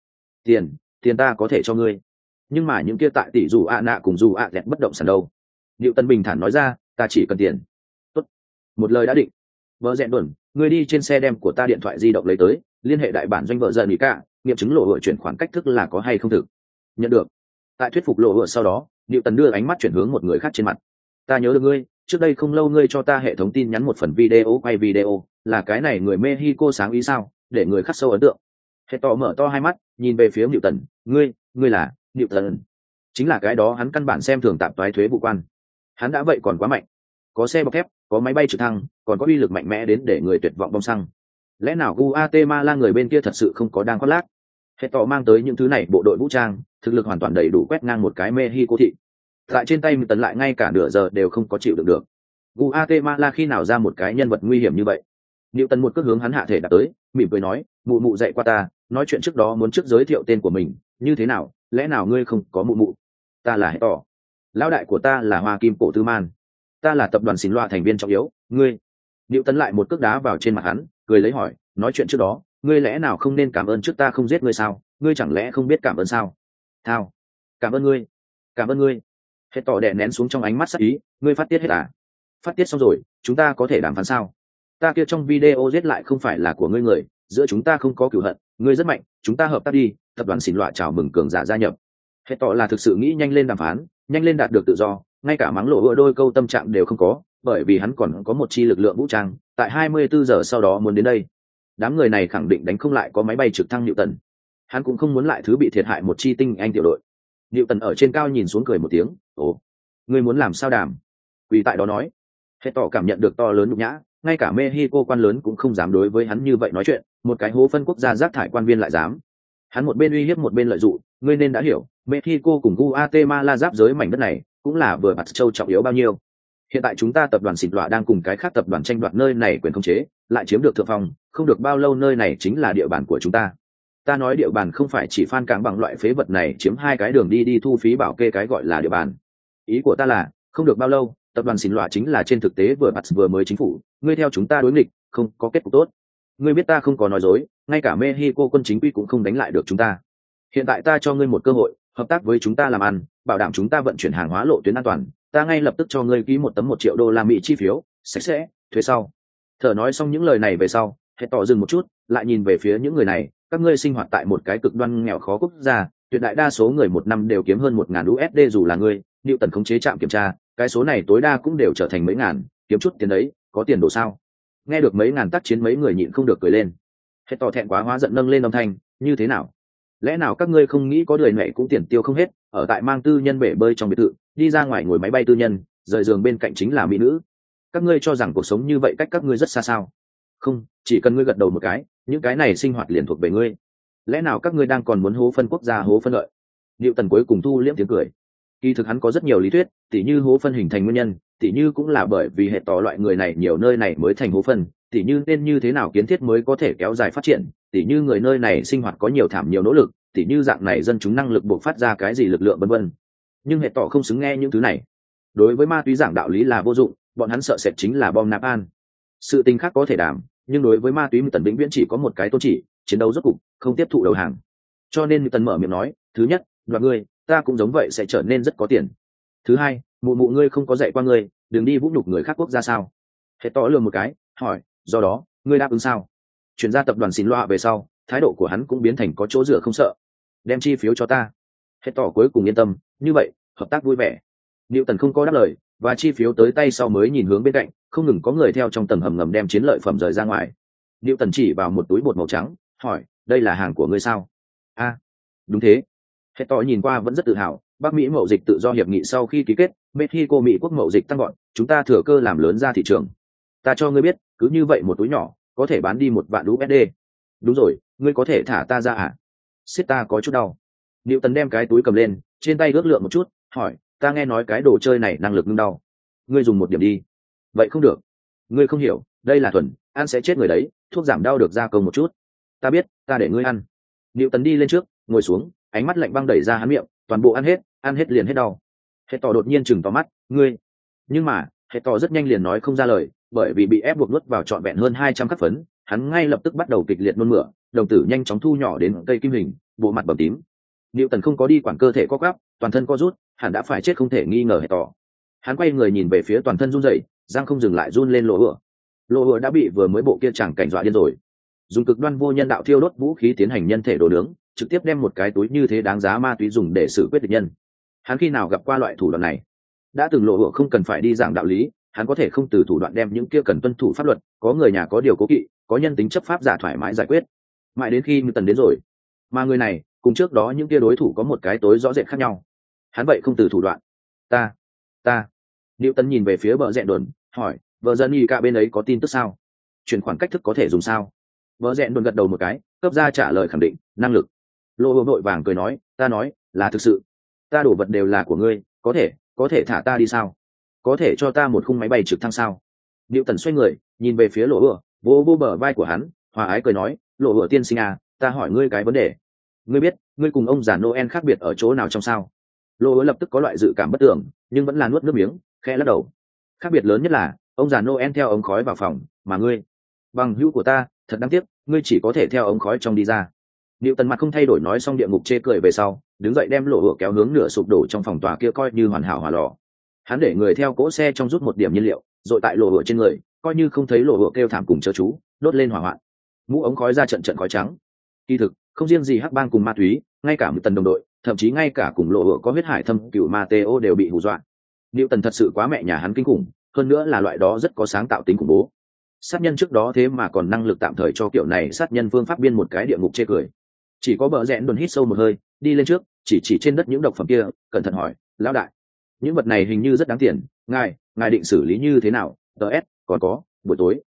Tiền ta có thể cho ngươi. Nhưng mà những kia tại tỷ dù nạ cùng dù dẹt bất động sản đâu? Tần bình thản nói ra, ta chỉ cần tiền. Tốt, một lời đã định. Vợ rèn đuẩn, ngươi đi trên xe đem của ta điện thoại di động lấy tới, liên hệ đại bản doanh vợ dần nghỉ cả, nghiệm chứng lộ hựa chuyển khoản cách thức là có hay không thực. Nhận được. Tại thuyết phục lộ hựa sau đó, Tần đưa ánh mắt chuyển hướng một người khác trên mặt. Ta nhớ được ngươi, trước đây không lâu ngươi cho ta hệ thống tin nhắn một phần video quay video, là cái này người Mexico sáng ý sao, để người khắc sâu ấn tượng. Hệ tỏ mở to hai mắt, nhìn về phía Tần, ngươi là Tần. Chính là cái đó hắn căn bản xem thường tạp toái thuế vụ quan. Hắn đã vậy còn quá mạnh, có xe bọc thép, có máy bay trực thăng, còn có uy lực mạnh mẽ đến để người tuyệt vọng bom xăng. Lẽ nào Guatemala người bên kia thật sự không có đang khoác lác? Hệ tỏ mang tới những thứ này bộ đội vũ trang, thực lực hoàn toàn đầy đủ quét ngang một cái Mexico thị. Tại trên tay Tần lại ngay cả nửa giờ đều không có chịu đựng được. Guatemala khi nào ra một cái nhân vật nguy hiểm như vậy? Tần một cước hướng hắn hạ thể đã tới, mỉm cười nói, mụ mụ dạy qua ta, nói chuyện trước đó muốn trước giới thiệu tên của mình, như thế nào? Lẽ nào ngươi không có mụ mụ? Ta là Hệ tỏ. Lão đại của ta là Hoa Kim Cổ Tư Man, ta là tập đoàn xỉn loa thành viên trọng yếu, ngươi. Tấn lại một cước đá vào trên mặt hắn, cười lấy hỏi, nói chuyện trước đó, ngươi lẽ nào không nên cảm ơn trước ta không giết ngươi sao? Ngươi chẳng lẽ không biết cảm ơn sao? Thao, cảm ơn ngươi. Hết tỏ đè nén xuống trong ánh mắt sắc ý, ngươi phát tiết hết à? Phát tiết xong rồi, chúng ta có thể đàm phán sao? Ta kia trong video giết lại không phải là của ngươi người, giữa chúng ta không có cửu hận, ngươi rất mạnh, chúng ta hợp tác đi. Tập đoàn xỉn loa chào mừng cường giả gia nhập. Hết tỏ là thực sự nghĩ nhanh lên đàm phán, nhanh lên đạt được tự do, ngay cả mắng lộ vỡ đôi câu tâm trạng đều không có, bởi vì hắn còn có một chi lực lượng vũ trang, tại 24 giờ sau đó muốn đến đây. Đám người này khẳng định đánh không lại có máy bay trực thăng Tần. Hắn cũng không muốn lại thứ bị thiệt hại một chi tinh anh tiểu đội. Tần ở trên cao nhìn xuống cười một tiếng, ồ, ngươi muốn làm sao đàm? Quỳ tại đó nói. Hết tỏ cảm nhận được to lớn nhục nhã, ngay cả Mexico quan lớn cũng không dám đối với hắn như vậy nói chuyện, một cái hố phân quốc gia rác thải quan viên lại dám. Hắn một bên uy hiếp một bên lợi dụng, ngươi nên đã hiểu, Mexico cùng Guatemala giáp giới mảnh đất này, cũng là vừa mặt châu trọng yếu bao nhiêu. Hiện tại chúng ta tập đoàn xịt lọa đang cùng cái khác tập đoàn tranh đoạt nơi này quyền khống chế, lại chiếm được thượng phong, không được bao lâu nơi này chính là địa bàn của chúng ta. Ta nói địa bàn không phải chỉ phan cảng bằng loại phế vật này chiếm hai cái đường đi thu phí bảo kê cái gọi là địa bàn. Ý của ta là, không được bao lâu, tập đoàn xịt lọa chính là trên thực tế vừa mặt vừa mới chính phủ, ngươi theo chúng ta đối nghịch, không có kết cục tốt. Ngươi biết ta không có nói dối, ngay cả Mexico quân chính quy cũng không đánh lại được chúng ta. Hiện tại ta cho ngươi một cơ hội, hợp tác với chúng ta làm ăn, bảo đảm chúng ta vận chuyển hàng hóa lộ tuyến an toàn, ta ngay lập tức cho ngươi ký một tấm $1 triệu Mỹ chi phiếu, sạch sẽ, thuế sau. Thở nói xong những lời này về sau, Hệ tỏ dừng một chút, lại nhìn về phía những người này, các ngươi sinh hoạt tại một cái cực đoan nghèo khó quốc gia, tuyệt đại đa số người một năm đều kiếm hơn 1.000 USD, dù là ngươi, Tần khống chế trạm kiểm tra, cái số này tối đa cũng đều trở thành mấy ngàn, kiếm chút tiền đấy, có tiền đồ sao? Nghe được mấy ngàn tác chiến mấy người nhịn không được cười lên. Hệ tỏ thẹn quá hóa giận nâng lên âm thanh, như thế nào? Lẽ nào các ngươi không nghĩ có đời mẹ cũng tiền tiêu không hết, ở tại mang tư nhân bể bơi trong biệt thự, đi ra ngoài ngồi máy bay tư nhân, rời giường bên cạnh chính là mỹ nữ. Các ngươi cho rằng cuộc sống như vậy cách các ngươi rất xa sao? Không, chỉ cần ngươi gật đầu một cái, những cái này sinh hoạt liền thuộc về ngươi. Lẽ nào các ngươi đang còn muốn hố phân quốc gia hố phân lợi? Tần cuối cùng thu liễm tiếng cười. Kỳ thực hắn có rất nhiều lý thuyết, tỉ như hố phân hình thành nguyên nhân, tỉ như cũng là bởi vì hệ tỏ loại người này nhiều nơi này mới thành hố phân, tỉ như nên như thế nào kiến thiết mới có thể kéo dài phát triển, tỉ như người nơi này sinh hoạt có nhiều thảm nhiều nỗ lực, tỉ như dạng này dân chúng năng lực buộc phát ra cái gì lực lượng vân vân. Nhưng hệ tỏ không xứng nghe những thứ này. Đối với ma túy giảng đạo lý là vô dụng, bọn hắn sợ sệt chính là bom nạp an. Sự tình khác có thể đảm, nhưng đối với ma túy Tần vĩnh viễn chỉ có một cái tôn chỉ, chiến đấu rốt cục, không tiếp thụ đầu hàng. Cho nên Tần mở miệng nói, thứ nhất, đoạt ngươi, ta cũng giống vậy sẽ trở nên rất có tiền. Thứ hai, mụ mụ ngươi không có dạy qua ngươi, đừng đi vũ nhục người khác quốc gia sao? Hệ tỏ lườm một cái, hỏi, do đó, ngươi đáp ứng sao? Chuyển ra tập đoàn xỉn loa về sau, thái độ của hắn cũng biến thành có chỗ dựa không sợ. đem chi phiếu cho ta. Hết tỏ cuối cùng yên tâm, như vậy hợp tác vui vẻ. Newton không có đáp lời, và chi phiếu tới tay sau mới nhìn hướng bên cạnh, không ngừng có người theo trong tầng hầm ngầm đem chiến lợi phẩm rời ra ngoài. Newton chỉ vào một túi bột màu trắng, hỏi, đây là hàng của ngươi sao? Đúng thế. Hết tỏ nhìn qua vẫn rất tự hào. Bắc Mỹ mậu dịch tự do hiệp nghị sau khi ký kết, Mexico Mỹ quốc mậu dịch tăng gọn, chúng ta thừa cơ làm lớn ra thị trường. Ta cho ngươi biết, cứ như vậy một túi nhỏ có thể bán đi 1 vạn USD. Đúng rồi, ngươi có thể thả ta ra à? Siết ta có chút đau. Newton đem cái túi cầm lên, trên tay ước lượng một chút, hỏi, ta nghe nói cái đồ chơi này năng lực ngưng đau. Ngươi dùng 1 điểm đi. Vậy không được. Ngươi không hiểu, đây là thuần, ăn sẽ chết người đấy, thuốc giảm đau được gia công một chút. Ta biết, ta để ngươi ăn. Newton đi lên trước, ngồi xuống, ánh mắt lạnh băng đẩy ra hắn miệng, toàn bộ ăn hết liền hết đau. Hết tỏ đột nhiên chừng to mắt, ngươi. Nhưng mà, hết tỏ rất nhanh liền nói không ra lời, bởi vì bị ép buộc nuốt vào trọn vẹn hơn 200 các phấn, hắn ngay lập tức bắt đầu kịch liệt nôn mửa, đồng tử nhanh chóng thu nhỏ đến cây kim hình, bộ mặt bầm tím. Newton không có đi quản cơ thể co quắp, toàn thân co rút, hắn đã phải chết không thể nghi ngờ hết tỏ. Hắn quay người nhìn về phía toàn thân run rẩy, răng không dừng lại run lên lỗ hựa. Lỗ hựa đã bị vừa mới bộ kia chẳng cảnh dọa điên rồi. Dùng cực đoan vô nhân đạo thiêu đốt vũ khí tiến hành nhân thể đồ nướng, trực tiếp đem một cái túi như thế đáng giá ma túy dùng để xử quyết địch nhân. Hắn khi nào gặp qua loại thủ đoạn này? Đã từng lộ hựa không cần phải đi giảng đạo lý, hắn có thể không từ thủ đoạn đem những kia cần tuân thủ pháp luật, có người nhà có điều cố kỵ, có nhân tính chấp pháp giả thoải mái giải quyết. Mãi đến khi Tần đến rồi, mà người này cùng trước đó những kia đối thủ có một cái tối rõ rệt khác nhau. Hắn vậy không từ thủ đoạn. Ta. Newton nhìn về phía bờ rẽ đồn, hỏi, vợ dân y cả bên ấy có tin tức sao? Chuyển khoản cách thức có thể dùng sao? Vợ rẽ đồn gật đầu một cái, cấp ra trả lời khẳng định, năng lực. Lộ hựa vội vàng cười nói, ta nói là thực sự, ta đổ vật đều là của ngươi, có thể thả ta đi sao? Có thể cho ta một khung máy bay trực thăng sao? Newton xoay người, nhìn về phía lộ hựa, vô bờ vai của hắn, hòa ái cười nói, lộ hựa tiên sinh à, ta hỏi ngươi cái vấn đề. Ngươi biết, ngươi cùng ông già Noel khác biệt ở chỗ nào trong sao? Lộ hựa lập tức có loại dự cảm bất tưởng, nhưng vẫn là nuốt nước miếng, khẽ lắc đầu. Khác biệt lớn nhất là, ông già Noel theo ống khói vào phòng, mà ngươi, bằng hữu của ta, thật đáng tiếc, ngươi chỉ có thể theo ống khói trong đi ra. Newton mặt không thay đổi nói xong địa ngục chê cười về sau, đứng dậy đem lộ hựa kéo hướng nửa sụp đổ trong phòng tòa kia coi như hoàn hảo hỏa lò. Hắn để người theo cỗ xe trong rút một điểm nhiên liệu, rồi tại lộ hựa trên người, coi như không thấy lộ hựa kêu thảm cùng chớ chú, đốt lên hỏa hoạn. Mũ ống khói ra trận trận khói trắng. Kỳ thực, không riêng gì hắc bang cùng ma túy, ngay cả một tần đồng đội, thậm chí ngay cả cùng lộ hựa có huyết hải thâm cựu Mateo đều bị hù dọa. Newton thật sự quá mẹ nhà hắn kinh khủng, hơn nữa là loại đó rất có sáng tạo tính khủng bố. Sát nhân trước đó thế mà còn năng lực tạm thời cho kiểu này sát nhân phương pháp biên một cái địa ngục chê cười. Chỉ có bờ rẽ đồn hít sâu một hơi, đi lên trước, chỉ trên đất những độc phẩm kia, cẩn thận hỏi, lão đại, những vật này hình như rất đáng tiền, ngài định xử lý như thế nào? DS, còn có buổi tối